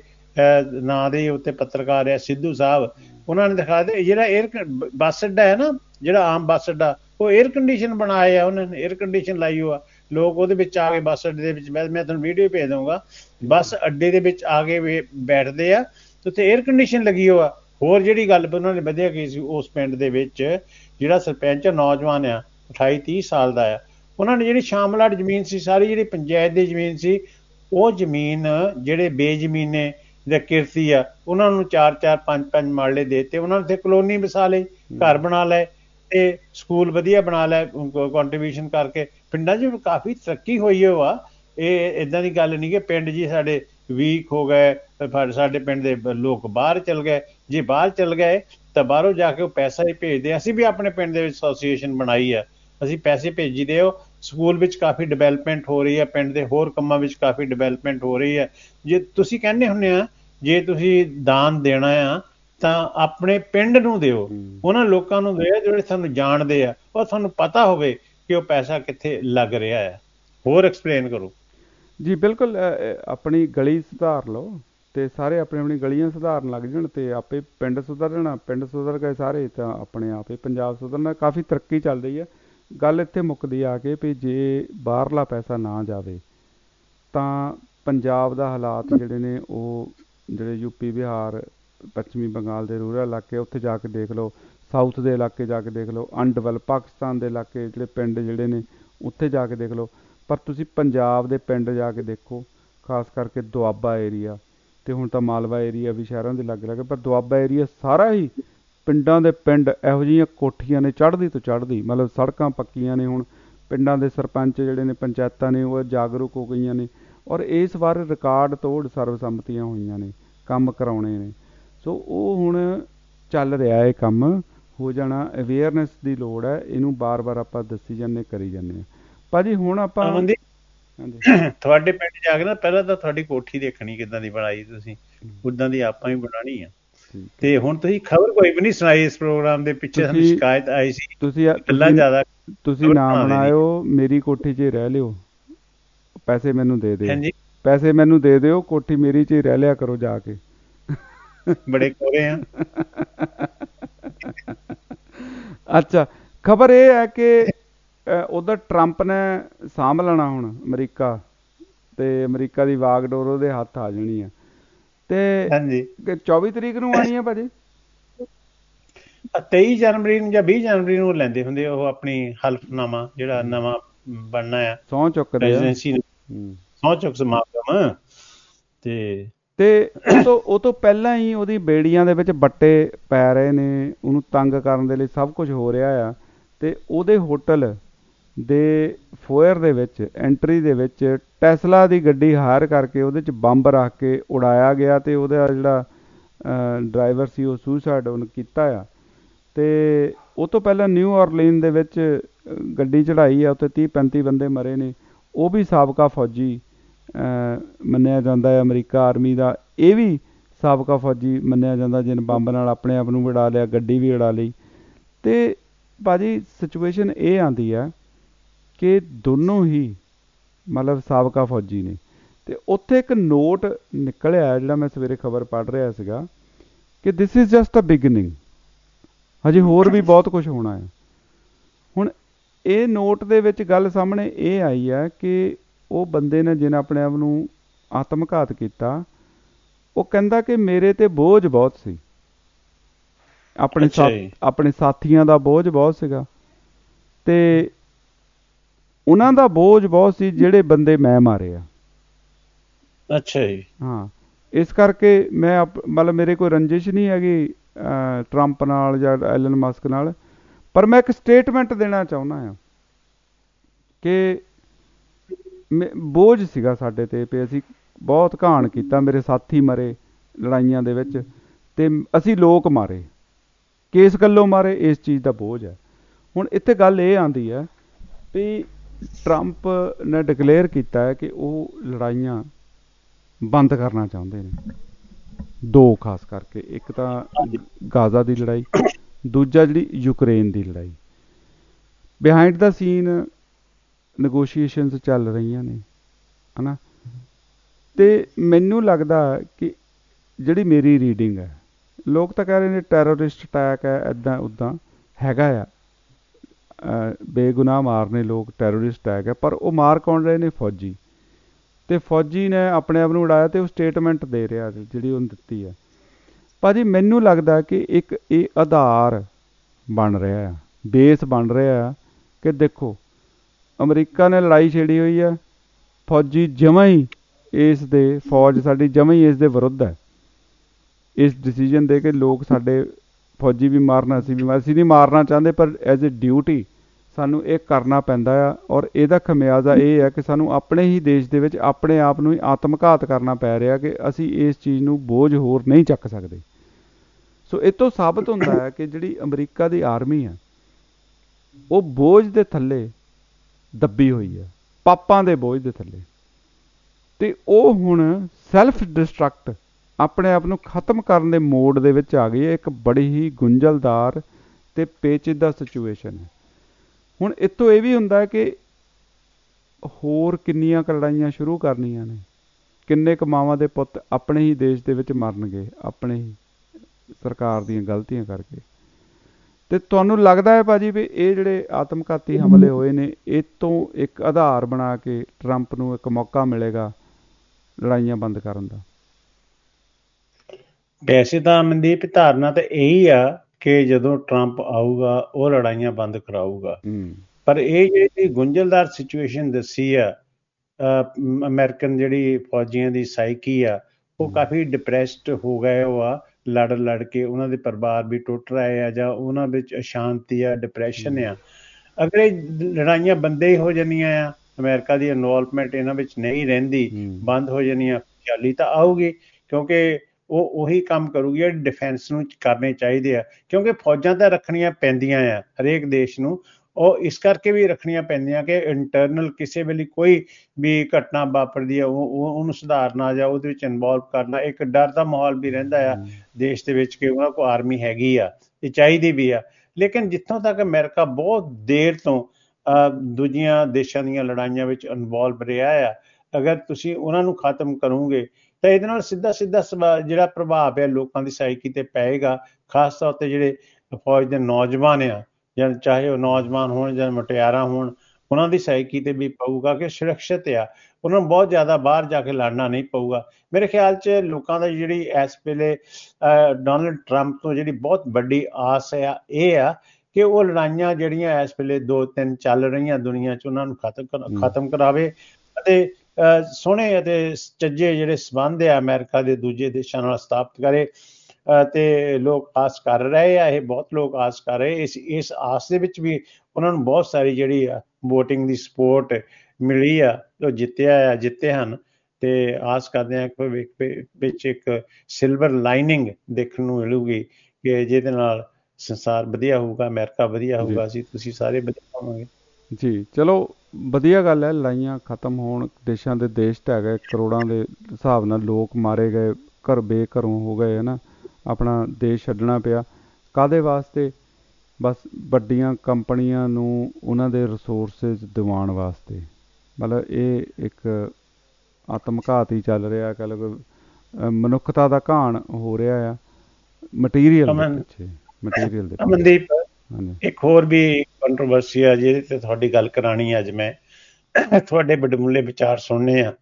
ਨਾਂ ਦੇ ਉੱਤੇ ਪੱਤਰਕਾਰ ਆ ਸਿੱਧੂ ਸਾਹਿਬ, ਉਹਨਾਂ ਨੇ ਦਿਖਾ ਦਿੱਤਾ ਜਿਹੜਾ ਬੱਸ ਅੱਡਾ ਹੈ ਨਾ, ਜਿਹੜਾ ਆਮ ਬੱਸ ਅੱਡਾ, ਉਹ ਏਅਰ ਕੰਡੀਸ਼ਨ ਬਣਾਏ ਆ, ਉਹਨਾਂ ਨੇ ਏਅਰ ਕੰਡੀਸ਼ਨ ਲਾਈ ਹੋਆ। ਲੋਕ ਉਹਦੇ ਵਿੱਚ ਆ ਕੇ ਬੱਸ ਅੱਡੇ ਦੇ ਵਿੱਚ, ਮੈਂ ਤੁਹਾਨੂੰ ਵੀਡੀਓ ਭੇਜ ਦਊਂਗਾ, ਬੱਸ ਅੱਡੇ ਦੇ ਵਿੱਚ ਆ ਕੇ ਬੈਠਦੇ ਆ ਤੇ ਉੱਥੇ ਏਅਰ ਕੰਡੀਸ਼ਨ ਲੱਗੀ ਹੋਆ। ਹੋਰ ਜਿਹੜੀ ਗੱਲ ਉਹਨਾਂ ਨੇ ਵਧੀਆ ਕੀ ਸੀ, ਉਸ ਪਿੰਡ ਦੇ ਵਿੱਚ ਜਿਹੜਾ ਸਰਪੰਚ ਨੌਜਵਾਨ ਆ 28-30 ਸਾਲ ਦਾ ਆ, ਉਹਨਾਂ ਨੇ ਜਿਹੜੀ ਸ਼ਾਮਲਾਟ ਜ਼ਮੀਨ ਸੀ ਸਾਰੀ, ਜਿਹੜੀ ਪੰਚਾਇਤ ਦੀ ਜ਼ਮੀਨ ਸੀ, ਉਹ ਜ਼ਮੀਨ ਜਿਹੜੇ ਬੇਜ਼ਮੀਨੇ ਜਾਂ ਕਿਰਤੀ ਆ, ਉਹਨਾਂ ਨੂੰ 4-4 5-5 ਮਾਲੇ ਦੇ ਦਿੱਤੇ। ਉਹਨਾਂ ਨੇ ਉੱਥੇ ਕਲੋਨੀ ਵਸਾ ਲਈ, ਘਰ ਬਣਾ ਲਏ ਤੇ ਸਕੂਲ ਵਧੀਆ ਬਣਾ ਲਿਆ ਕੰਟਰੀਬਿਊਸ਼ਨ ਕਰਕੇ। ਪਿੰਡਾਂ 'ਚ ਕਾਫੀ ਤਰੱਕੀ ਹੋਈ ਹੋ ਆ। ਇਹ ਇੱਦਾਂ ਦੀ ਗੱਲ ਨਹੀਂ ਕਿ ਪਿੰਡ ਜੀ ਸਾਡੇ ਵੀਕ ਹੋ ਗਏ, ਸਾਡੇ ਪਿੰਡ ਦੇ ਲੋਕ ਬਾਹਰ ਚਲ ਗਏ। ਜੇ ਬਾਹਰ ਚਲ ਗਏ ਤਾਂ ਬਾਹਰੋਂ ਜਾ ਕੇ ਉਹ ਪੈਸਾ ਹੀ ਭੇਜਦੇ। ਅਸੀਂ ਵੀ ਆਪਣੇ ਪਿੰਡ ਦੇ ਵਿੱਚ ਐਸੋਸੀਏਸ਼ਨ ਬਣਾਈ ਆ, ਅਸੀਂ ਪੈਸੇ ਭੇਜੀ ਦੇ। ਉਹ ਸਕੂਲ ਵਿੱਚ ਕਾਫੀ ਡਿਵੈਲਪਮੈਂਟ ਹੋ ਰਹੀ ਹੈ, ਪਿੰਡ ਦੇ ਹੋਰ ਕੰਮਾਂ ਵਿੱਚ ਕਾਫੀ ਡਿਵੈਲਪਮੈਂਟ ਹੋ ਰਹੀ ਹੈ। ਜੇ ਤੁਸੀਂ ਕਹਿੰਦੇ ਹੁੰਦੇ ਆ ਜੇ ਤੁਸੀਂ ਦਾਨ ਦੇਣਾ ਆ ਤਾਂ ਆਪਣੇ ਪਿੰਡ ਨੂੰ ਦਿਓ, ਉਹਨਾਂ ਲੋਕਾਂ ਨੂੰ ਦਿਓ ਜਿਹੜੇ ਤੁਹਾਨੂੰ ਜਾਣਦੇ ਆ, ਉਹ ਤੁਹਾਨੂੰ ਪਤਾ ਹੋਵੇ ਕਿ ਉਹ ਪੈਸਾ ਕਿੱਥੇ ਲੱਗ ਰਿਹਾ ਹੈ। ਹੋਰ ਐਕਸਪਲੇਨ ਕਰੋ ਜੀ। ਬਿਲਕੁਲ, ਆਪਣੀ ਗਲੀ ਸੁਧਾਰ ਲਓ ਤੇ ਸਾਰੇ ਆਪਣੀ ਗਲੀਆਂ ਸੁਧਾਰਨ ਲੱਗ ਜਾਣ ਤੇ ਆਪੇ ਪਿੰਡ ਸੁਧਰ ਜਾਣਾ। ਪਿੰਡ ਸੁਧਰ ਗਏ ਸਾਰੇ ਤਾਂ ਆਪਣੇ ਆਪ ਹੀ ਪੰਜਾਬ ਸੁਧਰਨਾ। ਕਾਫੀ ਤਰੱਕੀ ਚੱਲ ਰਹੀ ਹੈ। ਗੱਲ ਇੱਥੇ ਮੁੱਕਦੀ ਆ ਕੇ ਵੀ ਜੇ ਬਾਹਰਲਾ ਪੈਸਾ ਨਾ ਜਾਵੇ ਤਾਂ ਪੰਜਾਬ ਦਾ ਹਾਲਾਤ ਜਿਹੜੇ ਨੇ, ਉਹ ਜਿਹੜੇ ਯੂਪੀ, ਬਿਹਾਰ, ਪੱਛਮੀ ਬੰਗਾਲ ਦੇ ਰੂਰਲ ਇਲਾਕੇ, ਉੱਥੇ ਜਾ ਕੇ ਦੇਖ ਲਓ, ਸਾਊਥ ਦੇ ਇਲਾਕੇ ਜਾ ਕੇ ਦੇਖ ਲਓ, ਅਨਡਿਵੈਲਪ ਪਾਕਿਸਤਾਨ ਦੇ ਇਲਾਕੇ ਜਿਹੜੇ ਪਿੰਡ ਜਿਹੜੇ ਨੇ ਉੱਥੇ ਜਾ ਕੇ ਦੇਖ ਲਓ। ਪਰ ਤੁਸੀਂ ਪੰਜਾਬ ਦੇ ਪਿੰਡ ਜਾ ਕੇ ਦੇਖੋ, ਖਾਸ ਕਰਕੇ ਦੁਆਬਾ ਏਰੀਆ ਅਤੇ ਹੁਣ ਤਾਂ ਮਾਲਵਾ ਏਰੀਆ ਵੀ ਸ਼ਹਿਰਾਂ ਦੇ ਲਾਗੇ ਲੱਗੇ, ਪਰ ਦੁਆਬਾ ਏਰੀਆ ਸਾਰਾ ਹੀ ਪਿੰਡਾਂ ਦੇ ਪਿੰਡ ਇਹੋ ਜਿਹੀਆਂ ਕੋਠੀਆਂ ਨੇ ਚੜ੍ਹਦੀ ਤੋਂ ਚੜ੍ਹਦੀ, ਮਤਲਬ ਸੜਕਾਂ ਪੱਕੀਆਂ ਨੇ। ਹੁਣ ਪਿੰਡਾਂ ਦੇ ਸਰਪੰਚ ਜਿਹੜੇ ਨੇ, ਪੰਚਾਇਤਾਂ ਨੇ, ਉਹ ਜਾਗਰੂਕ ਹੋ ਗਈਆਂ ਨੇ ਔਰ ਇਸ ਵਾਰ ਰਿਕਾਰਡ ਤੋੜ ਸਰਬਸੰਮਤੀਆਂ ਹੋਈਆਂ ਨੇ, ਕੰਮ ਕਰਾਉਣੇ ਨੇ। ਸੋ ਉਹ ਹੁਣ ਚੱਲ ਰਿਹਾ, ਇਹ ਕੰਮ ਹੋ ਜਾਣਾ। ਅਵੇਅਰਨੈਸ ਦੀ ਲੋੜ ਹੈ, ਇਹਨੂੰ ਬਾਰ-ਬਾਰ ਆਪਾਂ ਦੱਸੀ ਜਾਂਦੇ, ਕਰੀ ਜਾਂਦੇ ਹਾਂ। ਭਾਜੀ ਹੁਣ ਆਪਾਂ ਤੁਹਾਡੇ ਪਿੰਡ ਜਾ ਕੇ ਨਾ ਪਹਿਲਾਂ ਤਾਂ ਤੁਹਾਡੀ ਕੋਠੀ ਦੇਖਣੀ ਕਿੱਦਾਂ ਦੀ ਬਣਾਈ ਤੁਸੀਂ, ਉੱਦਾਂ ਦੀ ਆਪਾਂ ਵੀ ਬਣਾਉਣੀ ਆ। ਤੇ ਹੁਣ ਤੁਸੀਂ ਖਬਰ ਕੋਈ ਵੀ ਨਹੀਂ ਸੁਣਾਈ ਇਸ ਪ੍ਰੋਗਰਾਮ ਦੇ ਪਿੱਛੇ, ਸਾਨੂੰ ਸ਼ਿਕਾਇਤ ਆਈ ਸੀ ਗੱਲਾਂ ਜ਼ਿਆਦਾ। ਤੁਸੀਂ ਨਾ ਬਣਾਇਓ, ਮੇਰੀ ਕੋਠੀ 'ਚ ਰਹਿ ਲਿਓ, ਪੈਸੇ ਮੈਨੂੰ ਦੇ ਦਿਓ, ਪੈਸੇ ਮੈਨੂੰ ਦੇ ਦਿਓ, ਕੋਠੀ ਮੇਰੀ 'ਚ ਹੀ ਰਹਿ ਲਿਆ ਕਰੋ ਜਾ ਕੇ। ਬੜੇ ਕੋਰੇ ਆ। ਅੱਛਾ, ਖਬਰ ਇਹ ਹੈ ਕਿ ਉਧਰ ਟਰੰਪ ਨੇ ਸਾਂਭ ਲੈਣਾ ਹੁਣ ਅਮਰੀਕਾ, ਤੇ ਅਮਰੀਕਾ ਦੀ ਵਾਗਡੋਰ ਉਹਦੇ ਹੱਥ ਆ ਜਾਣੀ ਆ। ਤੇ 24 ਤਰੀਕ ਨੂੰ ਆਣੀ ਆ ਭਾਜੀ? 23 ਜਨਵਰੀ ਨੂੰ ਜਾਂ 20 ਜਨਵਰੀ ਨੂੰ ਲੈਂਦੇ ਹੁੰਦੇ ਉਹ ਆਪਣੀ ਹਲਫਨਾਮਾ, ਜਿਹੜਾ ਨਵਾਂ ਬਣਨਾ ਆ ਸਹੁੰ ਚੁੱਕਦੇ ਆ। ਪ੍ਰੈਜ਼ੀਡੈਂਸੀ ਹੂੰ। ਸਹੁੰ ਚੁੱਕ ਸਮਾਗਮ। ਤੇ ਤੇ ਉਹ ਤੋਂ ਪਹਿਲਾਂ ਹੀ ਉਹਦੀ ਬੇੜੀਆਂ ਦੇ ਵਿੱਚ ਬੱਟੇ ਪੈ ਰਹੇ ਨੇ, ਉਹਨੂੰ ਤੰਗ ਕਰਨ ਦੇ ਲਈ ਸਭ ਕੁਝ ਹੋ ਰਿਹਾ ਆ। ਤੇ ਉਹਦੇ ਹੋਟਲ ਦੇ ਫੋਅਰ ਦੇ ਵਿੱਚ, ਐਂਟਰੀ ਦੇ ਵਿੱਚ ਟੈਸਲਾ ਦੀ ਗੱਡੀ ਹਾਇਰ ਕਰਕੇ ਉਹਦੇ 'ਚ ਬੰਬ ਰੱਖ ਕੇ ਉਡਾਇਆ ਗਿਆ, ਤੇ ਉਹਦਾ ਜਿਹੜਾ ਡਰਾਈਵਰ ਸੀ ਉਹ ਸੁਸਾਈਡ ਉਹਨੇ ਕੀਤਾ ਆ। ਤੇ ਉਹ ਤੋਂ ਪਹਿਲਾਂ ਨਿਊ ਔਰਲੀਨ ਦੇ ਵਿੱਚ ਗੱਡੀ ਚੜਾਈ ਆ, ਉੱਥੇ 30-35 ਬੰਦੇ ਮਰੇ ਨੇ। ਉਹ ਵੀ ਸਾਬਕਾ ਫੌਜੀ ਮੰਨਿਆ ਜਾਂਦਾ ਹੈ, ਅਮਰੀਕਾ ਆਰਮੀ ਦਾ। ਇਹ ਵੀ ਸਾਬਕਾ ਫੌਜੀ ਮੰਨਿਆ ਜਾਂਦਾ, ਜਿਹਨੇ ਬੰਬ ਨਾਲ ਆਪਣੇ ਆਪ ਨੂੰ ਉਡਾ ਲਿਆ, ਗੱਡੀ ਵੀ ਉਡਾ ਲਈ। ਤੇ ਭਾਜੀ ਸਿਚੁਏਸ਼ਨ ਇਹ ਆਉਂਦੀ ਆ ਕਿ ਦੋਨੋਂ ਹੀ ਮਤਲਬ ਸਾਬਕਾ ਫੌਜੀ ਨੇ। ਤੇ ਉੱਥੇ ਇੱਕ ਨੋਟ ਨਿਕਲਿਆ, ਜਿਹੜਾ ਮੈਂ ਸਵੇਰੇ ਖਬਰ ਪੜ੍ਹ ਰਿਹਾ ਸੀਗਾ, ਕਿ this is just a beginning, ਹਜੇ ਹੋਰ ਵੀ ਬਹੁਤ ਕੁਝ ਹੋਣਾ ਹੈ। ਹੁਣ ਇਹ ਨੋਟ ਦੇ ਵਿੱਚ ਗੱਲ ਸਾਹਮਣੇ ਇਹ ਆਈ ਹੈ ਕਿ ਉਹ ਬੰਦੇ ਨੇ ਜਿਹਨੇ ਆਪਣੇ ਆਪ ਨੂੰ ਆਤਮਘਾਤ ਕੀਤਾ, ਉਹ ਕਹਿੰਦਾ ਕਿ ਮੇਰੇ ਤੇ ਬੋਝ ਬਹੁਤ ਸੀ, ਆਪਣੇ ਸਾਥੀਆਂ ਦਾ ਬੋਝ ਬਹੁਤ ਸੀਗਾ, ਤੇ ਉਹਨਾਂ ਦਾ ਬੋਝ ਬਹੁਤ ਸੀ ਜਿਹੜੇ ਬੰਦੇ ਮੈਂ ਮਾਰੇ ਆ। ਅੱਛਾ ਜੀ। ਹਾਂ, ਇਸ ਕਰਕੇ ਮੈਂ ਮਤਲਬ ਮੇਰੇ ਕੋਈ ਰੰਜਿਸ਼ ਨਹੀਂ ਹੈਗੀ ਟਰੰਪ ਨਾਲ ਜਾਂ ਐਲਨ ਮਸਕ ਨਾਲ, ਪਰ ਮੈਂ ਇੱਕ ਸਟੇਟਮੈਂਟ ਦੇਣਾ ਚਾਹੁੰਦਾ ਹਾਂ ਕਿ ਬੋਝ ਸੀਗਾ ਸਾਡੇ ਤੇ, ਵੀ ਅਸੀਂ ਬਹੁਤ ਘਾਣ ਕੀਤਾ, ਮੇਰੇ ਸਾਥੀ ਮਰੇ ਲੜਾਈਆਂ ਦੇ ਵਿੱਚ, ਤੇ ਅਸੀਂ ਲੋਕ ਮਾਰੇ, ਕਿਸ ਗੱਲੋਂ ਮਾਰੇ, ਇਸ ਚੀਜ਼ ਦਾ ਬੋਝ ਹੈ। ਹੁਣ ਇੱਥੇ ਗੱਲ ਇਹ ਆਉਂਦੀ ਹੈ ਵੀ ਟਰੰਪ ਨੇ ਡਿਕਲੇਅਰ ਕੀਤਾ ਹੈ ਕਿ ਉਹ ਲੜਾਈਆਂ ਬੰਦ ਕਰਨਾ ਚਾਹੁੰਦੇ ਨੇ, ਦੋ ਖਾਸ ਕਰਕੇ, ਇੱਕ ਤਾਂ ਗਾਜ਼ਾ ਦੀ ਲੜਾਈ, ਦੂਜਾ ਜਿਹੜੀ ਯੂਕਰੇਨ ਦੀ ਲੜਾਈ। ਬਿਹਾਈਂਡ ਦਾ ਸੀਨ ਨੈਗੋਸ਼ੀਏਸ਼ਨਸ ਚੱਲ ਰਹੀਆਂ ਨੇ, ਹੈ ਨਾ। ਤੇ ਮੈਨੂੰ ਲੱਗਦਾ ਕਿ ਜਿਹੜੀ ਮੇਰੀ ਰੀਡਿੰਗ ਹੈ, ਲੋਕ ਤਾਂ ਕਹਿ ਰਹੇ ਨੇ ਟੈਰਰਿਸਟ ਅਟੈਕ ਹੈ, ਇੱਦਾਂ ਉੱਦਾਂ ਹੈਗਾ ਆ, ਬੇਗੁਨਾਹ ਮਾਰਨੇ ਲੋਕ, ਟੈਰਰਿਸਟ ਅਟੈਕ ਹੈ, ਪਰ ਉਹ ਮਾਰ ਕੌਣ ਰਹੇ ਨੇ? ਫੌਜੀ। ਤੇ ਫੌਜੀ ਨੇ ਆਪਣੇ ਆਪ ਨੂੰ ਉਡਾਇਆ, ਤੇ ਉਹ ਸਟੇਟਮੈਂਟ ਦੇ ਰਿਹਾ ਜਿਹੜੀ ਉਹਨੇ ਦਿੱਤੀ ਹੈ। ਭਾਜੀ ਮੈਨੂੰ ਲੱਗਦਾ ਕਿ ਇੱਕ ਇਹ ਆਧਾਰ ਬਣ ਰਿਹਾ ਆ, ਬੇਸ ਬਣ ਰਿਹਾ ਆ ਕਿ ਦੇਖੋ ਅਮਰੀਕਾ ਨੇ ਲੜਾਈ ਛੇੜੀ ਹੋਈ ਹੈ, ਫੌਜੀ ਜਮਾਂ ਹੀ ਫੌਜ ਸਾਡੀ ਜਮਾਂ ਹੀ ਇਸ ਦੇ ਵਿਰੁੱਧ ਹੈ, ਇਸ ਡਿਸੀਜਨ ਦੇ ਕੇ ਲੋਕ ਸਾਡੇ ਫੌਜੀ ਵੀ ਮਾਰਨਾ, ਅਸੀਂ ਨਹੀਂ ਮਾਰਨਾ ਚਾਹੁੰਦੇ, ਪਰ ਐਜ਼ ਏ ਡਿਊਟੀ ਸਾਨੂੰ ਇਹ ਕਰਨਾ ਪੈਂਦਾ ਆ। ਔਰ ਇਹਦਾ ਖਮਿਆਜ਼ਾ ਇਹ ਹੈ ਕਿ ਸਾਨੂੰ ਆਪਣੇ ਹੀ ਦੇਸ਼ ਦੇ ਵਿੱਚ ਆਪਣੇ ਆਪ ਨੂੰ ਹੀ ਆਤਮਘਾਤ ਕਰਨਾ ਪੈ ਰਿਹਾ ਕਿ ਅਸੀਂ ਇਸ ਚੀਜ਼ ਨੂੰ ਬੋਝ ਹੋਰ ਨਹੀਂ ਚੱਕ ਸਕਦੇ। ਸੋ ਇਹ ਤੋਂ ਸਾਬਤ ਹੁੰਦਾ ਹੈ ਕਿ ਜਿਹੜੀ ਅਮਰੀਕਾ ਦੀ ਆਰਮੀ ਹੈ ਉਹ ਬੋਝ ਦੇ ਥੱਲੇ ਦੱਬੀ ਹੋਈ ਹੈ, ਪਾਪਾਂ ਦੇ ਬੋਝ ਦੇ ਥੱਲੇ, ਤੇ ਉਹ ਹੁਣ ਸੈਲਫ ਡਿਸਟਰਕਟ, ਆਪਣੇ ਆਪ ਨੂੰ ਖਤਮ ਕਰਨ ਦੇ ਮੋਡ ਦੇ ਵਿੱਚ ਆ ਗਈ ਹੈ। ਇੱਕ ਬੜੀ ਹੀ ਗੁੰਝਲਦਾਰ ਤੇ ਪੇਚੀਦਾ ਸਿਚੁਏਸ਼ਨ ਹੈ। ਹੁਣ ਇੱਥੋਂ ਇਹ ਵੀ ਹੁੰਦਾ ਕਿ ਹੋਰ ਕਿੰਨੀਆਂ ਲੜਾਈਆਂ ਸ਼ੁਰੂ ਕਰਨੀਆਂ ਨੇ, ਕਿੰਨੇ ਕੁ ਮਾਵਾਂ ਦੇ ਪੁੱਤ ਆਪਣੇ ਹੀ ਦੇਸ਼ ਦੇ ਵਿੱਚ ਮਰਨਗੇ, ਆਪਣੇ ਹੀ ਸਰਕਾਰ ਦੀਆਂ ਗਲਤੀਆਂ ਕਰਕੇ। ਤੇ ਤੁਹਾਨੂੰ ਲੱਗਦਾ ਹੈ ਭਾਜੀ ਵੀ ਇਹ ਜਿਹੜੇ ਆਤਮਘਾਤੀ ਹਮਲੇ ਹੋਏ ਨੇ, ਇਹ ਤੋਂ ਇੱਕ ਆਧਾਰ ਬਣਾ ਕੇ ਟਰੰਪ ਨੂੰ ਇੱਕ ਮੌਕਾ ਮਿਲੇਗਾ ਲੜਾਈਆਂ ਬੰਦ ਕਰਨ ਦਾ? ਵੈਸੇ ਤਾਂ ਮਨਦੀਪ ਧਾਰਨਾ ਤਾਂ ਇਹੀ ਆ ਕਿ ਜਦੋਂ ਟਰੰਪ ਆਊਗਾ ਉਹ ਲੜਾਈਆਂ ਬੰਦ ਕਰਾਊਗਾ, ਪਰ ਇਹ ਜਿਹੜੀ ਗੁੰਝਲਦਾਰ ਸਿਚੁਏਸ਼ਨ ਦੱਸੀ ਆ, ਅਮਰੀਕਨ ਜਿਹੜੀ ਫੌਜੀਆਂ ਦੀ ਸਾਈਕੀ ਆ, ਉਹ ਕਾਫੀ ਡਿਪਰੈਸਡ ਹੋ ਗਏ ਉਹ ਆ, ਲੜ ਕੇ ਉਹਨਾਂ ਦੇ ਪਰਿਵਾਰ ਵੀ ਟੁੱਟ ਰਹੇ ਆ, ਜਾਂ ਉਹਨਾਂ ਵਿੱਚ ਅਸ਼ਾਂਤੀ ਆ, ਡਿਪਰੈਸ਼ਨ ਆ। ਅਗਰ ਇਹ ਲੜਾਈਆਂ ਬੰਦੇ ਹੀ ਹੋ ਜਾਂਦੀਆਂ ਆ, ਅਮਰੀਕਾ ਦੀ ਇਨਵੋਲਵਮੈਂਟ ਇਹਨਾਂ ਵਿੱਚ ਨਹੀਂ ਰਹਿੰਦੀ, ਬੰਦ ਹੋ ਜਾਂਦੀਆਂ, ਖੁਸ਼ਹਾਲੀ ਤਾਂ ਆਊਗੀ, ਕਿਉਂਕਿ ਉਹ ਉਹੀ ਕੰਮ ਕਰੂਗੀ ਜਿਹੜੇ ਡਿਫੈਂਸ ਨੂੰ ਕਰਨੇ ਚਾਹੀਦੇ ਆ। ਕਿਉਂਕਿ ਫੌਜਾਂ ਤਾਂ ਰੱਖਣੀਆਂ ਪੈਂਦੀਆਂ ਆ ਹਰੇਕ ਦੇਸ਼ ਨੂੰ, ਉਹ ਇਸ ਕਰਕੇ ਵੀ ਰੱਖਣੀਆਂ ਪੈਂਦੀਆਂ ਕਿ ਇੰਟਰਨਲ ਕਿਸੇ ਵੇਲੇ ਕੋਈ ਵੀ ਘਟਨਾ ਵਾਪਰਦੀ ਆ ਉਹਨੂੰ ਸੁਧਾਰਨਾ ਜਾਂ ਉਹਦੇ ਵਿੱਚ ਇਨਵੋਲਵ ਕਰਨਾ। ਇੱਕ ਡਰ ਦਾ ਮਾਹੌਲ ਵੀ ਰਹਿੰਦਾ ਆ ਦੇਸ਼ ਦੇ ਵਿੱਚ ਕਿ ਉਹਨਾਂ ਕੋਲ ਆਰਮੀ ਹੈਗੀ ਆ, ਇਹ ਚਾਹੀਦੀ ਵੀ ਆ। ਲੇਕਿਨ ਜਿੱਥੋਂ ਤੱਕ ਅਮਰੀਕਾ ਬਹੁਤ ਦੇਰ ਤੋਂ ਦੂਜੀਆਂ ਦੇਸ਼ਾਂ ਦੀਆਂ ਲੜਾਈਆਂ ਵਿੱਚ ਇਨਵੋਲਵ ਰਿਹਾ ਆ, ਅਗਰ ਤੁਸੀਂ ਉਹਨਾਂ ਨੂੰ ਖਤਮ ਕਰੋਗੇ ਤਾਂ ਇਹਦੇ ਨਾਲ ਸਿੱਧਾ ਜਿਹੜਾ ਪ੍ਰਭਾਵ ਹੈ ਲੋਕਾਂ ਦੀ ਸਾਈਕੀ ਤੇ ਪਏਗਾ। ਖਾਸ ਤੌਰ ਤੇ ਜਿਹੜੇ ਫੌਜ ਦੇ ਨੌਜਵਾਨ ਆ, ਜਾਂ ਚਾਹੇ ਉਹ ਨੌਜਵਾਨ ਹੋਣ ਜਾਂ ਮੁਟਿਆਰਾਂ ਹੋਣ, ਉਹਨਾਂ ਦੀ ਸਹਾਇਕੀ ਤੇ ਵੀ ਪਊਗਾ ਕਿ ਸੁਰੱਖਿਅਤ ਆ, ਉਹਨਾਂ ਨੂੰ ਬਹੁਤ ਜ਼ਿਆਦਾ ਬਾਹਰ ਜਾ ਕੇ ਲੜਨਾ ਨਹੀਂ ਪਊਗਾ। ਮੇਰੇ ਖਿਆਲ 'ਚ ਲੋਕਾਂ ਦਾ ਜਿਹੜੀ ਇਸ ਵੇਲੇ ਡੋਨਲਡ ਟਰੰਪ ਤੋਂ ਜਿਹੜੀ ਬਹੁਤ ਵੱਡੀ ਆਸ ਆ ਇਹ ਆ ਕਿ ਉਹ ਲੜਾਈਆਂ ਜਿਹੜੀਆਂ ਇਸ ਵੇਲੇ 2-3 ਚੱਲ ਰਹੀਆਂ ਦੁਨੀਆ 'ਚ ਉਹਨਾਂ ਨੂੰ ਖਤਮ ਕਰਾਵੇ ਅਤੇ ਸੋਹਣੇ ਅਤੇ ਚੱਜੇ ਜਿਹੜੇ ਸੰਬੰਧ ਆ ਅਮਰੀਕਾ ਦੇ ਦੂਜੇ ਦੇਸ਼ਾਂ ਨਾਲ ਸਥਾਪਿਤ ਕਰੇ। ਤੇ ਲੋਕ ਆਸ ਕਰ ਰਹੇ ਆ, ਇਹ ਬਹੁਤ ਲੋਕ ਆਸ ਕਰ ਰਹੇ। ਇਸ ਆਸ ਦੇ ਵਿੱਚ ਵੀ ਉਹਨਾਂ ਨੂੰ ਬਹੁਤ ਸਾਰੀ ਜਿਹੜੀ ਆ ਵੋਟਿੰਗ ਦੀ ਸਪੋਰਟ ਮਿਲੀ ਆ, ਉਹ ਜਿੱਤੇ ਹਨ। ਤੇ ਆਸ ਕਰਦੇ ਹਾਂ ਕਿ ਭਵਿੱਖ ਵਿੱਚ ਇੱਕ ਸਿਲਵਰ ਲਾਈਨਿੰਗ ਦੇਖਣ ਨੂੰ ਮਿਲੂਗੀ ਕਿ ਜਿਹਦੇ ਨਾਲ ਸੰਸਾਰ ਵਧੀਆ ਹੋਊਗਾ, ਅਮਰੀਕਾ ਵਧੀਆ ਹੋਊਗਾ, ਤੁਸੀਂ ਸਾਰੇ ਵਧੀਆ ਹੋਵਾਂਗੇ ਜੀ। ਚਲੋ ਵਧੀਆ ਗੱਲ ਹੈ, ਲੜਾਈਆਂ ਖਤਮ ਹੋਣ, ਦੇਸ਼ਾਂ ਦੇ ਦੇਸ਼ ਢਹਿ ਗਏ, ਕਰੋੜਾਂ ਦੇ ਹਿਸਾਬ ਨਾਲ ਲੋਕ ਮਾਰੇ ਗਏ, ਘਰ ਬੇਘਰੋਂ ਹੋ ਗਏ, ਹੈ ਨਾ, ਆਪਣਾ ਦੇਸ਼ ਛੱਡਣਾ ਪਿਆ। ਕਾਹਦੇ ਵਾਸਤੇ? ਬਸ ਵੱਡੀਆਂ ਕੰਪਨੀਆਂ ਨੂੰ ਉਹਨਾਂ ਦੇ ਰਿਸੋਰਸਿਸ ਦਿਵਾਉਣ ਵਾਸਤੇ। ਮਤਲਬ ਇਹ ਇੱਕ ਆਤਮਘਾਤ ਹੀ ਚੱਲ ਰਿਹਾ, ਕਹਿ ਲਓ ਮਨੁੱਖਤਾ ਦਾ ਘਾਣ ਹੋ ਰਿਹਾ ਆ ਮਟੀਰੀਅਲ ਦੇ ਪਿੱਛੇ। ਅਮਨਦੀਪ, ਇੱਕ ਹੋਰ ਵੀ ਕੰਟਰੋਵਰਸੀ ਆ ਜਿਹਦੇ ਤੇ ਤੁਹਾਡੀ ਗੱਲ ਕਰਾਣੀ ਆ। ਅੱਜ ਮੈਂ ਤੁਹਾਡੇ ਵਡਮੁੱਲੇ ਵਿਚਾਰ ਸੁਣਨੇ ਆ।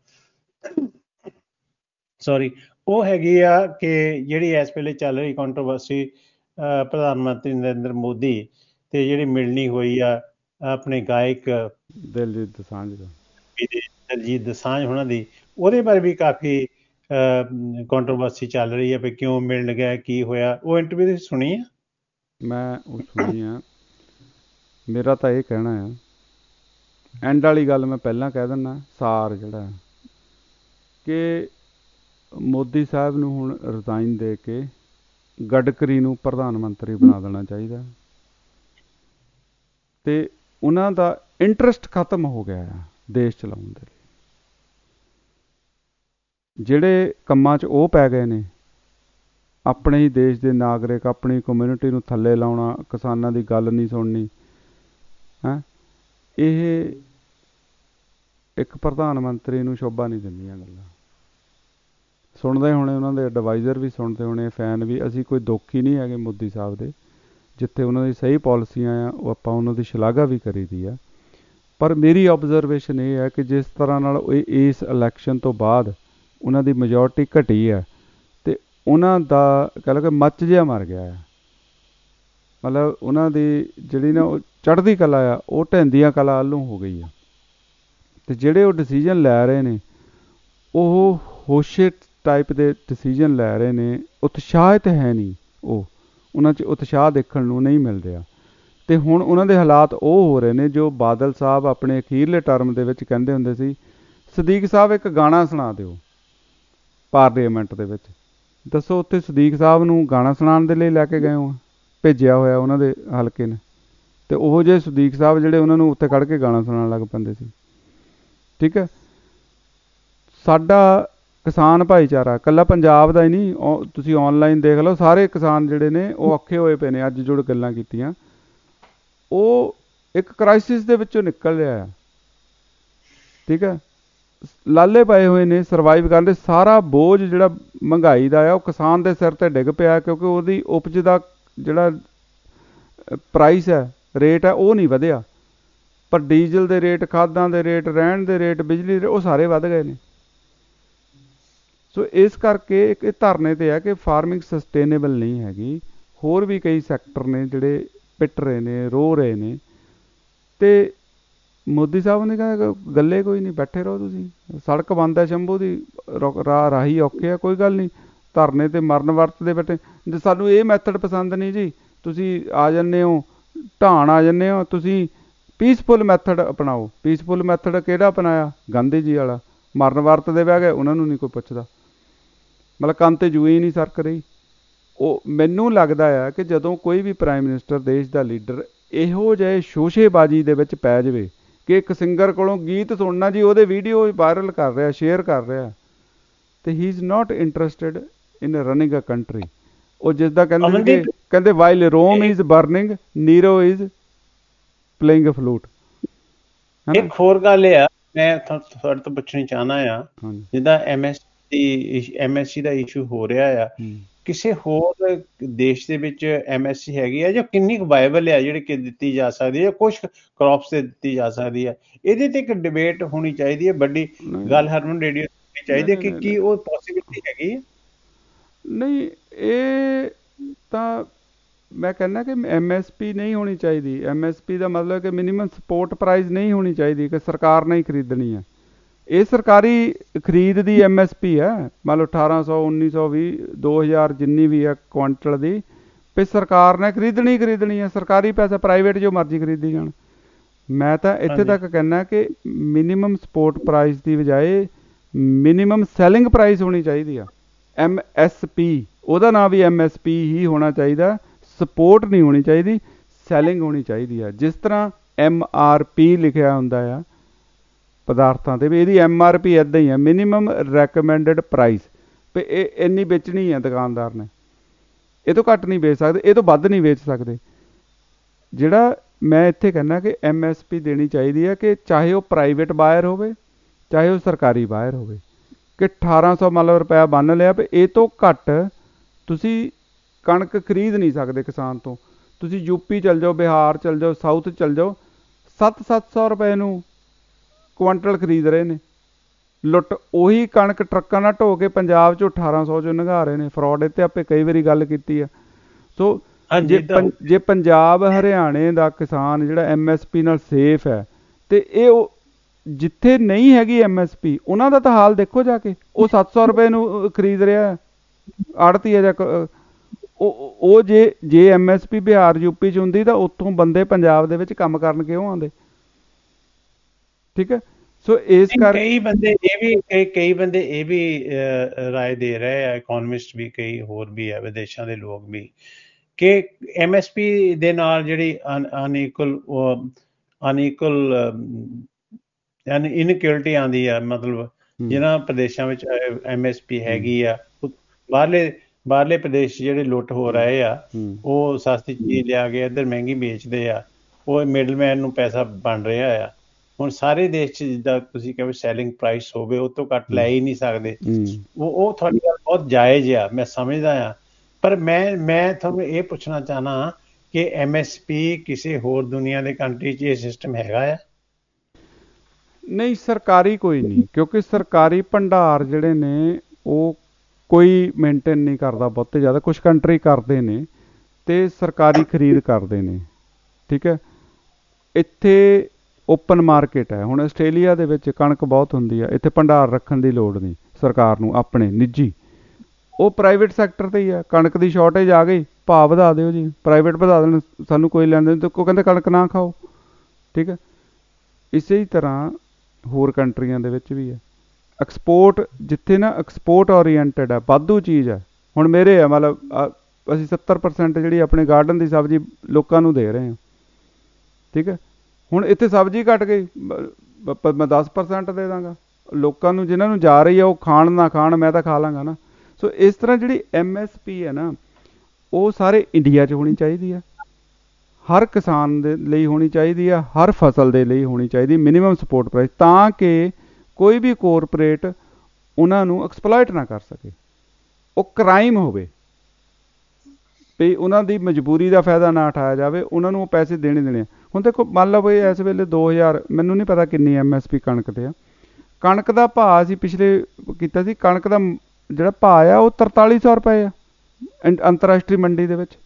ਸੌਰੀ, ਉਹ ਹੈਗੀ ਆ ਕਿ ਜਿਹੜੀ ਇਸ ਵੇਲੇ ਚੱਲ ਰਹੀ ਕੰਟਰੋਵਰਸੀ ਪ੍ਰਧਾਨ ਮੰਤਰੀ ਨਰਿੰਦਰ ਮੋਦੀ ਤੇ ਜਿਹੜੀ ਮਿਲਣੀ ਹੋਈ ਆ ਆਪਣੇ ਗਾਇਕ ਦਿਲਜੀਤ ਦੋਸਾਂਝ ਉਹਨਾਂ ਦੀ, ਉਹਦੇ ਬਾਰੇ ਵੀ ਕਾਫੀ ਕੰਟਰੋਵਰਸੀ ਚੱਲ ਰਹੀ ਹੈ ਵੀ ਕਿਉਂ ਮਿਲਣ ਗਿਆ, ਕੀ ਹੋਇਆ। ਉਹ ਇੰਟਰਵਿਊ ਤੁਸੀਂ ਸੁਣੀ ਆ? ਮੈਂ ਉਹ ਸੁਣੀ ਆ। ਮੇਰਾ ਤਾਂ ਇਹ ਕਹਿਣਾ ਆ, ਐਂਡ ਵਾਲੀ ਗੱਲ ਮੈਂ ਪਹਿਲਾਂ ਕਹਿ ਦਿੰਦਾ, ਸਾਰ ਜਿਹੜਾ ਕਿ ਮੋਦੀ ਸਾਹਿਬ ਨੂੰ ਹੁਣ ਰਿਜ਼ਾਈਨ ਦੇ ਕੇ ਗਡਕਰੀ ਨੂੰ ਪ੍ਰਧਾਨ ਮੰਤਰੀ ਬਣਾ ਦੇਣਾ ਚਾਹੀਦਾ। ਤੇ ਉਹਨਾਂ ਦਾ ਇੰਟਰਸਟ ਖਤਮ ਹੋ ਗਿਆ ਆ ਦੇਸ਼ ਚਲਾਉਣ ਦੇ ਲਈ। ਜਿਹੜੇ ਕੰਮਾਂ 'ਚ ਉਹ ਪੈ ਗਏ ਨੇ, ਆਪਣੇ ਹੀ ਦੇਸ਼ ਦੇ ਨਾਗਰਿਕ, ਆਪਣੀ ਕਮਿਊਨਿਟੀ ਨੂੰ ਥੱਲੇ ਲਾਉਣਾ, ਕਿਸਾਨਾਂ ਦੀ ਗੱਲ ਨਹੀਂ ਸੁਣਨੀ, ਹੈਂ, ਇਹ ਇੱਕ ਪ੍ਰਧਾਨ ਮੰਤਰੀ ਨੂੰ ਸ਼ੋਭਾ ਨਹੀਂ ਦਿੰਦੀਆਂ ਗੱਲਾਂ। ਸੁਣਦੇ ਹੋਣੇ ਉਹਨਾਂ ਦੇ ਐਡਵਾਈਜ਼ਰ ਵੀ, ਸੁਣਦੇ ਹੋਣੇ ਫੈਨ ਵੀ। ਅਸੀਂ ਕੋਈ ਦੁਖੀ ਨਹੀਂ ਹੈਗੇ ਮੋਦੀ ਸਾਹਿਬ ਦੇ, ਜਿੱਥੇ ਉਹਨਾਂ ਦੀ ਸਹੀ ਪਾਲਿਸੀਆਂ ਆ ਉਹ ਆਪਾਂ ਉਹਨਾਂ ਦੀ ਸ਼ਲਾਘਾ ਵੀ ਕਰੀਦੀ ਆ। ਪਰ ਮੇਰੀ ਆਬਜ਼ਰਵੇਸ਼ਨ ਇਹ ਹੈ ਕਿ ਜਿਸ ਤਰ੍ਹਾਂ ਨਾਲ ਇਸ ਇਲੈਕਸ਼ਨ ਤੋਂ ਬਾਅਦ ਉਹਨਾਂ ਦੀ ਮੈਜੋਰਟੀ ਘਟੀ ਹੈ ਅਤੇ ਉਹਨਾਂ ਦਾ ਕਹਿ ਲਓ ਕਿ ਮੱਚ ਜਿਹਾ ਮਰ ਗਿਆ ਆ। ਮਤਲਬ ਉਹਨਾਂ ਦੀ ਜਿਹੜੀ ਨਾ ਉਹ ਚੜ੍ਹਦੀ ਕਲਾ ਆ ਉਹ ਢਹਿੰਦੀਆਂ ਕਲਾ ਵੱਲੋਂ ਹੋ ਗਈ ਆ। ਅਤੇ ਜਿਹੜੇ ਉਹ ਡਿਸੀਜ਼ਨ ਲੈ ਰਹੇ ਨੇ ਉਹ ਹੋਸ਼ੇ ਟਾਈਪ ਦੇ ਡਿਸੀਜ਼ਨ ਲੈ ਰਹੇ ਨੇ, ਉਤਸ਼ਾਹਿਤ ਹੈ ਨਹੀਂ, ਉਹ ਉਹਨਾਂ 'ਚ ਉਤਸ਼ਾਹ ਦੇਖਣ ਨੂੰ ਨਹੀਂ ਮਿਲ ਰਿਹਾ। ਅਤੇ ਹੁਣ ਉਹਨਾਂ ਦੇ ਹਾਲਾਤ ਉਹ ਹੋ ਰਹੇ ਨੇ ਜੋ ਬਾਦਲ ਸਾਹਿਬ ਆਪਣੇ ਅਖੀਰਲੇ ਟਰਮ ਦੇ ਵਿੱਚ ਕਹਿੰਦੇ ਹੁੰਦੇ ਸੀ, ਸਦੀਕ ਸਾਹਿਬ ਇੱਕ ਗਾਣਾ ਸੁਣਾ ਦਿਓ ਪਾਰਲੀਮੈਂਟ ਦੇ ਵਿੱਚ। ਦੱਸੋ ਉੱਥੇ ਸਦੀਕ ਸਾਹਿਬ ਨੂੰ ਗਾਣਾ ਸੁਣਾਉਣ ਦੇ ਲਈ ਲੈ ਕੇ ਗਏ ਹੋ, ਭੇਜਿਆ ਹੋਇਆ ਉਹਨਾਂ ਦੇ ਹਲਕੇ ਨੇ, ਅਤੇ ਉਹ ਜਿਹੇ ਸਦੀਕ ਸਾਹਿਬ ਜਿਹੜੇ ਉਹਨਾਂ ਨੂੰ ਉੱਥੇ ਖੜ੍ਹ ਕੇ ਗਾਣਾ ਸੁਣਾਉਣ ਲੱਗ ਪੈਂਦੇ ਸੀ। ਠੀਕ ਹੈ, ਸਾਡਾ ਕਿਸਾਨ ਭਾਈਚਾਰਾ ਇਕੱਲਾ ਪੰਜਾਬ ਦਾ ਹੀ ਨਹੀਂ, ਤੁਸੀਂ ਔਨਲਾਈਨ ਦੇਖ ਲਓ, ਸਾਰੇ ਕਿਸਾਨ ਜਿਹੜੇ ਨੇ ਉਹ ਔਖੇ ਹੋਏ ਪਏ ਨੇ। ਅੱਜ ਜੁੜ ਗੱਲਾਂ ਕੀਤੀਆਂ, ਉਹ ਇੱਕ ਕ੍ਰਾਈਸਿਸ ਦੇ ਵਿੱਚੋਂ ਨਿਕਲ ਰਿਹਾ ਆ। ਠੀਕ ਹੈ, ਲਾਲੇ ਪਏ ਹੋਏ ਨੇ ਸਰਵਾਈਵ ਕਰਨ ਦੇ। ਸਾਰਾ ਬੋਝ ਜਿਹੜਾ ਮਹਿੰਗਾਈ ਦਾ ਆ ਉਹ ਕਿਸਾਨ ਦੇ ਸਿਰ 'ਤੇ ਡਿੱਗ ਪਿਆ, ਕਿਉਂਕਿ ਉਹਦੀ ਉਪਜ ਦਾ ਜਿਹੜਾ ਪ੍ਰਾਈਸ ਹੈ, ਰੇਟ ਹੈ, ਉਹ ਨਹੀਂ ਵਧਿਆ। ਪਰ ਡੀਜ਼ਲ ਦੇ ਰੇਟ, ਖਾਦਾਂ ਦੇ ਰੇਟ, ਰਹਿਣ ਦੇ ਰੇਟ, ਬਿਜਲੀ ਦੇ ਰੇਟ, ਉਹ ਸਾਰੇ ਵੱਧ ਗਏ ਨੇ। ਸੋ ਇਸ ਕਰਕੇ ਇੱਕ ਇਹ ਧਰਨੇ 'ਤੇ ਹੈ ਕਿ ਫਾਰਮਿੰਗ ਸਸਟੇਨੇਬਲ ਨਹੀਂ ਹੈਗੀ। ਹੋਰ ਵੀ ਕਈ ਸੈਕਟਰ ਨੇ ਜਿਹੜੇ ਪਿੱਟ ਰਹੇ ਨੇ, ਰੋ ਰਹੇ ਨੇ। ਅਤੇ ਮੋਦੀ ਸਾਹਿਬ ਨੇ ਕਿਹਾ ਗੱਲੇ ਕੋਈ ਨਹੀਂ, ਬੈਠੇ ਰਹੋ ਤੁਸੀਂ, ਸੜਕ ਬੰਦ ਹੈ ਸ਼ੰਭੂ ਦੀ, ਰਾਹੀ ਔਖੇ ਆ, ਕੋਈ ਗੱਲ ਨਹੀਂ, ਧਰਨੇ 'ਤੇ ਮਰਨ ਵਰਤਦੇ ਬੈਠੇ। ਜੇ ਸਾਨੂੰ ਇਹ ਮੈਥਡ ਪਸੰਦ ਨਹੀਂ ਜੀ, ਤੁਸੀਂ ਆ ਜਾਂਦੇ ਹੋ, ਢਾਣ ਆ ਜਾਂਦੇ ਹੋ, ਤੁਸੀਂ ਪੀਸਫੁਲ ਮੈਥਡ ਅਪਣਾਓ। ਪੀਸਫੁਲ ਮੈਥਡ ਕਿਹੜਾ ਅਪਣਾਇਆ? ਗਾਂਧੀ ਜੀ ਵਾਲਾ। ਮਰਨ ਵਰਤਦੇ ਬਹਿ ਗਏ, ਉਹਨਾਂ ਨੂੰ ਨਹੀਂ ਕੋਈ ਪੁੱਛਦਾ। ਮਤਲਬ ਕੰਨ 'ਤੇ ਜੂਈ ਨਹੀਂ ਸਰਕ ਰਹੀ। ਉਹ ਮੈਨੂੰ ਲੱਗਦਾ ਆ ਕਿ ਜਦੋਂ ਕੋਈ ਵੀ ਪ੍ਰਾਈਮ ਮਿਨਿਸਟਰ, ਦੇਸ਼ ਦਾ ਲੀਡਰ ਇਹੋ ਜਿਹੇ ਸ਼ੋਸ਼ੇਬਾਜ਼ੀ ਦੇ ਵਿੱਚ ਪੈ ਜਾਵੇ ਕਿ ਇੱਕ ਸਿੰਗਰ ਕੋਲੋਂ ਗੀਤ ਸੁਣਨਾ ਜੀ, ਉਹਦੇ ਵੀਡੀਓ ਵਾਇਰਲ ਕਰ ਰਿਹਾ, ਸ਼ੇਅਰ ਕਰ ਰਿਹਾ, ਅਤੇ he is not interested in running a country. ਉਹ ਜਿਸ ਦਾ ਕਹਿੰਦੇ while Rome is burning, Nero is playing a flute. ਇੱਕ ਹੋਰ ਗੱਲ ਆ ਮੈਂ ਤੁਹਾਡੇ ਤੋਂ ਪੁੱਛਣੀ ਚਾਹੁੰਦਾ ਆ, ਜਿੱਦਾਂ MSc ਦਾ ਇਸ਼ੂ ਹੋ ਰਿਹਾ ਆ, ਕਿਸੇ ਹੋਰ ਦੇਸ਼ ਦੇ ਵਿੱਚ MSP ਹੈਗੀ ਹੈ, ਜੋ ਕਿੰਨੀ ਕੁ ਵਾਇਬਲ ਹੈ, ਜਿਹੜੀ ਕਿ ਦਿੱਤੀ ਜਾ ਸਕਦੀ ਹੈ, ਕੁਝ ਕ੍ਰੌਪਸ ਤੇ ਦਿੱਤੀ ਜਾ ਸਕਦੀ ਹੈ? ਇਹਦੇ ਤੇ ਇੱਕ ਡਿਬੇਟ ਹੋਣੀ ਚਾਹੀਦੀ ਹੈ, ਵੱਡੀ ਨਹੀਂ ਗੱਲ ਹਰਮਨ ਰੇਡੀਓ ਹੋਣੀ ਚਾਹੀਦੀ ਹੈ ਨਹੀਂ ਕਿ ਨਹੀਂ ਕੀ ਉਹ ਪੋਸੀਬਿਲਿਟੀ ਹੈਗੀ ਹੈ? ਨਹੀਂ, ਇਹ ਤਾਂ ਮੈਂ ਕਹਿੰਦਾ ਕਿ MSP ਨਹੀਂ ਹੋਣੀ ਚਾਹੀਦੀ। MSP ਦਾ ਮਤਲਬ ਕਿ ਮਿਨੀਮਮ ਸਪੋਰਟ ਪ੍ਰਾਈਸ ਨਹੀਂ ਹੋਣੀ ਚਾਹੀਦੀ, ਕਿ ਸਰਕਾਰ ਨੇ ਹੀ ਖਰੀਦਣੀ ਹੈ। ਇਹ ਸਰਕਾਰੀ ਖਰੀਦ ਦੀ MSP ਹੈ, ਮੰਨ ਲਓ 1800 1920 2000 ਜਿੰਨੀ ਵੀ ਹੈ ਕੁਆਂਟਲ ਦੀ, ਵੀ ਸਰਕਾਰ ਨੇ ਖਰੀਦਣੀ ਹੈ। ਸਰਕਾਰੀ ਪੈਸਾ, ਪ੍ਰਾਈਵੇਟ ਜੋ ਮਰਜ਼ੀ ਖਰੀਦੀ ਜਾਣ। ਮੈਂ ਤਾਂ ਇੱਥੇ ਤੱਕ ਕਹਿੰਦਾ ਕਿ ਮਿਨੀਮਮ ਸਪੋਰਟ ਪ੍ਰਾਈਸ ਦੀ ਬਜਾਏ ਮਿਨੀਮਮ ਸੈਲਿੰਗ ਪ੍ਰਾਈਸ ਹੋਣੀ ਚਾਹੀਦੀ ਆ, MSP। ਉਹਦਾ ਨਾਂ ਵੀ MSP ਹੀ ਹੋਣਾ ਚਾਹੀਦਾ, ਸਪੋਰਟ ਨਹੀਂ ਹੋਣੀ ਚਾਹੀਦੀ, ਸੈਲਿੰਗ ਹੋਣੀ ਚਾਹੀਦੀ ਆ। ਜਿਸ ਤਰ੍ਹਾਂ MRP ਲਿਖਿਆ ਹੁੰਦਾ ਆ ਪਦਾਰਥਾਂ 'ਤੇ, ਵੀ ਇਹਦੀ MRP ਇੱਦਾਂ ਹੀ ਹੈ, ਮਿਨੀਮਮ ਰੈਕਮੈਂਡਡ ਪ੍ਰਾਈਸ, ਵੀ ਇਹ ਇੰਨੀ ਵੇਚਣੀ ਹੈ ਦੁਕਾਨਦਾਰ ਨੇ, ਇਹ ਤੋਂ ਘੱਟ ਨਹੀਂ ਵੇਚ ਸਕਦੇ, ਇਹ ਤੋਂ ਵੱਧ ਨਹੀਂ ਵੇਚ ਸਕਦੇ। ਜਿਹੜਾ ਮੈਂ ਇੱਥੇ ਕਹਿੰਦਾ ਕਿ MSP ਦੇਣੀ ਚਾਹੀਦੀ ਹੈ, ਕਿ ਚਾਹੇ ਉਹ ਪ੍ਰਾਈਵੇਟ ਬਾਇਰ ਹੋਵੇ ਚਾਹੇ ਉਹ ਸਰਕਾਰੀ ਬਾਇਰ ਹੋਵੇ, ਕਿ 1800 ਮੰਨ ਲਓ ਰੁਪਇਆ ਬੰਨ ਲਿਆ, ਵੀ ਇਹ ਤੋਂ ਘੱਟ ਤੁਸੀਂ ਕਣਕ ਖਰੀਦ ਨਹੀਂ ਸਕਦੇ ਕਿਸਾਨ ਤੋਂ। ਤੁਸੀਂ ਯੂਪੀ ਚਲ ਜਾਓ, ਬਿਹਾਰ ਚਲ ਜਾਓ, ਸਾਊਥ ਚਲ ਜਾਓ, 700 ਰੁਪਏ ਨੂੰ ਕੁਆਂਟਲ ਖਰੀਦ ਰਹੇ ਨੇ। ਲੁੱਟ ਉਹੀ ਕਣਕ ਟਰੱਕਾਂ ਨਾਲ ਢੋ ਕੇ ਪੰਜਾਬ 'ਚੋਂ 1800 'ਚੋਂ ਲੰਘਾ ਰਹੇ ਨੇ। ਫਰੋਡ ਇੱਥੇ ਆਪੇ ਕਈ ਵਾਰੀ ਗੱਲ ਕੀਤੀ ਆ। ਸੋ ਜੇ ਪੰਜਾਬ ਹਰਿਆਣੇ ਦਾ ਕਿਸਾਨ ਜਿਹੜਾ MSP ਨਾਲ ਸੇਫ ਹੈ, ਤੇ ਇਹ ਉਹ ਜਿੱਥੇ ਨਹੀਂ ਹੈਗੀ MSP ਉਹਨਾਂ ਦਾ ਤਾਂ ਹਾਲ ਦੇਖੋ ਜਾ ਕੇ। ਉਹ 700 ਰੁਪਏ ਨੂੰ ਖਰੀਦ ਰਿਹਾ ਆੜਤੀ ਹੈ, ਜਾਂ ਉਹ ਜੇ MSP ਬਿਹਾਰ ਯੂਪੀ 'ਚ ਹੁੰਦੀ ਤਾਂ ਉੱਥੋਂ ਬੰਦੇ ਪੰਜਾਬ ਦੇ ਵਿੱਚ ਕੰਮ ਕਰਨ ਕਿਉਂ ਆਉਂਦੇ? ਠੀਕ ਹੈ। ਸੋ ਇਸ ਕਰ ਕਈ ਬੰਦੇ ਇਹ ਵੀ ਰਾਏ ਦੇ ਰਹੇ ਆ, ਇਕਨੋਮਿਸਟ ਵੀ, ਕਈ ਹੋਰ ਵੀ ਹੈ, ਵਿਦੇਸ਼ਾਂ ਦੇ ਲੋਕ ਵੀ, ਕਿ MSP ਦੇ ਨਾਲ ਜਿਹੜੀ ਅਨਈਕੁਅਲ ਯਾਨੀ ਇਨਇਕੁਅਲਿਟੀ ਆਉਂਦੀ ਆ। ਮਤਲਬ ਜਿਨ੍ਹਾਂ ਪ੍ਰਦੇਸ਼ਾਂ ਵਿੱਚ MSP ਹੈਗੀ ਆ, ਬਾਹਰਲੇ ਪ੍ਰਦੇਸ਼ ਜਿਹੜੇ ਲੁੱਟ ਹੋ ਰਹੇ ਆ, ਉਹ ਸਸਤੀ ਚੀਜ਼ ਲਿਆ ਕੇ ਇੱਧਰ ਮਹਿੰਗੀ ਵੇਚਦੇ ਆ, ਉਹ ਮਿਡਲਮੈਨ ਨੂੰ ਪੈਸਾ ਬਣ ਰਿਹਾ ਆ। ਹੁਣ ਸਾਰੇ ਦੇਸ਼ 'ਚ ਜਿੱਦਾਂ ਤੁਸੀਂ ਕਹਿੰਦੇ ਸੈਲਿੰਗ ਪ੍ਰਾਈਸ ਹੋਵੇ, ਉਹ ਤੋਂ ਘੱਟ ਲੈ ਹੀ ਨਹੀਂ ਸਕਦੇ। ਉਹ ਤੁਹਾਡੀ ਗੱਲ ਬਹੁਤ ਜਾਇਜ਼ ਆ, ਮੈਂ ਸਮਝਦਾ ਆ। ਪਰ ਮੈਂ ਤੁਹਾਨੂੰ ਇਹ ਪੁੱਛਣਾ ਚਾਹਨਾ ਕਿ MSP ਕਿਸੇ ਹੋਰ ਦੁਨੀਆ ਦੇ ਕੰਟਰੀ 'ਚ ਇਹ ਸਿਸਟਮ ਹੈਗਾ ਆ? ਨਹੀਂ, ਸਰਕਾਰੀ ਕੋਈ ਨਹੀਂ, ਕਿਉਂਕਿ ਸਰਕਾਰੀ ਭੰਡਾਰ ਜਿਹੜੇ ਨੇ ਉਹ ਕੋਈ ਮੇਨਟੇਨ ਨਹੀਂ ਕਰਦਾ ਬਹੁਤੇ ਜ਼ਿਆਦਾ। ਕੁਛ ਕੰਟਰੀ ਕਰਦੇ ਨੇ ਤੇ ਸਰਕਾਰੀ ਖਰੀਦ ਕਰਦੇ ਨੇ। ਠੀਕ ਹੈ। ਇੱਥੇ ਓਪਨ ਮਾਰਕੀਟ ਹੈ। ਹੁਣ ਆਸਟ੍ਰੇਲੀਆ ਦੇ ਵਿੱਚ ਕਣਕ ਬਹੁਤ ਹੁੰਦੀ ਆ, ਇੱਥੇ ਭੰਡਾਰ ਰੱਖਣ ਦੀ ਲੋੜ ਨਹੀਂ ਸਰਕਾਰ ਨੂੰ ਆਪਣੇ ਨਿੱਜੀ। ਉਹ ਪ੍ਰਾਈਵੇਟ ਸੈਕਟਰ 'ਤੇ ਹੀ ਆ। ਕਣਕ ਦੀ ਸ਼ਾਰਟੇਜ ਆ ਗਈ, ਭਾਅ ਵਧਾ ਦਿਓ ਜੀ, ਪ੍ਰਾਈਵੇਟ ਵਧਾ ਦੇਣ, ਸਾਨੂੰ ਕੋਈ ਲੈਣ ਦੇਣ। ਉਹ ਕਹਿੰਦੇ ਕਣਕ ਨਾ ਖਾਓ। ਠੀਕ ਹੈ। ਇਸੇ ਹੀ ਤਰ੍ਹਾਂ ਹੋਰ ਕੰਟਰੀਆਂ ਦੇ ਵਿੱਚ ਵੀ ਹੈ। ਐਕਸਪੋਰਟ ਜਿੱਥੇ ਨਾ ਐਕਸਪੋਰਟ ਓਰੀਐਂਟਡ ਹੈ, ਵਾਧੂ ਚੀਜ਼ ਹੈ। ਹੁਣ ਮੇਰੇ ਆ ਮਤਲਬ ਅਸੀਂ 70% ਜਿਹੜੀ ਆਪਣੇ ਗਾਰਡਨ ਦੀ ਸਬਜ਼ੀ ਲੋਕਾਂ ਨੂੰ ਦੇ ਰਹੇ ਹਾਂ। ਠੀਕ ਹੈ। ਹੁਣ ਇੱਥੇ ਸਬਜ਼ੀ ਘੱਟ ਗਈ, ਮੈਂ 10% ਦੇ ਦਾਂਗਾ ਲੋਕਾਂ ਨੂੰ, ਜਿਨ੍ਹਾਂ ਨੂੰ ਜਾ ਰਹੀ ਆ ਉਹ ਖਾਣ ਨਾ ਖਾਣ, ਮੈਂ ਤਾਂ ਖਾ ਲਾਂਗਾ ਨਾ। ਸੋ ਇਸ ਤਰ੍ਹਾਂ ਜਿਹੜੀ MSP ਹੈ ਨਾ, ਉਹ ਸਾਰੇ ਇੰਡੀਆ 'ਚ ਹੋਣੀ ਚਾਹੀਦੀ ਆ, ਹਰ ਕਿਸਾਨ ਦੇ ਲਈ ਹੋਣੀ ਚਾਹੀਦੀ ਆ, ਹਰ ਫਸਲ ਦੇ ਲਈ ਹੋਣੀ ਚਾਹੀਦੀ ਮਿਨੀਮਮ ਸਪੋਰਟ ਪ੍ਰਾਈਸ, ਤਾਂ ਕਿ ਕੋਈ ਵੀ ਕੋਰਪੋਰੇਟ ਉਹਨਾਂ ਨੂੰ ਐਕਸਪਲੋਇਟ ਨਾ ਕਰ ਸਕੇ। ਉਹ ਕ੍ਰਾਈਮ ਹੋਵੇ ਵੀ ਉਹਨਾਂ ਦੀ ਮਜਬੂਰੀ ਦਾ ਫਾਇਦਾ ਨਾ ਉਠਾਇਆ ਜਾਵੇ, ਉਹਨਾਂ ਨੂੰ ਉਹ ਪੈਸੇ ਦੇਣੇ। ਹੁਣ ਦੇਖੋ, ਮੰਨ ਲਓ ਵੀ ਇਸ ਵੇਲੇ 2000, ਮੈਨੂੰ ਨਹੀਂ ਪਤਾ ਕਿੰਨੀ MSP ਕਣਕ 'ਤੇ ਆ। ਕਣਕ ਦਾ ਭਾਅ ਅਸੀਂ ਪਿਛਲੇ ਕੀਤਾ ਸੀ, ਕਣਕ ਦਾ ਜਿਹੜਾ ਭਾਅ ਆ ਉਹ 4300 ਰੁਪਏ ਆ ਅੰਤਰਰਾਸ਼ਟਰੀ ਮੰਡੀ ਦੇ ਵਿੱਚ।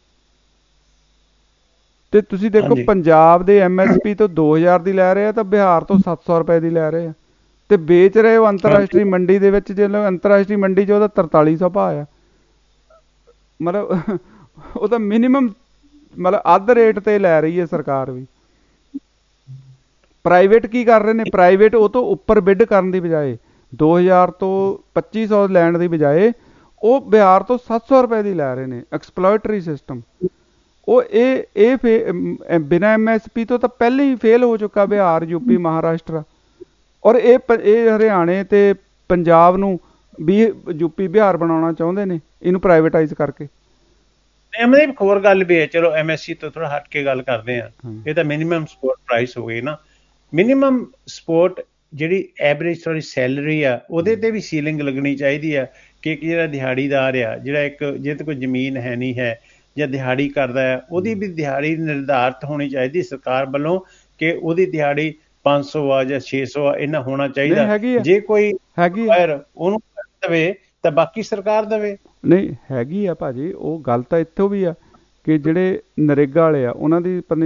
ਤੇ ਤੁਸੀਂ ਦੇਖੋ ਪੰਜਾਬ ਦੇ MSP ਤੋਂ 2000 ਦੀ ਲੈ ਰਹੇ ਆ, ਤਾਂ ਬਿਹਾਰ ਤੋਂ 700 ਰੁਪਏ ਦੀ ਲੈ ਰਹੇ ਆ, ਤੇ ਵੇਚ ਰਹੇ ਹੋ ਅੰਤਰਰਾਸ਼ਟਰੀ ਮੰਡੀ ਦੇ ਵਿੱਚ। ਜੇ ਅੰਤਰਰਾਸ਼ਟਰੀ ਮੰਡੀ 'ਚ ਉਹਦਾ 4300 ਭਾਅ ਆ, ਮਤਲਬ ਉਹ ਤਾਂ ਮਿਨੀਮਮ ਮਤਲਬ ਅੱਧ ਰੇਟ ਤੇ ਲੈ ਰਹੀ ਹੈ ਸਰਕਾਰ ਵੀ। ਪ੍ਰਾਈਵੇਟ ਕੀ ਕਰ ਰਹੇ ਨੇ? ਪ੍ਰਾਈਵੇਟ ਉਹ ਤੋਂ ਉੱਪਰ ਬਿੱਡ ਕਰਨ ਦੀ ਬਜਾਏ, 2000 ਤੋਂ 2500 ਲੈਣ ਦੀ ਬਜਾਏ, ਉਹ ਬਿਹਾਰ ਤੋਂ 700 ਰੁਪਏ ਦੀ ਲੈ ਰਹੇ ਨੇ। Exploitatory system. ਉਹ ਇਹ ਬਿਨਾਂ MSP ਤੋਂ ਤਾਂ ਪਹਿਲੇ ਹੀ ਫੇਲ ਹੋ ਚੁੱਕਾ ਬਿਹਾਰ, ਯੂਪੀ, ਮਹਾਰਾਸ਼ਟਰ। ਔਰ ਇਹ ਹਰਿਆਣੇ ਤੇ ਪੰਜਾਬ ਨੂੰ ਵੀ ਯੂਪੀ ਬਿਹਾਰ ਬਣਾਉਣਾ ਚਾਹੁੰਦੇ ਨੇ, ਇਹਨੂੰ ਪ੍ਰਾਈਵੇਟਾਈਜ਼ ਕਰਕੇ। ਇੱਕ ਹੋਰ ਗੱਲ ਵੀ ਹੈ, ਚਲੋ MSP ਤੋਂ ਥੋੜਾ ਹਟ ਕੇ ਗੱਲ ਕਰਦੇ ਆ। ਇਹ ਤਾਂ ਮਿਨੀਮਮ ਸਪੋਰਟ ਪ੍ਰਾਈਸ ਹੋ ਗਈ ਨਾ। ਮਿਨੀਮਮ ਸਪੋਰਟ ਜਿਹੜੀ ਐਵਰੇਜ ਤੁਹਾਡੀ ਸੈਲਰੀ ਆ, ਉਹਦੇ ਤੇ ਵੀ ਸੀਲਿੰਗ ਲੱਗਣੀ ਚਾਹੀਦੀ ਆ, ਕਿ ਜਿਹੜਾ ਦਿਹਾੜੀਦਾਰ ਆ, ਜਿਹੜਾ ਇੱਕ ਜਿਹਦੇ ਕੋਲ ਜ਼ਮੀਨ ਹੈ ਨਹੀਂ ਹੈ ਜਾਂ ਦਿਹਾੜੀ ਕਰਦਾ ਹੈ, ਉਹਦੀ ਵੀ ਦਿਹਾੜੀ ਨਿਰਧਾਰਤ ਹੋਣੀ ਚਾਹੀਦੀ ਸਰਕਾਰ ਵੱਲੋਂ ਕਿ ਉਹਦੀ ਦਿਹਾੜੀ 500 ਆ ਜਾਂ 600 ਆ, ਇੰਨਾ ਹੋਣਾ ਚਾਹੀਦਾ। ਜੇ ਕੋਈ ਉਹਨੂੰ ਦੇਵੇ ਤਾਂ ਬਾਕੀ ਸਰਕਾਰ ਦੇਵੇ। ਨਹੀਂ ਹੈਗੀ ਆ ਭਾਜੀ, ਉਹ ਗੱਲ ਤਾਂ ਇੱਥੋਂ ਵੀ ਆ ਕਿ ਜਿਹੜੇ ਨਰੇਗਾ ਵਾਲੇ ਆ ਉਹਨਾਂ ਦੀ ਪਨੀ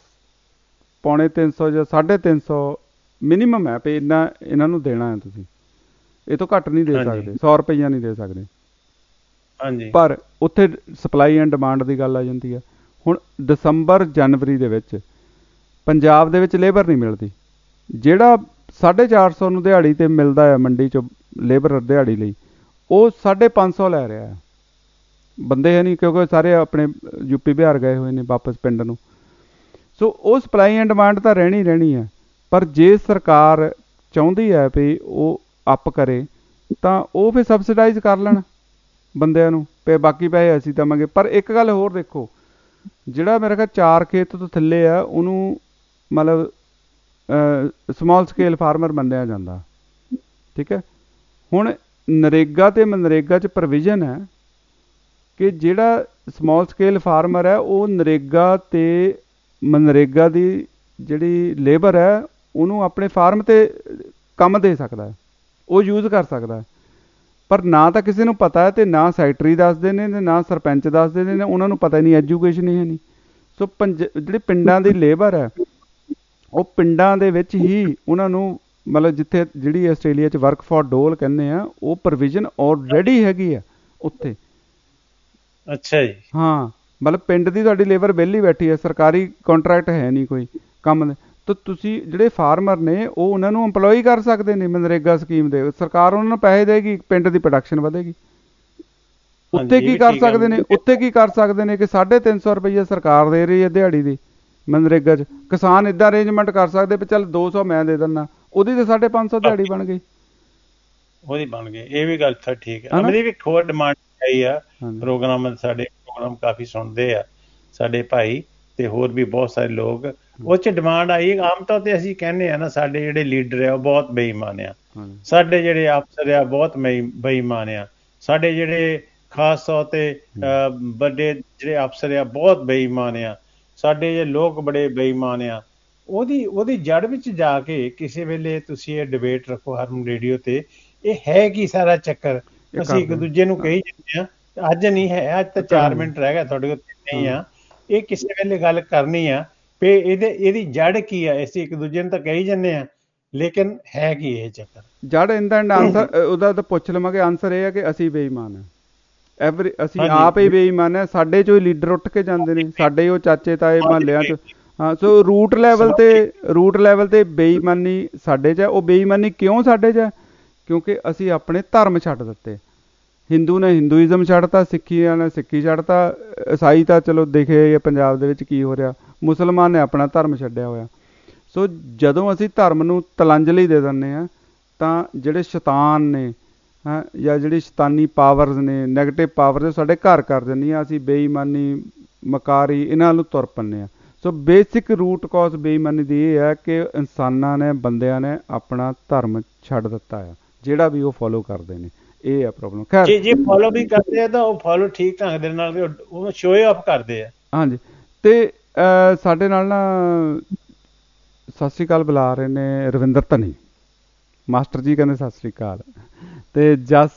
350 ਜਾਂ 350 ਮਿਨੀਮਮ ਹੈ ਵੀ ਇੰਨਾ ਇਹਨਾਂ ਨੂੰ ਦੇਣਾ ਹੈ, ਤੁਸੀਂ ਇਹ ਤੋਂ ਘੱਟ ਨਹੀਂ ਦੇ ਸਕਦੇ, 100 ਰੁਪਈਆ ਨਹੀਂ ਦੇ ਸਕਦੇ। ਹਾਂਜੀ, ਪਰ ਉੱਥੇ ਸਪਲਾਈ ਐਂਡ ਡਿਮਾਂਡ ਦੀ ਗੱਲ ਆ ਜਾਂਦੀ ਆ। ਹੁਣ ਦਸੰਬਰ ਜਨਵਰੀ ਦੇ ਵਿੱਚ ਪੰਜਾਬ ਦੇ ਵਿੱਚ ਲੇਬਰ ਨਹੀਂ ਮਿਲਦੀ। ਜਿਹੜਾ 450 ਨੂੰ ਦਿਹਾੜੀ ਤੇ ਮਿਲਦਾ ਹੈ ਮੰਡੀ 'ਚ ਲੇਬਰ ਦਿਹਾੜੀ ਲਈ, ਉਹ 550 ਲੈ ਰਿਹਾ ਹੈ। ਬੰਦੇ ਹੈ ਨਹੀਂ, ਕਿਉਂਕਿ ਸਾਰੇ ਆਪਣੇ ਯੂਪੀ ਬਿਹਾਰ ਗਏ ਹੋਏ ਨੇ ਵਾਪਸ ਪਿੰਡ ਨੂੰ। ਸੋ ਉਹ ਸਪਲਾਈ ਐਂਡ ਡਿਮਾਂਡ ਤਾਂ ਰਹਿਣੀ ਹੈ। ਪਰ ਜੇ ਸਰਕਾਰ ਚਾਹੁੰਦੀ ਹੈ ਵੀ ਉਹ ਅਪ ਕਰੇ ਤਾਂ ਉਹ ਫਿਰ ਸਬਸਿਡਾਈਜ਼ ਕਰ ਲੈਣ ਬੰਦਿਆਂ ਨੂੰ, ਤੇ ਬਾਕੀ ਪੈਸੇ ਅਸੀਂ ਦੇਵਾਂਗੇ। ਪਰ ਇੱਕ ਗੱਲ ਹੋਰ ਦੇਖੋ, ਜਿਹੜਾ ਮੇਰੇ ਖਿਆਲ 4 ਖੇਤ ਤੋਂ ਥੱਲੇ ਆ ਉਹਨੂੰ ਮਤਲਬ ਸਮਾਲ ਸਕੇਲ ਫਾਰਮਰ ਮੰਨਿਆ ਜਾਂਦਾ, ਠੀਕ ਹੈ। ਹੁਣ ਨਰੇਗਾ ਤੇ ਮਨਰੇਗਾ 'ਚ ਪ੍ਰੋਵੀਜ਼ਨ ਹੈ ਕਿ ਜਿਹੜਾ ਸਮਾਲ ਸਕੇਲ ਫਾਰਮਰ ਹੈ ਉਹ ਨਰੇਗਾ ਤੇ ਮਨਰੇਗਾ ਦੀ ਜਿਹੜੀ ਲੇਬਰ ਹੈ ਉਹਨੂੰ ਆਪਣੇ ਫਾਰਮ 'ਤੇ ਕੰਮ ਦੇ ਸਕਦਾ ਹੈ, ਉਹ ਯੂਜ਼ ਕਰ ਸਕਦਾ ਹੈ। ਪਰ ਨਾ ਤਾਂ ਕਿਸੇ ਨੂੰ ਪਤਾ ਹੈ, ਤੇ ਨਾ ਸੈਕਟਰੀ ਦੱਸਦੇ ਨੇ, ਨਾ ਸਰਪੰਚ ਦੱਸਦੇ ਨੇ, ਉਹਨਾਂ ਨੂੰ ਪਤਾ ਨਹੀਂ, ਐਜੂਕੇਸ਼ਨ ਹੀ ਹੈ ਨਹੀਂ। ਸੋ ਜਿਹੜੇ ਪਿੰਡਾਂ ਦੀ ਲੇਬਰ ਹੈ ਉਹ ਪਿੰਡਾਂ ਦੇ ਵਿੱਚ ਹੀ ਉਹਨਾਂ ਨੂੰ ਮਤਲਬ ਜਿੱਥੇ ਜਿਹੜੀ ਆਸਟ੍ਰੇਲੀਆ 'ਚ ਵਰਕ ਫॉर ਡੋਲ ਕਹਿੰਦੇ ਆ, ਉਹ ਪ੍ਰੋਵੀਜ਼ਨ ਆਲਰੇਡੀ ਹੈਗੀ ਆ ਉੱਥੇ। ਅੱਛਾ ਜੀ। ਹਾਂ, ਮਤਲਬ ਪਿੰਡ ਦੀ ਤੁਹਾਡੀ ਲੇਬਰ ਵਿਹਲੀ ਬੈਠੀ ਹੈ, ਸਰਕਾਰੀ ਕੰਟਰੈਕਟ ਹੈ ਨਹੀਂ ਕੋਈ ਕੰਮ ਦੇ, ਤਾਂ ਤੁਸੀਂ ਜਿਹੜੇ ਫਾਰਮਰ ਨੇ ਉਹ ਉਹਨਾਂ ਨੂੰ ਇੰਪਲੋਈ ਕਰ ਸਕਦੇ ਨੇ ਮਨਰੇਗਾ ਸਕੀਮ ਦੇ। ਸਰਕਾਰ ਉਹਨਾਂ ਨੂੰ ਪੈਸੇ ਦੇਗੀ, ਪਿੰਡ ਦੀ ਪ੍ਰੋਡਕਸ਼ਨ ਵਧੇਗੀ। ਉੱਥੇ ਕੀ ਕਰ ਸਕਦੇ ਨੇ, ਉੱਥੇ ਕੀ ਕਰ ਸਕਦੇ ਨੇ ਕਿ 350 ਰੁਪਈਆ ਸਰਕਾਰ ਦੇ ਰਹੀ ਹੈ ਦਿਹਾੜੀ ਦੀ ਮਨਰੇਗਾ 'ਚ। ਕਿਸਾਨ ਇੱਦਾਂ ਅਰੇਂਜਮੈਂਟ ਕਰ ਸਕਦੇ ਵੀ ਚੱਲ 200 ਮੈਂ ਦੇ ਦਿੰਦਾ, ਉਹਦੀ ਤੇ 550 ਦਿਹਾੜੀ ਬਣ ਗਈ, ਉਹਦੀ ਬਣ ਗਈ। ਇਹ ਵੀ ਗੱਲ ਤਾਂ ਠੀਕ ਹੈ। ਮੇਰੀ ਵੀ ਹੋਰ ਡਿਮਾਂਡ ਆਈ ਆ, ਪ੍ਰੋਗਰਾਮ ਸਾਡੇ ਪ੍ਰੋਗਰਾਮ ਕਾਫੀ ਸੁਣਦੇ ਆ ਸਾਡੇ ਭਾਈ ਤੇ ਹੋਰ ਵੀ ਬਹੁਤ ਸਾਰੇ ਲੋਕ, ਉਹ 'ਚ ਡਿਮਾਂਡ ਆਈ। ਆਮ ਤੌਰ ਤੇ ਅਸੀਂ ਕਹਿੰਦੇ ਆ ਨਾ, ਸਾਡੇ ਜਿਹੜੇ ਲੀਡਰ ਆ ਉਹ ਬਹੁਤ ਬੇਈਮਾਨ ਆ, ਸਾਡੇ ਜਿਹੜੇ ਅਫਸਰ ਆ ਬਹੁਤ ਬੇਈਮਾਨ ਆ, ਸਾਡੇ ਜਿਹੜੇ ਖਾਸ ਤੌਰ ਤੇ ਵੱਡੇ ਜਿਹੜੇ ਅਫਸਰ ਆ ਬਹੁਤ ਬੇਈਮਾਨ ਆ, ਸਾਡੇ ਜੇ ਲੋਕ ਬੜੇ ਬੇਈਮਾਨ ਆ। ਉਹਦੀ ਜੜ ਵਿੱਚ ਜਾ ਕੇ ਕਿਸੇ ਵੇਲੇ ਤੁਸੀਂ ਇਹ ਡਿਬੇਟ ਰੱਖੋ ਹਰਮ ਰੇਡੀਓ ਤੇ, ਇਹ ਹੈ ਕੀ ਸਾਰਾ ਚੱਕਰ। ਅਸੀਂ ਇੱਕ ਦੂਜੇ ਨੂੰ ਕਹੀ ਜਾਂਦੇ ਆ, ਅੱਜ ਨਹੀਂ ਹੈ, ਅੱਜ ਤਾਂ 4 ਮਿੰਟ ਰਹਿ ਗਿਆ ਤੁਹਾਡੇ ਕੋਲ ਨਹੀਂ ਆ, ਇਹ ਕਿਸੇ ਵੇਲੇ ਗੱਲ ਕਰਨੀ ਆ ਵੀ ਇਹਦੀ ਜੜ ਕੀ ਆ। ਅਸੀਂ ਇੱਕ ਦੂਜੇ ਨੂੰ ਤਾਂ ਕਹੀ ਜਾਂਦੇ ਆ, ਲੇਕਿਨ ਹੈ ਕੀ ਇਹ ਚੱਕਰ? ਜੜ ਇਹਦਾ ਆਨਸਰ ਉਹਦਾ ਤਾਂ ਪੁੱਛ ਲਵਾਂਗੇ। ਆਨਸਰ ਇਹ ਹੈ ਕਿ ਅਸੀਂ ਬੇਈਮਾਨ ਹਾਂ, ਅਸੀਂ ਆਪ ਹੀ ਬੇਈਮਾਨ ਹੈ। ਸਾਡੇ ਚੋਂ ਹੀ ਲੀਡਰ ਉੱਠ ਕੇ ਜਾਂਦੇ ਨੇ, ਸਾਡੇ ਉਹ ਚਾਚੇ ਤਾਏ ਮਹੱਲਿਆਂ 'ਚ। ਹਾਂ, ਸੋ ਰੂਟ ਲੈਵਲ ਤੇ ਬੇਈਮਾਨੀ ਸਾਡੇ 'ਚ ਹੈ। ਉਹ ਬੇਈਮਾਨੀ ਕਿਉਂ ਸਾਡੇ 'ਚ ਹੈ? ਕਿਉਂਕਿ ਅਸੀਂ ਆਪਣੇ ਧਰਮ ਛੱਡ ਦਿੱਤੇ। ਹਿੰਦੂ ਨੇ ਹਿੰਦੂਇਜ਼ਮ ਛੱਡਤਾ, ਸਿੱਖੀਆਂ ਨੇ ਸਿੱਖੀ ਛੱਡਤਾ, ਈਸਾਈ ਤਾਂ ਚਲੋ ਦੇਖੇ ਪੰਜਾਬ ਦੇ ਵਿੱਚ ਕੀ ਹੋ ਰਿਹਾ, ਮੁਸਲਮਾਨ ਨੇ ਆਪਣਾ ਧਰਮ ਛੱਡਿਆ ਹੋਇਆ। ਸੋ ਜਦੋਂ ਅਸੀਂ ਧਰਮ ਨੂੰ ਤਲਾਂਜਲੀ ਦੇ ਦਿੰਦੇ ਹਾਂ ਤਾਂ ਜਿਹੜੇ ਸ਼ੈਤਾਨ ਨੇ ਜਾਂ ਜਿਹੜੀ ਸ਼ੈਤਾਨੀ ਪਾਵਰਸ ਨੇ, ਨੈਗੇਟਿਵ ਪਾਵਰ ਸਾਡੇ ਘਰ ਕਰ ਦਿੰਦੀਆਂ। ਅਸੀਂ ਬੇਈਮਾਨੀ, ਮਕਾਰੀ ਇਹਨਾਂ ਨੂੰ ਤੁਰ ਪੈਂਦੇ ਹਾਂ। ਸੋ ਬੇਸਿਕ ਰੂਟ ਕਾਜ਼ ਬੇਈਮਾਨੀ ਦੀ ਇਹ ਹੈ ਕਿ ਇਨਸਾਨਾਂ ਨੇ, ਬੰਦਿਆਂ ਨੇ ਆਪਣਾ ਧਰਮ ਛੱਡ ਦਿੱਤਾ ਆ, ਜਿਹੜਾ ਵੀ ਉਹ ਫੋਲੋ ਕਰਦੇ ਨੇ। ਇਹ ਹੈ ਪ੍ਰੋਬਲਮ। ਖੈਰ ਜੇ ਫੋਲੋ ਵੀ ਕਰਦੇ ਆ ਤਾਂ ਉਹ ਫੋਲੋ ਠੀਕ ਢੰਗ ਦੇ ਨਾਲ ਉਹ ਸ਼ੋਅ ਆਫ ਕਰਦੇ ਆ। ਹਾਂਜੀ, ਤੇ ਸਾਡੇ ਨਾਲ ਨਾ ਸਤਿ ਸ਼੍ਰੀ ਅਕਾਲ ਬੁਲਾ ਰਹੇ ਨੇ ਰਵਿੰਦਰ ਧਨੀ ਮਾਸਟਰ ਜੀ, ਕਹਿੰਦੇ ਸਤਿ ਸ਼੍ਰੀ ਅਕਾਲ। ਤੇ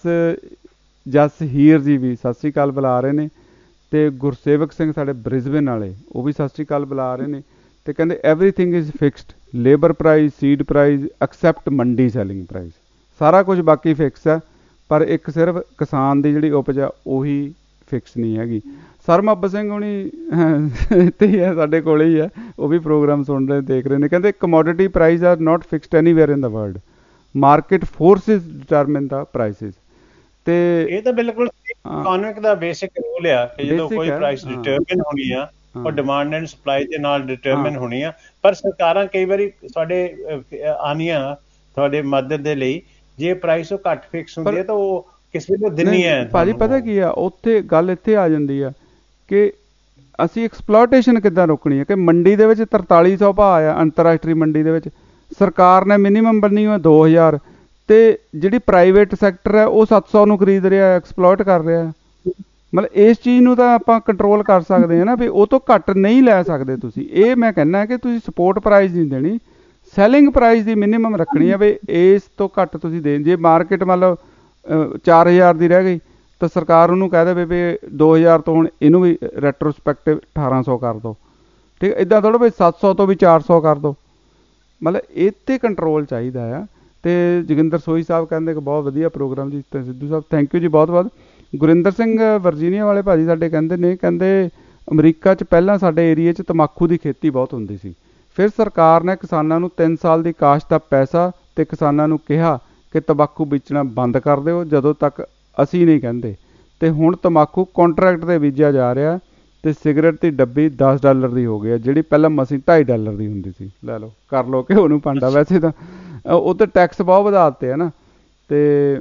ਜਸ ਹੀਰ ਜੀ ਵੀ ਸਤਿ ਸ਼੍ਰੀ ਅਕਾਲ ਬੁਲਾ ਰਹੇ ਨੇ। ਤੇ ਗੁਰਸੇਵਕ ਸਿੰਘ ਸਾਡੇ ਬ੍ਰਿਸਬੇਨ ਵਾਲੇ, ਉਹ ਵੀ ਸਤਿ ਸ਼੍ਰੀ ਅਕਾਲ ਬੁਲਾ ਰਹੇ ਨੇ। ਤੇ ਕਹਿੰਦੇ everything is fixed, labour price, seed price except mandi selling price, ਸਾਰਾ ਕੁਝ ਬਾਕੀ ਫਿਕਸ ਹੈ, ਪਰ ਇੱਕ ਸਿਰਫ ਕਿਸਾਨ ਦੀ ਜਿਹੜੀ ਉਪਜ ਆ ਉਹੀ ਫਿਕਸ ਨਹੀਂ ਹੈਗੀ। ਸਰਮੱਬ ਸਿੰਘ ਹੁਣੀ ਇੱਥੇ ਹੀ ਹੈ, ਸਾਡੇ ਕੋਲ ਹੀ ਹੈ, ਉਹ ਵੀ ਪ੍ਰੋਗਰਾਮ ਸੁਣ ਰਹੇ, ਦੇਖ ਰਹੇ ਨੇ। ਕਹਿੰਦੇ commodity price are not fixed anywhere in the world, market forces determine the prices. ਤੇ ਇਹ ਤਾਂ ਬਿਲਕੁਲ ਇਕਨੋਮਿਕ ਦਾ ਬੇਸਿਕ ਰੂਲ ਆ ਕਿ ਜਦੋਂ ਕੋਈ ਪ੍ਰਾਈਸ ਡਿਟਰਮਿਨ ਹੋਣੀ ਆ ਉਹ ਡਿਮਾਂਡ ਐਂਡ ਸਪਲਾਈ ਦੇ ਨਾਲ ਡਿਟਰਮਿਨ ਹੋਣੀ ਆ। ਪਰ ਸਰਕਾਰਾਂ ਕਈ ਵਾਰੀ ਸਾਡੇ ਆਉਂਦੀਆਂ ਤੁਹਾਡੇ ਮਦਦ ਦੇ ਲਈ, ਜੇ ਪ੍ਰਾਈਸ ਉਹ ਘੱਟ ਫਿਕਸ ਹੁੰਦੀ ਹੈ ਤਾਂ ਉਹ ਕਿਸ ਵੇਲੇ ਦਿੰਨੀ ਹੈ। ਭਾਜੀ ਪਤਾ ਕੀ ਆ, ਉੱਥੇ ਗੱਲ ਇੱਥੇ ਆ ਜਾਂਦੀ ਆ ਕਿ ਅਸੀਂ ਐਕਸਪਲੋਇਟੇਸ਼ਨ ਕਿੱਦਾਂ ਰੋਕਣੀ ਹੈ। ਕਿ ਮੰਡੀ ਦੇ ਵਿੱਚ 4300 ਭਾਅ ਆ ਅੰਤਰਰਾਸ਼ਟਰੀ ਮੰਡੀ ਦੇ ਵਿੱਚ, ਸਰਕਾਰ ਨੇ ਮਿਨੀਮਮ ਬੰਨੀ ਹੋਇਆ 2000, ਤੇ ਜਿਹੜੀ ਪ੍ਰਾਈਵੇਟ ਸੈਕਟਰ ਹੈ ਉਹ 700 ਨੂੰ ਖਰੀਦ ਰਿਹਾ, ਐਕਸਪਲੋਇਟ ਕਰ ਰਿਹਾ। ਮਤਲਬ ਇਸ ਚੀਜ਼ ਨੂੰ ਤਾਂ ਆਪਾਂ ਕੰਟਰੋਲ ਕਰ ਸਕਦੇ ਹਾਂ ਨਾ, ਵੀ ਉਹ ਤੋਂ ਘੱਟ ਨਹੀਂ ਲੈ ਸਕਦੇ ਤੁਸੀਂ। ਇਹ ਮੈਂ ਕਹਿੰਦਾ ਕਿ ਤੁਸੀਂ ਸਪੋਰਟ ਪ੍ਰਾਈਸ ਨਹੀਂ ਦੇਣੀ, ਸੈਲਿੰਗ ਪ੍ਰਾਈਸ ਦੀ ਮਿਨੀਮਮ ਰੱਖਣੀ ਹੈ, ਵੀ ਇਸ ਤੋਂ ਘੱਟ ਤੁਸੀਂ ਦੇ। ਜੇ ਮਾਰਕੀਟ ਮੰਨ ਲਓ 4000 ਦੀ ਰਹਿ ਗਈ ਤਾਂ ਸਰਕਾਰ ਉਹਨੂੰ ਕਹਿ ਦੇਵੇ ਵੀ 2000 ਤੋਂ ਹੁਣ ਇਹਨੂੰ ਵੀ ਰੈਟਰੋਸਪੈਕਟਿਵ 1800 ਕਰ ਦਿਓ, ਠੀਕ ਹੈ। ਇੱਦਾਂ ਥੋੜ੍ਹਾ ਵੀ 700 ਤੋਂ ਵੀ 400 ਕਰ ਦਿਓ। ਮਤਲਬ ਇਹ 'ਤੇ ਕੰਟਰੋਲ ਚਾਹੀਦਾ ਆ। ਅਤੇ ਜੋਗਿੰਦਰ ਸੋਹੀ ਸਾਹਿਬ ਕਹਿੰਦੇ ਕਿ ਬਹੁਤ ਵਧੀਆ ਪ੍ਰੋਗਰਾਮ ਜੀ। ਅਤੇ ਸਿੱਧੂ ਸਾਹਿਬ ਥੈਂਕ ਯੂ ਜੀ ਬਹੁਤ ਬਹੁਤ। ਗੁਰਿੰਦਰ ਸਿੰਘ ਵਰਜੀਨੀਆ ਵਾਲੇ ਭਾਜੀ ਸਾਡੇ ਕਹਿੰਦੇ ਨੇ, ਕਹਿੰਦੇ ਅਮਰੀਕਾ 'ਚ ਪਹਿਲਾਂ ਸਾਡੇ ਏਰੀਏ 'ਚ ਤੰਬਾਕੂ ਦੀ ਖੇਤੀ ਬਹੁਤ ਹੁੰਦੀ ਸੀ, ਫਿਰ ਸਰਕਾਰ ਨੇ ਕਿਸਾਨਾਂ ਨੂੰ 3 ਸਾਲ ਦੀ ਕਾਸ਼ਤ ਦਾ ਪੈਸਾ ਅਤੇ ਕਿਸਾਨਾਂ ਨੂੰ ਕਿਹਾ ਕਿ ਤੰਬਾਕੂ ਵੇਚਣਾ ਬੰਦ ਕਰ ਦਿਓ ਜਦੋਂ ਤੱਕ ਅਸੀਂ ਨਹੀਂ ਕਹਿੰਦੇ, ਅਤੇ ਹੁਣ ਤੰਬਾਕੂ ਕੰਟਰੈਕਟ 'ਤੇ ਬੀਜਿਆ ਜਾ ਰਿਹਾ ਅਤੇ ਸਿਗਰਟ ਦੀ ਡੱਬੀ $10 ਦੀ ਹੋ ਗਈ ਹੈ, ਜਿਹੜੀ ਪਹਿਲਾਂ ਮਸੀਂ $2.5 ਦੀ ਹੁੰਦੀ ਸੀ। ਲੈ ਲਓ, ਕਰ ਲਓ ਕਿ ਉਹਨੂੰ ਭਾਂਡਾ। ਵੈਸੇ ਤਾਂ ਉਹ ਤਾਂ ਟੈਕਸ ਬਹੁਤ ਵਧਾ ਦਿੱਤੇ ਹੈ ਨਾ। ਅਤੇ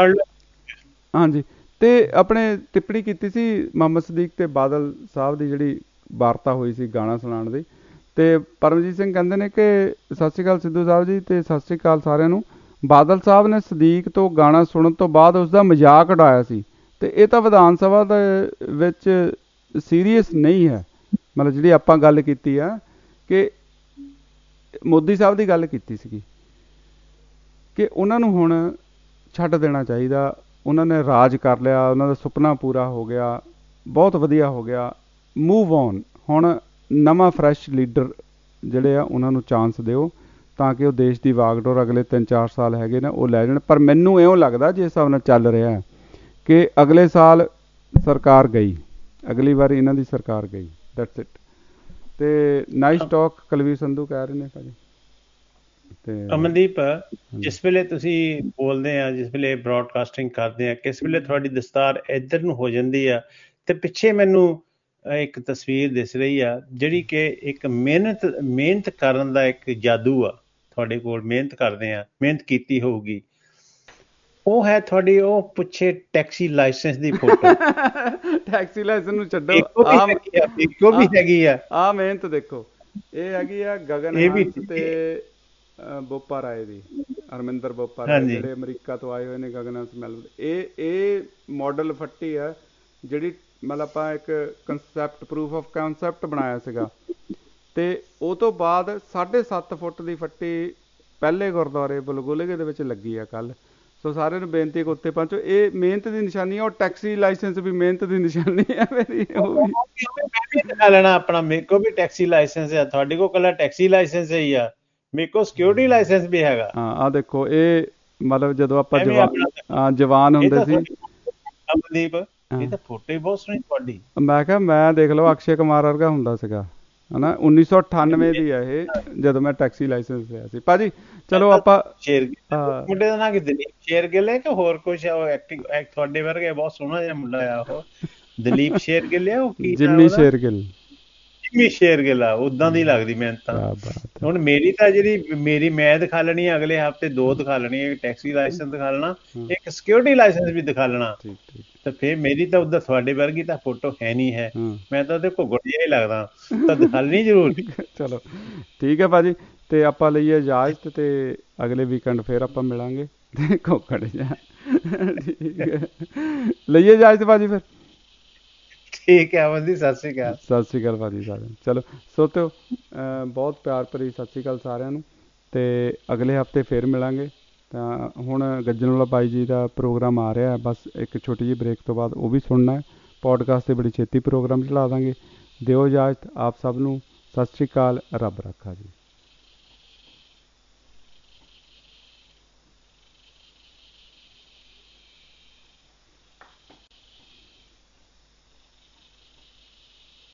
ਹਾਂਜੀ, ਅਤੇ ਆਪਣੇ ਟਿੱਪਣੀ ਕੀਤੀ ਸੀ ਮੁਹੰਮਦ ਸਦੀਕ ਅਤੇ ਬਾਦਲ ਸਾਹਿਬ ਦੀ ਜਿਹੜੀ ਵਾਰਤਾ ਹੋਈ ਸੀ ਗਾਣਾ ਸੁਣਾਉਣ ਦੀ। ਅਤੇ ਪਰਮਜੀਤ ਸਿੰਘ ਕਹਿੰਦੇ ਨੇ ਕਿ ਸਤਿ ਸ਼੍ਰੀ ਅਕਾਲ ਸਿੱਧੂ ਸਾਹਿਬ ਜੀ, ਅਤੇ ਸਤਿ ਸ਼੍ਰੀ ਅਕਾਲ ਸਾਰਿਆਂ ਨੂੰ। ਬਾਦਲ ਸਾਹਿਬ ਨੇ ਸਦੀਕ ਤੋਂ ਗਾਣਾ ਸੁਣਨ ਤੋਂ ਬਾਅਦ ਉਸ ਦਾ ਮਜ਼ਾਕ ਉਡਾਇਆ ਸੀ, ਅਤੇ ਇਹ ਤਾਂ ਵਿਧਾਨ ਸਭਾ ਦੇ ਵਿੱਚ ਸੀਰੀਅਸ ਨਹੀਂ ਹੈ। ਮਤਲਬ ਜਿਹੜੀ ਆਪਾਂ ਗੱਲ ਕੀਤੀ ਆ ਕਿ ਮੋਦੀ ਸਾਹਿਬ ਦੀ ਗੱਲ ਕੀਤੀ ਸੀਗੀ ਕਿ ਉਹਨਾਂ ਨੂੰ ਹੁਣ ਛੱਡ ਦੇਣਾ ਚਾਹੀਦਾ। ਉਹਨਾਂ ਨੇ ਰਾਜ ਕਰ ਲਿਆ, ਉਹਨਾਂ ਦਾ ਸੁਪਨਾ ਪੂਰਾ ਹੋ ਗਿਆ, ਬਹੁਤ ਵਧੀਆ ਹੋ ਗਿਆ, ਮੂਵ ਔਨ। ਹੁਣ ਨਵਾਂ ਫਰੈਸ਼ ਲੀਡਰ ਜਿਹੜੇ ਆ ਉਹਨਾਂ ਨੂੰ ਚਾਂਸ ਦਿਓ ਤਾਂ ਕਿ ਉਹ ਦੇਸ਼ ਦੀ ਵਾਗਡੋਰ ਅਗਲੇ 3-4 ਸਾਲ ਹੈਗੇ ਨੇ ਉਹ ਲੈ ਜਾਣ। ਪਰ ਮੈਨੂੰ ਇਉਂ ਲੱਗਦਾ ਜਿਸ ਹਿਸਾਬ ਨਾਲ ਚੱਲ ਰਿਹਾ ਕਿ ਅਗਲੇ ਸਾਲ ਸਰਕਾਰ ਗਈ, ਅਗਲੀ ਵਾਰ ਇਹਨਾਂ ਦੀ ਸਰਕਾਰ ਗਈ। That's it. ਅਤੇ ਨਾਈਸ ਟਾਕ ਕੁਲਵੀਰ ਸੰਧੂ ਕਹਿ ਰਹੇ ਨੇ ਭਾਜੀ। ਤੇ ਅਮਨਦੀਪ, ਜਿਸ ਵੇਲੇ ਤੁਸੀਂ ਬੋਲਦੇ ਆ, ਜਿਸ ਵੇਲੇ ਬ੍ਰੌਡਕਾਸਟਿੰਗ ਕਰਦੇ ਆ, ਕਿਸ ਵੇਲੇ ਤੁਹਾਡੀ ਦਸਤਾਰ ਇੱਧਰ ਨੂੰ ਹੋ ਜਾਂਦੀ ਆ ਤੇ ਪਿੱਛੇ ਮੈਨੂੰ ਇੱਕ ਤਸਵੀਰ ਦਿਸ ਰਹੀ ਆ ਜਿਹੜੀ ਕਿ ਇੱਕ ਮਿਹਨਤ ਕਰਨ ਦਾ ਇੱਕ ਜਾਦੂ ਆ ਤੁਹਾਡੇ ਕੋਲ। ਮਿਹਨਤ ਕਰਦੇ ਆ, ਮਿਹਨਤ ਕੀਤੀ ਹੋਊਗੀ। ਉਹ ਹੈ ਤੁਹਾਡੀ ਉਹ ਪਿੱਛੇ ਟੈਕਸੀ ਲਾਇਸੈਂਸ ਦੀ ਫੋਟੋ। ਟੈਕਸੀ ਲਾਇਸੈਂਸ ਨੂੰ ਛੱਡੋ, ਇੱਕੋ ਵੀ ਹੈਗੀ ਆ। ਆਹ ਮਿਹਨਤ ਦੇਖੋ, ਇਹ ਹੈਗੀ ਆ ਗਗਨ ਹੰਸ ਤੇ ਬੋਪਾ ਰਾਏ ਦੀ, ਹਰਮਿੰਦਰ ਬੋਪਾ ਰਾਏ, ਜਿਹੜੇ ਅਮਰੀਕਾ ਤੋਂ ਆਏ ਹੋਏ ਨੇ। ਗਗਨ ਹੰਸ ਮੈਲਬਨ, ਇਹ ਮਾਡਲ ਫੱਟੀ ਆ ਜਿਹੜੀ ਮਤਲਬ ਆਪਾਂ ਇੱਕ ਕੰਸੈਪਟ, ਪ੍ਰੂਫ ਆਫ ਕੰਸੈਪਟ ਬਣਾਇਆ ਸੀਗਾ। ਅਤੇ ਉਹ ਤੋਂ ਬਾਅਦ 7.5 ਫੁੱਟ ਦੀ ਫੱਟੀ ਪਹਿਲੇ ਗੁਰਦੁਆਰੇ ਬਲਗੋਲੇਗੇ ਦੇ ਵਿੱਚ ਲੱਗੀ ਆ ਕੱਲ੍ਹ। ਸੋ ਸਾਰਿਆਂ ਨੂੰ ਬੇਨਤੀ ਕਿ ਉੱਤੇ ਪਹੁੰਚੋ। ਇਹ ਮਿਹਨਤ ਦੀ ਨਿਸ਼ਾਨੀ ਆ। ਔਰ ਟੈਕਸੀ ਲਾਇਸੈਂਸ ਵੀ ਮਿਹਨਤ ਦੀ ਨਿਸ਼ਾਨੀ ਆ ਮੇਰੀ। ਮੈਂ ਵੀ ਦਿਖਾ ਲੈਣਾ ਆਪਣਾ, ਮੇਰੇ ਕੋਲ ਵੀ ਟੈਕਸੀ ਲਾਇਸੈਂਸ ਆ। ਤੁਹਾਡੇ ਕੋਲ ਇਕੱਲਾ ਟੈਕਸੀ ਲਾਇਸੈਂਸ ਹੀ ਆ, ਮੇਰੇ ਕੋਲ ਸਿਕਿਉਰਿਟੀ ਲਾਇਸੈਂਸ ਵੀ ਹੈਗਾ। ਹਾਂ, ਆਹ ਦੇਖੋ, ਇਹ ਮਤਲਬ ਜਦੋਂ ਆਪਾਂ ਜਵਾਨ ਹੁੰਦੇ ਸੀ। ਅਮਨਦੀਪ, ਇਹ ਤਾਂ ਫੋਟੋ ਹੀ ਬਹੁਤ ਸੋਹਣੀ ਤੁਹਾਡੀ। ਮੈਂ ਕਿਹਾ ਮੈਂ ਦੇਖ ਲਓ ਅਕਸ਼ੇ ਕੁਮਾਰ ਵਰਗਾ ਹੁੰਦਾ ਸੀਗਾ, ਹੈ ਨਾ। 1998 ਦੀ ਆ ਇਹ, ਜਦੋਂ ਮੈਂ ਟੈਕਸੀ ਲਾਇਸੈਂਸ ਲਿਆ ਸੀ ਭਾਜੀ। ਚਲੋ ਆਪਾਂ ਮੁੰਡੇ ਦਾ ਨਾਂ ਕੀ, ਦਲੀਪ ਸ਼ੇਰਗਿੱਲ ਹੈ ਕਿ ਹੋਰ ਕੁਛ? ਐਕਟਿੰਗ ਤੁਹਾਡੇ ਵਰਗੇ ਬਹੁਤ ਸੋਹਣਾ ਜਿਹਾ ਮੁੰਡਾ ਆ ਉਹ, ਦਲੀਪ ਸ਼ੇਰਗਿੱਲ ਆ। ਉਹ ਕੀ ਜਿੰਮੀ ਸ਼ੇਰਗਿੱਲ। ਜਿੰਮੀ ਸ਼ੇਰਗਿੱਲ ਆ, ਉਦਾਂ ਦੀ ਲੱਗਦੀ ਮਿਹਨਤ ਤਾਂ। ਹੁਣ ਮੇਰੀ ਤਾਂ ਜਿਹੜੀ ਮੈਂ ਦਿਖਾ ਲੈਣੀ ਆ ਅਗਲੇ ਹਫ਼ਤੇ, 2 ਦਿਖਾ ਲੈਣੀ, ਇੱਕ ਟੈਕਸੀ ਲਾਇਸੈਂਸ ਦਿਖਾ ਲੈਣਾ, ਇੱਕ ਸਿਕਿਉਰਿਟੀ ਲਾਇਸੈਂਸ ਵੀ ਦਿਖਾ ਲੈਣਾ। ਤੇ ਫਿਰ ਮੇਰੀ ਤਾਂ ਉੱਧਰ ਤੁਹਾਡੇ ਵਰਗੀ ਤਾਂ ਫੋਟੋ ਹੈ ਨਹੀਂ ਹੈ। ਮੈਂ ਤਾਂ ਉਹਦੇ ਘੁੱਗੜ ਜਿਹਾ ਹੀ ਲੱਗਦਾ, ਤਾਂ ਦਿਖਾ ਲੈਣੀ ਜ਼ਰੂਰ। ਚਲੋ ਠੀਕ ਹੈ ਭਾਜੀ, ਤੇ ਆਪਾਂ ਲਈਏ ਇਜਾਜ਼ਤ, ਤੇ ਅਗਲੇ ਵੀਕਐਂਡ ਫਿਰ ਆਪਾਂ ਮਿਲਾਂਗੇ। ਤੇ ਘੁੱਗੜ ਜਿਹਾ ਠੀਕ ਹੈ, ਲਈਏ ਇਜਾਜ਼ਤ ਭਾਜੀ ਫਿਰ। ਠੀਕ ਹੈ ਅਮਨ ਜੀ, ਸਤਿ ਸ਼੍ਰੀ ਅਕਾਲ। ਸਤਿ ਸ਼੍ਰੀ ਅਕਾਲ ਭਾਜੀ ਸਾਰਿਆਂ ਨੂੰ। ਚਲੋ ਸੋਤਿਓ, ਬਹੁਤ ਪਿਆਰ ਭਰੀ ਸਤਿ ਸ਼੍ਰੀ ਅਕਾਲ ਸਾਰਿਆਂ ਨੂੰ, ਅਤੇ ਅਗਲੇ ਹਫ਼ਤੇ ਫਿਰ ਮਿਲਾਂਗੇ। ਤਾਂ ਹੁਣ ਗੱਜਣਵਾਲਾ ਬਾਈ ਜੀ ਦਾ ਪ੍ਰੋਗਰਾਮ ਆ ਰਿਹਾ, ਬਸ ਇੱਕ ਛੋਟੀ ਜਿਹੀ ਬ੍ਰੇਕ ਤੋਂ ਬਾਅਦ ਉਹ ਵੀ ਸੁਣਨਾ ਹੈ। ਪੋਡਕਾਸਟ 'ਤੇ ਬੜੀ ਛੇਤੀ ਪ੍ਰੋਗਰਾਮ ਚਲਾ ਦਾਂਗੇ। ਦਿਓ ਇਜਾਜ਼ਤ ਆਪ ਸਭ ਨੂੰ। ਸਤਿ ਸ਼੍ਰੀ ਅਕਾਲ, ਰੱਬ ਰਾਖਾ ਜੀ।